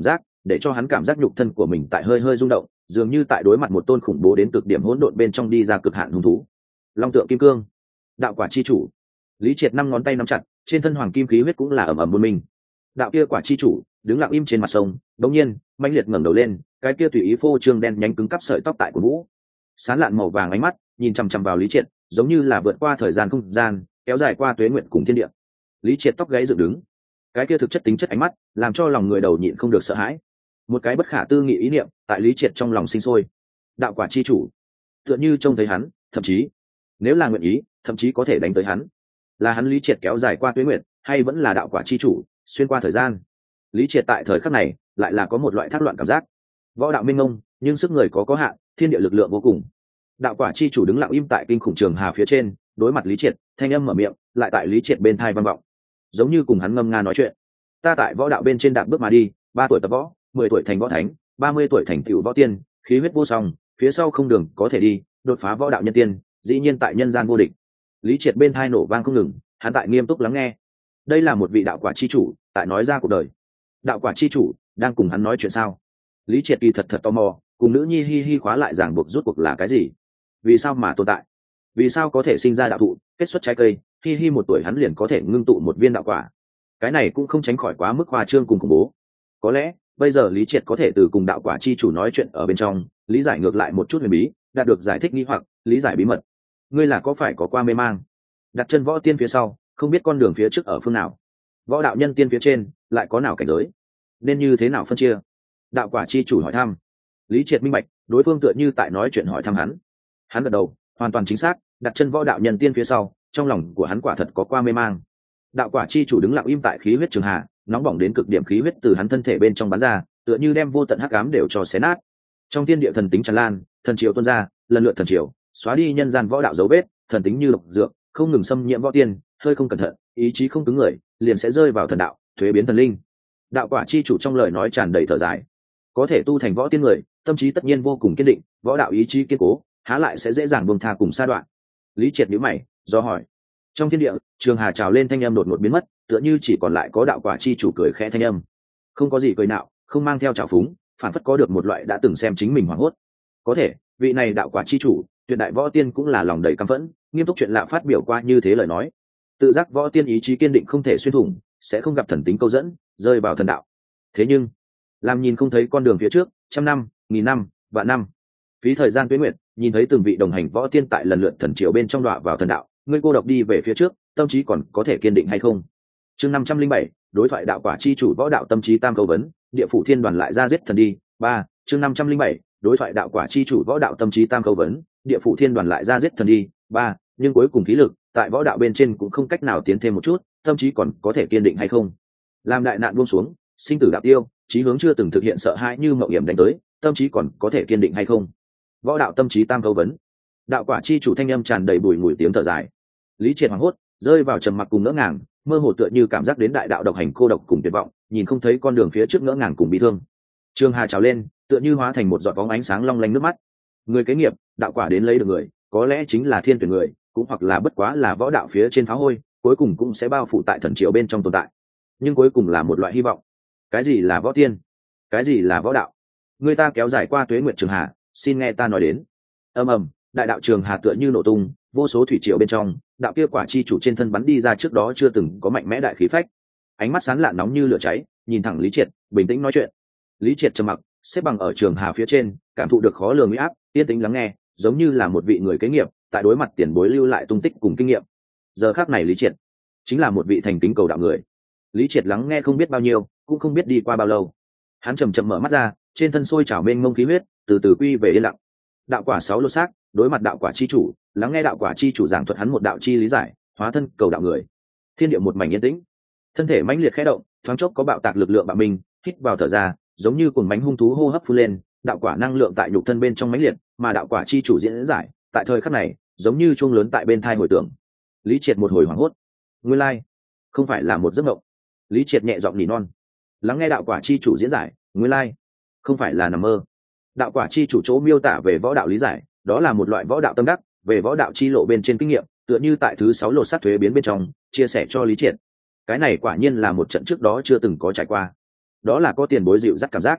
để cho hắn cảm giác nhục thân của mình tại hơi hơi rung động, dường như tại đối mặt một tôn khủng bố đến cực điểm hỗn độn bên trong đi ra cực hạn hung thú. Long tượng kim cương, đạo quả chi chủ. Lý Triệt năm ngón tay nắm chặt, trên thân hoàng kim khí huyết cũng là ầm ầm buôn mình. Đạo kia quả chi chủ đứng lặng im trên mặt sông, đột nhiên mãnh liệt ngẩng đầu lên, cái kia tùy ý phô trương đen nhánh cứng cắp sợi tóc tại của vũ, sán lạn màu vàng ánh mắt nhìn chằm chằm vào Lý Triệt, giống như là vượt qua thời gian không gian, kéo dài qua tuế nguyện cùng thiên địa. Lý Triệt tóc gáy dựng đứng, cái kia thực chất tính chất ánh mắt làm cho lòng người đầu nhịn không được sợ hãi. Một cái bất khả tư nghị ý niệm tại Lý Triệt trong lòng sinh sôi. Đạo quả chi chủ, tựa như trông thấy hắn, thậm chí nếu là nguyện ý, thậm chí có thể đánh tới hắn. Là hắn Lý Triệt kéo dài qua tuế nguyện, hay vẫn là đạo quả chi chủ xuyên qua thời gian? Lý Triệt tại thời khắc này lại là có một loại thác loạn cảm giác. Võ đạo minh ngông, nhưng sức người có có hạn, thiên địa lực lượng vô cùng. Đạo quả chi chủ đứng lặng im tại kinh khủng trường hà phía trên, đối mặt Lý Triệt, thanh âm mở miệng, lại tại Lý Triệt bên thai vang vọng, giống như cùng hắn ngâm nga nói chuyện. Ta tại võ đạo bên trên đạp bước mà đi, ba tuổi tập võ, mười tuổi thành võ thánh, ba mươi tuổi thành tựu võ tiên, khí huyết vô song, phía sau không đường có thể đi, đột phá võ đạo nhân tiên, dĩ nhiên tại nhân gian vô địch. Lý Triệt bên thai nổ vang không ngừng, hắn tại nghiêm túc lắng nghe. Đây là một vị đạo quả chi chủ tại nói ra cuộc đời. Đạo quả chi chủ đang cùng hắn nói chuyện sao? Lý Triệt kỳ thật thật tò mò, cùng nữ nhi hi hi khóa lại ràng buộc rút cuộc là cái gì? Vì sao mà tồn tại? Vì sao có thể sinh ra đạo thụ, kết xuất trái cây, hi hi một tuổi hắn liền có thể ngưng tụ một viên đạo quả? Cái này cũng không tránh khỏi quá mức khoa trương cùng khủng bố. Có lẽ bây giờ Lý Triệt có thể từ cùng đạo quả chi chủ nói chuyện ở bên trong, lý giải ngược lại một chút huyền bí, đạt được giải thích nghi hoặc lý giải bí mật. Ngươi là có phải có qua mê mang? Đặt chân võ tiên phía sau, không biết con đường phía trước ở phương nào. Võ đạo nhân tiên phía trên lại có nào cảnh giới, nên như thế nào phân chia? Đạo quả chi chủ hỏi thăm. Lý Triệt minh bạch, đối phương tựa như tại nói chuyện hỏi thăm hắn. Hắn gật đầu, hoàn toàn chính xác, đặt chân võ đạo nhân tiên phía sau, trong lòng của hắn quả thật có qua mê mang. Đạo quả chi chủ đứng lặng im tại khí huyết trường hạ, nóng bỏng đến cực điểm khí huyết từ hắn thân thể bên trong bắn ra, tựa như đem vô tận hắc ám đều cho xé nát. Trong thiên địa thần tính tràn lan, thần triều tuôn ra, lần lượt thần triều xóa đi nhân gian võ đạo dấu vết, thần tính như độc dược, không ngừng xâm nhiễm võ tiên, hơi không cẩn thận, ý chí không cứng người, liền sẽ rơi vào thần đạo, thuế biến thần linh. Đạo quả chi chủ trong lời nói tràn đầy thở dài. Có thể tu thành võ tiên người, tâm trí tất nhiên vô cùng kiên định, võ đạo ý chí kiên cố, há lại sẽ dễ dàng buông tha cùng sa đoạn. Lý Triệt nhíu mày, do hỏi. Trong thiên địa, trường hà trào lên thanh âm đột ngột biến mất, tựa như chỉ còn lại có đạo quả chi chủ cười khẽ thanh âm. Không có gì cười nạo, không mang theo trào phúng, phản phất có được một loại đã từng xem chính mình hoảng hốt. Có thể, vị này đạo quả chi chủ, tuyệt đại võ tiên cũng là lòng đầy căm phẫn, nghiêm túc chuyện lạ phát biểu qua như thế lời nói. Tự giác võ tiên ý chí kiên định không thể xuyên thủng, sẽ không gặp thần tính câu dẫn, rơi vào thần đạo. Thế nhưng, làm nhìn không thấy con đường phía trước, trăm năm, nghìn năm, vạn năm, phí thời gian tuế nguyệt, nhìn thấy từng vị đồng hành võ tiên tại lần lượt thần triều bên trong đọa vào thần đạo, ngươi cô độc đi về phía trước, tâm trí còn có thể kiên định hay không? Chương năm trăm linh bảy, đối thoại đạo quả chi chủ võ đạo tâm trí tam câu vấn, địa phủ thiên đoàn lại ra giết thần đi. Ba, chương năm trăm linh bảy, đối thoại đạo quả chi chủ võ đạo tâm trí tam câu vấn, địa phủ thiên đoàn lại ra giết thần đi. Ba, nhưng cuối cùng khí lực tại võ đạo bên trên cũng không cách nào tiến thêm một chút, tâm trí còn có thể kiên định hay không? Làm đại nạn buông xuống, sinh tử đạo tiêu, chí hướng chưa từng thực hiện sợ hãi như mộng hiểm đánh tới, tâm trí còn có thể kiên định hay không? Võ đạo tâm trí tam câu vấn. Đạo quả chi chủ thanh âm tràn đầy bùi ngùi tiếng thở dài. Lý Triệt hoảng hốt, rơi vào trầm mặc cùng ngỡ ngàng, mơ hồ tựa như cảm giác đến đại đạo độc hành cô độc cùng tuyệt vọng, nhìn không thấy con đường phía trước, ngỡ ngàng cùng bị thương. Trường hà trào lên, tựa như hóa thành một giọt bóng ánh sáng long lanh nước mắt. Người kế nghiệp, đạo quả đến lấy được người, có lẽ chính là thiên tuyển người, cũng hoặc là bất quá là võ đạo phía trên pháo hôi, cuối cùng cũng sẽ bao phủ tại thần triều bên trong tồn tại. Nhưng cuối cùng là một loại hy vọng. Cái gì là võ tiên? Cái gì là võ đạo? Người ta kéo dài qua tuế nguyệt trường hà, xin nghe ta nói đến. Ầm ầm, đại đạo trường hà tựa như nổ tung, vô số thủy triều bên trong, đạo kia quả chi chủ trên thân bắn đi ra trước đó chưa từng có mạnh mẽ đại khí phách. Ánh mắt sáng lạn nóng như lửa cháy, nhìn thẳng Lý Triệt, bình tĩnh nói chuyện. Lý Triệt trầm mặc, xếp bằng ở trường hà phía trên, cảm thụ được khó lường uy áp, yên tĩnh lắng nghe, giống như là một vị người kế nghiệp tại đối mặt tiền bối lưu lại tung tích cùng kinh nghiệm. Giờ khắc này Lý Triệt chính là một vị thành kính cầu đạo người. Lý Triệt lắng nghe không biết bao nhiêu, cũng không biết đi qua bao lâu. Hắn chậm chậm mở mắt ra, trên thân sôi trào mênh mông khí huyết, từ từ quy về yên lặng. Đạo quả sáu lô xác, đối mặt đạo quả chi chủ, lắng nghe đạo quả chi chủ giảng thuật hắn một đạo chi lý giải, hóa thân cầu đạo người. Thiên địa một mảnh yên tĩnh, thân thể mãnh liệt khẽ động, thoáng chốc có bạo tạc lực lượng bạo mình, hít vào thở ra, giống như cuồng bánh hung thú hô hấp phun lên, đạo quả năng lượng tại nhục thân bên trong mãnh liệt, mà đạo quả chi chủ diễn giải, tại thời khắc này, giống như chuông lớn tại bên tai hồi tưởng. Lý Triệt một hồi hoảng hốt. Nguyên lai, không phải là một giấc mộng. Lý Triệt nhẹ giọng nỉ non. Lắng nghe đạo quả chi chủ diễn giải, nguyên lai, không phải là nằm mơ. Đạo quả chi chủ chỗ miêu tả về võ đạo lý giải, đó là một loại võ đạo tâm đắc, về võ đạo chi lộ bên trên kinh nghiệm, tựa như tại thứ sáu lột xác thuế biến bên trong, chia sẻ cho Lý Triệt. Cái này quả nhiên là một trận trước đó chưa từng có trải qua. Đó là có tiền bối dịu dắt cảm giác,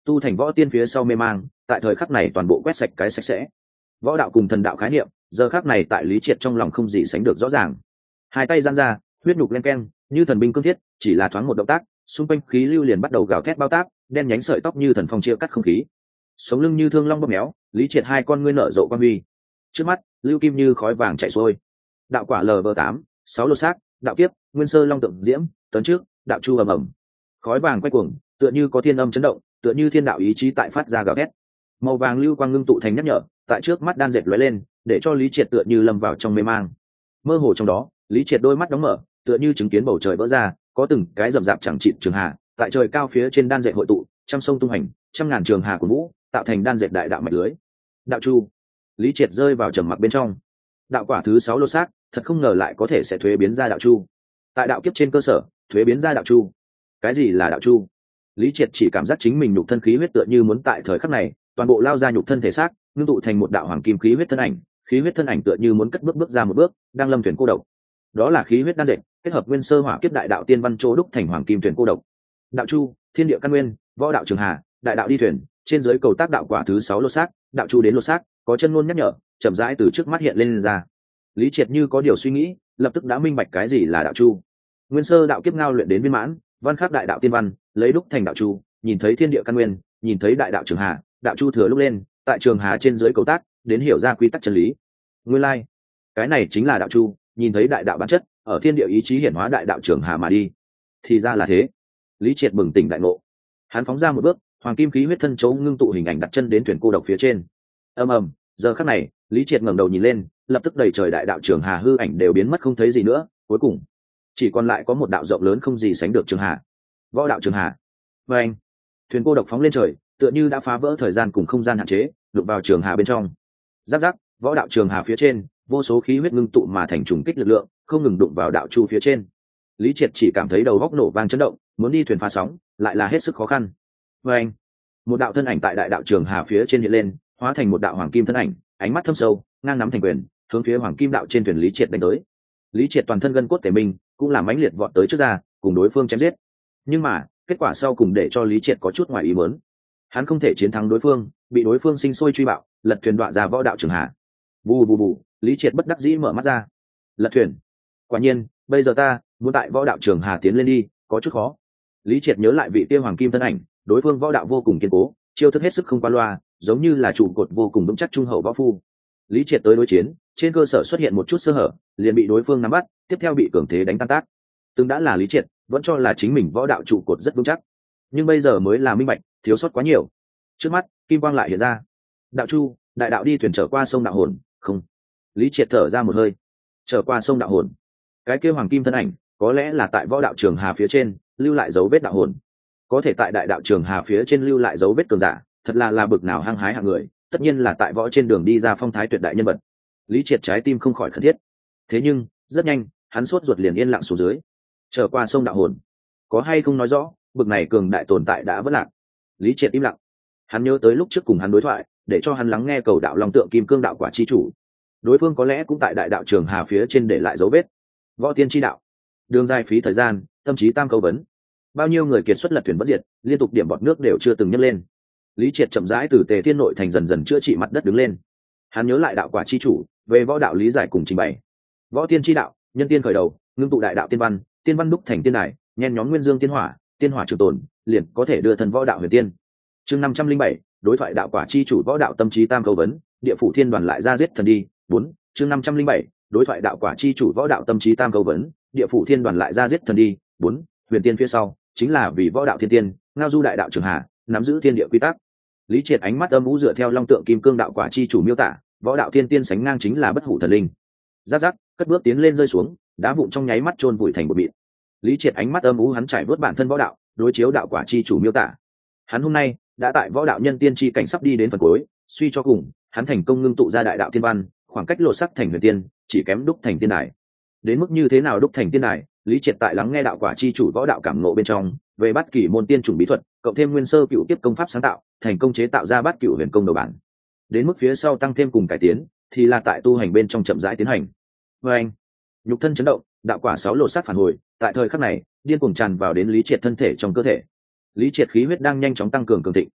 tu thành võ tiên phía sau mê mang tại thời khắc này toàn bộ quét sạch cái sạch sẽ. Võ đạo cùng thần đạo khái niệm giờ khắc này tại Lý Triệt trong lòng không gì sánh được rõ ràng. Hai tay giang ra, huyết nhục len keng như thần binh cương thiết, chỉ là thoáng một động tác, xung quanh khí lưu liền bắt đầu gào thét bao tác, đen nhánh sợi tóc như thần phong chia cắt không khí, sống lưng như thương long bóp méo. Lý Triệt hai con ngươi nở rộ quan huy, trước mắt lưu kim như khói vàng chạy xuôi. Đạo quả lv tám sáu lô xác, đạo kiếp nguyên sơ long tượng diễm tấn trước, đạo chu ầm ầm, khói vàng quay cuồng, tựa như có thiên âm chấn động, tựa như thiên đạo ý chí tại phát ra gào thét. Màu vàng lưu quang ngưng tụ thành nhắc nhở, tại trước mắt đan dệt lóe lên, để cho Lý Triệt tựa như lâm vào trong mê mang. Mơ hồ trong đó, Lý Triệt đôi mắt đóng mở, tựa như chứng kiến bầu trời vỡ ra, có từng cái rậm rạp chẳng chịt trường hà tại trời cao phía trên đan dệt hội tụ, trăm sông tung hành, trăm ngàn trường hà của vũ tạo thành đan dệt đại đạo mạch lưới. Đạo chu. Lý Triệt rơi vào trầm mặc bên trong. Đạo quả thứ sáu lô xác, thật không ngờ lại có thể sẽ thuế biến ra đạo chu. Tại đạo kiếp trên cơ sở, thuế biến ra đạo chu. Cái gì là đạo chu? Lý Triệt chỉ cảm giác chính mình nhục thân khí huyết tựa như muốn tại thời khắc này toàn bộ lao ra nhục thân thể xác, ngưng tụ thành một đạo hoàng kim khí huyết thân ảnh. Khí huyết thân ảnh tựa như muốn cất bước bước ra một bước, đang lâm thuyền cô độc. Đó là khí huyết đan dệt kết hợp nguyên sơ hỏa kiếp đại đạo tiên văn chỗ đúc thành hoàng kim thuyền cô độc. Đạo chu, thiên địa căn nguyên, võ đạo trường hà, đại đạo đi thuyền, trên dưới cầu tác đạo quả thứ sáu lô xác, đạo chu đến lô xác, có chân ngôn nhắc nhở, chậm rãi từ trước mắt hiện lên, lên ra. Lý Triệt như có điều suy nghĩ, lập tức đã minh bạch cái gì là đạo chu. Nguyên sơ đạo kiếp ngao luyện đến viên mãn, văn khắc đại đạo tiên văn, lấy đúc thành đạo chu, nhìn thấy thiên địa căn nguyên, nhìn thấy đại đạo trường hà, đạo chu thừa lúc lên, tại trường hà trên dưới cầu tác, đến hiểu ra quy tắc chân lý. Nguyên lai, like. Cái này chính là đạo chu, nhìn thấy đại đạo bản chất, ở thiên địa ý chí hiển hóa đại đạo trường hà mà đi. Thì ra là thế. Lý Triệt bừng tỉnh đại ngộ. Hắn phóng ra một bước, hoàng kim khí huyết thân chấu ngưng tụ hình ảnh đặt chân đến thuyền cô độc phía trên. Ầm ầm, giờ khắc này, Lý Triệt ngẩng đầu nhìn lên, lập tức đầy trời đại đạo trường hà hư ảnh đều biến mất không thấy gì nữa, cuối cùng chỉ còn lại có một đạo rộng lớn không gì sánh được trường hà. Võ đạo trường hà. Và anh, thuyền cô độc phóng lên trời, tựa như đã phá vỡ thời gian cùng không gian hạn chế, đụng vào trường hà bên trong. Giáp giáp, võ đạo trường hà phía trên, vô số khí huyết ngưng tụ mà thành trùng kích lực lượng, không ngừng đụng vào đạo chu phía trên. Lý Triệt chỉ cảm thấy đầu góc nổ vang chấn động, muốn đi thuyền phá sóng, lại là hết sức khó khăn. Và anh, một đạo thân ảnh tại đại đạo trường hà phía trên hiện lên, hóa thành một đạo hoàng kim thân ảnh, ánh mắt thâm sâu, ngang nắm thành quyền, hướng phía hoàng kim đạo trên thuyền Lý Triệt đánh tới. Lý Triệt toàn thân gân cốt tề minh, cũng làm mãnh liệt vọt tới trước ra, cùng đối phương chém giết. Nhưng mà, kết quả sau cùng để cho Lý Triệt có chút ngoài ý muốn. Hắn không thể chiến thắng đối phương, bị đối phương sinh sôi truy bạo, lật thuyền đọa ra võ đạo trường hà. Bù bù bù, Lý Triệt bất đắc dĩ mở mắt ra. Lật thuyền. Quả nhiên, bây giờ ta muốn tại võ đạo trường hà tiến lên đi, có chút khó. Lý Triệt nhớ lại vị kia hoàng kim thân ảnh, đối phương võ đạo vô cùng kiên cố, chiêu thức hết sức không qua loa, giống như là trụ cột vô cùng vững chắc trung hậu võ phu. Lý Triệt tới đối chiến, trên cơ sở xuất hiện một chút sơ hở, liền bị đối phương nắm bắt, tiếp theo bị cường thế đánh tan tác. Từng đã là Lý Triệt, vẫn cho là chính mình võ đạo trụ cột rất vững chắc, nhưng bây giờ mới là minh bạch, thiếu sót quá nhiều. Trước mắt, kim quang lại hiện ra. Đạo chu, đại đạo đi thuyền trở qua sông đạo hồn, không. Lý Triệt thở ra một hơi, trở qua sông đạo hồn. Cái kia hoàng kim thân ảnh, có lẽ là tại võ đạo trường hà phía trên lưu lại dấu vết đạo hồn, có thể tại đại đạo trường hà phía trên lưu lại dấu vết cường giả, thật là là bực nào hăng hái hạng người, tất nhiên là tại võ trên đường đi ra phong thái tuyệt đại nhân vật. Lý Triệt trái tim không khỏi khẩn thiết. Thế nhưng rất nhanh, hắn sốt ruột liền yên lặng xuống dưới. Trở qua sông đạo hồn, có hay không nói rõ bực này cường đại tồn tại đã vất lạc. Lý Triệt im lặng. Hắn nhớ tới lúc trước cùng hắn đối thoại, để cho hắn lắng nghe cầu đạo long tượng kim cương đạo quả chi chủ. Đối phương có lẽ cũng tại đại đạo trường hà phía trên để lại dấu vết. Võ tiên chi đạo, đường dài phí thời gian, tâm trí tam câu vấn. Bao nhiêu người kiệt xuất lật thuyền bất diệt, liên tục điểm bọt nước đều chưa từng nhấc lên. Lý Triệt chậm rãi từ Tề Thiên nội thành dần dần chữa trị mặt đất đứng lên. Hắn nhớ lại đạo quả chi chủ, về võ đạo lý giải cùng trình bày. Võ tiên chi đạo, nhân tiên khởi đầu, ngưng tụ đại đạo tiên văn, tiên văn đúc thành tiên đài, nhen nhóm nguyên dương tiên hỏa, tiên hỏa trường tồn, liền có thể đưa thân võ đạo huyền tiên. Chương năm trăm linh bảy, đối thoại đạo quả chi chủ võ đạo tâm trí tam câu vấn, địa phủ thiên đoàn lại ra giết thần đi. Bốn. Chương năm trăm linh bảy, đối thoại đạo quả chi chủ võ đạo tâm trí tam câu vấn, địa phủ thiên đoàn lại ra giết thần đi. Bốn. Huyền tiên phía sau, chính là vì võ đạo thiên tiên, ngao du đại đạo trường hà, nắm giữ thiên địa quy tắc. Lý Triệt ánh mắt âm u dựa theo long tượng kim cương đạo quả chi chủ miêu tả, võ đạo thiên tiên sánh ngang chính là bất hủ thần linh. Giáp giáp, cất bước tiến lên rơi xuống, đá vụn trong nháy mắt chôn vùi thành bột mịn. Lý Triệt ánh mắt âm u hắn trải vớt bản thân võ đạo, đối chiếu đạo quả chi chủ miêu tả. Hắn hôm nay đã tại võ đạo nhân tiên chi cảnh sắp đi đến phần cuối, suy cho cùng, hắn thành công ngưng tụ ra đại đạo thiên văn, khoảng cách lột sắc thành huyền tiên, chỉ kém đúc thành tiên đài. Đến mức như thế nào đúc thành tiên đài, Lý Triệt tại lắng nghe đạo quả chi chủ võ đạo cảm ngộ bên trong, về bát kỷ môn tiên chủng bí thuật, cộng thêm nguyên sơ cựu tiếp công pháp sáng tạo, thành công chế tạo ra bát cựu huyền công đầu bản. Đến mức phía sau tăng thêm cùng cải tiến, thì là tại tu hành bên trong chậm rãi tiến hành. Và anh, nhục thân chấn động, đạo quả sáu lột xác phản hồi, tại thời khắc này, điên cuồng tràn vào đến Lý Triệt thân thể trong cơ thể. Lý Triệt khí huyết đang nhanh chóng tăng cường cường thịnh.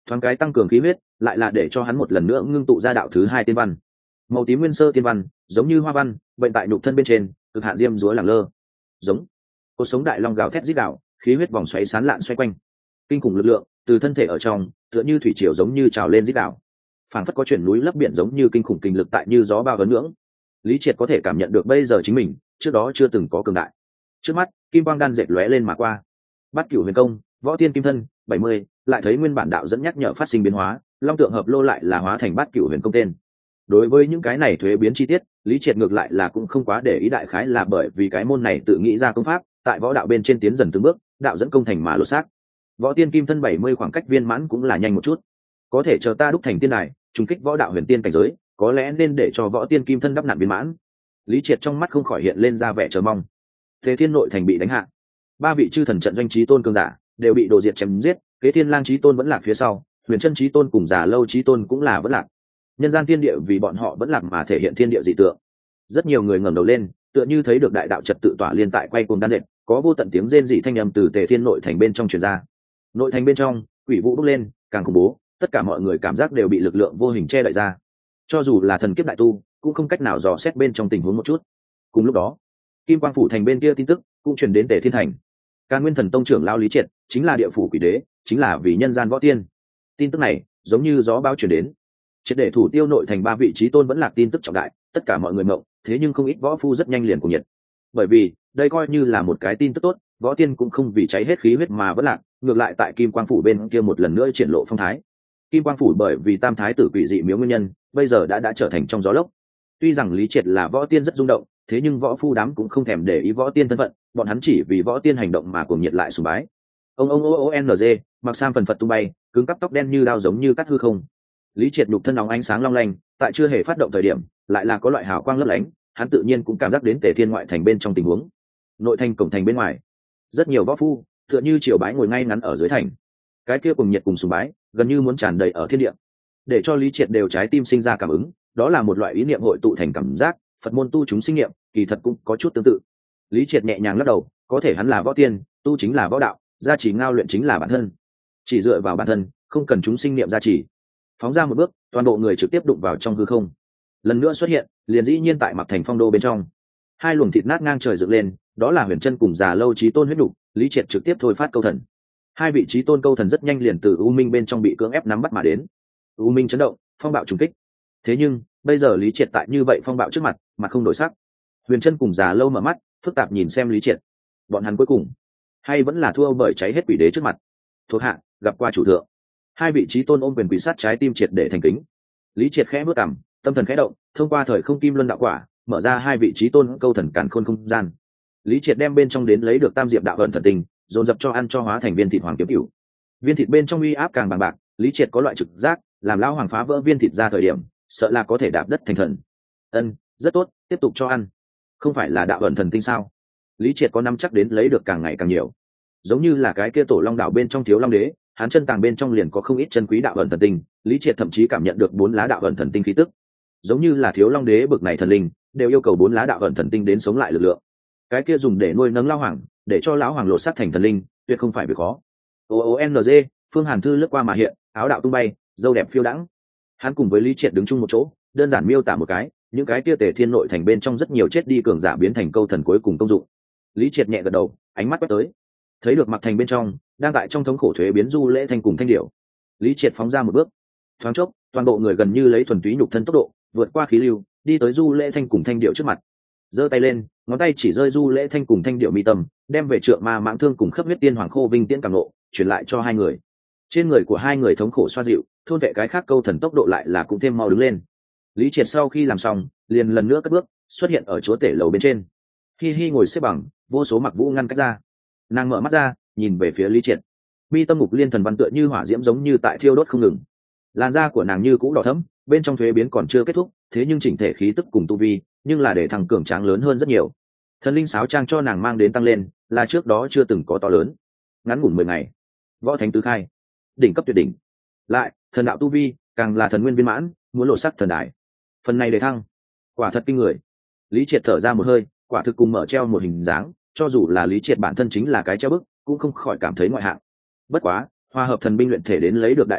thoáng cái tăng cường khí huyết lại là để cho hắn một lần nữa ngưng tụ ra đạo thứ hai tiên văn. Màu tím nguyên sơ tiên văn giống như hoa văn bệnh tại nhục thân bên trên, cực hạn diêm dúa lẳng lơ. Giống cột sống đại long gào thét rít đạo, khí huyết vòng xoáy sán lạn xoay quanh, kinh khủng lực lượng từ thân thể ở trong tựa như thủy triều giống như trào lên rít đạo, phảng phất có chuyển núi lấp biển giống như kinh khủng kinh lực tại như gió bao vấn ngưỡng. Lý Triệt có thể cảm nhận được bây giờ chính mình trước đó chưa từng có cường đại. Trước mắt kim quang đan dệt lóe lên mà qua, Bát Cửu Huyền Công, Võ Tiên Kim Thân bảy mươi, lại thấy nguyên bản đạo dẫn nhắc nhở phát sinh biến hóa, long tượng hợp lô lại là hóa thành Bát Cửu Huyền Công tên. Đối với những cái này thuế biến chi tiết, Lý Triệt ngược lại là cũng không quá để ý, đại khái là bởi vì cái môn này tự nghĩ ra công pháp, tại võ đạo bên trên tiến dần từng bước, đạo dẫn công thành mà lột xác. Võ Tiên Kim Thân bảy mươi khoảng cách viên mãn cũng là nhanh một chút. Có thể chờ ta đúc thành tiên đài, trùng kích võ đạo huyền tiên cảnh giới, có lẽ nên để cho Võ Tiên Kim Thân đắp nạn viên mãn. Lý Triệt trong mắt không khỏi hiện lên ra vẻ chờ mong. Thế Thiên Nội thành bị đánh hạ, ba vị chư thần trận doanh chí tôn cường giả đều bị đồ diệt chém giết, Kế Thiên Lang chí tôn vẫn lạc phía sau, Huyền Chân chí tôn cùng Già Lâu chí tôn cũng là vẫn lạc. Nhân gian thiên địa vì bọn họ vẫn lạc mà thể hiện thiên địa dị tượng. Rất nhiều người ngẩng đầu lên, tựa như thấy được đại đạo trật tự tỏa liên tại quay cuồng đan dệt, có vô tận tiếng rên rỉ thanh âm từ Tề Thiên Nội thành bên trong truyền ra. Nội thành bên trong, quỷ vụ bốc lên, càng khủng bố, tất cả mọi người cảm giác đều bị lực lượng vô hình che đậy ra. Cho dù là thần kiếp đại tu, cũng không cách nào dò xét bên trong tình huống một chút. Cùng lúc đó, Kim Quang phủ thành bên kia tin tức cũng truyền đến Tề Thiên thành. Càn Nguyên Thần Tông trưởng lão Lý Triệt, chính là địa phủ quỷ đế, chính là vì nhân gian võ tiên. Tin tức này giống như gió bão truyền đến. Triệt để thủ tiêu nội thành ba vị trí tôn vẫn là tin tức trọng đại, tất cả mọi người ngộng, thế nhưng không ít võ phu rất nhanh liền cùng nhiệt. Bởi vì, đây coi như là một cái tin tức tốt, võ tiên cũng không vì cháy hết khí huyết mà vẫn lạc, ngược lại tại Kim Quang phủ bên kia một lần nữa triển lộ phong thái. Kim Quang phủ bởi vì Tam thái tử quỷ dị miếu nguyên nhân, bây giờ đã đã trở thành trong gió lốc. Tuy rằng Lý Triệt là võ tiên rất rung động, thế nhưng võ phu đám cũng không thèm để ý võ tiên thân phận, bọn hắn chỉ vì võ tiên hành động mà cuồng nhiệt lại sùng bái. Ông ông ô ô ng, mặc sam phần phật tung bay, cứng cắp tóc đen như đao giống như cắt hư không. Lý Triệt nhục thân nóng ánh sáng long lanh, tại chưa hề phát động thời điểm, lại là có loại hào quang lấp lánh, hắn tự nhiên cũng cảm giác đến Tề Thiên ngoại thành bên trong tình huống. Nội thành cổng thành bên ngoài, rất nhiều võ phu, tựa như triều bái ngồi ngay ngắn ở dưới thành. Cái kia cùng nhiệt cùng sùng bái, gần như muốn tràn đầy ở thiên địa. Để cho Lý Triệt đều trái tim sinh ra cảm ứng, đó là một loại ý niệm hội tụ thành cảm giác, Phật môn tu chúng sinh niệm, kỳ thật cũng có chút tương tự. Lý Triệt nhẹ nhàng lắc đầu, có thể hắn là võ tiên, tu chính là võ đạo, gia trì ngao luyện chính là bản thân. Chỉ dựa vào bản thân, không cần chúng sinh niệm gia trì. Phóng ra một bước, toàn bộ người trực tiếp đụng vào trong hư không. Lần nữa xuất hiện, liền dĩ nhiên tại Mặc Thành Phong đô bên trong. Hai luồng thịt nát ngang trời dựng lên, đó là Huyền Chân cùng Già Lâu chí tôn huyết đủ, Lý Triệt trực tiếp thôi phát câu thần. Hai vị chí tôn câu thần rất nhanh liền từ U Minh bên trong bị cưỡng ép nắm bắt mà đến. U Minh chấn động, phong bạo trùng kích. Thế nhưng, bây giờ Lý Triệt tại như vậy phong bạo trước mặt, mặt không đổi sắc. Huyền Chân cùng Già Lâu mở mắt, phức tạp nhìn xem Lý Triệt. Bọn hắn cuối cùng, hay vẫn là thua bởi cháy hết quỷ đế trước mặt. Thuộc hạ, gặp qua chủ thượng. Hai vị chí tôn ôm quyền quỳ sát, trái tim triệt để thành kính. Lý Triệt khẽ bước cằm, tâm thần khẽ động, thông qua thời không kim luân đạo quả, mở ra hai vị chí tôn câu thần càn khôn không gian. Lý Triệt đem bên trong đến lấy được tam diệp đạo vận thần tinh, dồn dập cho ăn cho hóa thành viên thịt hoàng kiếm cửu. Viên thịt bên trong uy áp càng bằng bạc, Lý Triệt có loại trực giác, làm lão hoàng phá vỡ viên thịt ra thời điểm, sợ là có thể đạp đất thành thần. Ân, rất tốt, tiếp tục cho ăn. Không phải là đạo vận thần tinh sao? Lý Triệt có nắm chắc đến lấy được càng ngày càng nhiều. Giống như là cái kia tổ long đạo bên trong thiếu long đế, hắn chân tàng bên trong liền có không ít chân quý đạo vận thần tinh, Lý Triệt thậm chí cảm nhận được bốn lá đạo vận thần tinh khí tức. Giống như là thiếu long đế bực này thần linh, đều yêu cầu bốn lá đạo vận thần tinh đến sống lại lực lượng. Cái kia dùng để nuôi nấng lão hoàng, để cho lão hoàng lột xác thành thần linh, tuyệt không phải việc khó. O O N G, Phương Hàn Thư lướt qua mà hiện, áo đạo tung bay, dâu đẹp phiêu đãng. Hắn cùng với Lý Triệt đứng chung một chỗ, đơn giản miêu tả một cái, những cái kia Tề Thiên nội thành bên trong rất nhiều chết đi cường giả biến thành câu thần cuối cùng công dụng. Lý Triệt nhẹ gật đầu, ánh mắt quét tới, thấy được Mặc Thành bên trong đang tại trong thống khổ thuế biến Du Lễ Thanh cùng Thanh Điểu. Lý Triệt phóng ra một bước, thoáng chốc, toàn bộ người gần như lấy thuần túy nhục thân tốc độ vượt qua khí lưu, đi tới Du Lễ Thanh cùng Thanh Điểu trước mặt, giơ tay lên, ngón tay chỉ rơi Du Lễ Thanh cùng Thanh Điểu mi tâm, đem về trượng ma mãng thương cùng khắp huyết tiên hoàng khô vinh tiễn cảm nộ truyền lại cho hai người. Trên người của hai người thống khổ xoa dịu, thôn vệ cái khác câu thần tốc độ lại là cũng thêm mau đứng lên. Lý Triệt sau khi làm xong, liền lần nữa cất bước xuất hiện ở chúa tể lầu bên trên. Hi Hi ngồi xếp bằng, vô số mặc vũ ngăn cách ra. Nàng mở mắt ra, nhìn về phía Lý Triệt. Mi tâm mục liên thần văn tựa như hỏa diễm giống như tại thiêu đốt không ngừng. Làn da của nàng như cũ đỏ thẫm, bên trong thuế biến còn chưa kết thúc, thế nhưng chỉnh thể khí tức cùng tu vi, nhưng là để thằng cường tráng lớn hơn rất nhiều. Thần linh sáo trang cho nàng mang đến tăng lên, là trước đó chưa từng có to lớn. Ngắn ngủn mười ngày, võ thánh tứ khai, đỉnh cấp tuyệt đỉnh. Lại, thần đạo tu vi, càng là thần nguyên viên mãn, muốn lộ sắc thần đài. Phần này để thăng, quả thật kinh người. Lý Triệt thở ra một hơi, quả thực cùng mở treo một hình dáng, cho dù là Lý Triệt bản thân chính là cái treo bức, cũng không khỏi cảm thấy ngoại hạng. Bất quá, hòa hợp thần binh luyện thể đến lấy được đại bộc phát,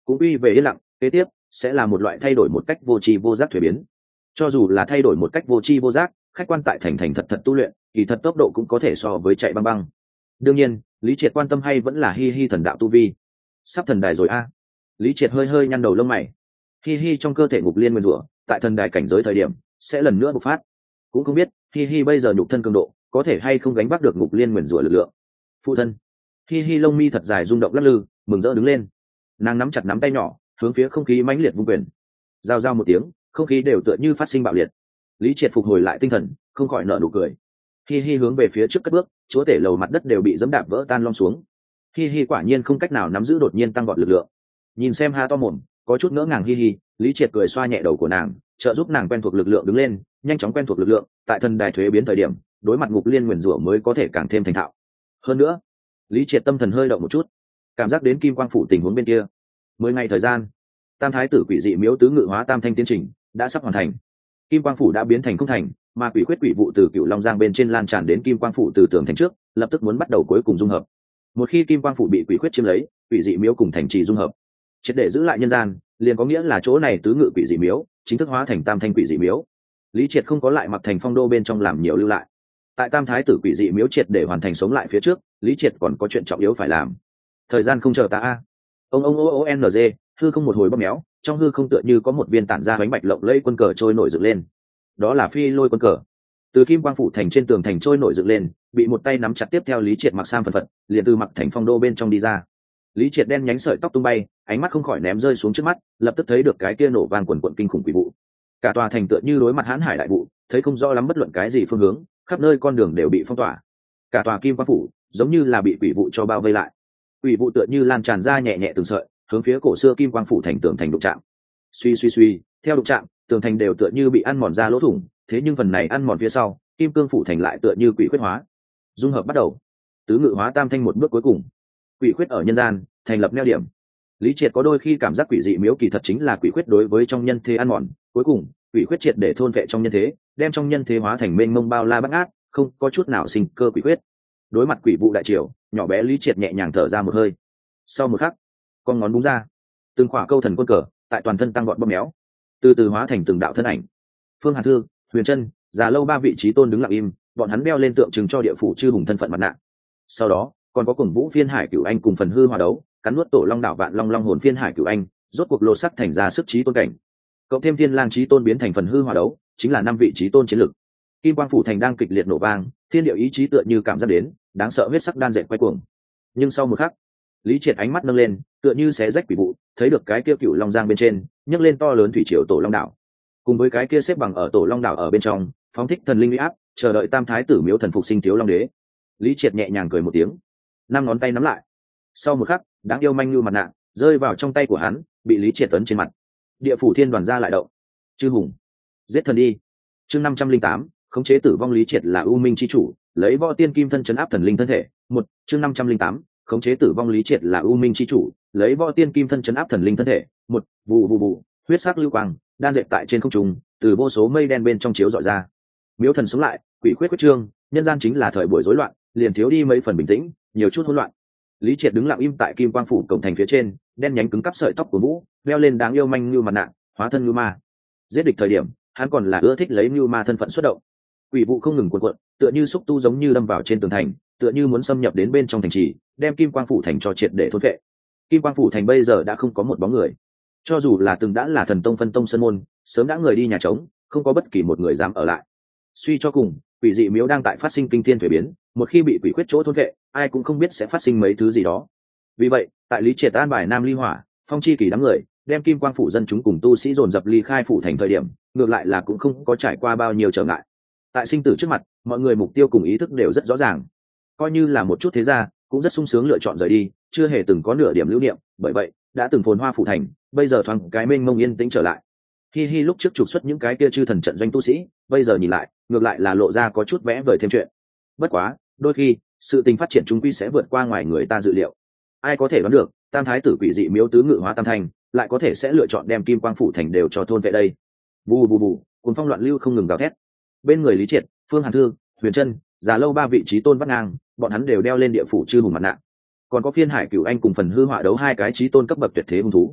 cũng uy về yên lặng, kế tiếp sẽ là một loại thay đổi một cách vô tri vô giác thuế biến. Cho dù là thay đổi một cách vô tri vô giác, khách quan tại thành thành thật thật tu luyện, kỳ thật tốc độ cũng có thể so với chạy băng băng. Đương nhiên, Lý Triệt quan tâm hay vẫn là hi hi thần đạo tu vi. Sắp thần đài rồi a. Lý Triệt hơi hơi nhăn đầu lông mày. Hi hi trong cơ thể ngục liên nguyên rủa, tại thần đài cảnh giới thời điểm sẽ lần nữa bộc phát. Cũng không biết hi hi bây giờ nhục thân cường độ có thể hay không gánh vác được ngục liên nguyên rủa lực lượng. Phụ thân. Hi hi lông mi thật dài rung động lắc lư, mừng rỡ đứng lên. Nàng nắm chặt nắm tay nhỏ, hướng phía không khí mãnh liệt vung quyền. Giao giao một tiếng, không khí đều tựa như phát sinh bạo liệt. Lý Triệt phục hồi lại tinh thần, không khỏi nở nụ cười. Hi hi hướng về phía trước cất bước, chúa tể lầu mặt đất đều bị dẫm đạp vỡ tan lom xuống. Hi hi quả nhiên không cách nào nắm giữ đột nhiên tăng vọt lực lượng. Nhìn xem ha to mồm, có chút ngỡ ngàng hi hi, Lý Triệt cười xoa nhẹ đầu của nàng, trợ giúp nàng quen thuộc lực lượng đứng lên, nhanh chóng quen thuộc lực lượng, tại thần đài thuế biến thời điểm, đối mặt ngục liên nguyền rủa mới có thể càng thêm thành thạo. Hơn nữa, Lý Triệt tâm thần hơi động một chút, cảm giác đến kim quang phủ tình huống bên kia. Mười ngày thời gian, tam thái tử quỷ dị miếu tứ ngự hóa tam thanh tiến trình đã sắp hoàn thành. Kim quang phủ đã biến thành không thành, mà quỷ khuyết quỷ vụ từ cựu long giang bên trên lan tràn đến kim quang phủ từ tường thành trước, lập tức muốn bắt đầu cuối cùng dung hợp. Một khi kim quang phủ bị quỷ khuyết chiếm lấy, quỷ dị miếu cùng thành trì dung hợp, triệt để giữ lại nhân gian, liền có nghĩa là chỗ này tứ ngự quỷ dị miếu chính thức hóa thành tam thanh quỷ dị miếu. Lý Triệt không có lại mặc thành phong đô bên trong làm nhiều lưu lại. Tại tam thái tử quỷ dị miếu triệt để hoàn thành sống lại phía trước, Lý Triệt còn có chuyện trọng yếu phải làm. Thời gian không chờ ta a. Ông ông o n g, hư không một hồi bóp méo, trong hư không tựa như có một viên tản ra bánh bạch lộng lẫy quân cờ trôi nổi dựng lên. Đó là phi lôi quân cờ. Từ kim quang phủ thành trên tường thành trôi nổi dựng lên, bị một tay nắm chặt, tiếp theo Lý Triệt mặc sam phần phật, liền từ mặc thành phong đô bên trong đi ra. Lý Triệt đen nhánh sợi tóc tung bay, ánh mắt không khỏi ném rơi xuống trước mắt, lập tức thấy được cái kia nổ vang quần quần kinh khủng quỷ vụ. Cả tòa thành tựa như đối mặt hãn hải đại vụ, thấy không rõ lắm bất luận cái gì phương hướng, khắp nơi con đường đều bị phong tỏa. Cả tòa kim quang phủ giống như là bị quỷ vụ cho bao vây lại. Quỷ vụ tựa như lan tràn ra nhẹ nhẹ từng sợi, hướng phía cổ xưa kim quang phủ thành tường thành đụng chạm. Suy suy suy, theo đụng chạm, tường thành đều tựa như bị ăn mòn ra lỗ thủng, thế nhưng phần này ăn mòn phía sau, kim cương phủ thành lại tựa như quỷ khuyết hóa. Dung hợp bắt đầu. Tứ ngự hóa tam thanh một bước cuối cùng. Quỷ khuyết ở nhân gian, thành lập neo điểm. Lý Triệt có đôi khi cảm giác quỷ dị miếu kỳ thật chính là quỷ khuyết đối với trong nhân thế ăn mòn, cuối cùng, quỷ khuyết triệt để thôn vệ trong nhân thế, đem trong nhân thế hóa thành mênh mông bao la bát ngát, không có chút nào sinh cơ quỷ khuyết. Đối mặt quỷ vụ đại triều, nhỏ bé Lý Triệt nhẹ nhàng thở ra một hơi. Sau một khắc, con ngón búng ra, từng khỏa câu thần quân cờ tại toàn thân tăng gọn bóp méo, từ từ hóa thành từng đạo thân ảnh. Phương Hàn Thư, Huyền Trân, Già Lâu ba vị trí tôn đứng lặng im, bọn hắn đeo lên tượng trưng cho địa phủ chư hùng thân phận mặt nạ. Sau đó, còn có Cuồng Vũ Phiên Hải Cửu Anh cùng phần hư hòa đấu, cắn nuốt tổ long đảo vạn long long hồn Phiên Hải Cửu Anh, rốt cuộc lột sắc thành ra sức trí tôn cảnh. Cộng thêm Thiên Lang trí tôn biến thành phần hư hòa đấu, chính là năm vị trí tôn chiến lực. Kim quang phủ thành đang kịch liệt nổ vang, thiên địa ý chí tựa như cảm giác đến, đáng sợ huyết sắc đan dệt quay cuồng. Nhưng sau một khắc, Lý Triệt ánh mắt nâng lên, tựa như xé rách quỷ vụ, thấy được cái kia cựu long giang bên trên nhấc lên to lớn thủy triều tổ long đảo, cùng với cái kia xếp bằng ở tổ long đảo ở bên trong phóng thích thần linh uy áp, chờ đợi tam thái tử miếu thần phục sinh thiếu long đế. Lý Triệt nhẹ nhàng cười một tiếng, năm ngón tay nắm lại. Sau một khắc, đáng yêu manh như mặt nạ rơi vào trong tay của hắn, bị Lý Triệt ấn trên mặt. Địa phủ thiên đoàn ra lại động. Chư hùng, giết thần đi. Chương năm trăm linh tám, khống chế tử vong. Lý Triệt là U Minh chi chủ, lấy võ tiên kim thân chấn áp thần linh thân thể. Một, chương năm trăm linh tám, khống chế tử vong. Lý Triệt là U Minh chi chủ, lấy võ tiên kim thân chấn áp thần linh thân thể. Một, vụ vụ vụ, huyết sắc lưu quang đan dệt tại trên không trung, từ vô số mây đen bên trong chiếu dọi ra. Miếu thần sống lại, quỷ khuyết quyết trương, nhân gian chính là thời buổi rối loạn, liền thiếu đi mấy phần bình tĩnh, nhiều chút hỗn loạn. Lý Triệt đứng lặng im tại kim quang phủ cổng thành phía trên, đen nhánh cứng cắp sợi tóc của Vũ, đeo lên đáng yêu manh như mặt nạ, hóa thân như ma. Giết địch thời điểm, hắn còn là ưa thích lấy như ma thân phận xuất động. Quỷ vụ không ngừng cuộn cuộn, tựa như xúc tu giống như đâm vào trên tường thành, tựa như muốn xâm nhập đến bên trong thành trì, đem kim quang phủ thành cho triệt để thôn vệ. Kim quang phủ thành bây giờ đã không có một bóng người, cho dù là từng đã là thần tông phân tông sơn môn, sớm đã người đi nhà trống, không có bất kỳ một người dám ở lại. Suy cho cùng, quỷ dị miếu đang tại phát sinh kinh thiên thủy biến, một khi bị quỷ khuyết chỗ thôn vệ, ai cũng không biết sẽ phát sinh mấy thứ gì đó. Vì vậy, tại Lý Triệt an bài Nam Ly Hỏa, Phong Chi Kỳ đám người, đem kim quang phủ dân chúng cùng tu sĩ dồn dập ly khai phủ thành thời điểm, ngược lại là cũng không có trải qua bao nhiêu trở ngại. Tại sinh tử trước mặt, mọi người mục tiêu cùng ý thức đều rất rõ ràng. Coi như là một chút thế gia, cũng rất sung sướng lựa chọn rời đi, chưa hề từng có nửa điểm lưu niệm, bởi vậy, đã từng phồn hoa phủ thành, bây giờ thoáng cái mênh mông yên tĩnh trở lại. Hi hi lúc trước trục xuất những cái kia chư thần trận doanh tu sĩ, bây giờ nhìn lại, ngược lại là lộ ra có chút vẽ vời thêm chuyện. Bất quá, đôi khi, sự tình phát triển chúng quy sẽ vượt qua ngoài người ta dự liệu. Ai có thể đoán được, tam thái tử quỷ dị miếu tứ ngự hóa tam thành, lại có thể sẽ lựa chọn đem kim quang phủ thành đều cho thôn vệ đây. Bù bù bù, cuồng phong loạn lưu không ngừng gào thét. Bên người Lý Triệt, Phương Hàn Thư, Huyền Trân, Già Lâu ba vị trí tôn vắt ngang, bọn hắn đều đeo lên địa phủ chư hùng mặt nạ. Còn có Phiên Hải Cửu Anh cùng phần hư họa đấu hai cái trí tôn cấp bậc tuyệt thế hung thú.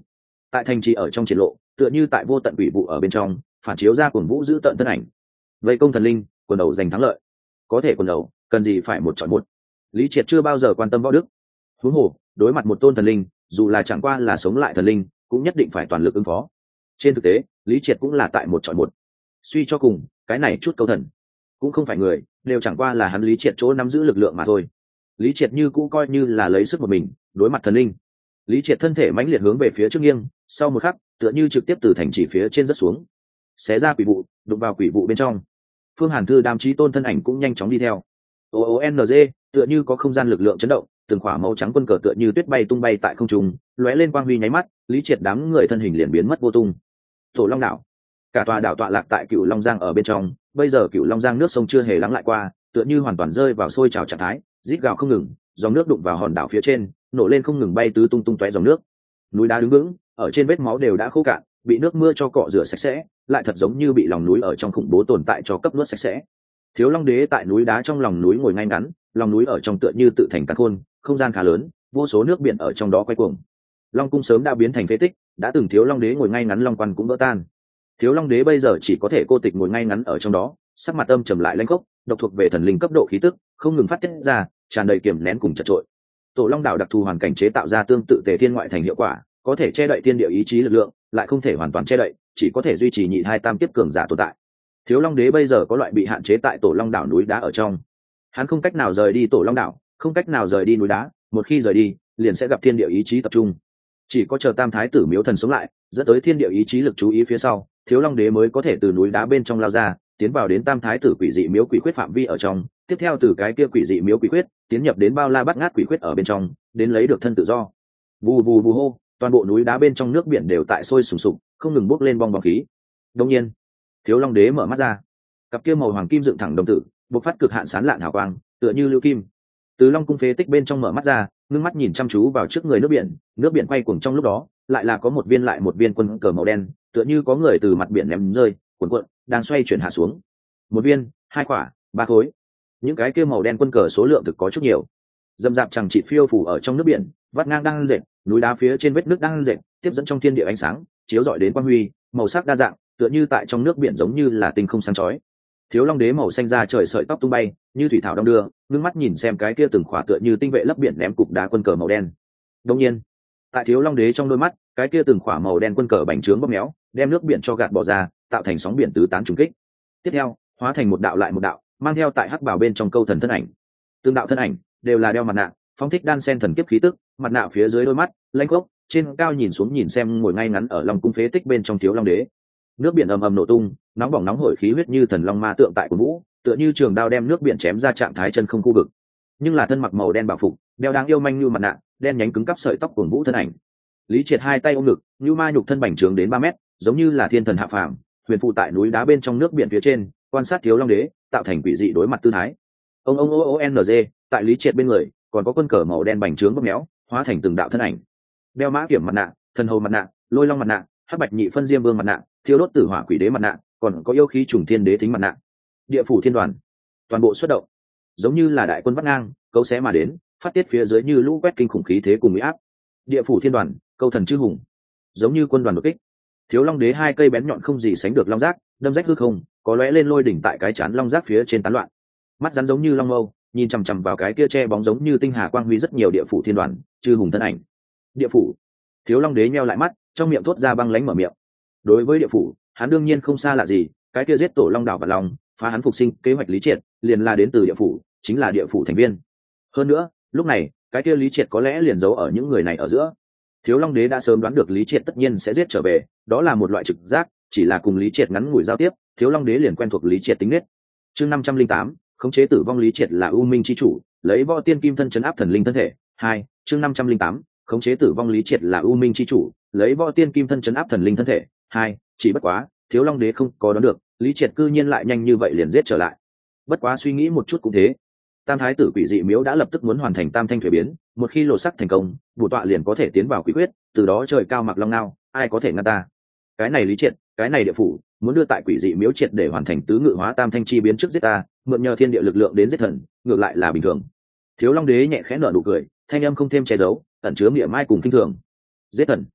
tại thành trì ở trong triển lộ tựa như tại vô tận quỷ vụ ở bên trong phản chiếu ra cuồng vũ giữ tận thân ảnh. Vây công thần linh, quần đầu giành thắng lợi. Có thể quần đầu cần gì phải một chọn một. Lý Triệt chưa bao giờ quan tâm võ đức, huống hồ đối mặt một tôn thần linh, dù là chẳng qua là sống lại thần linh cũng nhất định phải toàn lực ứng phó. Trên thực tế Lý Triệt cũng là tại một chọn một. Suy cho cùng cái này chút câu thần cũng không phải người, đều chẳng qua là hắn Lý Triệt chỗ nắm giữ lực lượng mà thôi. Lý Triệt như cũ coi như là lấy sức một mình đối mặt thần linh. Lý Triệt thân thể mãnh liệt hướng về phía trước nghiêng, sau một khắc tựa như trực tiếp từ thành chỉ phía trên rất xuống, xé ra quỷ vụ, đụng vào quỷ vụ bên trong. Phương Hàn Thư đám chí tôn thân ảnh cũng nhanh chóng đi theo. O O N G tựa như có không gian lực lượng chấn động, từng khỏa màu trắng quân cờ tựa như tuyết bay tung bay tại không trung, lóe lên quang huy nháy mắt, Lý Triệt đám người thân hình liền biến mất vô tung. Tổ Long đảo, cả tòa đảo tọa lạc tại Cửu Long Giang ở bên trong, bây giờ Cửu Long Giang nước sông chưa hề lắng lại qua, tựa như hoàn toàn rơi vào sôi trào trạng thái, rít gào không ngừng, dòng nước đụng vào hòn đảo phía trên, nổ lên không ngừng bay tứ tung tung tóe dòng nước. Núi đá đứng vững, ở trên vết máu đều đã khô cạn, bị nước mưa cho cọ rửa sạch sẽ, lại thật giống như bị lòng núi ở trong khủng bố tồn tại cho cấp nuốt sạch sẽ. Thiếu Long Đế tại núi đá trong lòng núi ngồi ngay ngắn, lòng núi ở trong tựa như tự thành càn khôn, không gian khá lớn, vô số nước biển ở trong đó quay cuồng. Long cung sớm đã biến thành phế tích, đã từng Thiếu Long Đế ngồi ngay ngắn long quan cũng vỡ tan. Thiếu Long Đế bây giờ chỉ có thể cô tịch ngồi ngay ngắn ở trong đó, sắc mặt âm trầm lại lãnh khốc, độc thuộc về thần linh cấp độ khí tức, không ngừng phát tiết ra, tràn đầy kiềm nén cùng chật trội. Tổ Long đảo đặc thù hoàn cảnh chế tạo ra tương tự Tề Thiên ngoại thành hiệu quả, có thể che đậy thiên địa ý chí lực lượng, lại không thể hoàn toàn che đậy, chỉ có thể duy trì nhị hai tam tiếp cường giả tồn tại. Thiếu Long Đế bây giờ có loại bị hạn chế tại Tổ Long đảo núi đá ở trong, hắn không cách nào rời đi Tổ Long đảo, không cách nào rời đi núi đá, một khi rời đi, liền sẽ gặp thiên địa ý chí tập trung. Chỉ có chờ Tam Thái tử Miếu Thần sống lại, dẫn tới thiên địa ý chí lực chú ý phía sau, Thiếu Long Đế mới có thể từ núi đá bên trong lao ra, tiến vào đến Tam Thái tử quỷ dị miếu quỷ quyết phạm vi ở trong, tiếp theo từ cái kia quỷ dị miếu quỷ quyết, tiến nhập đến bao la bát ngát quỷ quyết ở bên trong, đến lấy được thân tự do. Vù vù vù hô, toàn bộ núi đá bên trong nước biển đều tại sôi sùng sục, không ngừng bốc lên bong bóng khí. Đương nhiên, Thiếu Long Đế mở mắt ra, cặp kia màu hoàng kim dựng thẳng đồng tử, bộc phát cực hạn sáng lạn hào quang, tựa như lưu kim. Từ Long cung phế tích bên trong mở mắt ra, ngưng mắt nhìn chăm chú vào trước người nước biển, nước biển quay cuồng trong lúc đó, lại là có một viên lại một viên quân cờ màu đen, tựa như có người từ mặt biển ném rơi, cuộn cuộn, đang xoay chuyển hạ xuống. Một viên, hai quả, ba khối. Những cái kia màu đen quân cờ số lượng thực có chút nhiều. Dầm dạp chẳng chịt phiêu phù ở trong nước biển, vắt ngang đang dệt, núi đá phía trên vết nước đang dệt, tiếp dẫn trong thiên địa ánh sáng, chiếu rọi đến quang huy, màu sắc đa dạng, tựa như tại trong nước biển giống như là tinh không sáng chói. Thiếu Long Đế màu xanh da trời sợi tóc tung bay, như thủy thảo đong đưa, ngưng mắt nhìn xem cái kia từng khỏa tựa như tinh vệ lấp biển ném cục đá quân cờ màu đen. Đương nhiên, tại Thiếu Long Đế trong đôi mắt, cái kia từng khỏa màu đen quân cờ bành trướng bóp méo, đem nước biển cho gạt bỏ ra, tạo thành sóng biển tứ tán trùng kích. Tiếp theo, hóa thành một đạo lại một đạo, mang theo tại hắc bảo bên trong câu thần thân ảnh. Tương đạo thân ảnh đều là đeo mặt nạ, phóng thích đan sen thần kiếp khí tức, mặt nạ phía dưới đôi mắt, lãnh khốc, trên cao nhìn xuống nhìn xem ngồi ngay ngắn ở Long cung phế tích bên trong Thiếu Long Đế. Nước biển ầm ầm nổ tung, nóng bỏng nóng hổi khí huyết như thần long ma tượng tại cuồng vũ, tựa như trường đao đem nước biển chém ra trạng thái chân không khu vực. Nhưng là thân mặc màu đen bảo phục, đeo đáng yêu manh như mặt nạ, đen nhánh cứng cắp sợi tóc cuồng vũ thân ảnh. Lý Triệt hai tay ôm ngực, như ma nhục thân bành trướng đến ba mét, giống như là thiên thần hạ phàm, huyền phụ tại núi đá bên trong nước biển phía trên, quan sát Thiếu Long Đế, tạo thành quỷ dị đối mặt tư thái. Ông ông o o n g, tại Lý Triệt bên người, còn có quân cờ màu đen bành trướng bóp méo, hóa thành từng đạo thân ảnh. Đeo mã kiểm mặt nạ, thần hầu mặt nạ, lôi long mặt nạ, hắc bạch nhị phân diêm vương mặt nạ, thiêu đốt tử hỏa quỷ đế mặt nạ, còn có yêu khí trùng thiên đế thính mặt nạ. Địa phủ thiên đoàn, toàn bộ xuất động, giống như là đại quân vắt ngang, cấu xé mà đến, phát tiết phía dưới như lũ quét kinh khủng khí thế cùng uy áp. Địa phủ thiên đoàn, câu thần chư hùng, giống như quân đoàn đột kích. Thiếu Long Đế hai cây bén nhọn không gì sánh được long giác, đâm rách hư không, có lóe lên lôi đỉnh tại cái chán long giác phía trên tán loạn. Mắt rắn giống như long mâu, nhìn chằm chằm vào cái kia che bóng giống như tinh hà quang huy rất nhiều địa phủ thiên đoàn, chư hùng thân ảnh. Địa phủ. Thiếu Long Đế nheo lại mắt, trong miệng thốt ra băng lãnh mở miệng. Đối với địa phủ, hắn đương nhiên không xa lạ gì, cái kia giết tổ long đảo và long, phá hắn phục sinh kế hoạch Lý Triệt, liền là đến từ địa phủ, chính là địa phủ thành viên. Hơn nữa, lúc này, cái kia Lý Triệt có lẽ liền giấu ở những người này ở giữa. Thiếu Long Đế đã sớm đoán được Lý Triệt tất nhiên sẽ giết trở về, đó là một loại trực giác, chỉ là cùng Lý Triệt ngắn ngủi giao tiếp, Thiếu Long Đế liền quen thuộc Lý Triệt tính nết. Chương năm trăm linh tám, khống chế tử vong Lý Triệt là U Minh chi chủ, lấy võ tiên kim thân trấn áp thần linh thân thể. Hai, chương năm trăm linh tám, khống chế tử vong Lý Triệt là U Minh chi chủ, lấy võ tiên kim thân trấn áp thần linh thân thể. Hai, chỉ bất quá, Thiếu Long Đế không có đoán được, Lý Triệt cư nhiên lại nhanh như vậy liền giết trở lại. Bất quá suy nghĩ một chút cũng thế. Tam Thái tử quỷ dị miếu đã lập tức muốn hoàn thành tam thanh thuế biến, một khi lộ sắc thành công, bổ tọa liền có thể tiến vào quỷ quyết, từ đó trời cao mặc long nao, ai có thể ngăn ta? Cái này Lý Triệt, cái này địa phủ, muốn đưa tại quỷ dị miếu triệt để hoàn thành tứ ngự hóa tam thanh chi biến trước giết ta, mượn nhờ thiên địa lực lượng đến giết thần, ngược lại là bình thường. Thiếu Long Đế nhẹ khẽ nở nụ cười, thanh âm không thêm che giấu, ẩn chứa nghĩa mai cùng kinh thường. Giết thần,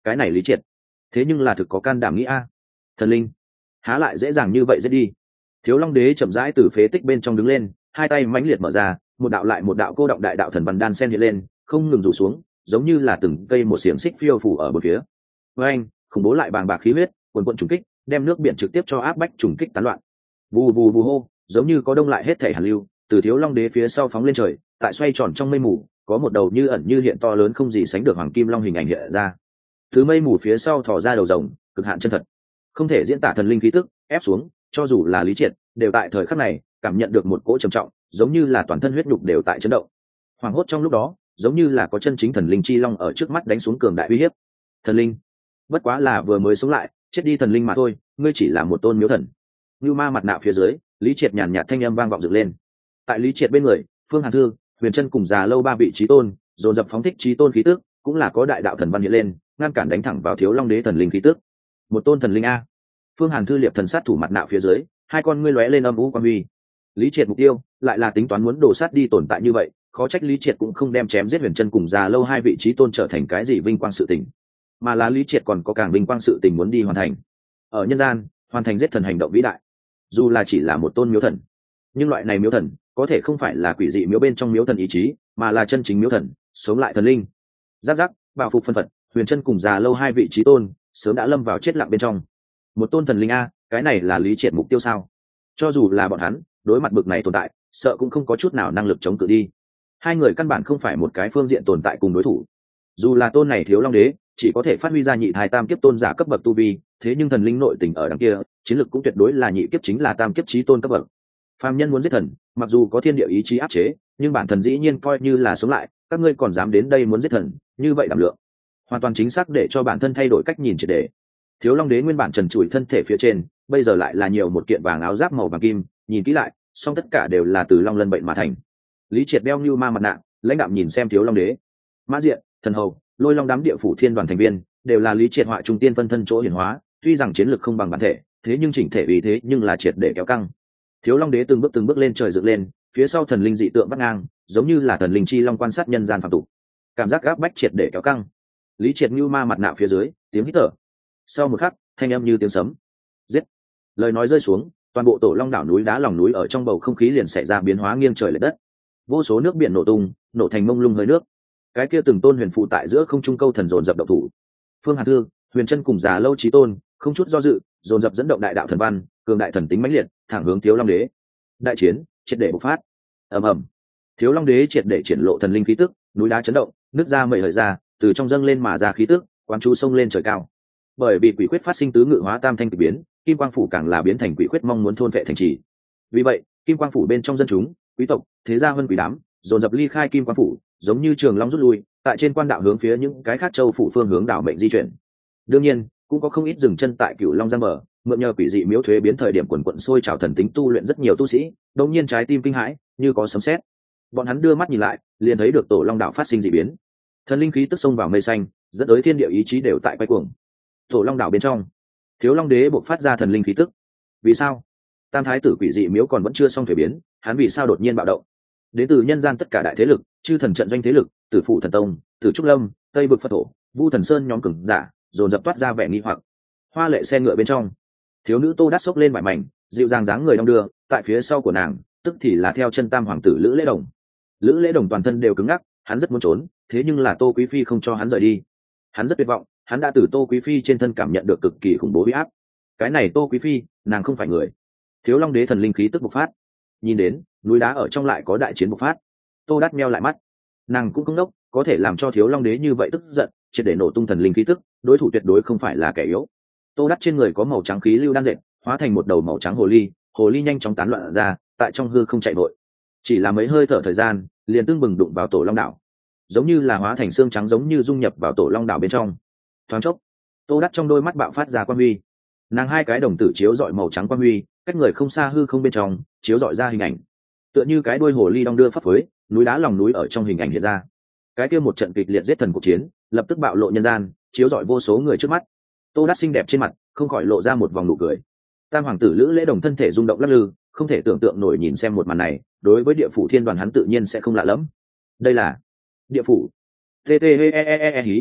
cái này lý triệt thế nhưng là thực có can đảm nghĩ a. Thần linh há lại dễ dàng như vậy dễ đi. Thiếu Long Đế chậm rãi từ phế tích bên trong đứng lên, hai tay mãnh liệt mở ra, một đạo lại một đạo cô động đại đạo thần văn đan sen hiện lên, không ngừng rủ xuống, giống như là từng cây một xiềng xích phiêu phủ ở bốn phía. Với anh, khủng bố lại bàng bạc khí huyết, cuồn cuộn trùng kích, đem nước biển trực tiếp cho áp bách trùng kích tán loạn. Vù vù vù hô, giống như có đông lại hết thể hàn lưu, từ Thiếu Long Đế phía sau phóng lên trời, tại xoay tròn trong mây mù, có một đầu như ẩn như hiện to lớn không gì sánh được hoàng kim long hình ảnh hiện ra. Từ mây mù phía sau thò ra đầu rồng, cực hạn chân thật, không thể diễn tả thần linh khí tức ép xuống, cho dù là Lý Triệt đều tại thời khắc này cảm nhận được một cỗ trầm trọng, giống như là toàn thân huyết nhục đều tại chấn động. Hoàng hốt trong lúc đó, giống như là có chân chính thần linh chi long ở trước mắt đánh xuống cường đại uy hiếp. Thần linh, bất quá là vừa mới sống lại, chết đi thần linh mà thôi, ngươi chỉ là một tôn miếu thần. Như ma mặt nạ phía dưới, Lý Triệt nhàn nhạt thanh âm vang vọng dựng lên. Tại Lý Triệt bên người, Phương Hàn Thư, Huyền Trân cùng Già Lâu ba vị chí tôn, dồn dập phóng thích chí tôn khí tức, cũng là có đại đạo thần văn hiện lên, ngăn cản đánh thẳng vào Thiếu Long Đế thần linh khí tức. Một tôn thần linh a. Phương Hàn Thư liệp thần sát thủ mặt nạ phía dưới, hai con ngươi lóe lên âm u quan huy. Lý Triệt mục tiêu lại là tính toán muốn đổ sát đi tồn tại như vậy, khó trách Lý Triệt cũng không đem chém giết Huyền Trân cùng Già Lâu hai vị chí tôn trở thành cái gì vinh quang sự tình, mà là Lý Triệt còn có càng vinh quang sự tình muốn đi hoàn thành. Ở nhân gian, hoàn thành giết thần hành động vĩ đại. Dù là chỉ là một tôn miếu thần, nhưng loại này miếu thần có thể không phải là quỷ dị miếu bên trong miếu thần ý chí, mà là chân chính miếu thần, sống lại thần linh. Giáp giáp, bảo phục phân phật, Huyền Trân cùng Già Lâu hai vị chí tôn sớm đã lâm vào chết lặng bên trong. Một tôn thần linh a, cái này là Lý Triệt mục tiêu sao? Cho dù là bọn hắn đối mặt bực này tồn tại, sợ cũng không có chút nào năng lực chống cự đi. Hai người căn bản không phải một cái phương diện tồn tại cùng đối thủ. Dù là tôn này Thiếu Long Đế chỉ có thể phát huy ra nhị thai tam kiếp tôn giả cấp bậc tu vi, thế nhưng thần linh nội tình ở đằng kia, chiến lực cũng tuyệt đối là nhị kiếp chính là tam kiếp chí tôn cấp bậc. Phàm nhân muốn giết thần, mặc dù có thiên địa ý chí áp chế, nhưng bản thần dĩ nhiên coi như là sống lại, các ngươi còn dám đến đây muốn giết thần, như vậy đảm lượng, hoàn toàn chính xác để cho bản thân thay đổi cách nhìn triệt để. Thiếu Long Đế nguyên bản trần trụi thân thể phía trên, bây giờ lại là nhiều một kiện vàng áo giáp màu vàng kim, nhìn kỹ lại, song tất cả đều là từ long lân bệnh mà thành. Lý Triệt đeo như ma mặt nạ, lãnh đạm nhìn xem Thiếu Long Đế. Mã Diện, Thần Hầu, Lôi Long đám địa phủ thiên đoàn thành viên, đều là Lý Triệt họa trung tiên phân thân chỗ hiển hóa, tuy rằng chiến lực không bằng bản thể, thế nhưng chỉnh thể vì thế nhưng là triệt để kéo căng. Thiếu Long Đế từng bước từng bước lên trời dựng lên, phía sau thần linh dị tượng vắt ngang, giống như là thần linh chi long quan sát nhân gian phàm tục. Cảm giác gáp bách triệt để kéo căng. Lý Triệt như ma mặt nạ phía dưới, tiếng hít thở. Sau một khắc, thanh âm như tiếng sấm. Giết. Lời nói rơi xuống, toàn bộ Tổ Long đảo núi đá lòng núi ở trong bầu không khí liền xảy ra biến hóa nghiêng trời lệch đất. Vô số nước biển nổ tung, nổ thành mông lung hơi nước. Cái kia từng tôn huyền phụ tại giữa không trung câu thần dồn dập động thủ. Phương Hàn Thư, Huyền Trân cùng Già Lâu chí tôn, không chút do dự, dồn dập dẫn động đại đạo thần văn, cường đại thần tính mãnh liệt, thẳng hướng Thiếu Long Đế. Đại chiến triệt để bộc phát. Ầm ầm. Thiếu Long Đế triệt để triển lộ thần linh khí tức, núi đá chấn động, nước ra mây hởi ra, từ trong dâng lên mà ra khí tức, quán chú sông lên trời cao. Bởi vì quỷ khuyết phát sinh tứ ngự hóa tam thanh kỳ biến, Kim Quang phủ càng là biến thành quỷ khuyết mong muốn thôn vệ thành trì. Vì vậy, Kim Quang phủ bên trong dân chúng, quý tộc, thế gia vân quỷ đám, dồn dập ly khai Kim Quang phủ, giống như trường long rút lui, tại trên quan đạo hướng phía những cái khác châu phủ phương hướng đảo mệnh di chuyển. Đương nhiên, cũng có không ít dừng chân tại Cửu Long giang bờ, mượn nhờ quỷ dị miếu thuế biến thời điểm quần quận sôi trào thần tính tu luyện rất nhiều tu sĩ, đột nhiên trái tim kinh hãi, như có sấm sét. Bọn hắn đưa mắt nhìn lại, liền thấy được Tổ Long đảo phát sinh dị biến. Thần linh khí tức xông vào mây xanh, dẫn tới thiên địa ý chí đều tại quay cuồng. Tổ Long đảo bên trong, Thiếu Long Đế bộc phát ra thần linh khí tức. Vì sao? Tam thái tử quỷ dị miếu còn vẫn chưa xong thuế biến, hắn vì sao đột nhiên bạo động? Đến từ nhân gian tất cả đại thế lực, chư thần trận doanh thế lực, Tử Phụ thần tông, Tử Trúc Lâm, Tây vực Phật thổ, Vu Thần Sơn nhóm cường giả, dồn dập toát ra vẻ nghi hoặc. Hoa lệ xe ngựa bên trong, thiếu nữ Tô Đát xốc lên vải mảnh, dịu dàng dáng người đong đưa, tại phía sau của nàng, tức thì là theo chân tam hoàng tử Lữ Lễ Đồng. Lữ Lễ Đồng toàn thân đều cứng ngắc, hắn rất muốn trốn, thế nhưng là Tô Quý phi không cho hắn rời đi. Hắn rất tuyệt vọng, hắn đã từ Tô Quý phi trên thân cảm nhận được cực kỳ khủng bố uy áp. Cái này Tô Quý phi, nàng không phải người. Thiếu Long Đế thần linh khí tức bộc phát. Nhìn đến, núi đá ở trong lại có đại chiến bộc phát. Tô Đát meo lại mắt. Nàng cũng không đốc, có thể làm cho Thiếu Long Đế như vậy tức giận, triệt để nổ tung thần linh khí tức, đối thủ tuyệt đối không phải là kẻ yếu. Tô Đát trên người có màu trắng khí lưu đan dệt, hóa thành một đầu màu trắng hồ ly, hồ ly nhanh chóng tán loạn ra, tại trong hư không chạy vội. Chỉ là mấy hơi thở thời gian, liền tương bừng đụng vào Tổ Long đảo, giống như là hóa thành xương trắng, giống như dung nhập vào Tổ Long đảo bên trong. Thoáng chốc, Tô Đát trong đôi mắt bạo phát ra quang huy, nàng hai cái đồng tử chiếu dọi màu trắng quang huy, cách người không xa hư không bên trong chiếu dọi ra hình ảnh, tựa như cái đuôi hồ ly đong đưa phấp phới, núi đá lòng núi ở trong hình ảnh hiện ra. Cái kia một trận kịch liệt giết thần cuộc chiến, lập tức bạo lộ nhân gian, chiếu dọi vô số người trước mắt. Tô Đát xinh đẹp trên mặt không khỏi lộ ra một vòng nụ cười. Tam hoàng tử Lữ Lễ Đồng thân thể rung động lắc lư, không thể tưởng tượng nổi nhìn xem một màn này, đối với địa phủ thiên đoàn hắn tự nhiên sẽ không lạ lẫm. Đây là địa phủ. T T E E E E hí.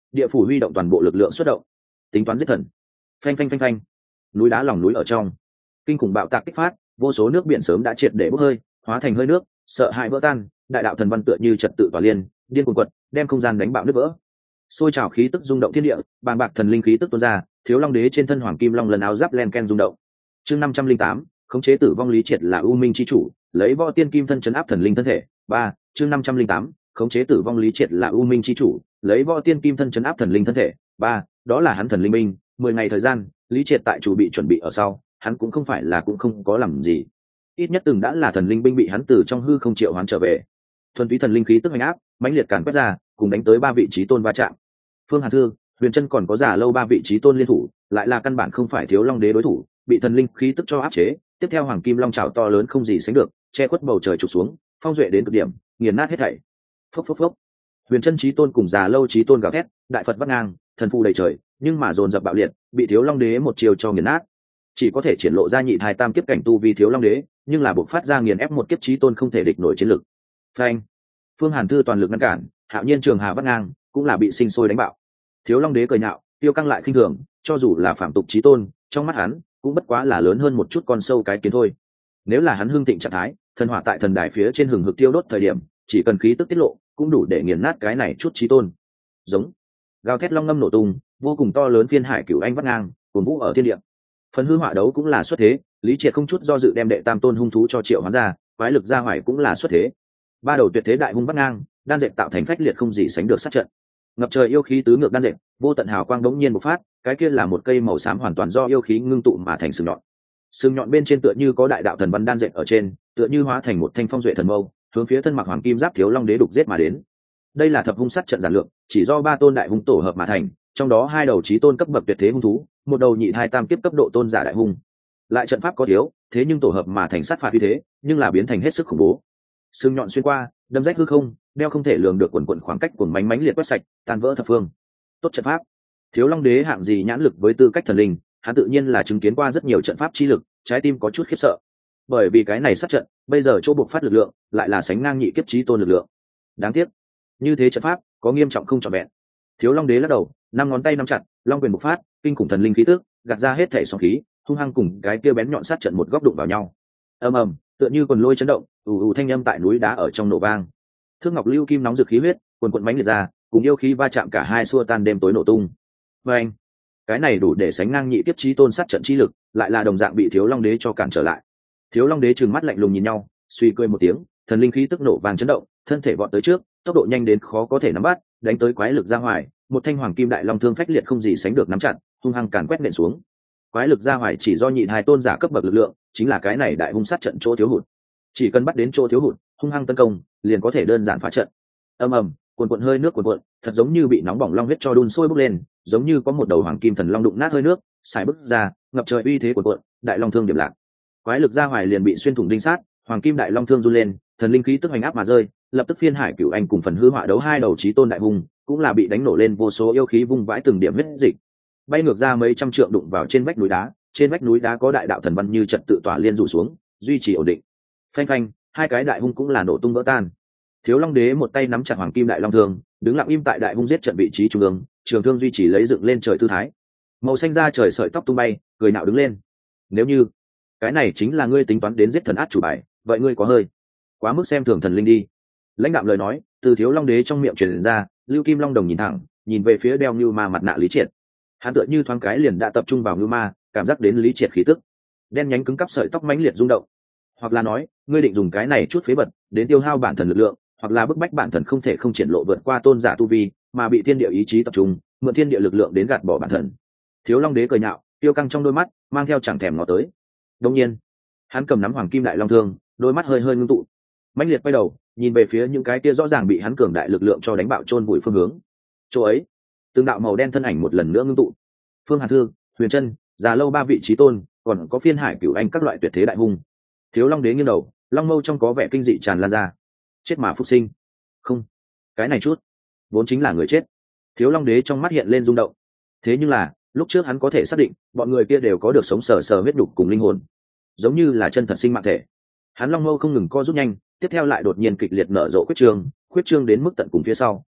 địa phủ huy động toàn bộ lực lượng xuất động, tính toán giết thần. Phanh phanh phanh phanh, núi đá lòng núi ở trong, kinh khủng bạo tạc kích phát, vô số nước biển sớm đã triệt để bốc hơi, hóa thành hơi nước, sợ hãi vỡ tan, đại đạo thần văn tựa như trật tự tỏa liên, điên cuồng quật, đem không gian đánh bạo nứt vỡ. Xôi trào khí tức rung động thiên địa, bàng bạc thần linh khí tức tuôn ra, thiếu long đế trên thân hoàng kim long lần áo giáp len ken rung động. Chương năm trăm linh tám, khống chế tử vong lý triệt là u minh chi chủ, lấy võ tiên kim thân chấn áp thần linh thân thể. Ba, chương năm trăm linh tám, khống chế tử vong lý triệt là u minh chi chủ, lấy võ tiên kim thân chấn áp thần linh thân thể. Ba, đó là hắn thần linh minh, mười ngày thời gian, lý triệt tại chủ bị chuẩn bị ở sau, hắn cũng không phải là cũng không có làm gì, ít nhất từng đã là thần linh binh bị hắn từ trong hư không triệu hoán trở về. Thuần túy thần linh khí tức hành áp mãnh liệt càn quét ra, cùng đánh tới ba vị trí tôn va chạm. Phương Hàn Thư, Huyền Trân còn có giả lâu ba vị trí tôn liên thủ, lại là căn bản không phải thiếu long đế đối thủ, bị thần linh khí tức cho áp chế. Tiếp theo hoàng kim long trào to lớn không gì sánh được, che khuất bầu trời trục xuống, phong duệ đến cực điểm, nghiền nát hết thảy. Phốc phốc phốc. Huyền Trân chí tôn cùng giả lâu chí tôn gào thét, đại Phật vắt ngang, thần phù đầy trời, nhưng mà dồn dập bạo liệt, bị thiếu long đế một chiều cho nghiền nát. Chỉ có thể triển lộ ra nhị thai tam kiếp cảnh tu vì thiếu long đế, nhưng là buộc phát ra nghiền ép một kiếp chí tôn không thể địch nổi chiến lực. Phanh. Phương Hàn Thư toàn lực ngăn cản, Hạo Nhiên Trường Hà vắt ngang, cũng là bị sinh sôi đánh bạo. Thiếu long đế cười nhạo, tiêu căng lại khinh thường, cho dù là phạm tục chí tôn, trong mắt hắn cũng bất quá là lớn hơn một chút con sâu cái kiến thôi. Nếu là hắn hưng thịnh trạng thái, thần hỏa tại thần đài phía trên hừng hực tiêu đốt thời điểm, chỉ cần khí tức tiết lộ, cũng đủ để nghiền nát cái này chút chí tôn. Giống gào thét long ngâm nổ tung, vô cùng to lớn phiên hải cửu anh vắt ngang, cuồn vũ ở thiên địa. Phần hư họa đấu cũng là xuất thế, lý triệt không chút do dự đem đệ tam tôn hung thú cho triệu hoán ra, quái lực ra hoài cũng là xuất thế. Ba đầu tuyệt thế đại hung vắt ngang, đan dệt tạo thành phách liệt không gì sánh được sát trận. Ngập trời yêu khí tứ ngược đan dệt, vô tận hào quang đống nhiên bộc phát, cái kia là một cây màu xám hoàn toàn do yêu khí ngưng tụ mà thành sừng nhọn. Sừng nhọn bên trên tựa như có đại đạo thần văn đan dệt ở trên, tựa như hóa thành một thanh phong duệ thần mâu, hướng phía thân mặc hoàng kim giáp thiếu long đế đục giết mà đến. Đây là thập hung sát trận giản lược, chỉ do ba tôn đại hung tổ hợp mà thành, trong đó hai đầu chí tôn cấp bậc tuyệt thế hung thú, một đầu nhị hai tam kiếp cấp độ tôn giả đại hung. Lại trận pháp có thiếu, thế nhưng tổ hợp mà thành sát phạt uy thế, nhưng là biến thành hết sức khủng bố. Sừng nhọn xuyên qua, đâm rách hư không, đeo không thể lường được quần quần khoảng cách cuồng mánh mánh liệt quét sạch, tan vỡ thập phương. Tốt trận pháp. Thiếu long đế hạng gì nhãn lực với tư cách thần linh, hắn tự nhiên là chứng kiến qua rất nhiều trận pháp chi lực, trái tim có chút khiếp sợ. Bởi vì cái này sát trận, bây giờ chỗ buộc phát lực lượng, lại là sánh ngang nhị kiếp chí tôn lực lượng. Đáng tiếc, như thế trận pháp có nghiêm trọng không trọn vẹn. Thiếu long đế lắc đầu, năm ngón tay nắm chặt, long quyền bộc phát, kinh khủng thần linh khí tức, gạt ra hết thể sóng khí, hung hăng cùng cái kia bén nhọn sát trận một góc đụng vào nhau. Ầm ầm, tựa như quần lôi chấn động, ù ù thanh âm tại núi đá ở trong nổ vang. Thương ngọc lưu kim nóng rực khí huyết, quần quần mãnh liệt ra, cùng yêu khí va chạm cả hai xua tan đêm tối nổ tung. Và anh, cái này đủ để sánh ngang nhị kiếp chí tôn sát trận chi lực, lại là đồng dạng bị thiếu long đế cho cản trở lại. Thiếu long đế trừng mắt lạnh lùng nhìn nhau, suy cười một tiếng, thần linh khí tức nổ vàng chấn động, thân thể vọt tới trước, tốc độ nhanh đến khó có thể nắm bắt, đánh tới quái lực ra hoài, một thanh hoàng kim đại long thương phách liệt không gì sánh được nắm chặt, hung hăng càn quét nện xuống. Quái lực ra hoài chỉ do nhị hai tôn giả cấp bậc lực lượng, chính là cái này đại hung sát trận chỗ thiếu hụt. Chỉ cần bắt đến chỗ thiếu hụt, hung hăng tấn công, liền có thể đơn giản phá trận. Ầm ầm, cuồn cuộn hơi nước cuồn cuộn, thật giống như bị nóng bỏng long huyết cho đun sôi bốc lên, giống như có một đầu hoàng kim thần long đụng nát hơi nước, xài bức ra, ngập trời uy thế cuồn cuộn, đại long thương điểm lạc. Quái lực ra hoài liền bị xuyên thủng đinh sát, hoàng kim đại long thương run lên, thần linh khí tức hành áp mà rơi, lập tức phiên hải cửu anh cùng phần hư họa đấu hai đầu chí tôn đại hung, cũng là bị đánh nổ lên vô số yêu khí vung vãi từng điểm huyết dịch, bay ngược ra mấy trăm trượng đụng vào trên vách núi đá. Trên vách núi đá có đại đạo thần văn như trật tự tỏa liên rủ xuống, duy trì ổn định. Phanh phanh, hai cái đại hung cũng là nổ tung vỡ tan. Thiếu long đế một tay nắm chặt hoàng kim đại long thương, đứng lặng im tại đại hung giết trận vị trí trung ương, trường thương duy trì lấy dựng lên trời tư thái. Màu xanh da trời sợi tóc tung bay, cười nạo đứng lên. Nếu như cái này chính là ngươi tính toán đến giết thần át chủ bài, vậy ngươi có hơi quá mức xem thường thần linh đi. Lãnh đạm lời nói từ thiếu long đế trong miệng truyền ra, lưu kim long đồng nhìn thẳng, nhìn về phía đeo như ma mặt nạ lý triệt. Hắn tựa như thoáng cái liền đã tập trung vào ngư ma, cảm giác đến lý triệt khí tức, đen nhánh cứng cắp sợi tóc mãnh liệt rung động. Hoặc là nói, ngươi định dùng cái này chút phế vật đến tiêu hao bản thần lực lượng, hoặc là bức bách bản thần không thể không triển lộ vượt qua tôn giả tu vi, mà bị thiên địa ý chí tập trung, mượn thiên địa lực lượng đến gạt bỏ bản thần. Thiếu long đế cười nhạo, tiêu căng trong đôi mắt mang theo chẳng thèm ngó tới. Đương nhiên, hắn cầm nắm hoàng kim đại long thương, đôi mắt hơi hơi ngưng tụ, mãnh liệt quay đầu nhìn về phía những cái kia rõ ràng bị hắn cường đại lực lượng cho đánh bạo chôn vùi phương hướng. Chỗ ấy, từng đạo màu đen thân ảnh một lần nữa ngưng tụ. Phương Hàn Thư, Huyền Trân, già lâu ba vị trí tôn, còn có phiên hải cửu anh các loại tuyệt thế đại hung. Thiếu long đế nghiêng đầu, long mâu trong có vẻ kinh dị tràn lan ra. Chết mà phục sinh. Không, cái này chút vốn chính là người chết. Thiếu long đế trong mắt hiện lên rung động. Thế nhưng là lúc trước hắn có thể xác định bọn người kia đều có được sống sờ sờ huyết đục cùng linh hồn, giống như là chân thật sinh mạng thể. Hắn long mâu không ngừng co rút nhanh, tiếp theo lại đột nhiên kịch liệt nở rộ khuyết trương, khuyết trương đến mức tận cùng phía sau,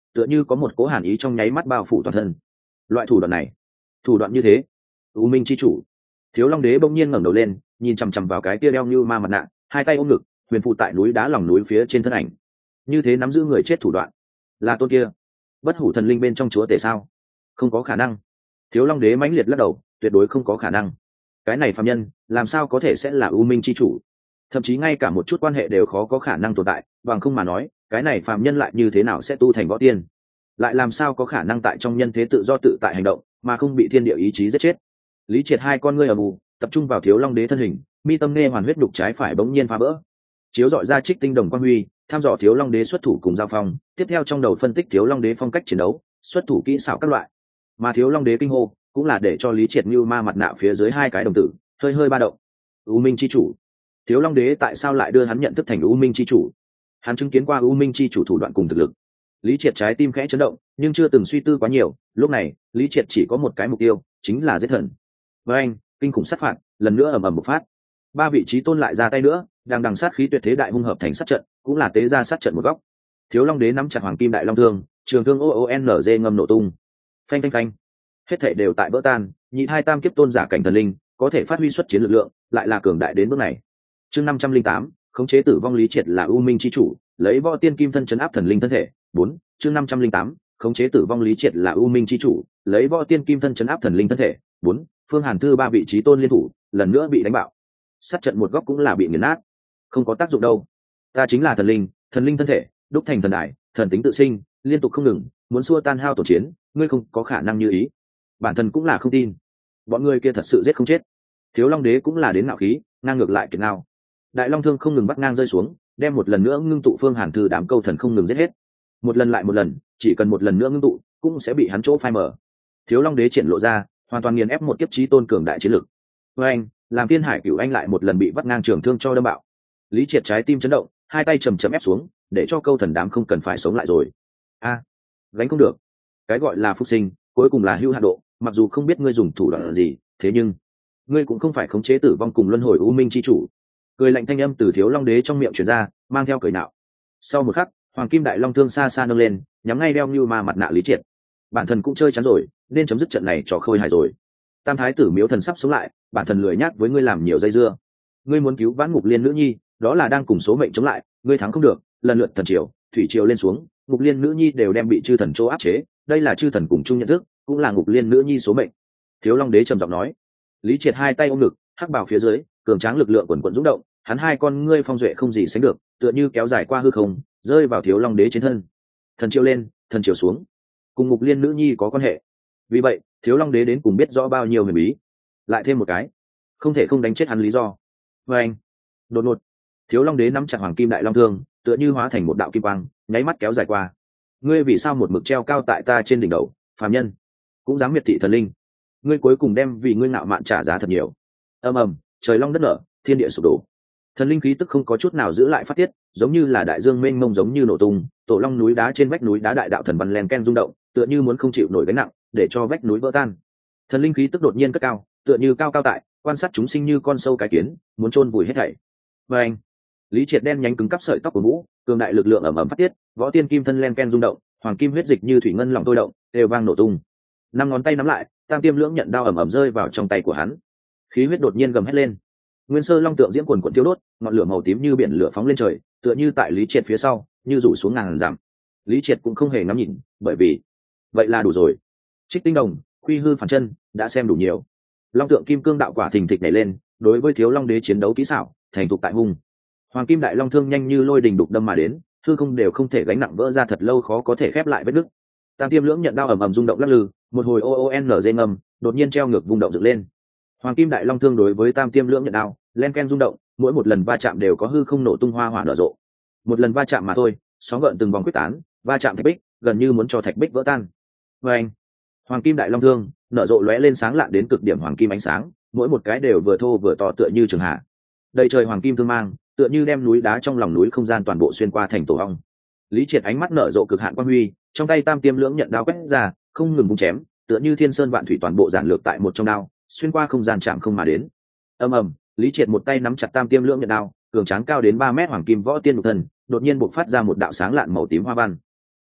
tựa như có một cố hàn ý trong nháy mắt bao phủ toàn thân. Loại thủ đoạn này, thủ đoạn như thế, u minh chi chủ. Thiếu Long Đế bỗng nhiên ngẩng đầu lên, nhìn chằm chằm vào cái kia đeo như ma mặt nạ, hai tay ôm ngực, huyền phụ tại núi đá lòng núi phía trên thân ảnh. Như thế nắm giữ người chết thủ đoạn, là tôn kia bất hủ thần linh bên trong chúa tể sao? Không có khả năng. Thiếu Long Đế mãnh liệt lắc đầu, tuyệt đối không có khả năng. Cái này phàm nhân, làm sao có thể sẽ là u minh chi chủ? Thậm chí ngay cả một chút quan hệ đều khó có khả năng tồn tại, bằng không mà nói, cái này phàm nhân lại như thế nào sẽ tu thành võ tiên? Lại làm sao có khả năng tại trong nhân thế tự do tự tại hành động, mà không bị thiên địa ý chí giết chết? Lý Triệt hai con ngươi ở mù, tập trung vào Thiếu Long Đế thân hình, mi tâm nghe hoàn huyết đục trái phải bỗng nhiên phá vỡ, chiếu dọi ra trích tinh đồng quang huy, tham dò Thiếu Long Đế xuất thủ cùng giao phong, tiếp theo trong đầu phân tích Thiếu Long Đế phong cách chiến đấu, xuất thủ kỹ xảo các loại. Mà Thiếu Long Đế kinh hô, cũng là để cho Lý Triệt như ma mặt nạ phía dưới hai cái đồng tử hơi hơi ba động. U Minh chi chủ. Thiếu Long Đế tại sao lại đưa hắn nhận thức thành U Minh chi chủ? Hắn chứng kiến qua U Minh chi chủ thủ đoạn cùng thực lực. Lý Triệt trái tim khẽ chấn động, nhưng chưa từng suy tư quá nhiều, lúc này, Lý Triệt chỉ có một cái mục tiêu, chính là giết thần. Với anh, kinh khủng sát phạt, lần nữa ầm ầm một phát. Ba vị trí tôn lại ra tay nữa, đang đằng sát khí tuyệt thế đại hung hợp thành sát trận, cũng là tế ra sát trận một góc. Thiếu Long Đế nắm chặt hoàng kim đại long thương, trường thương o o n g ngâm nổ tung. Phanh phanh phanh. Hết thảy đều tại vỡ tan, nhị hai tam kiếp tôn giả cảnh thần linh, có thể phát huy xuất chiến lực lượng, lại là cường đại đến bước này. Chương năm trăm linh tám, khống chế tử vong. Lý Triệt là u minh chi chủ, lấy võ tiên kim thân chấn áp thần linh thân thể. Bốn. Chương năm trăm linh tám, khống chế tử vong. Lý Triệt là u minh chi chủ, lấy võ tiên kim thân chấn áp thần linh thân thể. Bốn. Phương Hàn Thư ba vị trí tôn liên thủ, lần nữa bị đánh bạo. Sát trận một góc cũng là bị nghiền nát. Không có tác dụng đâu. Ta chính là thần linh, thần linh thân thể, đúc thành thần đại, thần tính tự sinh, liên tục không ngừng, muốn xua tan hao tổn chiến, ngươi không có khả năng như ý. Bản thân cũng là không tin. Bọn ngươi kia thật sự giết không chết. Thiếu Long Đế cũng là đến ngạo khí, ngang ngược lại kiệt ngao. Đại long thương không ngừng bắt ngang rơi xuống, đem một lần nữa ngưng tụ Phương Hàn Thư đám câu thần không ngừng giết hết. Một lần lại một lần, chỉ cần một lần nữa ngưng tụ, cũng sẽ bị hắn chỗ phai mở. Thiếu Long Đế triển lộ ra, hoàn toàn nghiền ép một kiếp chí tôn cường đại chiến lực. Với anh, làm Thiên Hải Cửu Anh lại một lần bị vắt ngang trường thương cho đâm bạo. Lý Triệt trái tim chấn động, hai tay chầm chậm ép xuống, để cho câu thần đám không cần phải sống lại rồi. A, à, gánh không được. Cái gọi là phục sinh, cuối cùng là hưu hạn độ, mặc dù không biết ngươi dùng thủ đoạn gì, thế nhưng ngươi cũng không phải khống chế tử vong cùng luân hồi u minh chi chủ. Cười lạnh thanh âm từ Thiếu Long Đế trong miệng truyền ra, mang theo cười nạo. Sau một khắc, hoàng kim đại long thương xa xa nâng lên, nhắm ngay đeo như ma mặt nạ Lý Triệt. Bản thân cũng chơi chán rồi, nên chấm dứt trận này trò khôi hài rồi. Tam thái tử Miếu Thần sắp sống lại, bản thân lười nhác với ngươi làm nhiều dây dưa. Ngươi muốn cứu vãn Ngục Liên nữ nhi, đó là đang cùng số mệnh chống lại, ngươi thắng không được, lần lượt thần triều, thủy triều lên xuống, Ngục Liên nữ nhi đều đem bị chư thần chỗ áp chế, đây là chư thần cùng chung nhận thức, cũng là Ngục Liên nữ nhi số mệnh. Thiếu Long Đế trầm giọng nói. Lý Triệt hai tay ôm ngực, hắc bào phía dưới, cường tráng lực lượng quần quần dũng động, hắn hai con ngươi phong duệ không gì sánh được, tựa như kéo dài qua hư không, rơi vào Thiếu Long Đế trên thân. Thần triều lên, thần triều xuống, cùng Ngục Liên nữ nhi có quan hệ. Vì vậy, Thiếu Long Đế đến cùng biết rõ bao nhiêu huyền bí. Lại thêm một cái, không thể không đánh chết hắn lý do. Và anh, đột ngột, Thiếu Long Đế nắm chặt hoàng kim đại long thương, tựa như hóa thành một đạo kim quang, nháy mắt kéo dài qua. Ngươi vì sao một mực treo cao tại ta trên đỉnh đầu, phàm nhân, cũng dám miệt thị thần linh? Ngươi cuối cùng đem vì ngươi ngạo mạn trả giá thật nhiều. Ầm ầm, trời long đất nở, thiên địa sụp đổ. Thần linh khí tức không có chút nào giữ lại phát tiết, giống như là đại dương mênh mông giống như nổ tung, tổ long núi đá trên vách núi đá đại đạo thần văn len ken rung động, tựa như muốn không chịu nổi gánh nặng, để cho vách núi vỡ tan. Thần linh khí tức đột nhiên cất cao, tựa như cao cao tại, quan sát chúng sinh như con sâu cái kiến, muốn chôn vùi hết thảy. Và anh, Lý Triệt đen nhánh cứng cắp sợi tóc của mũ, cường đại lực lượng ầm ầm phát tiết, võ tiên kim thân len ken rung động, hoàng kim huyết dịch như thủy ngân lòng tôi động, đều vang nổ tung. Năm ngón tay nắm lại, tam tiêm lưỡng nhận đao ầm ầm rơi vào trong tay của hắn. Khí huyết đột nhiên gầm hét lên. Nguyên sơ long tượng diễm quần quần tiêu đốt, ngọn lửa màu tím như biển lửa phóng lên trời, tựa như tại Lý Triệt phía sau, như rủ xuống ngàn dặm. Lý Triệt cũng không hề ngắm nhìn, bởi vì vậy là đủ rồi. Trích tinh đồng, quy hư phản chân, đã xem đủ nhiều. Long tượng kim cương đạo quả thình thịch nhảy lên, đối với Thiếu Long Đế chiến đấu kỹ xảo, thành thục tại hung. Hoàng kim đại long thương nhanh như lôi đình đục đâm mà đến, hư không đều không thể gánh nặng vỡ ra thật lâu khó có thể khép lại vết nứt. Tam tiêm lưỡng nhận đao ầm ầm rung động lắc lư, một hồi o o n g ngầm, đột nhiên treo ngược vung động dựng lên. Hoàng kim đại long thương đối với tam tiêm lưỡng nhận đao, len ken rung động, mỗi một lần va chạm đều có hư không nổ tung hoa hỏa nở rộ. Một lần va chạm mà thôi, sóng gợn từng vòng quyết tán, va chạm thạch bích, gần như muốn cho thạch bích vỡ tan. Và anh, hoàng kim đại long thương nở rộ lóe lên sáng lạn đến cực điểm hoàng kim ánh sáng, mỗi một cái đều vừa thô vừa to tựa như trường hạ. Đầy trời hoàng kim thương mang, tựa như đem núi đá trong lòng núi không gian toàn bộ xuyên qua thành tổ ong. Lý Triệt ánh mắt nở rộ cực hạn quang huy, trong tay tam tiêm lưỡng nhận đao quét ra, không ngừng vung chém, tựa như thiên sơn vạn thủy toàn bộ giản lược tại một trong đao, xuyên qua không gian chạm không mà đến. Ầm ầm, Lý Triệt một tay nắm chặt tam tiêm lưỡng nhận đao, cường tráng cao đến ba mét hoàng kim võ tiên độc thần, đột nhiên bộc phát ra một đạo sáng lạn màu tím hoa văn.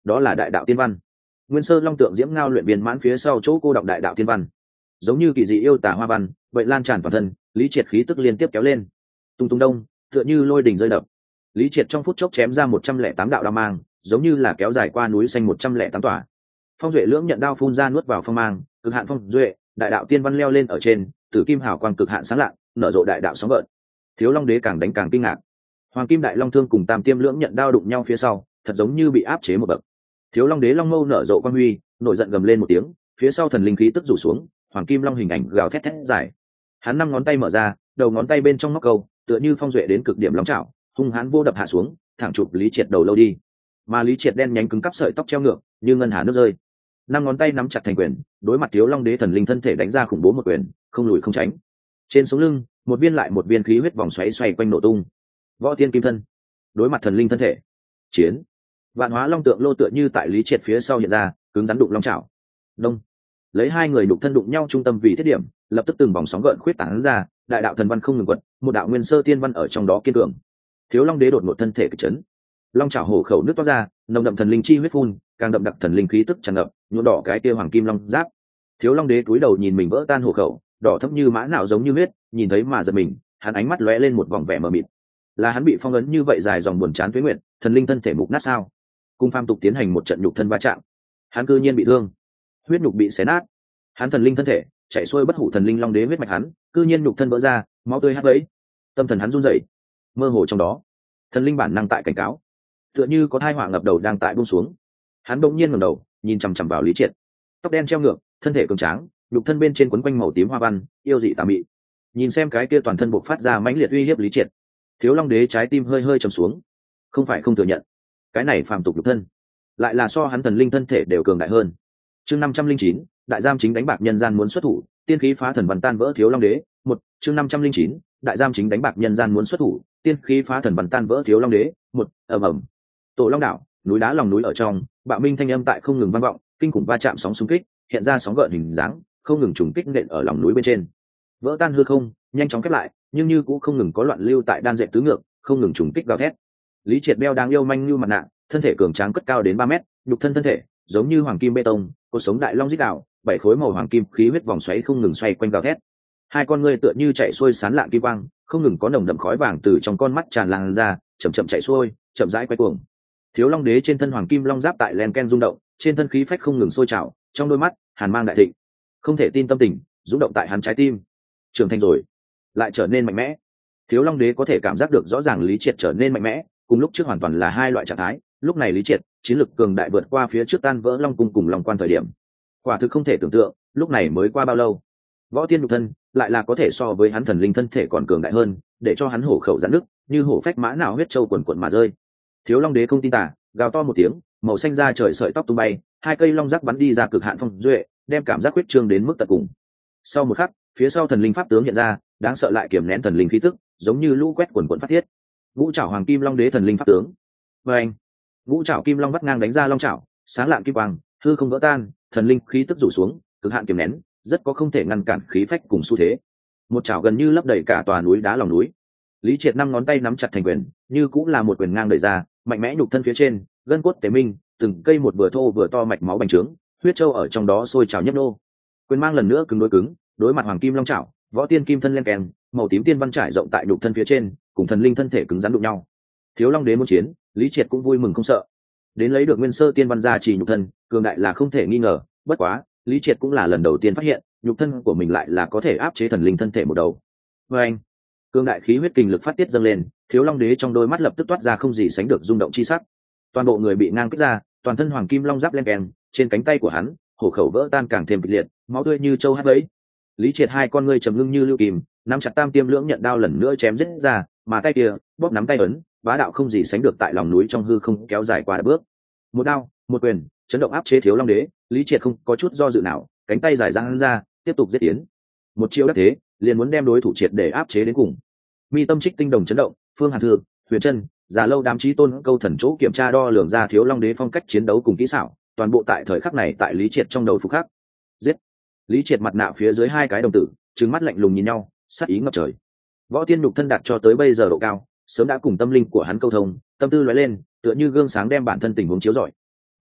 đó là đại đạo tiên văn. Nguyên Sơ Long tượng diễm ngao luyện viên mãn phía sau chỗ cô đọng đại đạo tiên văn, giống như kỳ dị yêu tà hoa văn vậy lan tràn toàn thân. Lý Triệt khí tức liên tiếp kéo lên, tung tung đông, tựa như lôi đình rơi đập. Lý Triệt trong phút chốc chém ra một trăm lẻ tám đạo đao mang, giống như là kéo dài qua núi xanh một trăm lẻ tám tòa. Phong duệ lưỡng nhận đao phun ra nuốt vào phong mang, cực hạn phong duệ, đại đạo tiên văn leo lên ở trên, tử kim hào quang cực hạn sáng lạng, nở rộ đại đạo sóng gợn. Thiếu Long Đế càng đánh càng kinh ngạc. Hoàng kim đại long thương cùng tam tiêm lưỡng nhận đao đụng nhau phía sau, thật giống như bị áp chế một bậc. Thiếu Long Đế long mâu nở rộ quang huy, nổi giận gầm lên một tiếng, phía sau thần linh khí tức rủ xuống, hoàng kim long hình ảnh gào thét thét dài. Hắn năm ngón tay mở ra, đầu ngón tay bên trong móc câu, tựa như phong duệ đến cực điểm long chảo, hung hãn vô đập hạ xuống, thẳng chụp Lý Triệt đầu lâu đi. Mà Lý Triệt đen nhánh cứng cắp sợi tóc treo ngược, như ngân hà nước rơi. Năm ngón tay nắm chặt thành quyền, đối mặt Thiếu Long Đế thần linh thân thể đánh ra khủng bố một quyền, không lùi không tránh. Trên sống lưng, một viên lại một viên khí huyết vòng xoáy xoay quanh nổ tung. Võ Tiên Kim Thân, đối mặt thần linh thân thể. Chiến. Vạn Hóa Long tượng lô tựa như tại Lý Triệt phía sau hiện ra, cứng rắn đụng long chảo. Đông. Lấy hai người đục thân đụng nhau trung tâm vì thiết điểm, lập tức từng vòng sóng gợn khuyết tán ra, đại đạo thần văn không ngừng quật, một đạo nguyên sơ tiên văn ở trong đó kiên cường. Thiếu Long Đế đột ngột thân thể kịch chấn, long chảo hổ khẩu nước toát ra, nồng đậm thần linh chi huyết phun, càng đậm đặc thần linh khí tức tràn ngập, nhuộm đỏ cái kia hoàng kim long giáp. Thiếu Long Đế cúi đầu nhìn mình vỡ tan hổ khẩu, đỏ thẫm như mã não giống như huyết, nhìn thấy mà giật mình, hắn ánh mắt lóe lên một vòng vẻ mờ mịt. Là hắn bị phong ấn như vậy dài dòng buồn chán tuế nguyện, thần linh thân thể mục nát sao? Cùng phàm tục tiến hành một trận nhục thân va chạm, hắn cư nhiên bị thương, huyết nhục bị xé nát. Hắn thần linh thân thể chạy xuôi bất hủ thần linh long đế huyết mạch, hắn cư nhiên nhục thân vỡ ra, máu tươi hắt vẫy. Tâm thần hắn run rẩy, mơ hồ trong đó, thần linh bản năng tại cảnh cáo, tựa như có thai họa ngập đầu đang tại buông xuống. Hắn đột nhiên ngẩng đầu, nhìn chằm chằm vào Lý Triệt, tóc đen treo ngược, thân thể cường tráng, nhục thân bên trên quấn quanh màu tím hoa văn, yêu dị tà mị. Nhìn xem cái kia toàn thân bộc phát ra mãnh liệt uy hiếp Lý Triệt, Thiếu Long Đế trái tim hơi hơi trầm xuống. Không phải không thừa nhận, cái này phàm tục nhục thân lại là so hắn thần linh thân thể đều cường đại hơn. Chương năm trăm linh chín, đại giam chính đánh bạc nhân gian muốn xuất thủ, tiên khí phá thần văn tan vỡ Thiếu Long Đế. Một, chương năm trăm linh chín, đại giam chính đánh bạc nhân gian muốn xuất thủ, tiên khí phá thần văn tan vỡ Thiếu Long Đế. Một, ầm ầm. Tổ Long đảo, núi đá lòng núi ở trong, bạo minh thanh âm tại không ngừng vang vọng, kinh khủng va chạm sóng xung kích, hiện ra sóng gợn hình dáng, không ngừng trùng kích nện ở lòng núi bên trên. Vỡ tan hư không, nhanh chóng khép lại, nhưng như cũng không ngừng có loạn lưu tại đan dệt tứ ngược, không ngừng trùng kích gào thét. Lý Triệt đeo đáng yêu manh như mặt nạ, thân thể cường tráng cất cao đến ba mét, nhục thân thân thể giống như hoàng kim bê tông, cột sống đại long rít đạo, bảy khối màu hoàng kim khí huyết vòng xoáy không ngừng xoay quanh gào thét. Hai con ngươi tựa như chạy xuôi sán lạng kim quang, không ngừng có nồng đậm khói vàng từ trong con mắt tràn lan ra, chậm chậm chạy xuôi, chậm rãi quay cuồng. Thiếu Long Đế trên thân hoàng kim long giáp tại len ken rung động, trên thân khí phách không ngừng sôi trào, trong đôi mắt hàn mang đại thịnh, không thể tin tâm tình rung động tại hắn trái tim. Trưởng thành rồi, lại trở nên mạnh mẽ. Thiếu Long Đế có thể cảm giác được rõ ràng Lý Triệt trở nên mạnh mẽ, cùng lúc trước hoàn toàn là hai loại trạng thái. Lúc này Lý Triệt chiến lực cường đại vượt qua phía trước tan vỡ long cung cùng long quan thời điểm, quả thực không thể tưởng tượng. Lúc này mới qua bao lâu, võ tiên nhục thân lại là có thể so với hắn thần linh thân thể còn cường đại hơn, để cho hắn hổ khẩu giãn nứt, như hổ phách mã nào huyết châu quần quần mà rơi. Thiếu Long Đế không tin tả, gào to một tiếng, màu xanh da trời sợi tóc tung bay, hai cây long giác bắn đi ra cực hạn phong duệ, đem cảm giác huyết trương đến mức tận cùng. Sau một khắc, phía sau thần linh pháp tướng hiện ra, đáng sợ lại kiềm nén thần linh khí tức, giống như lũ quét quần quần phát thiết. Ngũ trảo hoàng kim long đế thần linh pháp tướng. Và anh, ngũ trảo kim long vắt ngang đánh ra long trảo, sáng lạng kim quang, hư không vỡ tan, thần linh khí tức rủ xuống, cực hạn kiềm nén, rất có không thể ngăn cản khí phách cùng xu thế. Một trảo gần như lấp đầy cả tòa núi đá lòng núi. Lý Triệt năm ngón tay nắm chặt thành quyền, như cũng là một quyền ngang đẩy ra, mạnh mẽ nhục thân phía trên, gân cốt tế minh, từng cây một vừa thô vừa to mạch máu bành trướng, huyết châu ở trong đó sôi trào nhấp nô. Quyền mang lần nữa cứng đối cứng, đối mặt hoàng kim long trảo, võ tiên kim thân len kèn, màu tím tiên văn trải rộng tại nhục thân phía trên, cùng thần linh thân thể cứng rắn đụng nhau. Thiếu Long Đế muốn chiến, Lý Triệt cũng vui mừng không sợ. Đến lấy được nguyên sơ tiên văn gia trì nhục thân, cường đại là không thể nghi ngờ, bất quá, Lý Triệt cũng là lần đầu tiên phát hiện, nhục thân của mình lại là có thể áp chế thần linh thân thể một đầu. Và anh, cường đại khí huyết kinh lực phát tiết dâng lên, Thiếu Long Đế trong đôi mắt lập tức toát ra không gì sánh được rung động chi sắc. Toàn bộ người bị ngang kích ra, toàn thân hoàng kim long giáp len kèn, trên cánh tay của hắn, hổ khẩu vỡ tan càng thêm kịch liệt, máu tươi như châu hắt vấy. Lý Triệt hai con ngươi trầm ngưng như lưu kìm, nắm chặt tam tiêm lưỡng nhận đao lần nữa chém giết ra, mà tay kia bóp nắm tay ấn, bá đạo không gì sánh được tại lòng núi trong hư không kéo dài qua bước. Một đao, một quyền, chấn động áp chế Thiếu Long Đế, Lý Triệt không có chút do dự nào, cánh tay dài dang ra, tiếp tục giết tiến. Một chiêu đắc thế, liền muốn đem đối thủ triệt để áp chế đến cùng. Mi tâm trích tinh đồng chấn động, Phương Hàn Thư, Huyền Chân, Già Lâu đám chí tôn câu thần chỗ kiểm tra đo lường ra Thiếu Long Đế phong cách chiến đấu cùng kỹ xảo, toàn bộ tại thời khắc này tại Lý Triệt trong đầu phục khắc. Giết! Lý Triệt mặt nạ phía dưới hai cái đồng tử, trừng mắt lạnh lùng nhìn nhau, sát ý ngập trời. Võ tiên nhục thân đạt cho tới bây giờ độ cao, sớm đã cùng tâm linh của hắn câu thông, tâm tư lóe lên, tựa như gương sáng đem bản thân tình huống chiếu rọi.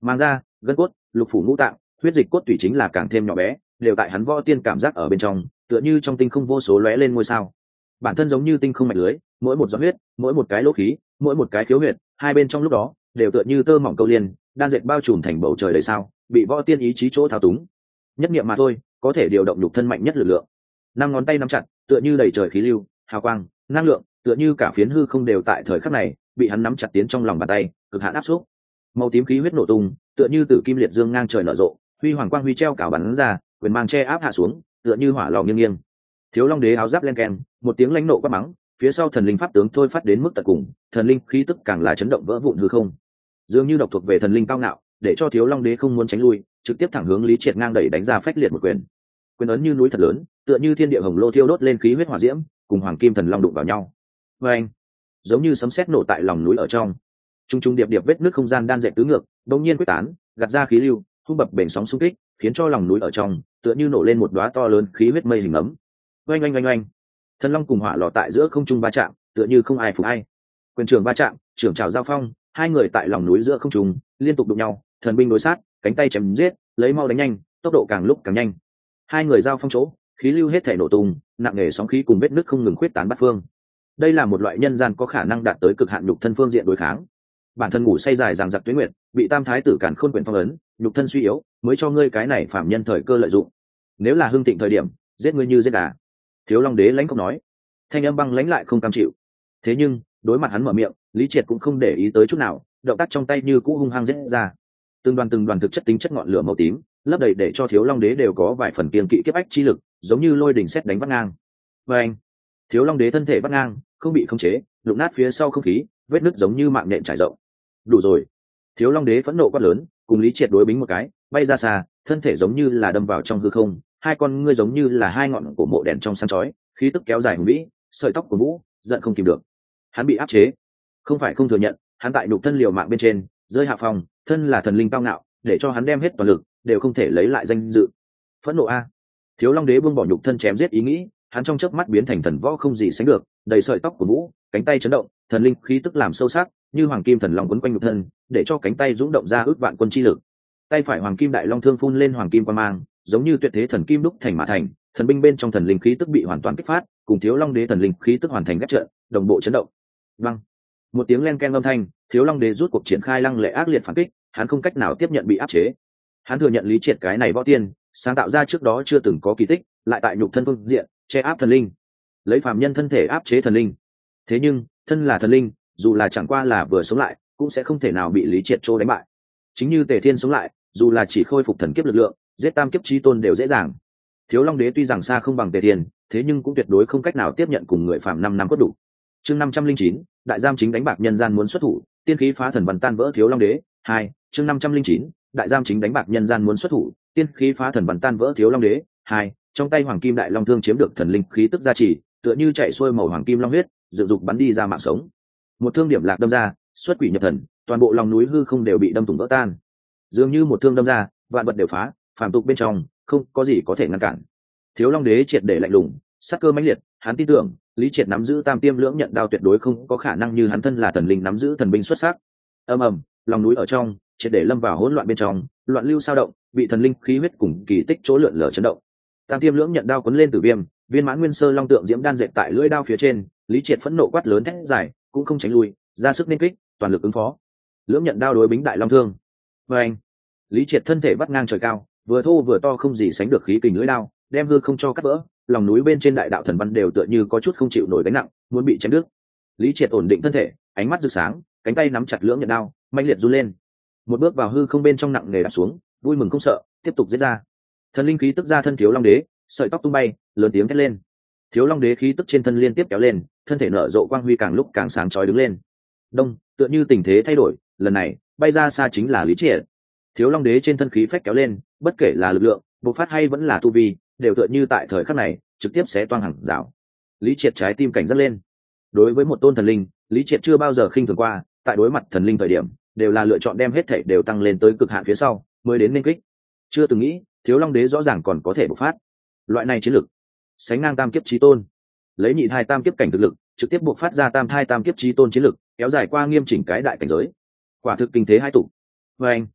mang da, gân cốt, lục phủ ngũ tạng, huyết dịch cốt tủy chính là càng thêm nhỏ bé, đều tại hắn võ tiên cảm giác ở bên trong, tựa như trong tinh không vô số lóe lên ngôi sao. Bản thân giống như tinh không mạch lưới, mỗi một giọt huyết, mỗi một cái lỗ khí, mỗi một cái khiếu huyệt, hai bên trong lúc đó đều tựa như tơ mỏng câu liên, đan dệt bao trùm thành bầu trời đầy sao, bị võ tiên ý chí chỗ thao túng. Nhất niệm mà thôi, có thể điều động nhục thân mạnh nhất lực lượng. Năm ngón tay nắm chặt, tựa như đầy trời khí lưu, hào quang, năng lượng, tựa như cả phiến hư không đều tại thời khắc này bị hắn nắm chặt tiến trong lòng bàn tay, cực hạn áp xúc. Màu tím khí huyết nổ tung, tựa như tử kim liệt dương ngang trời nở rộ, huy hoàng quang huy treo cảo bắn ra, quyền mang che áp hạ xuống, tựa như hỏa lò nghiêng nghiêng. Thiếu Long Đế áo giáp len keng, một tiếng lãnh nộ quát mắng, phía sau thần linh pháp tướng thôi phát đến mức tận cùng, thần linh khí tức càng là chấn động vỡ vụn hư không. Dường như độc thuộc về thần linh cao ngạo, để cho Thiếu Long Đế không muốn tránh lui, trực tiếp thẳng hướng Lý Triệt ngang đẩy đánh ra phách liệt một quyền. Quyền ấn như núi thật lớn, tựa như thiên địa hồng lô thiêu đốt lên khí huyết hỏa diễm, cùng hoàng kim thần long đụng vào nhau. Oeng! Giống như sấm sét nổ tại lòng núi ở trong. Trung trung điệp điệp vết nứt không gian đan dệt tứ ngược, đột nhiên quyết tán, gạt ra khí lưu, hung bập bềnh sóng xung kích, khiến cho lòng núi ở trong tựa như nổ lên một đóa to lớn khí huyết mây hình ấm. Oanh oanh oanh oanh. Thần long cùng hỏa lò tại giữa không trung va chạm, tựa như không ai phục ai. Quyền trường va chạm, trưởng trảo giao phong, hai người tại lòng núi giữa không trung liên tục đụng nhau, thần binh đối sát, cánh tay chém giết, lấy mau đánh nhanh, tốc độ càng lúc càng nhanh. Hai người giao phong chỗ, khí lưu hết thể nổ tung, nặng nề sóng khí cùng vết nứt không ngừng khuyết tán bát phương. Đây là một loại nhân gian có khả năng đạt tới cực hạn nhục thân phương diện đối kháng. Bản thân ngủ say dài dằng dặc tuyết nguyệt, bị tam thái tử cản khôn quyển phong ấn, nhục thân suy yếu, mới cho ngươi cái này phạm nhân thời cơ lợi dụng. Nếu là hưng thịnh thời điểm, giết ngươi như giết gà. Thiếu Long Đế lãnh không nói, thanh âm băng lãnh lại không cam chịu. Thế nhưng đối mặt hắn mở miệng, Lý Triệt cũng không để ý tới chút nào, động tác trong tay như cũ hung hăng giết ra. Từng đoàn từng đoàn thực chất tính chất ngọn lửa màu tím, lấp đầy để cho Thiếu Long Đế đều có vài phần kiêng kỵ kiếp ách chi lực, giống như lôi đỉnh sét đánh vắt ngang. Và anh, Thiếu Long Đế thân thể vắt ngang, không bị khống chế, đụng nát phía sau không khí, vết nứt giống như mạng nhện trải rộng. Đủ rồi. Thiếu Long Đế phẫn nộ quát lớn, cùng Lý Triệt đối bính một cái, bay ra xa, thân thể giống như là đâm vào trong hư không, hai con ngươi giống như là hai ngọn cổ mộ đèn trong sáng chói, khí tức kéo dài hùng vĩ, sợi tóc của Vũ, giận không kìm được. Hắn bị áp chế, không phải không thừa nhận, hắn tại nhục thân liều mạng bên trên, rơi hạ phòng, thân là thần linh cao ngạo, để cho hắn đem hết toàn lực, đều không thể lấy lại danh dự. Phẫn nộ a. Thiếu Long Đế buông bỏ nhục thân chém giết ý nghĩ, hắn trong chớp mắt biến thành thần võ không gì sánh được, đầy sợi tóc của Vũ, cánh tay chấn động, thần linh khí tức làm sâu sắc, như hoàng kim thần long quấn quanh nhục thân, để cho cánh tay dũng động ra ước vạn quân chi lực. Tay phải hoàng kim đại long thương phun lên hoàng kim quang mang, giống như tuyệt thế thần kim đúc thành mã thành, thần binh bên trong thần linh khí tức bị hoàn toàn kích phát, cùng Thiếu Long Đế thần linh khí tức hoàn thành ghép trận, đồng bộ chấn động. Vang. Một tiếng len ken âm thanh, Thiếu Long Đế rút cuộc triển khai lăng lệ ác liệt phản kích, hắn không cách nào tiếp nhận bị áp chế. Hắn thừa nhận Lý Triệt cái này võ tiên, sáng tạo ra trước đó chưa từng có kỳ tích, lại tại nhục thân phương diện che áp thần linh, lấy phàm nhân thân thể áp chế thần linh. Thế nhưng, thân là thần linh, dù là chẳng qua là vừa sống lại, cũng sẽ không thể nào bị Lý Triệt trô đánh bại. Chính như Tề Thiên sống lại, dù là chỉ khôi phục thần kiếp lực lượng, giết tam kiếp chí tôn đều dễ dàng. Thiếu Long Đế tuy rằng xa không bằng Tề Thiên, thế nhưng cũng tuyệt đối không cách nào tiếp nhận cùng người phàm năm năm cốt đủ. Chương năm trăm linh chín, đại giam chính đánh bạc nhân gian muốn xuất thủ, tiên khí phá thần văn tan vỡ Thiếu Long Đế. Hai, chương năm trăm linh chín, đại giam chính đánh bạc nhân gian muốn xuất thủ, tiên khí phá thần văn tan vỡ Thiếu Long Đế. Hai, trong tay hoàng kim đại long thương chiếm được thần linh khí tức gia trì, tựa như chạy xuôi màu hoàng kim long huyết, dự dục bắn đi ra mạng sống. Một thương điểm lạc đâm ra, xuất quỷ nhập thần, toàn bộ lòng núi hư không đều bị đâm thủng vỡ tan. Dường như một thương đâm ra, vạn vật đều phá, phàm tục bên trong không có gì có thể ngăn cản. Thiếu Long Đế triệt để lạnh lùng, sát cơ mãnh liệt, hắn tin tưởng Lý Triệt nắm giữ tam tiêm lưỡng nhận đao tuyệt đối không có khả năng như hắn thân là thần linh nắm giữ thần binh xuất sắc. Ầm ầm, lòng núi ở trong triệt để lâm vào hỗn loạn bên trong, loạn lưu sao động, bị thần linh khí huyết cùng kỳ tích chỗ lượn lờ chấn động. Tam tiêm lưỡng nhận đao cuốn lên tử viêm, viên mãn nguyên sơ long tượng diễm đan dệt tại lưỡi đao phía trên, Lý Triệt phẫn nộ quát lớn thét dài, cũng không tránh lui, ra sức nên kích, toàn lực ứng phó. Lưỡng nhận đao đối bính đại long thương. Và anh, Lý Triệt thân thể vắt ngang trời cao, vừa thô vừa to không gì sánh được khí kình lưỡi đao, đem hư không cho cắt vỡ, lòng núi bên trên đại đạo thần văn đều tựa như có chút không chịu nổi gánh nặng, muốn bị chém đứt. Lý Triệt ổn định thân thể, ánh mắt rực sáng, cánh tay nắm chặt lưỡng nhận đao, mạnh liệt run lên. Một bước vào hư không bên trong nặng nề đạp xuống, vui mừng không sợ, tiếp tục giết ra. Thần linh khí tức ra thân Thiếu Long Đế, sợi tóc tung bay, lớn tiếng thét lên. Thiếu Long Đế khí tức trên thân liên tiếp kéo lên, thân thể nở rộ quang huy càng lúc càng sáng chói đứng lên. Đông, tựa như tình thế thay đổi, lần này bay ra xa chính là Lý Triệt. Thiếu Long Đế trên thân khí phách kéo lên, bất kể là lực lượng, bộc phát hay vẫn là tu vi, đều tựa như tại thời khắc này trực tiếp xé toang hàng rào. Lý Triệt trái tim cảnh giác lên. Đối với một tôn thần linh, Lý Triệt chưa bao giờ khinh thường qua, tại đối mặt thần linh thời điểm, đều là lựa chọn đem hết thảy đều tăng lên tới cực hạn phía sau, mới đến nên kích. Chưa từng nghĩ, Thiếu Long Đế rõ ràng còn có thể bộc phát loại này chiến lực, sánh ngang tam kiếp chí tôn, lấy nhị thai tam kiếp cảnh thực lực, trực tiếp bộc phát ra tam thai tam kiếp chí tôn chiến lực, kéo dài qua nghiêm chỉnh cái đại cảnh giới, quả thực kinh thế hai tụ. Và anh,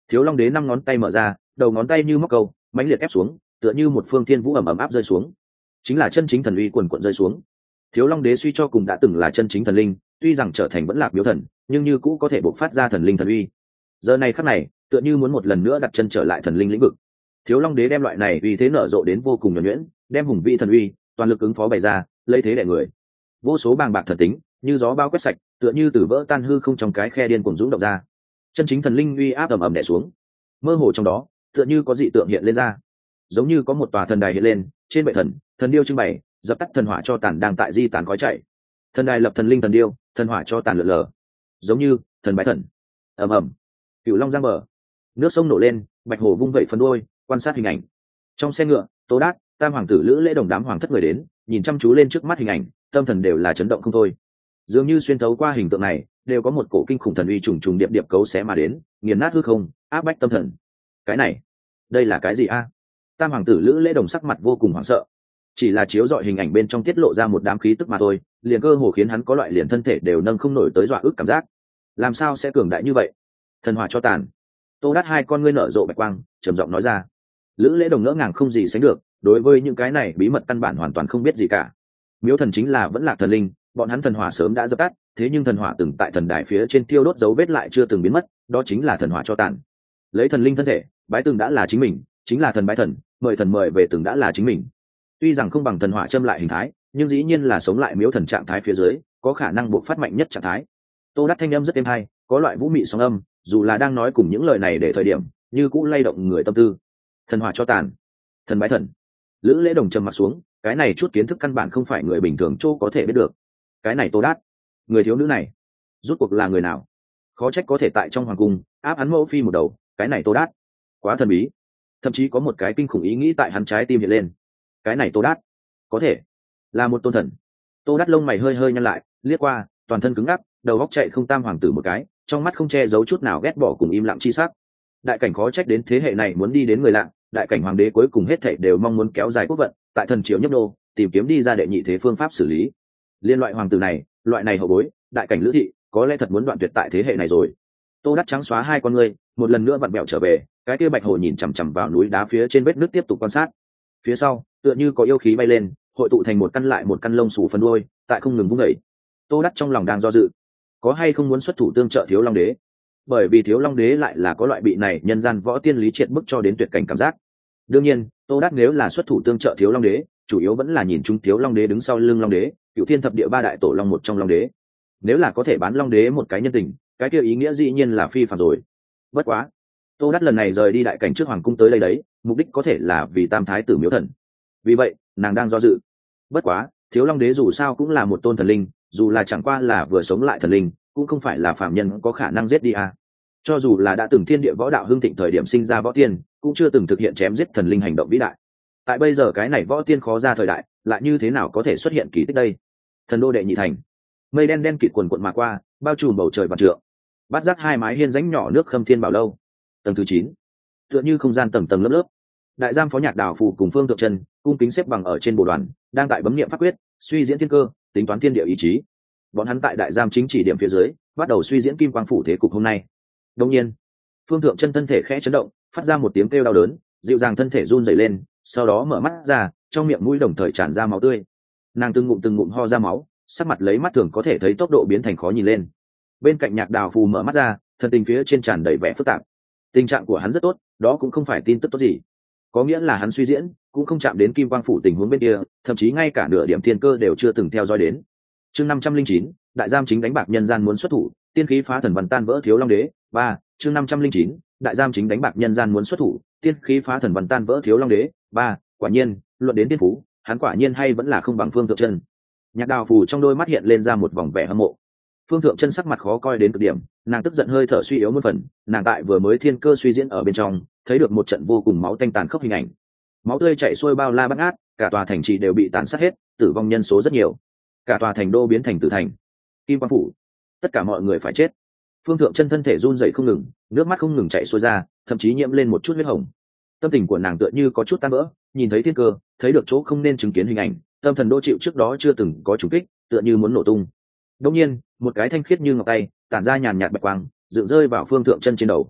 Thiếu Long Đế năm ngón tay mở ra, đầu ngón tay như móc câu mãnh liệt ép xuống, tựa như một phương thiên vũ ẩm ẩm áp rơi xuống, chính là chân chính thần uy quần quận rơi xuống. Thiếu Long Đế suy cho cùng đã từng là chân chính thần linh, tuy rằng trở thành vẫn lạc miếu thần, nhưng như cũ có thể bộc phát ra thần linh thần uy. Giờ này khắc này, tựa như muốn một lần nữa đặt chân trở lại thần linh lĩnh vực. Thiếu Long Đế đem loại này uy thế nở rộ đến vô cùng nhuần nhuyễn, đem hùng vĩ thần uy toàn lực ứng phó bày ra, lấy thế đè người. Vô số bàng bạc thần tính, như gió bao quét sạch, tựa như từ vỡ tan hư không trong cái khe điên cuồng dũng động ra. Chân chính thần linh uy áp ầm ầm đè xuống. Mơ hồ trong đó, tựa như có dị tượng hiện lên ra, giống như có một tòa thần đài hiện lên, trên bệ thần, thần điêu trưng bày, dập tắt thần hỏa cho tàn đang tại di tàn khói chạy. Thần đài lập thần linh thần điêu, thần hỏa cho tàn lượn lờ, giống như thần bái thần. Ầm ầm, cửu long giang bờ, nước sông nổ lên, bạch hồ vung vẩy phân đuôi, quan sát hình ảnh. Trong xe ngựa, Tô Đát, tam hoàng tử Lữ Lễ Đồng đám hoàng thất người đến, nhìn chăm chú lên trước mắt hình ảnh, tâm thần đều là chấn động không thôi. Dường như xuyên thấu qua hình tượng này, đều có một cổ kinh khủng thần uy trùng trùng điệp điệp cấu xé mà đến, nghiền nát hư không, áp bách tâm thần. Cái này, đây là cái gì a? Tam hoàng tử Lữ Lễ Đồng sắc mặt vô cùng hoảng sợ. Chỉ là chiếu dọi hình ảnh bên trong tiết lộ ra một đám khí tức mà thôi, liền cơ hồ khiến hắn có loại liền thân thể đều nâng không nổi tới dọa ức cảm giác. Làm sao sẽ cường đại như vậy? Thần hỏa cho tàn. Tô Đát hai con ngươi nở rộ bạch quang, trầm giọng nói ra. Lữ Lễ Đồng ngỡ ngàng không gì sánh được, đối với những cái này bí mật căn bản hoàn toàn không biết gì cả. Miếu thần chính là vẫn là thần linh, bọn hắn thần hỏa sớm đã dập tắt, thế nhưng thần hỏa từng tại thần đài phía trên tiêu đốt dấu vết lại chưa từng biến mất, đó chính là thần hỏa cho tàn. Lấy thần linh thân thể, bái từng đã là chính mình, chính là thần bái thần, mời thần mời về từng đã là chính mình. Tuy rằng không bằng thần hỏa châm lại hình thái, nhưng dĩ nhiên là sống lại miếu thần trạng thái phía dưới, có khả năng buộc phát mạnh nhất trạng thái. Tô Đát thanh âm rất êm hay, có loại vũ mị sóng âm, dù là đang nói cùng những lời này để thời điểm, như cũng lay động người tâm tư. Thần hỏa cho tàn, thần bái thần. Lữ Lễ Đồng trầm mặt xuống, cái này chút kiến thức căn bản không phải người bình thường chỗ có thể biết được. Cái này Tô Đát, người thiếu nữ này, rút cuộc là người nào? Khó trách có thể tại trong hoàng cung áp hắn mẫu phi một đầu, cái này Tô Đát, quá thần bí. Thậm chí có một cái kinh khủng ý nghĩ tại hắn trái tim hiện lên. Cái này Tô Đát, có thể là một tôn thần. Tô Đát lông mày hơi hơi nhăn lại, liếc qua, toàn thân cứng ngắc, đầu góc chạy không tam hoàng tử một cái, trong mắt không che giấu chút nào ghét bỏ cùng im lặng chi sắc. Đại cảnh khó trách đến thế hệ này muốn đi đến người lạ, đại cảnh hoàng đế cuối cùng hết thảy đều mong muốn kéo dài quốc vận, tại thần triều nhấp đô, tìm kiếm đi ra đệ nhị thế phương pháp xử lý. Liên loại hoàng tử này, loại này hậu bối, đại cảnh Lữ thị, có lẽ thật muốn đoạn tuyệt tại thế hệ này rồi. Tô Đát trắng xóa hai con ngươi, một lần nữa vặn bẹo trở về, cái kia bạch hồ nhìn chằm chằm vào núi đá phía trên vết nước tiếp tục quan sát. Phía sau, tựa như có yêu khí bay lên, hội tụ thành một căn lại một căn lông xù phân đuôi, tại không ngừng vung đẩy. Tô Đát trong lòng đang do dự, có hay không muốn xuất thủ tương trợ Thiếu Long Đế, bởi vì Thiếu Long Đế lại là có loại bị này nhân gian võ tiên lý triệt bức cho đến tuyệt cảnh cảm giác. Đương nhiên, Tô Đát nếu là xuất thủ tương trợ Thiếu Long Đế, chủ yếu vẫn là nhìn chúng Thiếu Long Đế đứng sau lưng Long Đế, Cửu Thiên thập địa ba đại tổ long một trong Long Đế. Nếu là có thể bán Long Đế một cái nhân tình, cái kia ý nghĩa dĩ nhiên là phi phàm rồi. Bất quá, Tô Đát lần này rời đi đại cảnh trước hoàng cung tới đây đấy, mục đích có thể là vì tam thái tử miếu thần. Vì vậy, nàng đang do dự. Bất quá, Thiếu Long Đế dù sao cũng là một tôn thần linh, dù là chẳng qua là vừa sống lại thần linh, cũng không phải là phàm nhân có khả năng giết đi à. Cho dù là đã từng thiên địa võ đạo hưng thịnh thời điểm sinh ra võ tiên, cũng chưa từng thực hiện chém giết thần linh hành động vĩ đại. Tại bây giờ cái này võ tiên khó ra thời đại, lại như thế nào có thể xuất hiện kỳ tích đây? Thần đô đệ nhị thành, mây đen đen kịt quần quận mà qua, bao trùm bầu trời vạn trượng. Bát giác hai mái hiên rãnh nhỏ nước Khâm Thiên Bảo Lâu, tầng thứ chín, tựa như không gian tầng tầng lớp lớp. Đại giam phó nhạc Đào Phù cùng Phương Thượng Chân cung kính xếp bằng ở trên bồ đoàn, đang tại bấm niệm pháp quyết, suy diễn thiên cơ, tính toán thiên địa ý chí. Bọn hắn tại đại giam chính chỉ điểm phía dưới, bắt đầu suy diễn kim quang phủ thế cục hôm nay. Đương nhiên, Phương Thượng Chân thân thể khẽ chấn động, phát ra một tiếng kêu đau đớn, dịu dàng thân thể run rẩy lên, sau đó mở mắt ra, trong miệng mũi đồng thời tràn ra máu tươi. Nàng từng ngụm từng ngụm ho ra máu, sắc mặt lấy mắt thường có thể thấy tốc độ biến thành khó nhìn lên. Bên cạnh nhạc Đào Phù mở mắt ra, thân tình phía trên tràn đầy vẻ phức tạp. Tình trạng của hắn rất tốt, đó cũng không phải tin tức tốt gì. Có nghĩa là hắn suy diễn cũng không chạm đến kim quang phủ tình huống bên kia, thậm chí ngay cả nửa điểm thiên cơ đều chưa từng theo dõi đến. Chương năm trăm linh chín, đại giam chính đánh bạc nhân gian muốn xuất thủ, tiên khí phá thần văn tan vỡ Thiếu Long Đế. Ba, chương năm trăm linh chín, đại giam chính đánh bạc nhân gian muốn xuất thủ, tiên khí phá thần văn tan vỡ Thiếu Long Đế. Ba, quả nhiên, luận đến tiên phú, hắn quả nhiên hay vẫn là không bằng Phương Thượng Chân. Nhạc Đào Phù trong đôi mắt hiện lên ra một vòng vẻ hâm mộ. Phương Thượng Chân sắc mặt khó coi đến cực điểm, nàng tức giận hơi thở suy yếu một phần, nàng tại vừa mới thiên cơ suy diễn ở bên trong, thấy được một trận vô cùng máu tanh tàn khốc hình ảnh. Máu tươi chảy xuôi bao la bát ngát, cả tòa thành trì đều bị tàn sát hết, tử vong nhân số rất nhiều. Cả tòa thành đô biến thành tử thành. Kim Quang phủ, tất cả mọi người phải chết. Phương Thượng Chân thân thể run rẩy không ngừng, nước mắt không ngừng chảy xuôi ra, thậm chí nhiễm lên một chút huyết hồng. Tâm tình của nàng tựa như có chút tan vỡ, nhìn thấy thiên cơ, thấy được chỗ không nên chứng kiến hình ảnh, tâm thần đô chịu trước đó chưa từng có trùng kích, tựa như muốn nổ tung. Đột nhiên, một cái thanh khiết như ngọc tay, tản ra nhàn nhạt bạch quang, dựng rơi vào Phương Thượng Chân trên đầu.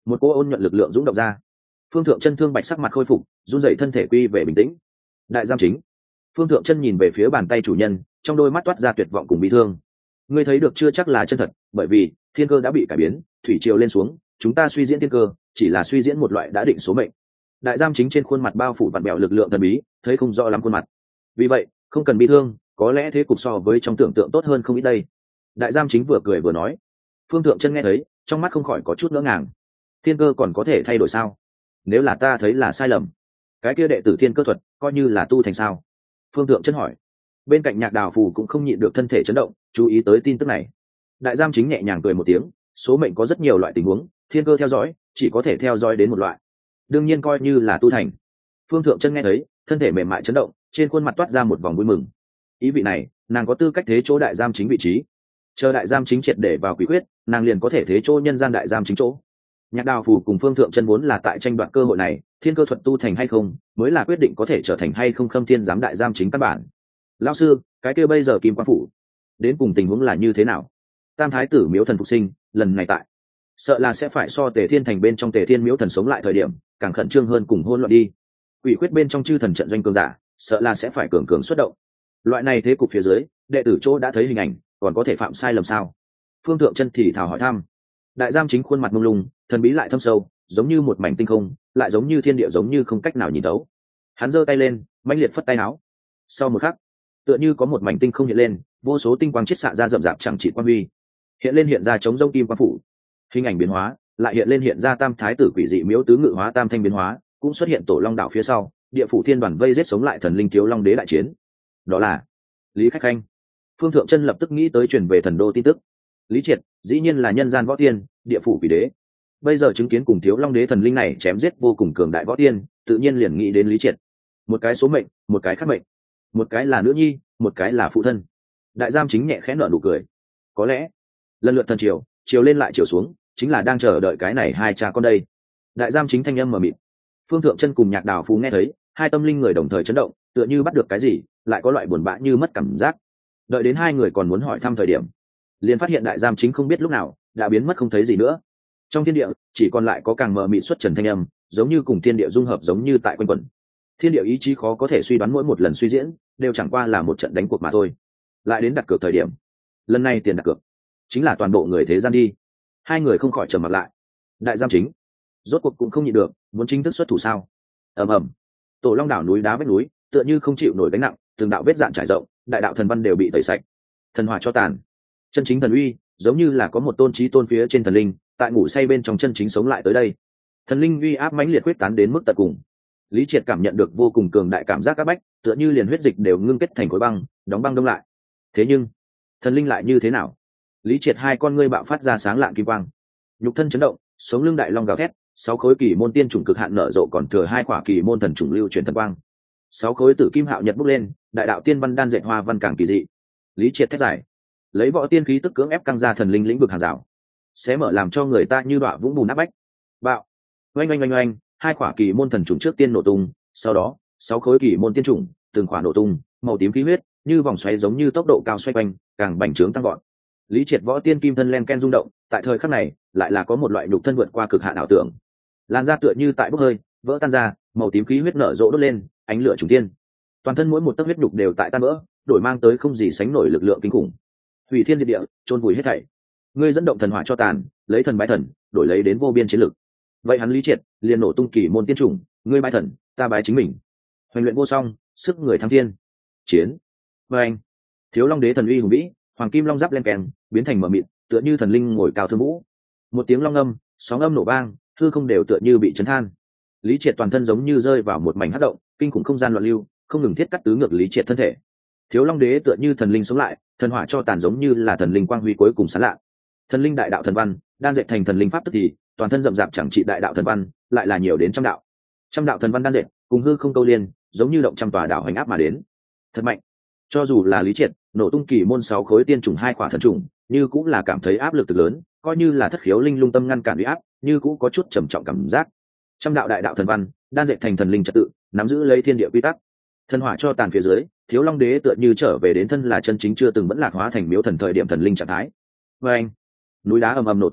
một cô ôn nhuận lực lượng dũng động ra. Phương Thượng Chân thương bạch sắc mặt khôi phục, run rẩy thân thể quy về bình tĩnh. Đại giam chính. Phương Thượng Chân nhìn về phía bàn tay chủ nhân, trong đôi mắt toát ra tuyệt vọng cùng bi thương. Ngươi thấy được chưa chắc là chân thật, bởi vì thiên cơ đã bị cải biến, thủy triều lên xuống, chúng ta suy diễn thiên cơ, chỉ là suy diễn một loại đã định số mệnh. Đại giam chính trên khuôn mặt bao phủ vặn bẹo lực lượng thần bí, thấy không rõ lắm khuôn mặt. Vì vậy, không cần bi thương, có lẽ thế cục so với trong tưởng tượng tốt hơn không ít đây. Đại giam chính vừa cười vừa nói. Phương Thượng Chân nghe thấy, trong mắt không khỏi có chút ngỡ ngàng. Thiên cơ còn có thể thay đổi sao? Nếu là ta thấy là sai lầm, cái kia đệ tử thiên cơ thuật coi như là tu thành sao? Phương Thượng Chân hỏi. Bên cạnh Nhạc Đào Phù cũng không nhịn được thân thể chấn động, chú ý tới tin tức này. Đại giam chính nhẹ nhàng cười một tiếng, số mệnh có rất nhiều loại tình huống, thiên cơ theo dõi chỉ có thể theo dõi đến một loại, đương nhiên coi như là tu thành. Phương Thượng Chân nghe thấy, thân thể mềm mại chấn động, trên khuôn mặt toát ra một vòng vui mừng. Ý vị này, nàng có tư cách thế chỗ đại giam chính vị trí. Chờ đại giam chính triệt để vào quỷ quyết, nàng liền có thể thế chỗ nhân gian đại giam chính chỗ. Nhạc Đào Phù cùng Phương Thượng Chân vốn là tại tranh đoạt cơ hội này, thiên cơ thuật tu thành hay không, mới là quyết định có thể trở thành hay không Khâm Thiên giám đại giam chính căn bản. Lão sư, cái kia bây giờ Kim Quang phủ, đến cùng tình huống là như thế nào? Tam thái tử Miếu Thần phục sinh, lần này tại, sợ là sẽ phải so Tề Thiên thành bên trong Tề Thiên Miếu Thần sống lại thời điểm, càng khẩn trương hơn cùng hỗn loạn đi. Quỷ quyết bên trong chư thần trận doanh cường giả, sợ là sẽ phải cường cường xuất động. Loại này thế cục phía dưới, đệ tử chỗ đã thấy hình ảnh, còn có thể phạm sai lầm sao? Phương Thượng Chân thì thào hỏi thăm. Đại giam chính khuôn mặt mông lung, thần bí lại thâm sâu, giống như một mảnh tinh không, lại giống như thiên địa, giống như không cách nào nhìn thấu. Hắn giơ tay lên, mãnh liệt phất tay áo. Sau một khắc, tựa như có một mảnh tinh không hiện lên, vô số tinh quang chiết xạ ra rậm rạp chẳng trị quan huy, hiện lên hiện ra chống rông kim quang phủ. Hình ảnh biến hóa, lại hiện lên hiện ra tam thái tử quỷ dị miếu tứ ngự hóa tam thanh biến hóa, cũng xuất hiện tổ long đảo phía sau, địa phủ thiên đoàn vây giết sống lại thần linh thiếu long đế đại chiến. Đó là Lý Khách Khanh. Phương Thượng Chân lập tức nghĩ tới truyền về thần đô tin tức. Lý Triệt, dĩ nhiên là nhân gian võ tiên, địa phủ quỷ đế. Bây giờ chứng kiến cùng thiếu long đế thần linh này chém giết vô cùng cường đại võ tiên, tự nhiên liền nghĩ đến Lý Triệt. Một cái số mệnh, một cái khác mệnh, một cái là nữ nhi, một cái là phụ thân. Đại giam chính nhẹ khẽ nở nụ cười. Có lẽ lần lượt thần triều, chiều lên lại chiều xuống, chính là đang chờ đợi cái này hai cha con đây. Đại giam chính thanh âm mờ mịt. Phương Thượng Chân cùng Nhạc Đào Phú nghe thấy, hai tâm linh người đồng thời chấn động, tựa như bắt được cái gì, lại có loại buồn bã như mất cảm giác. Đợi đến hai người còn muốn hỏi thăm thời điểm, liền phát hiện đại giam chính không biết lúc nào đã biến mất không thấy gì nữa. Trong thiên địa chỉ còn lại có càng mờ mịt xuất trần thanh âm, giống như cùng thiên địa dung hợp, giống như tại quanh quẩn. Thiên địa ý chí khó có thể suy đoán, mỗi một lần suy diễn đều chẳng qua là một trận đánh cuộc mà thôi. Lại đến đặt cược thời điểm, lần này tiền đặt cược chính là toàn bộ người thế gian đi. Hai người không khỏi trầm mặt lại. Đại giam chính rốt cuộc cũng không nhịn được, muốn chính thức xuất thủ sao? Ầm ầm, tổ long đảo núi đá vách núi tựa như không chịu nổi gánh nặng, từng đạo vết dạn trải rộng, đại đạo thần văn đều bị tẩy sạch, thần hỏa cho tàn. Chân chính thần uy, giống như là có một tôn trí tôn phía trên thần linh tại ngủ say bên trong chân chính sống lại tới đây. Thần linh uy áp mãnh liệt quyết tán đến mức tận cùng. Lý Triệt cảm nhận được vô cùng cường đại cảm giác áp bách, tựa như liền huyết dịch đều ngưng kết thành khối băng, đóng băng đông lại. Thế nhưng thần linh lại như thế nào? Lý Triệt hai con ngươi bạo phát ra sáng lạng kim quang, nhục thân chấn động, sống lưng đại long gào thét, sáu khối kỳ môn tiên chủng cực hạn nở rộ, còn thừa hai quả kỳ môn thần chủng lưu truyền thần quang. Sáu khối tử kim hạo nhật bốc lên, đại đạo tiên văn đan dệt hoa văn càng kỳ dị. Lý Triệt thét dài, lấy võ tiên khí tức cưỡng ép căng ra thần linh lĩnh vực hàng rào, sẽ mở làm cho người ta như đọa vũng bùn áp bách. Bạo, oanh oanh oanh oanh, hai quả kỳ môn thần chủng trước tiên nổ tung, sau đó sáu khối kỳ môn tiên chủng từng quả nổ tung, màu tím khí huyết như vòng xoáy giống như tốc độ cao xoay quanh, càng bành trướng tăng gọn. Lý Triệt võ tiên kim thân len ken rung động, tại thời khắc này lại là có một loại nhục thân vượt qua cực hạn ảo tưởng. Lan ra tựa như tại bốc hơi, vỡ tan ra, màu tím khí huyết nở rộ đốt lên, ánh lửa trùng thiên. Toàn thân mỗi một tấc huyết nhục đều tại tan vỡ, đổi mang tới không gì sánh nổi lực lượng kinh khủng. Hủy thiên diệt địa, chôn vùi hết thảy. Ngươi dẫn động thần hỏa cho tàn, lấy thần bái thần, đổi lấy đến vô biên chiến lực. Vậy hắn Lý Triệt liền nổ tung kỳ môn tiên chủng, ngươi bái thần, ta bái chính mình. Hoành luyện vô song, sức người thăng thiên. Chiến. Và anh, thiếu long đế thần uy hùng vĩ, hoàng kim long giáp len keng, biến thành mờ mịt, tựa như thần linh ngồi cao thương vũ. Một tiếng long âm, sóng âm nổ vang, hư không đều tựa như bị chấn than. Lý Triệt toàn thân giống như rơi vào một mảnh hắc động, kinh khủng không gian loạn lưu, không ngừng thiết cắt tứ ngược Lý Triệt thân thể. Thiếu long đế tựa như thần linh sống lại, thần hỏa cho tàn giống như là thần linh quang huy cuối cùng sáng lạ. Thần linh đại đạo thần văn đan dệt thành thần linh pháp tức thì, toàn thân rậm rạp chẳng trị đại đạo thần văn, lại là nhiều đến trăm đạo. Trăm đạo thần văn đan dệt, cùng hư không câu liên, giống như động trăm tòa đảo hành áp mà đến. Thật mạnh. Cho dù là Lý Triệt, nổ tung kỳ môn sáu khối tiên trùng hai quả thần trùng, như cũng là cảm thấy áp lực cực lớn, coi như là thất khiếu linh lung tâm ngăn cản uy áp, như cũng có chút trầm trọng cảm giác. Trăm đạo đại đạo thần văn đan dệt thành thần linh trật tự, nắm giữ lấy thiên địa quy tắc. Thần hỏa cho tàn phía dưới, thiếu long đế tựa như trở về đến thân là chân chính chưa từng vẫn lạc hóa thành miếu thần thời điểm thần linh trạng thái. Và anh, núi đá ầm ầm nổ tung,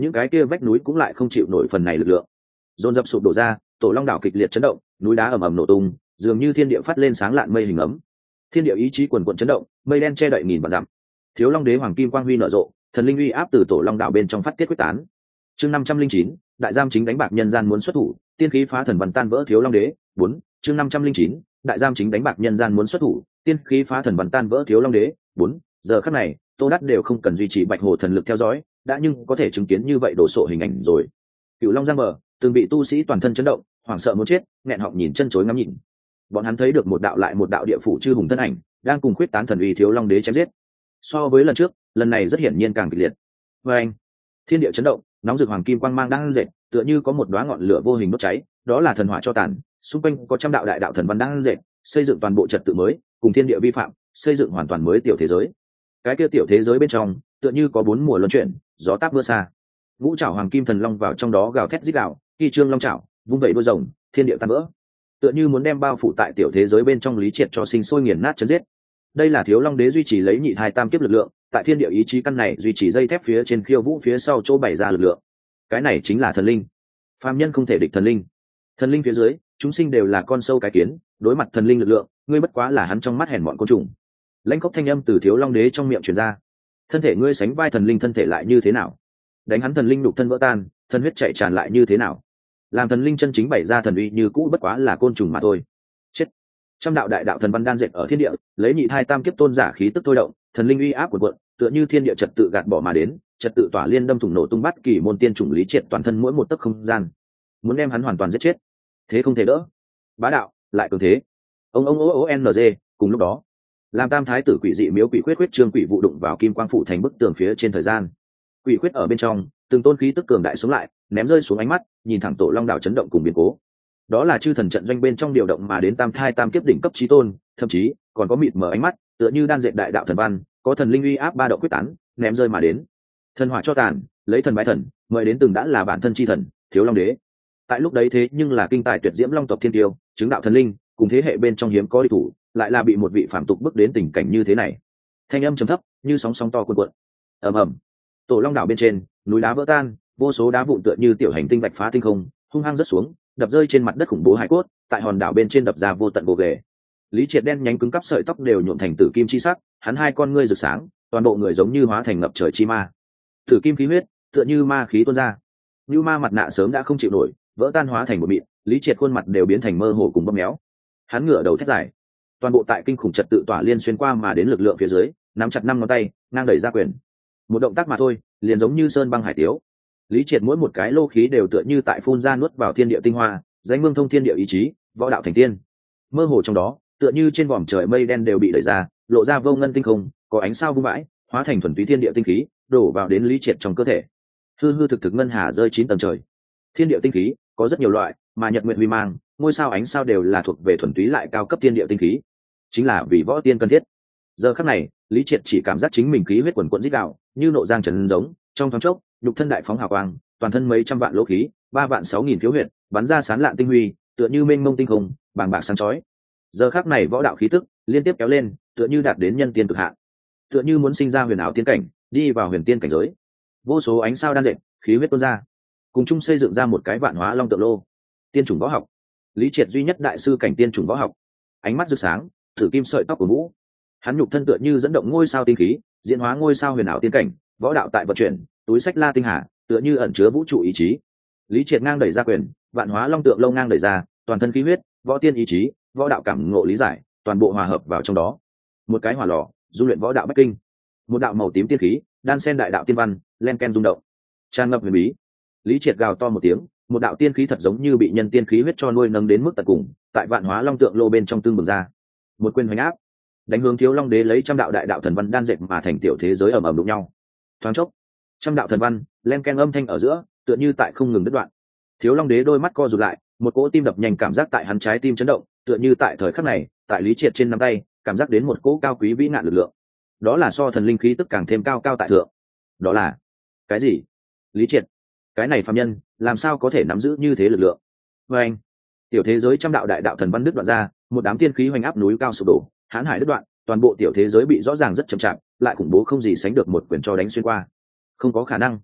những cái kia vách núi cũng lại không chịu nổi phần này lực lượng, dồn dập sụp đổ ra. Tổ Long đảo kịch liệt chấn động, núi đá ầm ầm nổ tung, dường như thiên địa phát lên sáng lạn mây hình ấm. Thiên địa ý chí quần quần chấn động, mây đen che đậy nghìn vạn dặm. Thiếu Long đế hoàng kim quang huy nở rộ, thần linh uy áp từ Tổ Long đảo bên trong phát tiết quyết tán. Chương năm trăm linh chín, đại giam chính đánh bạc nhân gian muốn xuất thủ, tiên khí phá thần văn tan vỡ Thiếu Long đế. Bốn. Chương năm trăm linh chín, đại giam chính đánh bạc nhân gian muốn xuất thủ, tiên khí phá thần văn tan vỡ Thiếu Long đế. Bốn. Giờ khắc này, Tô Đát đều không cần duy trì Bạch Hồ thần lực theo dõi, đã nhưng có thể chứng kiến như vậy đổ sộ hình ảnh rồi. Cửu Long giang bờ, từng bị tu sĩ toàn thân chấn động, hoảng sợ muốn chết, nghẹn họng nhìn chân chối ngắm nhìn. Bọn hắn thấy được một đạo lại một đạo địa phủ chư hùng thân ảnh đang cùng khuyết tán thần uy Thiếu Long đế chém giết. So với lần trước, lần này rất hiển nhiên càng kịch liệt. Và anh, thiên địa chấn động, nóng rực hoàng kim quang mang đang dệt, tựa như có một đóa ngọn lửa vô hình đốt cháy, đó là thần hỏa cho tàn. Xung quanh có trăm đạo đại đạo thần văn đang dệt, xây dựng toàn bộ trật tự mới, cùng thiên địa vi phạm, xây dựng hoàn toàn mới tiểu thế giới. Cái kia tiểu thế giới bên trong, tựa như có bốn mùa luân chuyển, gió táp mưa xa. Ngũ trảo hoàng kim thần long vào trong đó gào thét rít gào, kỳ trương long trảo, vung vẩy đôi rồng, thiên địa tan vỡ. Tựa như muốn đem bao phủ tại tiểu thế giới bên trong lý triệt cho sinh sôi nghiền nát chấn giết. Đây là Thiếu Long đế duy trì lấy nhị thai tam kiếp lực lượng, tại thiên địa ý chí căn này duy trì dây thép phía trên khiêu vũ phía sau chỗ bày ra lực lượng. Cái này chính là thần linh. Phàm nhân không thể địch thần linh. Thần linh phía dưới, chúng sinh đều là con sâu cái kiến, đối mặt thần linh lực lượng, ngươi bất quá là hắn trong mắt hèn mọn côn trùng. Lãnh khốc thanh âm từ Thiếu Long đế trong miệng truyền ra. Thân thể ngươi sánh vai thần linh thân thể lại như thế nào? Đánh hắn thần linh nhục thân vỡ tan, thân huyết chảy tràn lại như thế nào? Làm thần linh chân chính bày ra thần uy như cũ bất quá là côn trùng mà thôi. Chết. Trăm đạo đại đạo thần văn đan dệt ở thiên địa, lấy nhị thai tam kiếp tôn giả khí tức thôi động, thần linh uy áp của quận, tựa như thiên địa trật tự gạt bỏ mà đến, trật tự tỏa liên đâm thủng nổ tung bắt kỳ môn tiên chủng lý triệt toàn thân mỗi một tấc không gian, muốn đem hắn hoàn toàn giết chết. Thế không thể đỡ. Bá đạo, lại cường thế. Ông ông ô ô ng, cùng lúc đó, làm tam thái tử quỷ dị miếu quỷ khuyết khuyết trương quỷ vụ đụng vào kim quang phủ thành bức tường phía trên thời gian. Quỷ khuyết ở bên trong, từng tôn khí tức cường đại xuống lại, ném rơi xuống ánh mắt, nhìn thẳng Tổ Long đảo chấn động cùng biến cố. Đó là chư thần trận doanh bên trong điều động mà đến tam thai tam kiếp đỉnh cấp chí tôn, thậm chí còn có mịt mờ ánh mắt, tựa như đan dệt đại đạo thần văn, có thần linh uy áp ba động quyết tán, ném rơi mà đến. Thần hỏa cho tàn, lấy thần bái thần, mời đến từng đã là bản thân chi thần, Thiếu Long đế. Tại lúc đấy thế nhưng là kinh tài tuyệt diễm long tộc thiên tiêu, chứng đạo thần linh, cùng thế hệ bên trong hiếm có địch thủ, lại là bị một vị phàm tục bước đến tình cảnh như thế này. Thanh âm trầm thấp, như sóng sóng to cuồn cuộn. Ầm ầm. Tổ Long đảo bên trên, núi đá vỡ tan, vô số đá vụn tựa như tiểu hành tinh vạch phá tinh không, hung hăng rớt xuống, đập rơi trên mặt đất khủng bố hải cốt, tại hòn đảo bên trên đập ra vô tận gồ ghề. Lý Triệt đen nhánh cứng cắp sợi tóc đều nhuộm thành tử kim chi sắc, hắn hai con ngươi rực sáng, toàn bộ người giống như hóa thành ngập trời chi ma. Tử kim khí huyết, tựa như ma khí tuôn ra. Như ma mặt nạ sớm đã không chịu nổi, vỡ tan hóa thành một mịn, Lý Triệt khuôn mặt đều biến thành mơ hồ cùng bóp méo. Hắn ngửa đầu thét dài, toàn bộ tại kinh khủng trật tự tỏa liên xuyên qua mà đến lực lượng phía dưới, nắm chặt năm ngón tay, ngang đẩy ra quyền. Một động tác mà thôi, liền giống như sơn băng hải tiếu. Lý Triệt mỗi một cái lô khí đều tựa như tại phun ra nuốt vào thiên địa tinh hoa, danh mương thông thiên địa ý chí, võ đạo thành tiên. Mơ hồ trong đó, tựa như trên vòm trời mây đen đều bị đẩy ra, lộ ra vô ngân tinh không, có ánh sao vung vãi, hóa thành thuần túy thiên địa tinh khí, đổ vào đến Lý Triệt trong cơ thể. Hư hư thực thực ngân hà rơi chín tầng trời. Thiên địa tinh khí có rất nhiều loại, mà nhật nguyệt huy mang, ngôi sao ánh sao đều là thuộc về thuần túy lại cao cấp thiên địa tinh khí, chính là vì võ tiên cần thiết. Giờ khắc này, Lý Triệt chỉ cảm giác chính mình khí huyết quần quần rít gào, như nộ giang trấn giống, trong thoáng chốc, nhục thân đại phóng hào quang, toàn thân mấy trăm vạn lỗ khí, ba vạn sáu nghìn thiếu huyệt, bắn ra sán lạn tinh huy, tựa như mênh mông tinh không, bàng bạc sáng chói. Giờ khắc này võ đạo khí tức liên tiếp kéo lên, tựa như đạt đến nhân tiên cực hạn, tựa như muốn sinh ra huyền ảo tiên cảnh, đi vào huyền tiên cảnh giới. Vô số ánh sao đan dệt, khí huyết tuôn ra, cùng chung xây dựng ra một cái vạn hóa long tượng lô. Tiên chủng võ học, Lý Triệt duy nhất đại sư cảnh tiên chủng võ học. Ánh mắt rực sáng, thử kim sợi tóc của vũ, hắn nhục thân tựa như dẫn động ngôi sao tinh khí, diễn hóa ngôi sao huyền ảo tiên cảnh, võ đạo tại vận chuyển, túi sách la tinh hà, tựa như ẩn chứa vũ trụ ý chí. Lý Triệt ngang đẩy ra quyền, vạn hóa long tượng lâu ngang đẩy ra, toàn thân khí huyết, võ tiên ý chí, võ đạo cảm ngộ lý giải, toàn bộ hòa hợp vào trong đó. Một cái hỏa lò, du luyện võ đạo bách kinh. Một đạo màu tím tiên khí, đan sen đại đạo tiên văn, len ken rung động, tràn ngập huyền bí. Lý Triệt gào to một tiếng, một đạo tiên khí thật giống như bị nhân tiên khí huyết cho nuôi nâng đến mức tận cùng, tại vạn hóa long tượng lô bên trong tương bừng ra. Một quyền hoành áp, đánh hướng Thiếu Long đế lấy trăm đạo đại đạo thần văn đan dệt mà thành tiểu thế giới ầm ầm đụng nhau. Thoáng chốc, trăm đạo thần văn len ken âm thanh ở giữa, tựa như tại không ngừng đứt đoạn. Thiếu Long đế đôi mắt co rụt lại, một cỗ tim đập nhanh cảm giác tại hắn trái tim chấn động, tựa như tại thời khắc này, tại Lý Triệt trên nắm tay, cảm giác đến một cỗ cao quý vĩ ngạn lực lượng. Đó là so thần linh khí tức càng thêm cao cao tại thượng. Đó là cái gì? Lý Triệt, cái này phàm nhân, làm sao có thể nắm giữ như thế lực lượng? Và anh, tiểu thế giới trăm đạo đại đạo thần văn đứt đoạn ra, một đám tiên khí hoành áp núi cao sụp đổ, hãn hải đứt đoạn, toàn bộ tiểu thế giới bị rõ ràng rất chậm chạp, lại khủng bố không gì sánh được một quyền cho đánh xuyên qua. Không có khả năng.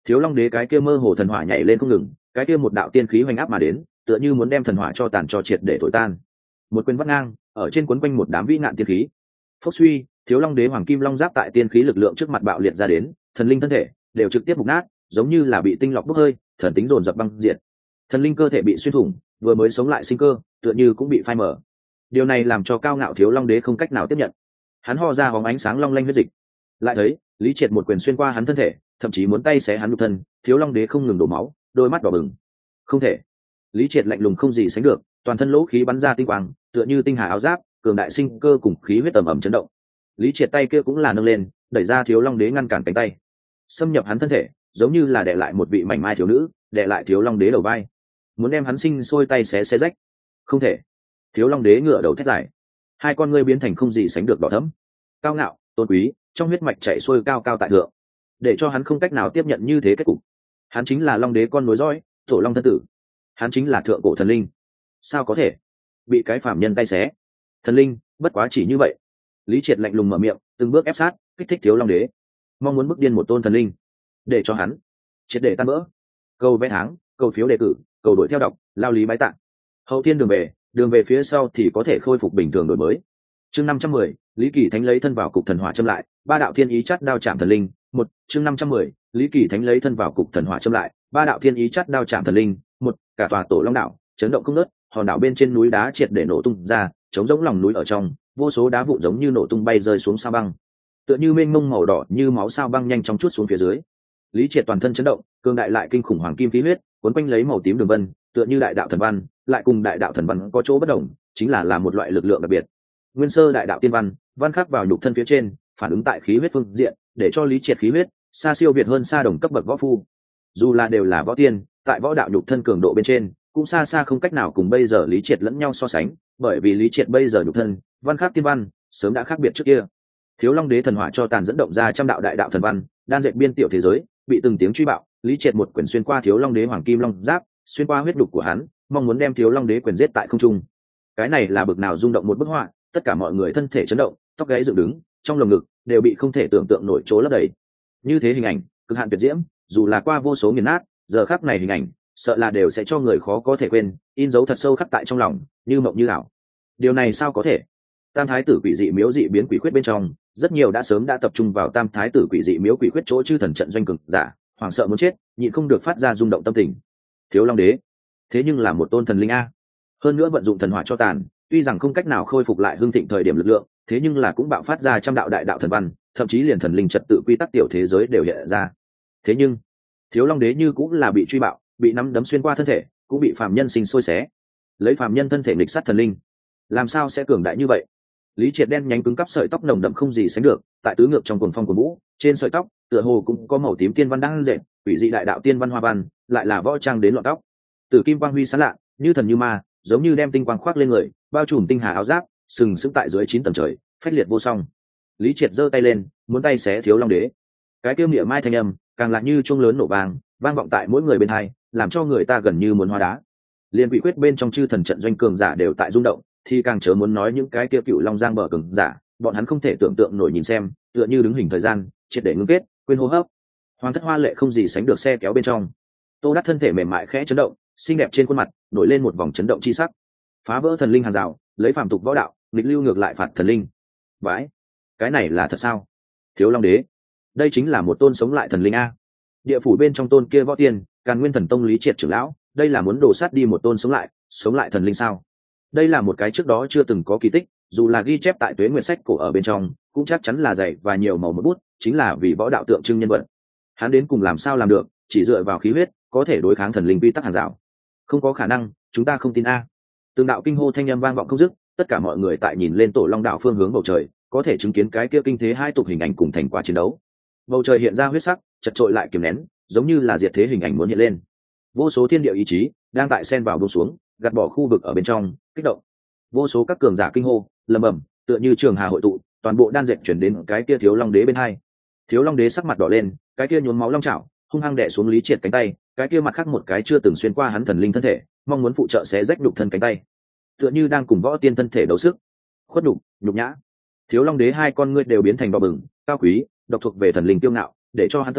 Thiếu Long Đế cái kia mơ hồ thần hỏa nhảy lên không ngừng, cái kia một đạo tiên khí hoành áp mà đến, tựa như muốn đem thần hỏa cho tàn cho triệt để thổi tan. Một quyền vắt ngang, ở trên quấn quanh một đám vĩ nạn tiên khí. Phốc suy, Thiếu Long Đế hoàng kim long giáp tại tiên khí lực lượng trước mặt bạo liệt ra đến, thần linh thân thể đều trực tiếp mục nát, giống như là bị tinh lọc bốc hơi, thần tính dồn dập băng diệt. Thần linh cơ thể bị xuyên thủng, vừa mới sống lại sinh cơ, tựa như cũng bị phai mờ. Điều này làm cho cao ngạo Thiếu Long Đế không cách nào tiếp nhận. Hắn ho ra bóng ánh sáng long lanh huyết dịch. Lại thấy, Lý Triệt một quyền xuyên qua hắn thân thể, thậm chí muốn tay xé hắn nhục thân, Thiếu Long Đế không ngừng đổ máu, đôi mắt đỏ bừng. Không thể. Lý Triệt lạnh lùng không gì sánh được, toàn thân lỗ khí bắn ra tinh quang, tựa như tinh hà áo giáp, cường đại sinh cơ cùng khí huyết ầm ầm chấn động. Lý Triệt tay kia cũng là nâng lên, đẩy ra Thiếu Long Đế ngăn cản cánh tay, xâm nhập hắn thân thể, giống như là đè lại một vị mảnh mai thiếu nữ, đè lại Thiếu Long Đế đầu vai, muốn đem hắn sinh sôi tay xé xé rách. Không thể. Thiếu Long Đế ngửa đầu thét dài, hai con ngươi biến thành không gì sánh được đỏ thẫm, cao ngạo, tôn quý, trong huyết mạch chảy xuôi cao cao tại thượng, để cho hắn không cách nào tiếp nhận như thế kết cục. Hắn chính là Long Đế con nối dõi, Tổ Long thân tử, hắn chính là thượng cổ thần linh, sao có thể bị cái phạm nhân tay xé? Thần linh bất quá chỉ như vậy. Lý Triệt lạnh lùng mở miệng, từng bước ép sát, kích thích Thiếu Long Đế, mong muốn bức điên một tôn thần linh, để cho hắn triệt để tan vỡ. Cầu vé tháng, cầu phiếu đề cử, cầu đổi theo đọc, lao lý bái tạng. Hậu thiên đường về, đường về phía sau thì có thể khôi phục bình thường đổi mới. Chương năm trăm mười, Lý Kỳ Thánh lấy thân vào cục thần hỏa châm lại, ba đạo thiên ý chắt đao chạm thần linh. Một, chương năm trăm mười, Lý Kỳ Thánh lấy thân vào cục thần hỏa châm lại, ba đạo thiên ý chắt đao chạm thần linh. Một, cả tòa Tổ Long đảo chấn động không ngớt, hòn đảo bên trên núi đá triệt để nổ tung ra, trống rỗng lòng núi ở trong, vô số đá vụn giống như nổ tung bay rơi xuống sao băng, tựa như mênh mông màu đỏ như máu sao băng nhanh chóng chút xuống phía dưới. Lý Triệt toàn thân chấn động, cường đại lại kinh khủng hoàng kim khí huyết cuốn quanh lấy màu tím đường vân, tựa như đại đạo thần văn, lại cùng đại đạo thần văn có chỗ bất đồng, chính là là một loại lực lượng đặc biệt. Nguyên sơ đại đạo tiên văn, văn khắc vào nhục thân phía trên, phản ứng tại khí huyết phương diện, để cho Lý Triệt khí huyết xa siêu việt hơn xa đồng cấp bậc võ phu. Dù là đều là võ tiên, tại võ đạo nhục thân cường độ bên trên, cũng xa xa không cách nào cùng bây giờ Lý Triệt lẫn nhau so sánh, bởi vì Lý Triệt bây giờ nhục thân, văn khắc tiên văn, sớm đã khác biệt trước kia. Thiếu Long Đế thần hỏa cho tàn dẫn động ra trăm đạo đại đạo thần văn, đan dệt biên tiểu thế giới, bị từng tiếng truy bạo, Lý Triệt một quyền xuyên qua Thiếu Long Đế hoàng kim long giáp, xuyên qua huyết đục của hắn, mong muốn đem Thiếu Long Đế quyền giết tại không trung. Cái này là bực nào rung động một bức họa, tất cả mọi người thân thể chấn động, tóc gáy dựng đứng, trong lồng ngực đều bị không thể tưởng tượng nổi chỗ lấp đầy. Như thế hình ảnh, cực hạn tuyệt diễm, dù là qua vô số nghiền nát, giờ khắc này hình ảnh, sợ là đều sẽ cho người khó có thể quên, in dấu thật sâu khắc tại trong lòng, như mộng như ảo. Điều này sao có thể? Tam thái tử quỷ dị miếu dị biến quỷ khuyết bên trong, rất nhiều đã sớm đã tập trung vào tam thái tử quỷ dị miếu quỷ khuyết chỗ chư thần trận doanh cực giả, hoảng sợ muốn chết, nhịn không được phát ra rung động tâm tình. Thiếu Long Đế, thế nhưng là một tôn thần linh a, hơn nữa vận dụng thần hỏa cho tàn, tuy rằng không cách nào khôi phục lại hưng thịnh thời điểm lực lượng, thế nhưng là cũng bạo phát ra trăm đạo đại đạo thần văn, thậm chí liền thần linh trật tự quy tắc tiểu thế giới đều hiện ra. Thế nhưng Thiếu Long Đế như cũng là bị truy bạo, bị nắm đấm xuyên qua thân thể, cũng bị phàm nhân sinh sôi xé, lấy phàm nhân thân thể nghịch sát thần linh, làm sao sẽ cường đại như vậy? Lý Triệt đen nhánh cứng cắp sợi tóc nồng đậm không gì sánh được, tại tứ ngược trong cuồng phong của vũ, trên sợi tóc tựa hồ cũng có màu tím tiên văn đang dệt, quỷ dị đại đạo tiên văn hoa văn, lại là võ trang đến loạn tóc. Tử kim quang huy sáng lạ, như thần như ma, giống như đem tinh quang khoác lên người, bao trùm tinh hà áo giáp, sừng sững tại dưới chín tầng trời, phách liệt vô song. Lý Triệt giơ tay lên, muốn tay xé Thiếu Long Đế. Cái tiêu niệm mai thanh âm, càng lại như chuông lớn nổ vang, vang vọng tại mỗi người bên hai, làm cho người ta gần như muốn hóa đá. Liên quỷ quyết bên trong chư thần trận doanh cường giả đều tại rung động, thì càng chớ muốn nói những cái kia cựu long giang bờ cường giả, bọn hắn không thể tưởng tượng nổi nhìn xem, tựa như đứng hình thời gian, triệt để ngưng kết, quên hô hấp. Hoàng thất hoa lệ không gì sánh được xe kéo bên trong. Tô Đắc thân thể mềm mại khẽ chấn động, xinh đẹp trên khuôn mặt nổi lên một vòng chấn động chi sắc. Phá vỡ thần linh hàng rào, lấy phàm tục võ đạo, nghịch lưu ngược lại phạt thần linh. Vãi, cái này là thật sao? Thiếu Long Đế, đây chính là một tôn sống lại thần linh a. Địa phủ bên trong tôn kia võ tiên, Càn Nguyên Thần Tông Lý Triệt trưởng lão, đây là muốn đổ sát đi một tôn sống lại, sống lại thần linh sao? Đây là một cái trước đó chưa từng có kỳ tích, dù là ghi chép tại Tuế Nguyệt sách cổ ở bên trong, cũng chắc chắn là dày và nhiều màu một bút, chính là vì võ đạo tượng trưng nhân vật. Hắn đến cùng làm sao làm được, chỉ dựa vào khí huyết, có thể đối kháng thần linh quy tắc hàng rào? Không có khả năng, chúng ta không tin a. Từng đạo kinh hô thanh âm vang vọng không dứt, tất cả mọi người tại nhìn lên Tổ Long đảo phương hướng bầu trời, có thể chứng kiến cái kia kinh thế hai tục hình ảnh cùng thành quả chiến đấu. Bầu trời hiện ra huyết sắc, chật trội lại kiềm nén, giống như là diệt thế hình ảnh muốn hiện lên. Vô số thiên địa ý chí đang tại xen vào buông xuống, gạt bỏ khu vực ở bên trong, kích động. Vô số các cường giả kinh hô, lầm bầm, tựa như trường hà hội tụ, toàn bộ đan dệt chuyển đến cái kia Thiếu Long Đế bên hai. Thiếu Long Đế sắc mặt đỏ lên, cái kia nhuốm máu long chảo, hung hăng đè xuống Lý Triệt cánh tay, cái kia mặt khác một cái chưa từng xuyên qua hắn thần linh thân thể, mong muốn phụ trợ xé rách nhục thân cánh tay, tựa như đang cùng võ tiên thân thể đấu sức. Khuất nhục, nhục nhã. Thiếu Long Đế hai con ngươi đều biến thành đỏ bừng, cao quý, độc thuộc về thần linh kiêu ngạo, để cho hắn tâm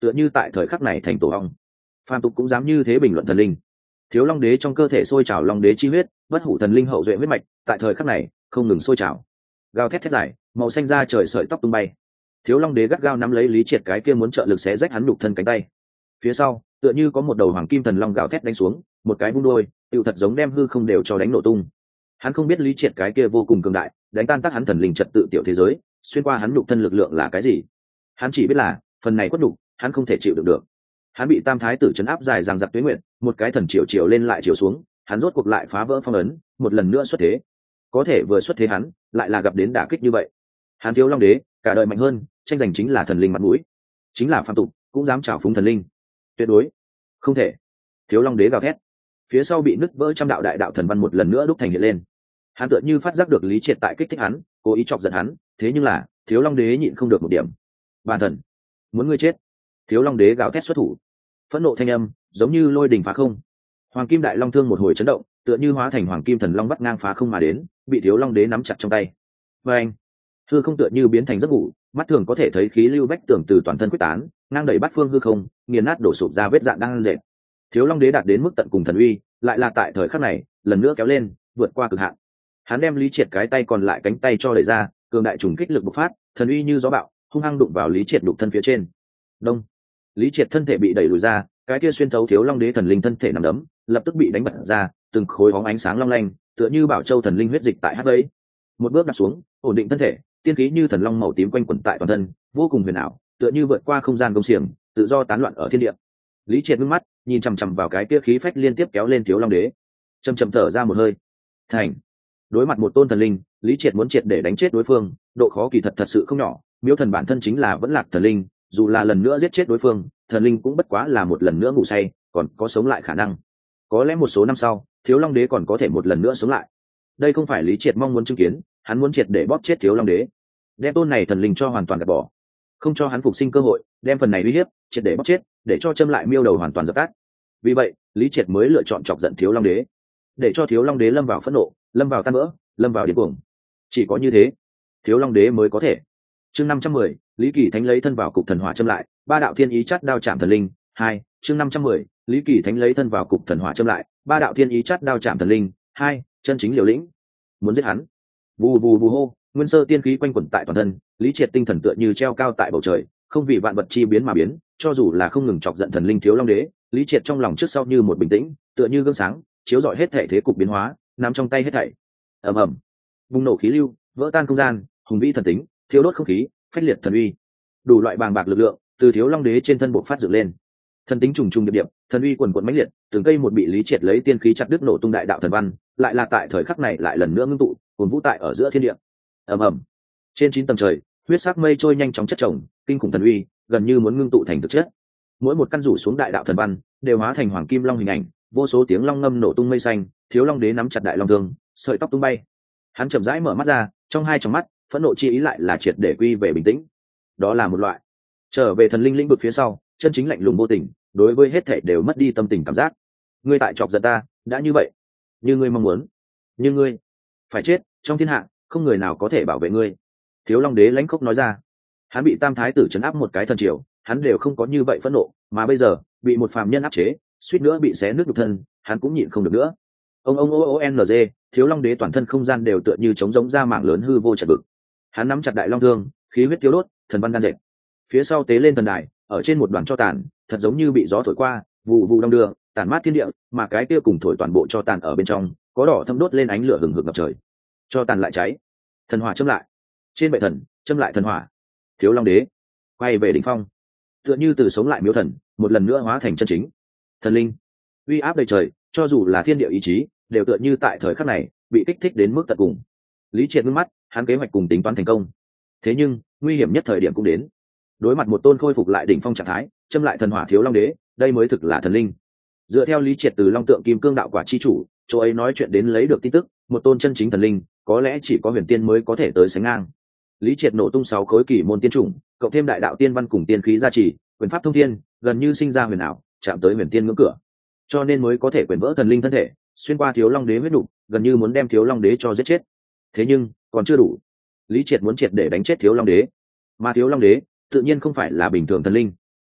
tựa như tại thời khắc này thành tổ ong. Phàm tục cũng dám như thế bình luận thần linh. Thiếu long đế trong cơ thể sôi trào long đế chi huyết, bất hủ thần linh hậu duệ huyết mạch tại thời khắc này không ngừng sôi trào, gào thét thét dài, màu xanh da trời sợi tóc tung bay. Thiếu long đế gắt gao nắm lấy Lý Triệt cái kia muốn trợ lực xé rách hắn nhục thân cánh tay. Phía sau tựa như có một đầu hoàng kim thần long gào thét đánh xuống, một cái vung đôi tựu thật giống đem hư không đều cho đánh nổ tung. Hắn không biết Lý Triệt cái kia vô cùng cường đại, đánh tan tác hắn thần linh trật tự tiểu thế giới, xuyên qua hắn nhục thân lực lượng là cái gì. Hắn chỉ biết là phần này quất nhục hắn không thể chịu đựng được. Hắn bị tam thái tử trấn áp dài dằng dặc tuế nguyện, một cái thần triều triều lên lại triều xuống, hắn rốt cuộc lại phá vỡ phong ấn, một lần nữa xuất thế. Có thể vừa xuất thế hắn lại là gặp đến đả kích như vậy. Hắn Thiếu long đế cả đời mạnh hơn, tranh giành chính là thần linh mặt mũi, chính là phàm tục cũng dám trào phúng thần linh, tuyệt đối không thể. Thiếu long đế gào thét, phía sau bị nứt vỡ trăm đạo đại đạo thần văn một lần nữa đúc thành hiện lên. Hắn tựa như phát giác được Lý Triệt tại kích thích hắn, cố ý chọc giận hắn, thế nhưng là Thiếu long đế nhịn không được một điểm. Bản thần muốn ngươi chết. Thiếu long đế gào thét xuất thủ, phẫn nộ thanh âm giống như lôi đình phá không. Hoàng kim đại long thương một hồi chấn động, tựa như hóa thành hoàng kim thần long vắt ngang phá không mà đến, bị Thiếu long đế nắm chặt trong tay. Và anh hư không tựa như biến thành giấc ngủ, mắt thường có thể thấy khí lưu bách tường từ toàn thân quyết tán, ngang đẩy bát phương hư không, nghiền nát đổ sụp ra vết dạn đang dệt. Thiếu long đế đạt đến mức tận cùng thần uy, lại là tại thời khắc này lần nữa kéo lên, vượt qua cực hạn. Hắn đem Lý Triệt cái tay còn lại cánh tay cho đẩy ra, cường đại trùng kích lực bộc phát, thần uy như gió bạo, hung hăng đụng vào Lý Triệt đục thân phía trên. Đông. Lý Triệt thân thể bị đẩy lùi ra, cái kia xuyên thấu Thiếu long đế thần linh thân thể nằm đấm, lập tức bị đánh bật ra, từng khối bóng ánh sáng long lanh, tựa như bảo châu thần linh huyết dịch tại hắc ấy. Một bước đặt xuống, ổn định thân thể, tiên khí như thần long màu tím quanh quẩn tại toàn thân, vô cùng huyền ảo, tựa như vượt qua không gian công xiềng, tự do tán loạn ở thiên địa. Lý Triệt ngước mắt, nhìn chằm chằm vào cái kia khí phách liên tiếp kéo lên Thiếu long đế, chầm chậm thở ra một hơi. Thành. Đối mặt một tôn thần linh, Lý Triệt muốn triệt để đánh chết đối phương, độ khó kỳ thật thật sự không nhỏ. Miếu thần bản thân chính là vẫn lạc thần linh, dù là lần nữa giết chết đối phương, thần linh cũng bất quá là một lần nữa ngủ say, còn có sống lại khả năng. Có lẽ một số năm sau, Thiếu long đế còn có thể một lần nữa sống lại. Đây không phải Lý Triệt mong muốn chứng kiến, hắn muốn triệt để bóp chết Thiếu long đế, đem tôn này thần linh cho hoàn toàn gạt bỏ, không cho hắn phục sinh cơ hội, đem phần này uy hiếp triệt để bóp chết, để cho châm lại miêu đầu hoàn toàn dập tắt. Vì vậy Lý Triệt mới lựa chọn chọc giận Thiếu long đế, để cho Thiếu long đế lâm vào phẫn nộ, lâm vào tan vỡ, lâm vào điên cuồng. Chỉ có như thế Thiếu long đế mới có thể. Chương năm trăm mười, Lý Kỳ Thánh lấy thân vào cục thần hỏa châm lại, ba đạo thiên ý chát đao chạm thần linh. Hai. Chương năm trăm mười, Lý Kỳ Thánh lấy thân vào cục thần hỏa châm lại, ba đạo thiên ý chát đao chạm thần linh. Hai. Chân chính liều lĩnh, muốn giết hắn. Vù vù vù hô, nguyên sơ tiên khí quanh quẩn tại toàn thân, Lý Triệt tinh thần tựa như treo cao tại bầu trời, không vì vạn vật chi biến mà biến, cho dù là không ngừng chọc giận thần linh Thiếu long đế, Lý Triệt trong lòng trước sau như một bình tĩnh, tựa như gương sáng, chiếu rọi hết thảy thế cục biến hóa, nắm trong tay hết thảy. Ầm ầm, bùng nổ khí lưu, vỡ tan không gian, hùng vĩ thần tính, thiêu đốt không khí, phách liệt thần uy, đủ loại bàng bạc lực lượng từ Thiếu long đế trên thân bộc phát dựng lên. Thần tính trùng trùng điệp điệp, thần uy quần quần mãnh liệt, từng cây một bị Lý Triệt lấy tiên khí chặt đứt nổ tung đại đạo thần văn, lại là tại thời khắc này lại lần nữa ngưng tụ, hồn vũ tại ở giữa thiên địa. Ầm ầm, trên chín tầng trời, huyết sắc mây trôi nhanh chóng chất chồng, kinh khủng thần uy gần như muốn ngưng tụ thành thực chất. Mỗi một căn rủ xuống đại đạo thần văn đều hóa thành hoàng kim long hình ảnh, vô số tiếng long ngâm nổ tung mây xanh. Thiếu long đế nắm chặt đại long thương, sợi tóc tung bay. Hắn chậm rãi mở mắt ra, trong hai tròng mắt phẫn nộ chi ý lại là triệt để quy về bình tĩnh. Đó là một loại trở về thần linh lĩnh vực phía sau, chân chính lạnh lùng vô tình, đối với hết thảy đều mất đi tâm tình cảm giác. Ngươi tại chọc giận ta, đã như vậy, như ngươi mong muốn, như ngươi phải chết, trong thiên hạ không người nào có thể bảo vệ ngươi. Thiếu long đế lãnh khốc nói ra. Hắn bị tam thái tử trấn áp một cái thần triều, hắn đều không có như vậy phẫn nộ, mà bây giờ bị một phàm nhân áp chế, suýt nữa bị xé nứt nhục thân, hắn cũng nhịn không được nữa. Ông ông o o n g, Thiếu long đế toàn thân không gian đều tựa như trống rỗng ra mảng lớn hư vô chật vực. Hắn nắm chặt đại long thương, khí huyết tiêu đốt, thần văn đan dệt. Phía sau tế lên thần đài, ở trên một đoàn cho tàn, thật giống như bị gió thổi qua, vụ vụ đong đưa, tàn mát thiên địa, mà cái kia cùng thổi toàn bộ cho tàn ở bên trong, có đỏ thâm đốt lên ánh lửa hừng hực ngập trời. Cho tàn lại cháy, thần hỏa châm lại, trên bệ thần châm lại thần hỏa. Thiếu long đế quay về đỉnh phong, tựa như từ sống lại miếu thần, một lần nữa hóa thành chân chính thần linh, uy áp đầy trời, cho dù là thiên địa ý chí đều tựa như tại thời khắc này bị kích thích đến mức tận cùng. Lý Triệt ngước mắt, hắn kế hoạch cùng tính toán thành công, thế nhưng nguy hiểm nhất thời điểm cũng đến. Đối mặt một tôn khôi phục lại đỉnh phong trạng thái, châm lại thần hỏa Thiếu long đế, đây mới thực là thần linh. Dựa theo Lý Triệt từ long tượng kim cương đạo quả chi chủ chỗ ấy nói chuyện đến lấy được tin tức, một tôn chân chính thần linh có lẽ chỉ có huyền tiên mới có thể tới sánh ngang. Lý Triệt nổ tung sáu khối kỳ môn tiên chủng, cộng thêm đại đạo tiên văn cùng tiên khí gia trì, quyền pháp thông thiên, gần như sinh ra huyền ảo, chạm tới huyền tiên ngưỡng cửa, cho nên mới có thể quyền vỡ thần linh thân thể, xuyên qua Thiếu long đế huyết nục, gần như muốn đem Thiếu long đế cho giết chết. Thế nhưng còn chưa đủ, Lý Triệt muốn triệt để đánh chết Thiếu long đế, mà Thiếu long đế tự nhiên không phải là bình thường thần linh.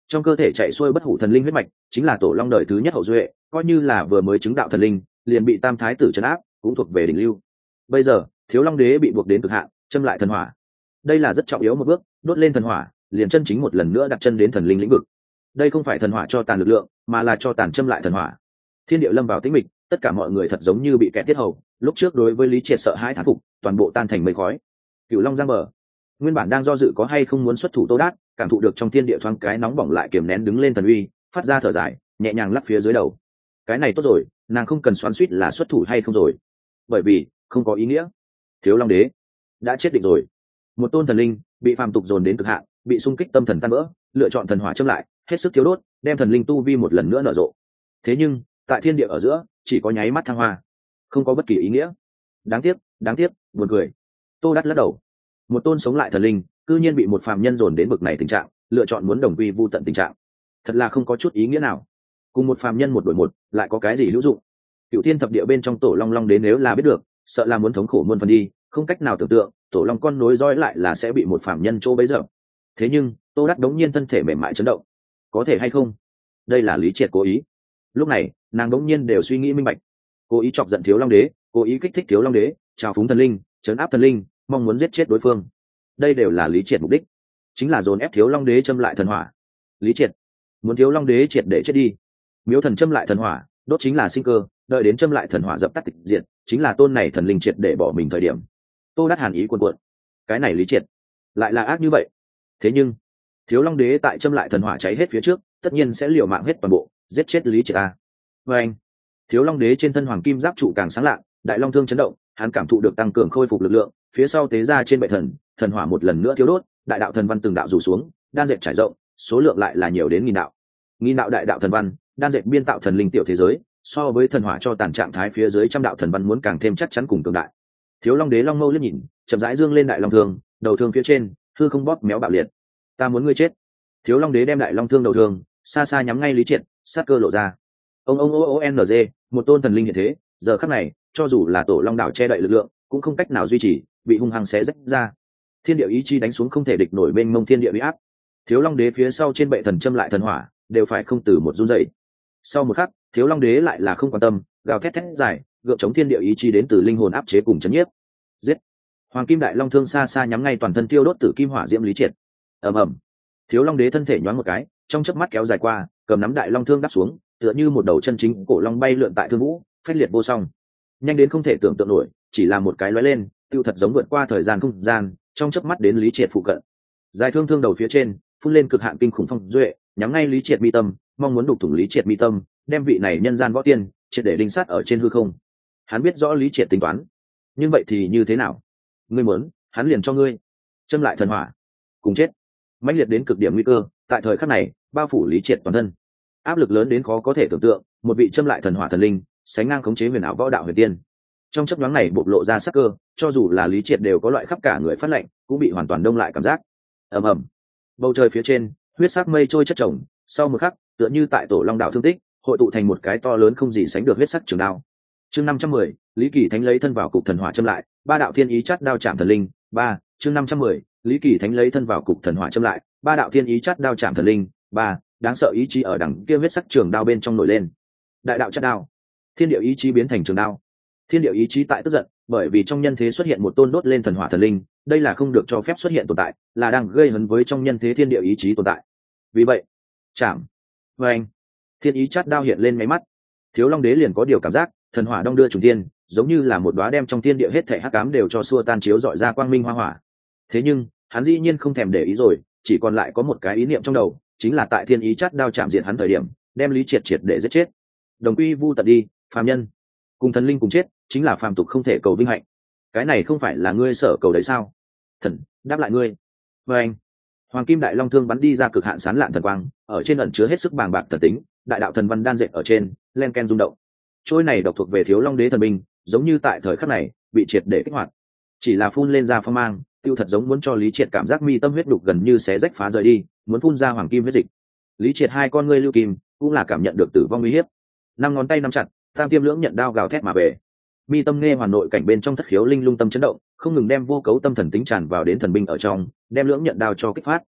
trong cơ thể chạy xuôi bất hủ thần linh huyết mạch chính là tổ long đời thứ nhất hậu duệ, coi như là vừa mới chứng đạo thần linh liền bị tam thái tử trấn áp, cũng thuộc về đỉnh lưu. Bây giờ thiếu long đế bị buộc đến cực hạn, châm lại thần hỏa. Đây là rất trọng yếu một bước, đốt lên thần hỏa liền chân chính một lần nữa đặt chân đến thần linh lĩnh vực. Đây không phải thần hỏa cho tàn lực lượng, mà là cho tàn châm lại thần hỏa. Thiên địa lâm vào tĩnh mịch, tất cả mọi người thật giống như bị kẻ tiết hầu. Lúc trước đối với Lý Triệt sợ hãi thán phục, toàn bộ tan thành mây khói. Cửu Long giang bờ, nguyên bản đang do dự có hay không muốn xuất thủ Tô Đát, cảm thụ được trong thiên địa thoáng cái nóng bỏng lại kiềm nén đứng lên thần uy, phát ra thở dài, nhẹ nhàng lắc phía dưới đầu. Cái này tốt rồi, nàng không cần xoắn xuýt là xuất thủ hay không rồi, bởi vì không có ý nghĩa. Thiếu Long đế đã chết định rồi. Một tôn thần linh bị phàm tục dồn đến cực hạn, bị xung kích tâm thần tan vỡ, lựa chọn thần hỏa châm lại, hết sức thiếu đốt, đem thần linh tu vi một lần nữa nở rộ. Thế nhưng tại thiên địa ở giữa chỉ có nháy mắt thăng hoa, không có bất kỳ ý nghĩa. Đáng tiếc, đáng tiếc, buồn cười. Tô Đát lắc đầu. Một tôn sống lại thần linh cư nhiên bị một phàm nhân dồn đến bực này tình trạng, lựa chọn muốn đồng quy vu tận tình trạng, thật là không có chút ý nghĩa nào. Cùng một phàm nhân một đổi một lại có cái gì hữu dụng? Cựu thiên thập địa bên trong tổ long long đến nếu là biết được, sợ là muốn thống khổ muôn phần đi, không cách nào tưởng tượng tổ long con nối dõi lại là sẽ bị một phàm nhân chỗ bấy giờ. Thế nhưng Tô Đát đống nhiên thân thể mềm mại chấn động. Có thể hay không đây là Lý Triệt cố ý? Lúc này nàng đống nhiên đều suy nghĩ minh bạch. Cố ý chọc giận thiếu long đế, cố ý kích thích thiếu long đế, trào phúng thần linh, trấn áp thần linh, mong muốn giết chết đối phương. Đây đều là Lý Triệt mục đích, chính là dồn ép thiếu long đế châm lại thần hỏa. Lý Triệt muốn thiếu long đế triệt để chết đi. Miếu thần châm lại thần hỏa, đốt chính là sinh cơ, đợi đến châm lại thần hỏa dập tắt tịch diệt, chính là tôn này thần linh triệt để bỏ mình thời điểm. Tô Đát hàn ý cuồn cuộn. Cái này Lý Triệt lại là ác như vậy. Thế nhưng thiếu long đế tại châm lại thần hỏa cháy hết phía trước, tất nhiên sẽ liều mạng hết toàn bộ, giết chết Lý Triệt a. Và anh, thiếu long đế trên thân hoàng kim giáp trụ càng sáng lạng, đại long thương chấn động, hắn cảm thụ được tăng cường khôi phục lực lượng, phía sau tế ra trên bệ thần, thần hỏa một lần nữa thiếu đốt, đại đạo thần văn từng đạo rủ xuống, đan dệt trải rộng, số lượng lại là nhiều đến nghìn đạo. Nghìn đạo đại đạo thần văn, đan dệt biên tạo thần linh tiểu thế giới, so với thần hỏa cho tàn trạng thái phía dưới trăm đạo thần văn muốn càng thêm chắc chắn cùng cường đại. Thiếu long đế long mâu liếc nhìn, chậm rãi dương lên đại long thương, đầu thương phía trên, hư không bóp méo bạo liệt. Ta muốn ngươi chết. Thiếu long đế đem đại long thương đầu thương, xa xa nhắm ngay Lý Triệt, sát cơ lộ ra. Ông ông o o n g, một tôn thần linh hiện thế, giờ khắc này, cho dù là tổ long đảo che đậy lực lượng, cũng không cách nào duy trì, bị hung hăng xé rách ra. Thiên địa ý chí đánh xuống không thể địch nổi bên mông thiên địa uy áp. Thiếu long đế phía sau trên bệ thần châm lại thần hỏa, đều phải không từ một run dậy. Sau một khắc, thiếu long đế lại là không quan tâm, gào thét thét dài, gượng chống thiên địa ý chí đến từ linh hồn áp chế cùng chấn nhiếp. Giết! Hoàng kim đại long thương xa xa nhắm ngay toàn thân tiêu đốt tử kim hỏa diễm Lý Triệt. Ầm ầm! Thiếu long đế thân thể nhoáng một cái, trong chớp mắt kéo dài qua, cầm nắm đại long thương đắp xuống, tựa như một đầu chân chính cổ long bay lượn tại thương vũ, phách liệt vô song. Nhanh đến không thể tưởng tượng nổi, chỉ là một cái lóe lên, tiêu thật giống vượt qua thời gian không gian, trong chớp mắt đến Lý Triệt phụ cận. Dài thương thương đầu phía trên, phun lên cực hạn kinh khủng phong duệ, nhắm ngay Lý Triệt mi tâm, mong muốn đục thủng Lý Triệt mi tâm, đem vị này nhân gian võ tiên triệt để đinh sát ở trên hư không. Hắn biết rõ Lý Triệt tính toán, nhưng vậy thì như thế nào? Ngươi muốn, hắn liền cho ngươi. Châm lại thần hỏa, cùng chết. Mãnh liệt đến cực điểm nguy cơ, tại thời khắc này, bao phủ Lý Triệt toàn thân. Áp lực lớn đến khó có thể tưởng tượng, một vị châm lại thần hỏa thần linh, sánh ngang khống chế huyền ảo võ đạo huyền tiên. Trong chớp nhoáng này bộc lộ ra sắc cơ, cho dù là Lý Triệt đều có loại khắp cả người phát lạnh, cũng bị hoàn toàn đông lại cảm giác. Ầm ầm. Bầu trời phía trên, huyết sắc mây trôi chất chồng, sau một khắc, tựa như tại tổ long đảo thương tích, hội tụ thành một cái to lớn không gì sánh được huyết sắc trường đao. Chương năm trăm mười, Lý Kỳ Thánh lấy thân vào cục thần hỏa châm lại, ba đạo thiên ý chát đao chạm thần linh, ba, chương năm trăm mười, Lý Kỳ Thánh lấy thân vào cục thần hỏa châm lại, ba đạo thiên ý chát đao chạm thần linh, ba, đáng sợ ý chí ở đằng kia huyết sắc trường đao bên trong nổi lên. Đại đạo chát đao, thiên địa ý chí biến thành trường đao. Thiên địa ý chí tại tức giận, bởi vì trong nhân thế xuất hiện một tôn đốt lên thần hỏa thần linh, đây là không được cho phép xuất hiện tồn tại, là đang gây hấn với trong nhân thế thiên địa ý chí tồn tại. Vì vậy, chạm. Và anh, thiên ý chát đao hiện lên máy mắt. Thiếu long đế liền có điều cảm giác, thần hỏa đong đưa trùng thiên, giống như là một đóa đem trong thiên địa hết thảy hắc ám đều cho xua tan chiếu rọi ra quang minh hoa hỏa. Thế nhưng, hắn dĩ nhiên không thèm để ý rồi, chỉ còn lại có một cái ý niệm trong đầu, chính là tại thiên ý chát đao chạm diện hắn thời điểm, đem Lý Triệt triệt để giết chết. Đồng quy vu tận đi, phàm nhân cùng thần linh cùng chết, chính là phàm tục không thể cầu vinh hạnh. Cái này không phải là ngươi sở cầu đấy sao? Thần đáp lại ngươi. Và anh, hoàng kim đại long thương bắn đi ra cực hạn sán lạn thần quang, ở trên ẩn chứa hết sức bàng bạc thần tính, đại đạo thần văn đan dệt ở trên, len ken rung động. Trôi này độc thuộc về thiếu long đế thần binh, giống như tại thời khắc này bị triệt để kích hoạt, chỉ là phun lên ra phong mang, tiêu thật giống muốn cho Lý Triệt cảm giác mi tâm huyết đục gần như xé rách phá rời đi, muốn phun ra hoàng kim huyết dịch. Lý Triệt hai con ngươi lưu kim cũng là cảm nhận được tử vong uy hiếp, năm ngón tay nắm chặt, tam tiêm lưỡng nhận đao gào thét mà về. Mi tâm nghe hoàn nội cảnh bên trong thất khiếu linh lung tâm chấn động, không ngừng đem vô cấu tâm thần tính tràn vào đến thần binh ở trong, đem lưỡng nhận đao cho kích phát.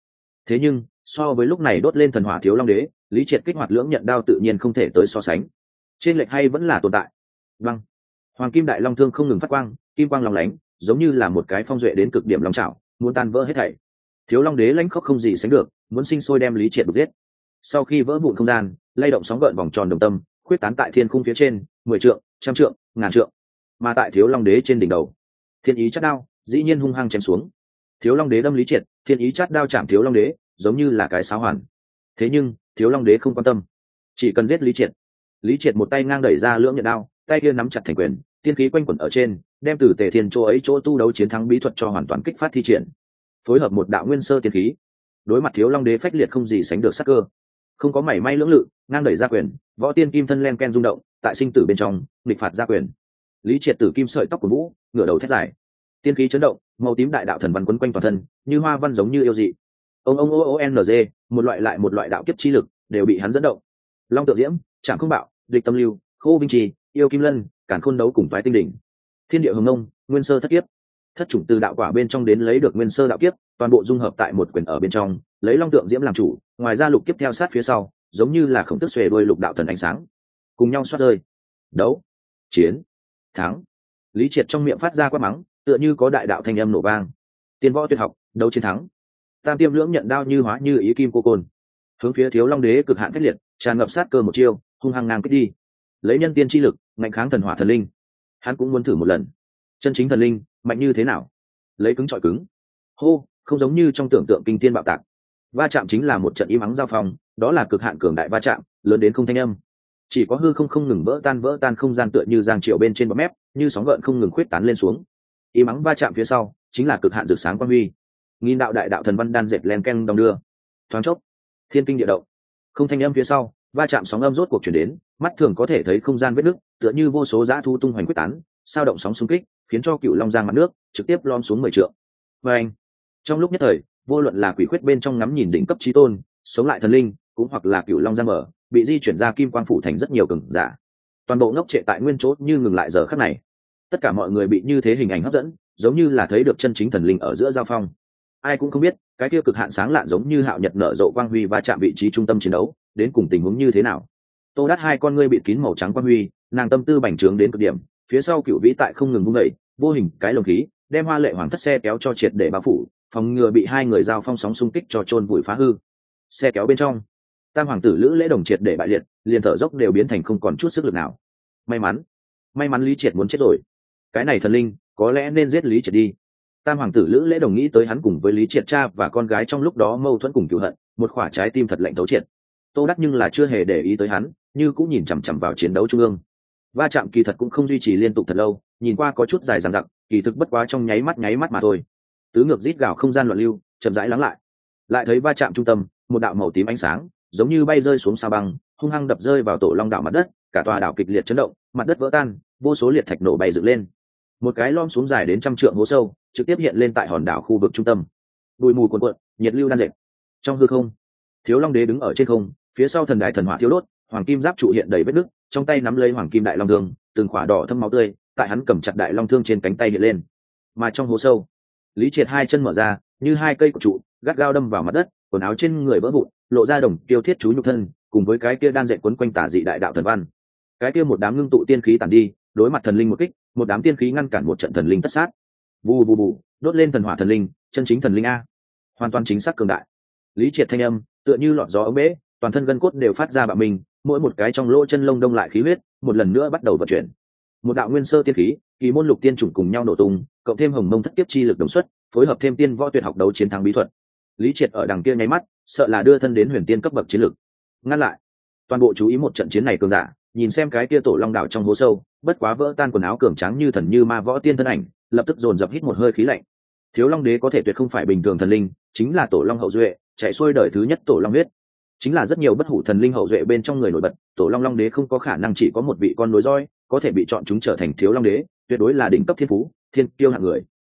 Thế nhưng so với lúc này đốt lên thần hỏa thiếu long đế, lý triệt kích hoạt lưỡng nhận đao tự nhiên không thể tới so sánh. Trên lệch hay vẫn là tồn tại. Băng, hoàng kim đại long thương không ngừng phát quang, kim quang long lánh, giống như là một cái phong duệ đến cực điểm long trảo, muốn tan vỡ hết thảy. Thiếu long đế lãnh khốc không gì sánh được, muốn sinh sôi đem lý triệt đục giết. Sau khi vỡ vụn không gian, lay động sóng gợn vòng tròn đồng tâm, khuyết tán tại thiên khung phía trên, mười trượng, trăm trượng, ngàn trượng, mà tại thiếu long đế trên đỉnh đầu, thiên ý chát đao dĩ nhiên hung hăng chém xuống. Thiếu long đế đâm lý triệt, thiên ý chát đao chạm thiếu long đế, giống như là cái sáo hoàn. Thế nhưng thiếu long đế không quan tâm, chỉ cần giết lý triệt. Lý triệt một tay ngang đẩy ra lưỡng nhận đao, tay kia nắm chặt thành quyền, tiên khí quanh quẩn ở trên, đem từ tề thiên chỗ ấy chỗ tu đấu chiến thắng bí thuật cho hoàn toàn kích phát thi triển, phối hợp một đạo nguyên sơ tiên khí, đối mặt thiếu long đế phách liệt không gì sánh được sắc cơ, không có mảy may lưỡng lự, ngang đẩy ra quyền, võ tiên kim thân len ken rung động, tại sinh tử bên trong nghịch phạt ra quyền. Lý triệt tử kim sợi tóc của vũ, ngửa đầu thét dài, tiên khí chấn động, màu tím đại đạo thần văn quấn quanh toàn thân, như hoa văn giống như yêu dị. Ông ông o n g, một loại lại một loại đạo kiếp chi lực đều bị hắn dẫn động. Long tượng diễm, trảm không bạo, địch tâm lưu, khô vinh trì, yêu kim lân, càn khôn đấu cùng toái tinh đỉnh, thiên địa hồng nông, nguyên sơ thất kiếp, thất chủng từ đạo quả bên trong đến lấy được nguyên sơ đạo kiếp, toàn bộ dung hợp tại một quyền ở bên trong, lấy long tượng diễm làm chủ, ngoài ra lục kiếp theo sát phía sau, giống như là khổng tức xuề đuôi lục đạo thần ánh sáng, cùng nhau xoát rơi. Đấu, chiến, thắng. Lý triệt trong miệng phát ra quát mắng, tựa như có đại đạo thanh âm nổ vang. Tiên võ tuyệt học, đấu chiến thắng. Tam tiêm lưỡng nhận đao như hóa như ý kim cô côn, hướng phía thiếu long đế cực hạn phách liệt, tràn ngập sát cơ một chiêu, hung hăng ngang kích đi. Lấy nhân tiên chi lực ngạnh kháng thần hỏa thần linh, hắn cũng muốn thử một lần. Chân chính thần linh mạnh như thế nào? Lấy cứng chọi cứng. Hô, không giống như trong tưởng tượng kinh thiên bạo tạc. Va chạm chính là một trận im ắng giao phong, đó là cực hạn cường đại va chạm, lớn đến không thanh âm. Chỉ có hư không không ngừng vỡ tan vỡ tan không gian, tựa như giang triệu bên trên bọt mép, như sóng gợn không ngừng khuyết tán lên xuống. Im ắng va chạm phía sau, chính là cực hạn rực sáng quang huy. Nghìn đạo đại đạo thần văn đan dệt len ken đong đưa. Thoáng chốc, thiên kinh địa động. Không thanh âm phía sau, va chạm sóng âm rốt cuộc chuyển đến, mắt thường có thể thấy không gian vết nứt, tựa như vô số dã thu tung hoành quyết tán, sao động sóng xung kích, khiến cho cựu long giang mặt nước trực tiếp lom xuống mười trượng. Và anh, trong lúc nhất thời, vô luận là quỷ khuyết bên trong ngắm nhìn đỉnh cấp chí tôn, sống lại thần linh, cũng hoặc là cựu long giang mở, bị di chuyển ra kim quang phủ thành rất nhiều cường giả. Toàn bộ ngốc trệ tại nguyên chỗ như ngừng lại giờ khắc này. Tất cả mọi người bị như thế hình ảnh hấp dẫn, giống như là thấy được chân chính thần linh ở giữa giao phong. Ai cũng không biết, cái kia cực hạn sáng lạn giống như hạo nhật nở rộ quang huy va chạm vị trí trung tâm chiến đấu, đến cùng tình huống như thế nào. Tô Đát hai con ngươi bịt kín màu trắng quang huy, nàng tâm tư bành trướng đến cực điểm, phía sau cựu vĩ tại không ngừng vung đẩy, vô hình cái lồng khí đem hoa lệ hoàng thất xe kéo cho triệt để bao phủ, phòng ngừa bị hai người giao phong sóng xung kích cho chôn vùi phá hư. Xe kéo bên trong, tam hoàng tử lữ lễ đồng triệt để bại liệt, liền thở dốc đều biến thành không còn chút sức lực nào. May mắn, may mắn Lý Triệt muốn chết rồi. Cái này thần linh, có lẽ nên giết Lý Triệt đi. Tam hoàng tử lữ lễ đồng nghĩ tới hắn cùng với Lý Triệt cha và con gái trong lúc đó mâu thuẫn cùng cựu hận, một khỏa trái tim thật lạnh thấu triệt. Tô Đắc nhưng là chưa hề để ý tới hắn, như cũng nhìn chằm chằm vào chiến đấu trung ương. Va chạm kỳ thật cũng không duy trì liên tục thật lâu, nhìn qua có chút dài dằng dặc, kỳ thực bất quá trong nháy mắt nháy mắt mà thôi. Tứ ngược rít gào không gian loạn lưu, chậm rãi lắng lại. Lại thấy va chạm trung tâm, một đạo màu tím ánh sáng, giống như bay rơi xuống sa băng, hung hăng đập rơi vào tổ long đảo mặt đất, cả tòa đảo kịch liệt chấn động, mặt đất vỡ tan, vô số liệt thạch nổ bay dựng lên. Một cái lom xuống dài đến trăm trượng hố sâu, trực tiếp hiện lên tại hòn đảo khu vực trung tâm. Bụi mù cuồn cuộn, nhiệt lưu đan dệt. Trong hư không, Thiếu Long Đế đứng ở trên không, phía sau thần đài thần hỏa thiếu đốt, hoàng kim giáp trụ hiện đầy vết nứt, trong tay nắm lấy hoàng kim đại long thương, từng khỏa đỏ thâm máu tươi, tại hắn cầm chặt đại long thương trên cánh tay hiện lên. Mà trong hố sâu, Lý Triệt hai chân mở ra, như hai cây cổ trụ, gắt gao đâm vào mặt đất, quần áo trên người vỡ vụn, lộ ra đồng tiêu thiết chú nhục thân, cùng với cái kia đan dệt quấn quanh tả dị đại đạo thần văn. Cái kia một đám ngưng tụ tiên khí tản đi, đối mặt thần linh một kích, một đám tiên khí ngăn cản một trận thần linh tất sát. Vù vù vù, đốt lên thần hỏa thần linh, chân chính thần linh a. Hoàn toàn chính xác cường đại. Lý Triệt thanh âm, tựa như lọt gió ống bể, toàn thân gân cốt đều phát ra bạo mình, mỗi một cái trong lỗ chân lông đông lại khí huyết, một lần nữa bắt đầu vận chuyển. Một đạo nguyên sơ tiên khí, kỳ môn lục tiên chủng cùng nhau nổ tung, cộng thêm hồng mông thất kiếp chi lực đồng xuất, phối hợp thêm tiên võ tuyệt học đấu chiến thắng bí thuật. Lý Triệt ở đằng kia nháy mắt, sợ là đưa thân đến huyền tiên cấp bậc chiến lực. Ngăn lại. Toàn bộ chú ý một trận chiến này cường giả, nhìn xem cái kia tổ long đảo trong hố sâu, bất quá vỡ tan quần áo cường tráng như thần như ma võ tiên thân ảnh, lập tức dồn dập hít một hơi khí lạnh. Thiếu Long Đế có thể tuyệt không phải bình thường thần linh, chính là tổ long hậu duệ, chạy xuôi đời thứ nhất tổ long huyết. Chính là rất nhiều bất hủ thần linh hậu duệ bên trong người nổi bật, tổ long long đế không có khả năng chỉ có một vị con nối roi, có thể bị chọn chúng trở thành Thiếu Long Đế, tuyệt đối là đỉnh cấp thiên phú, thiên kiêu hạng người.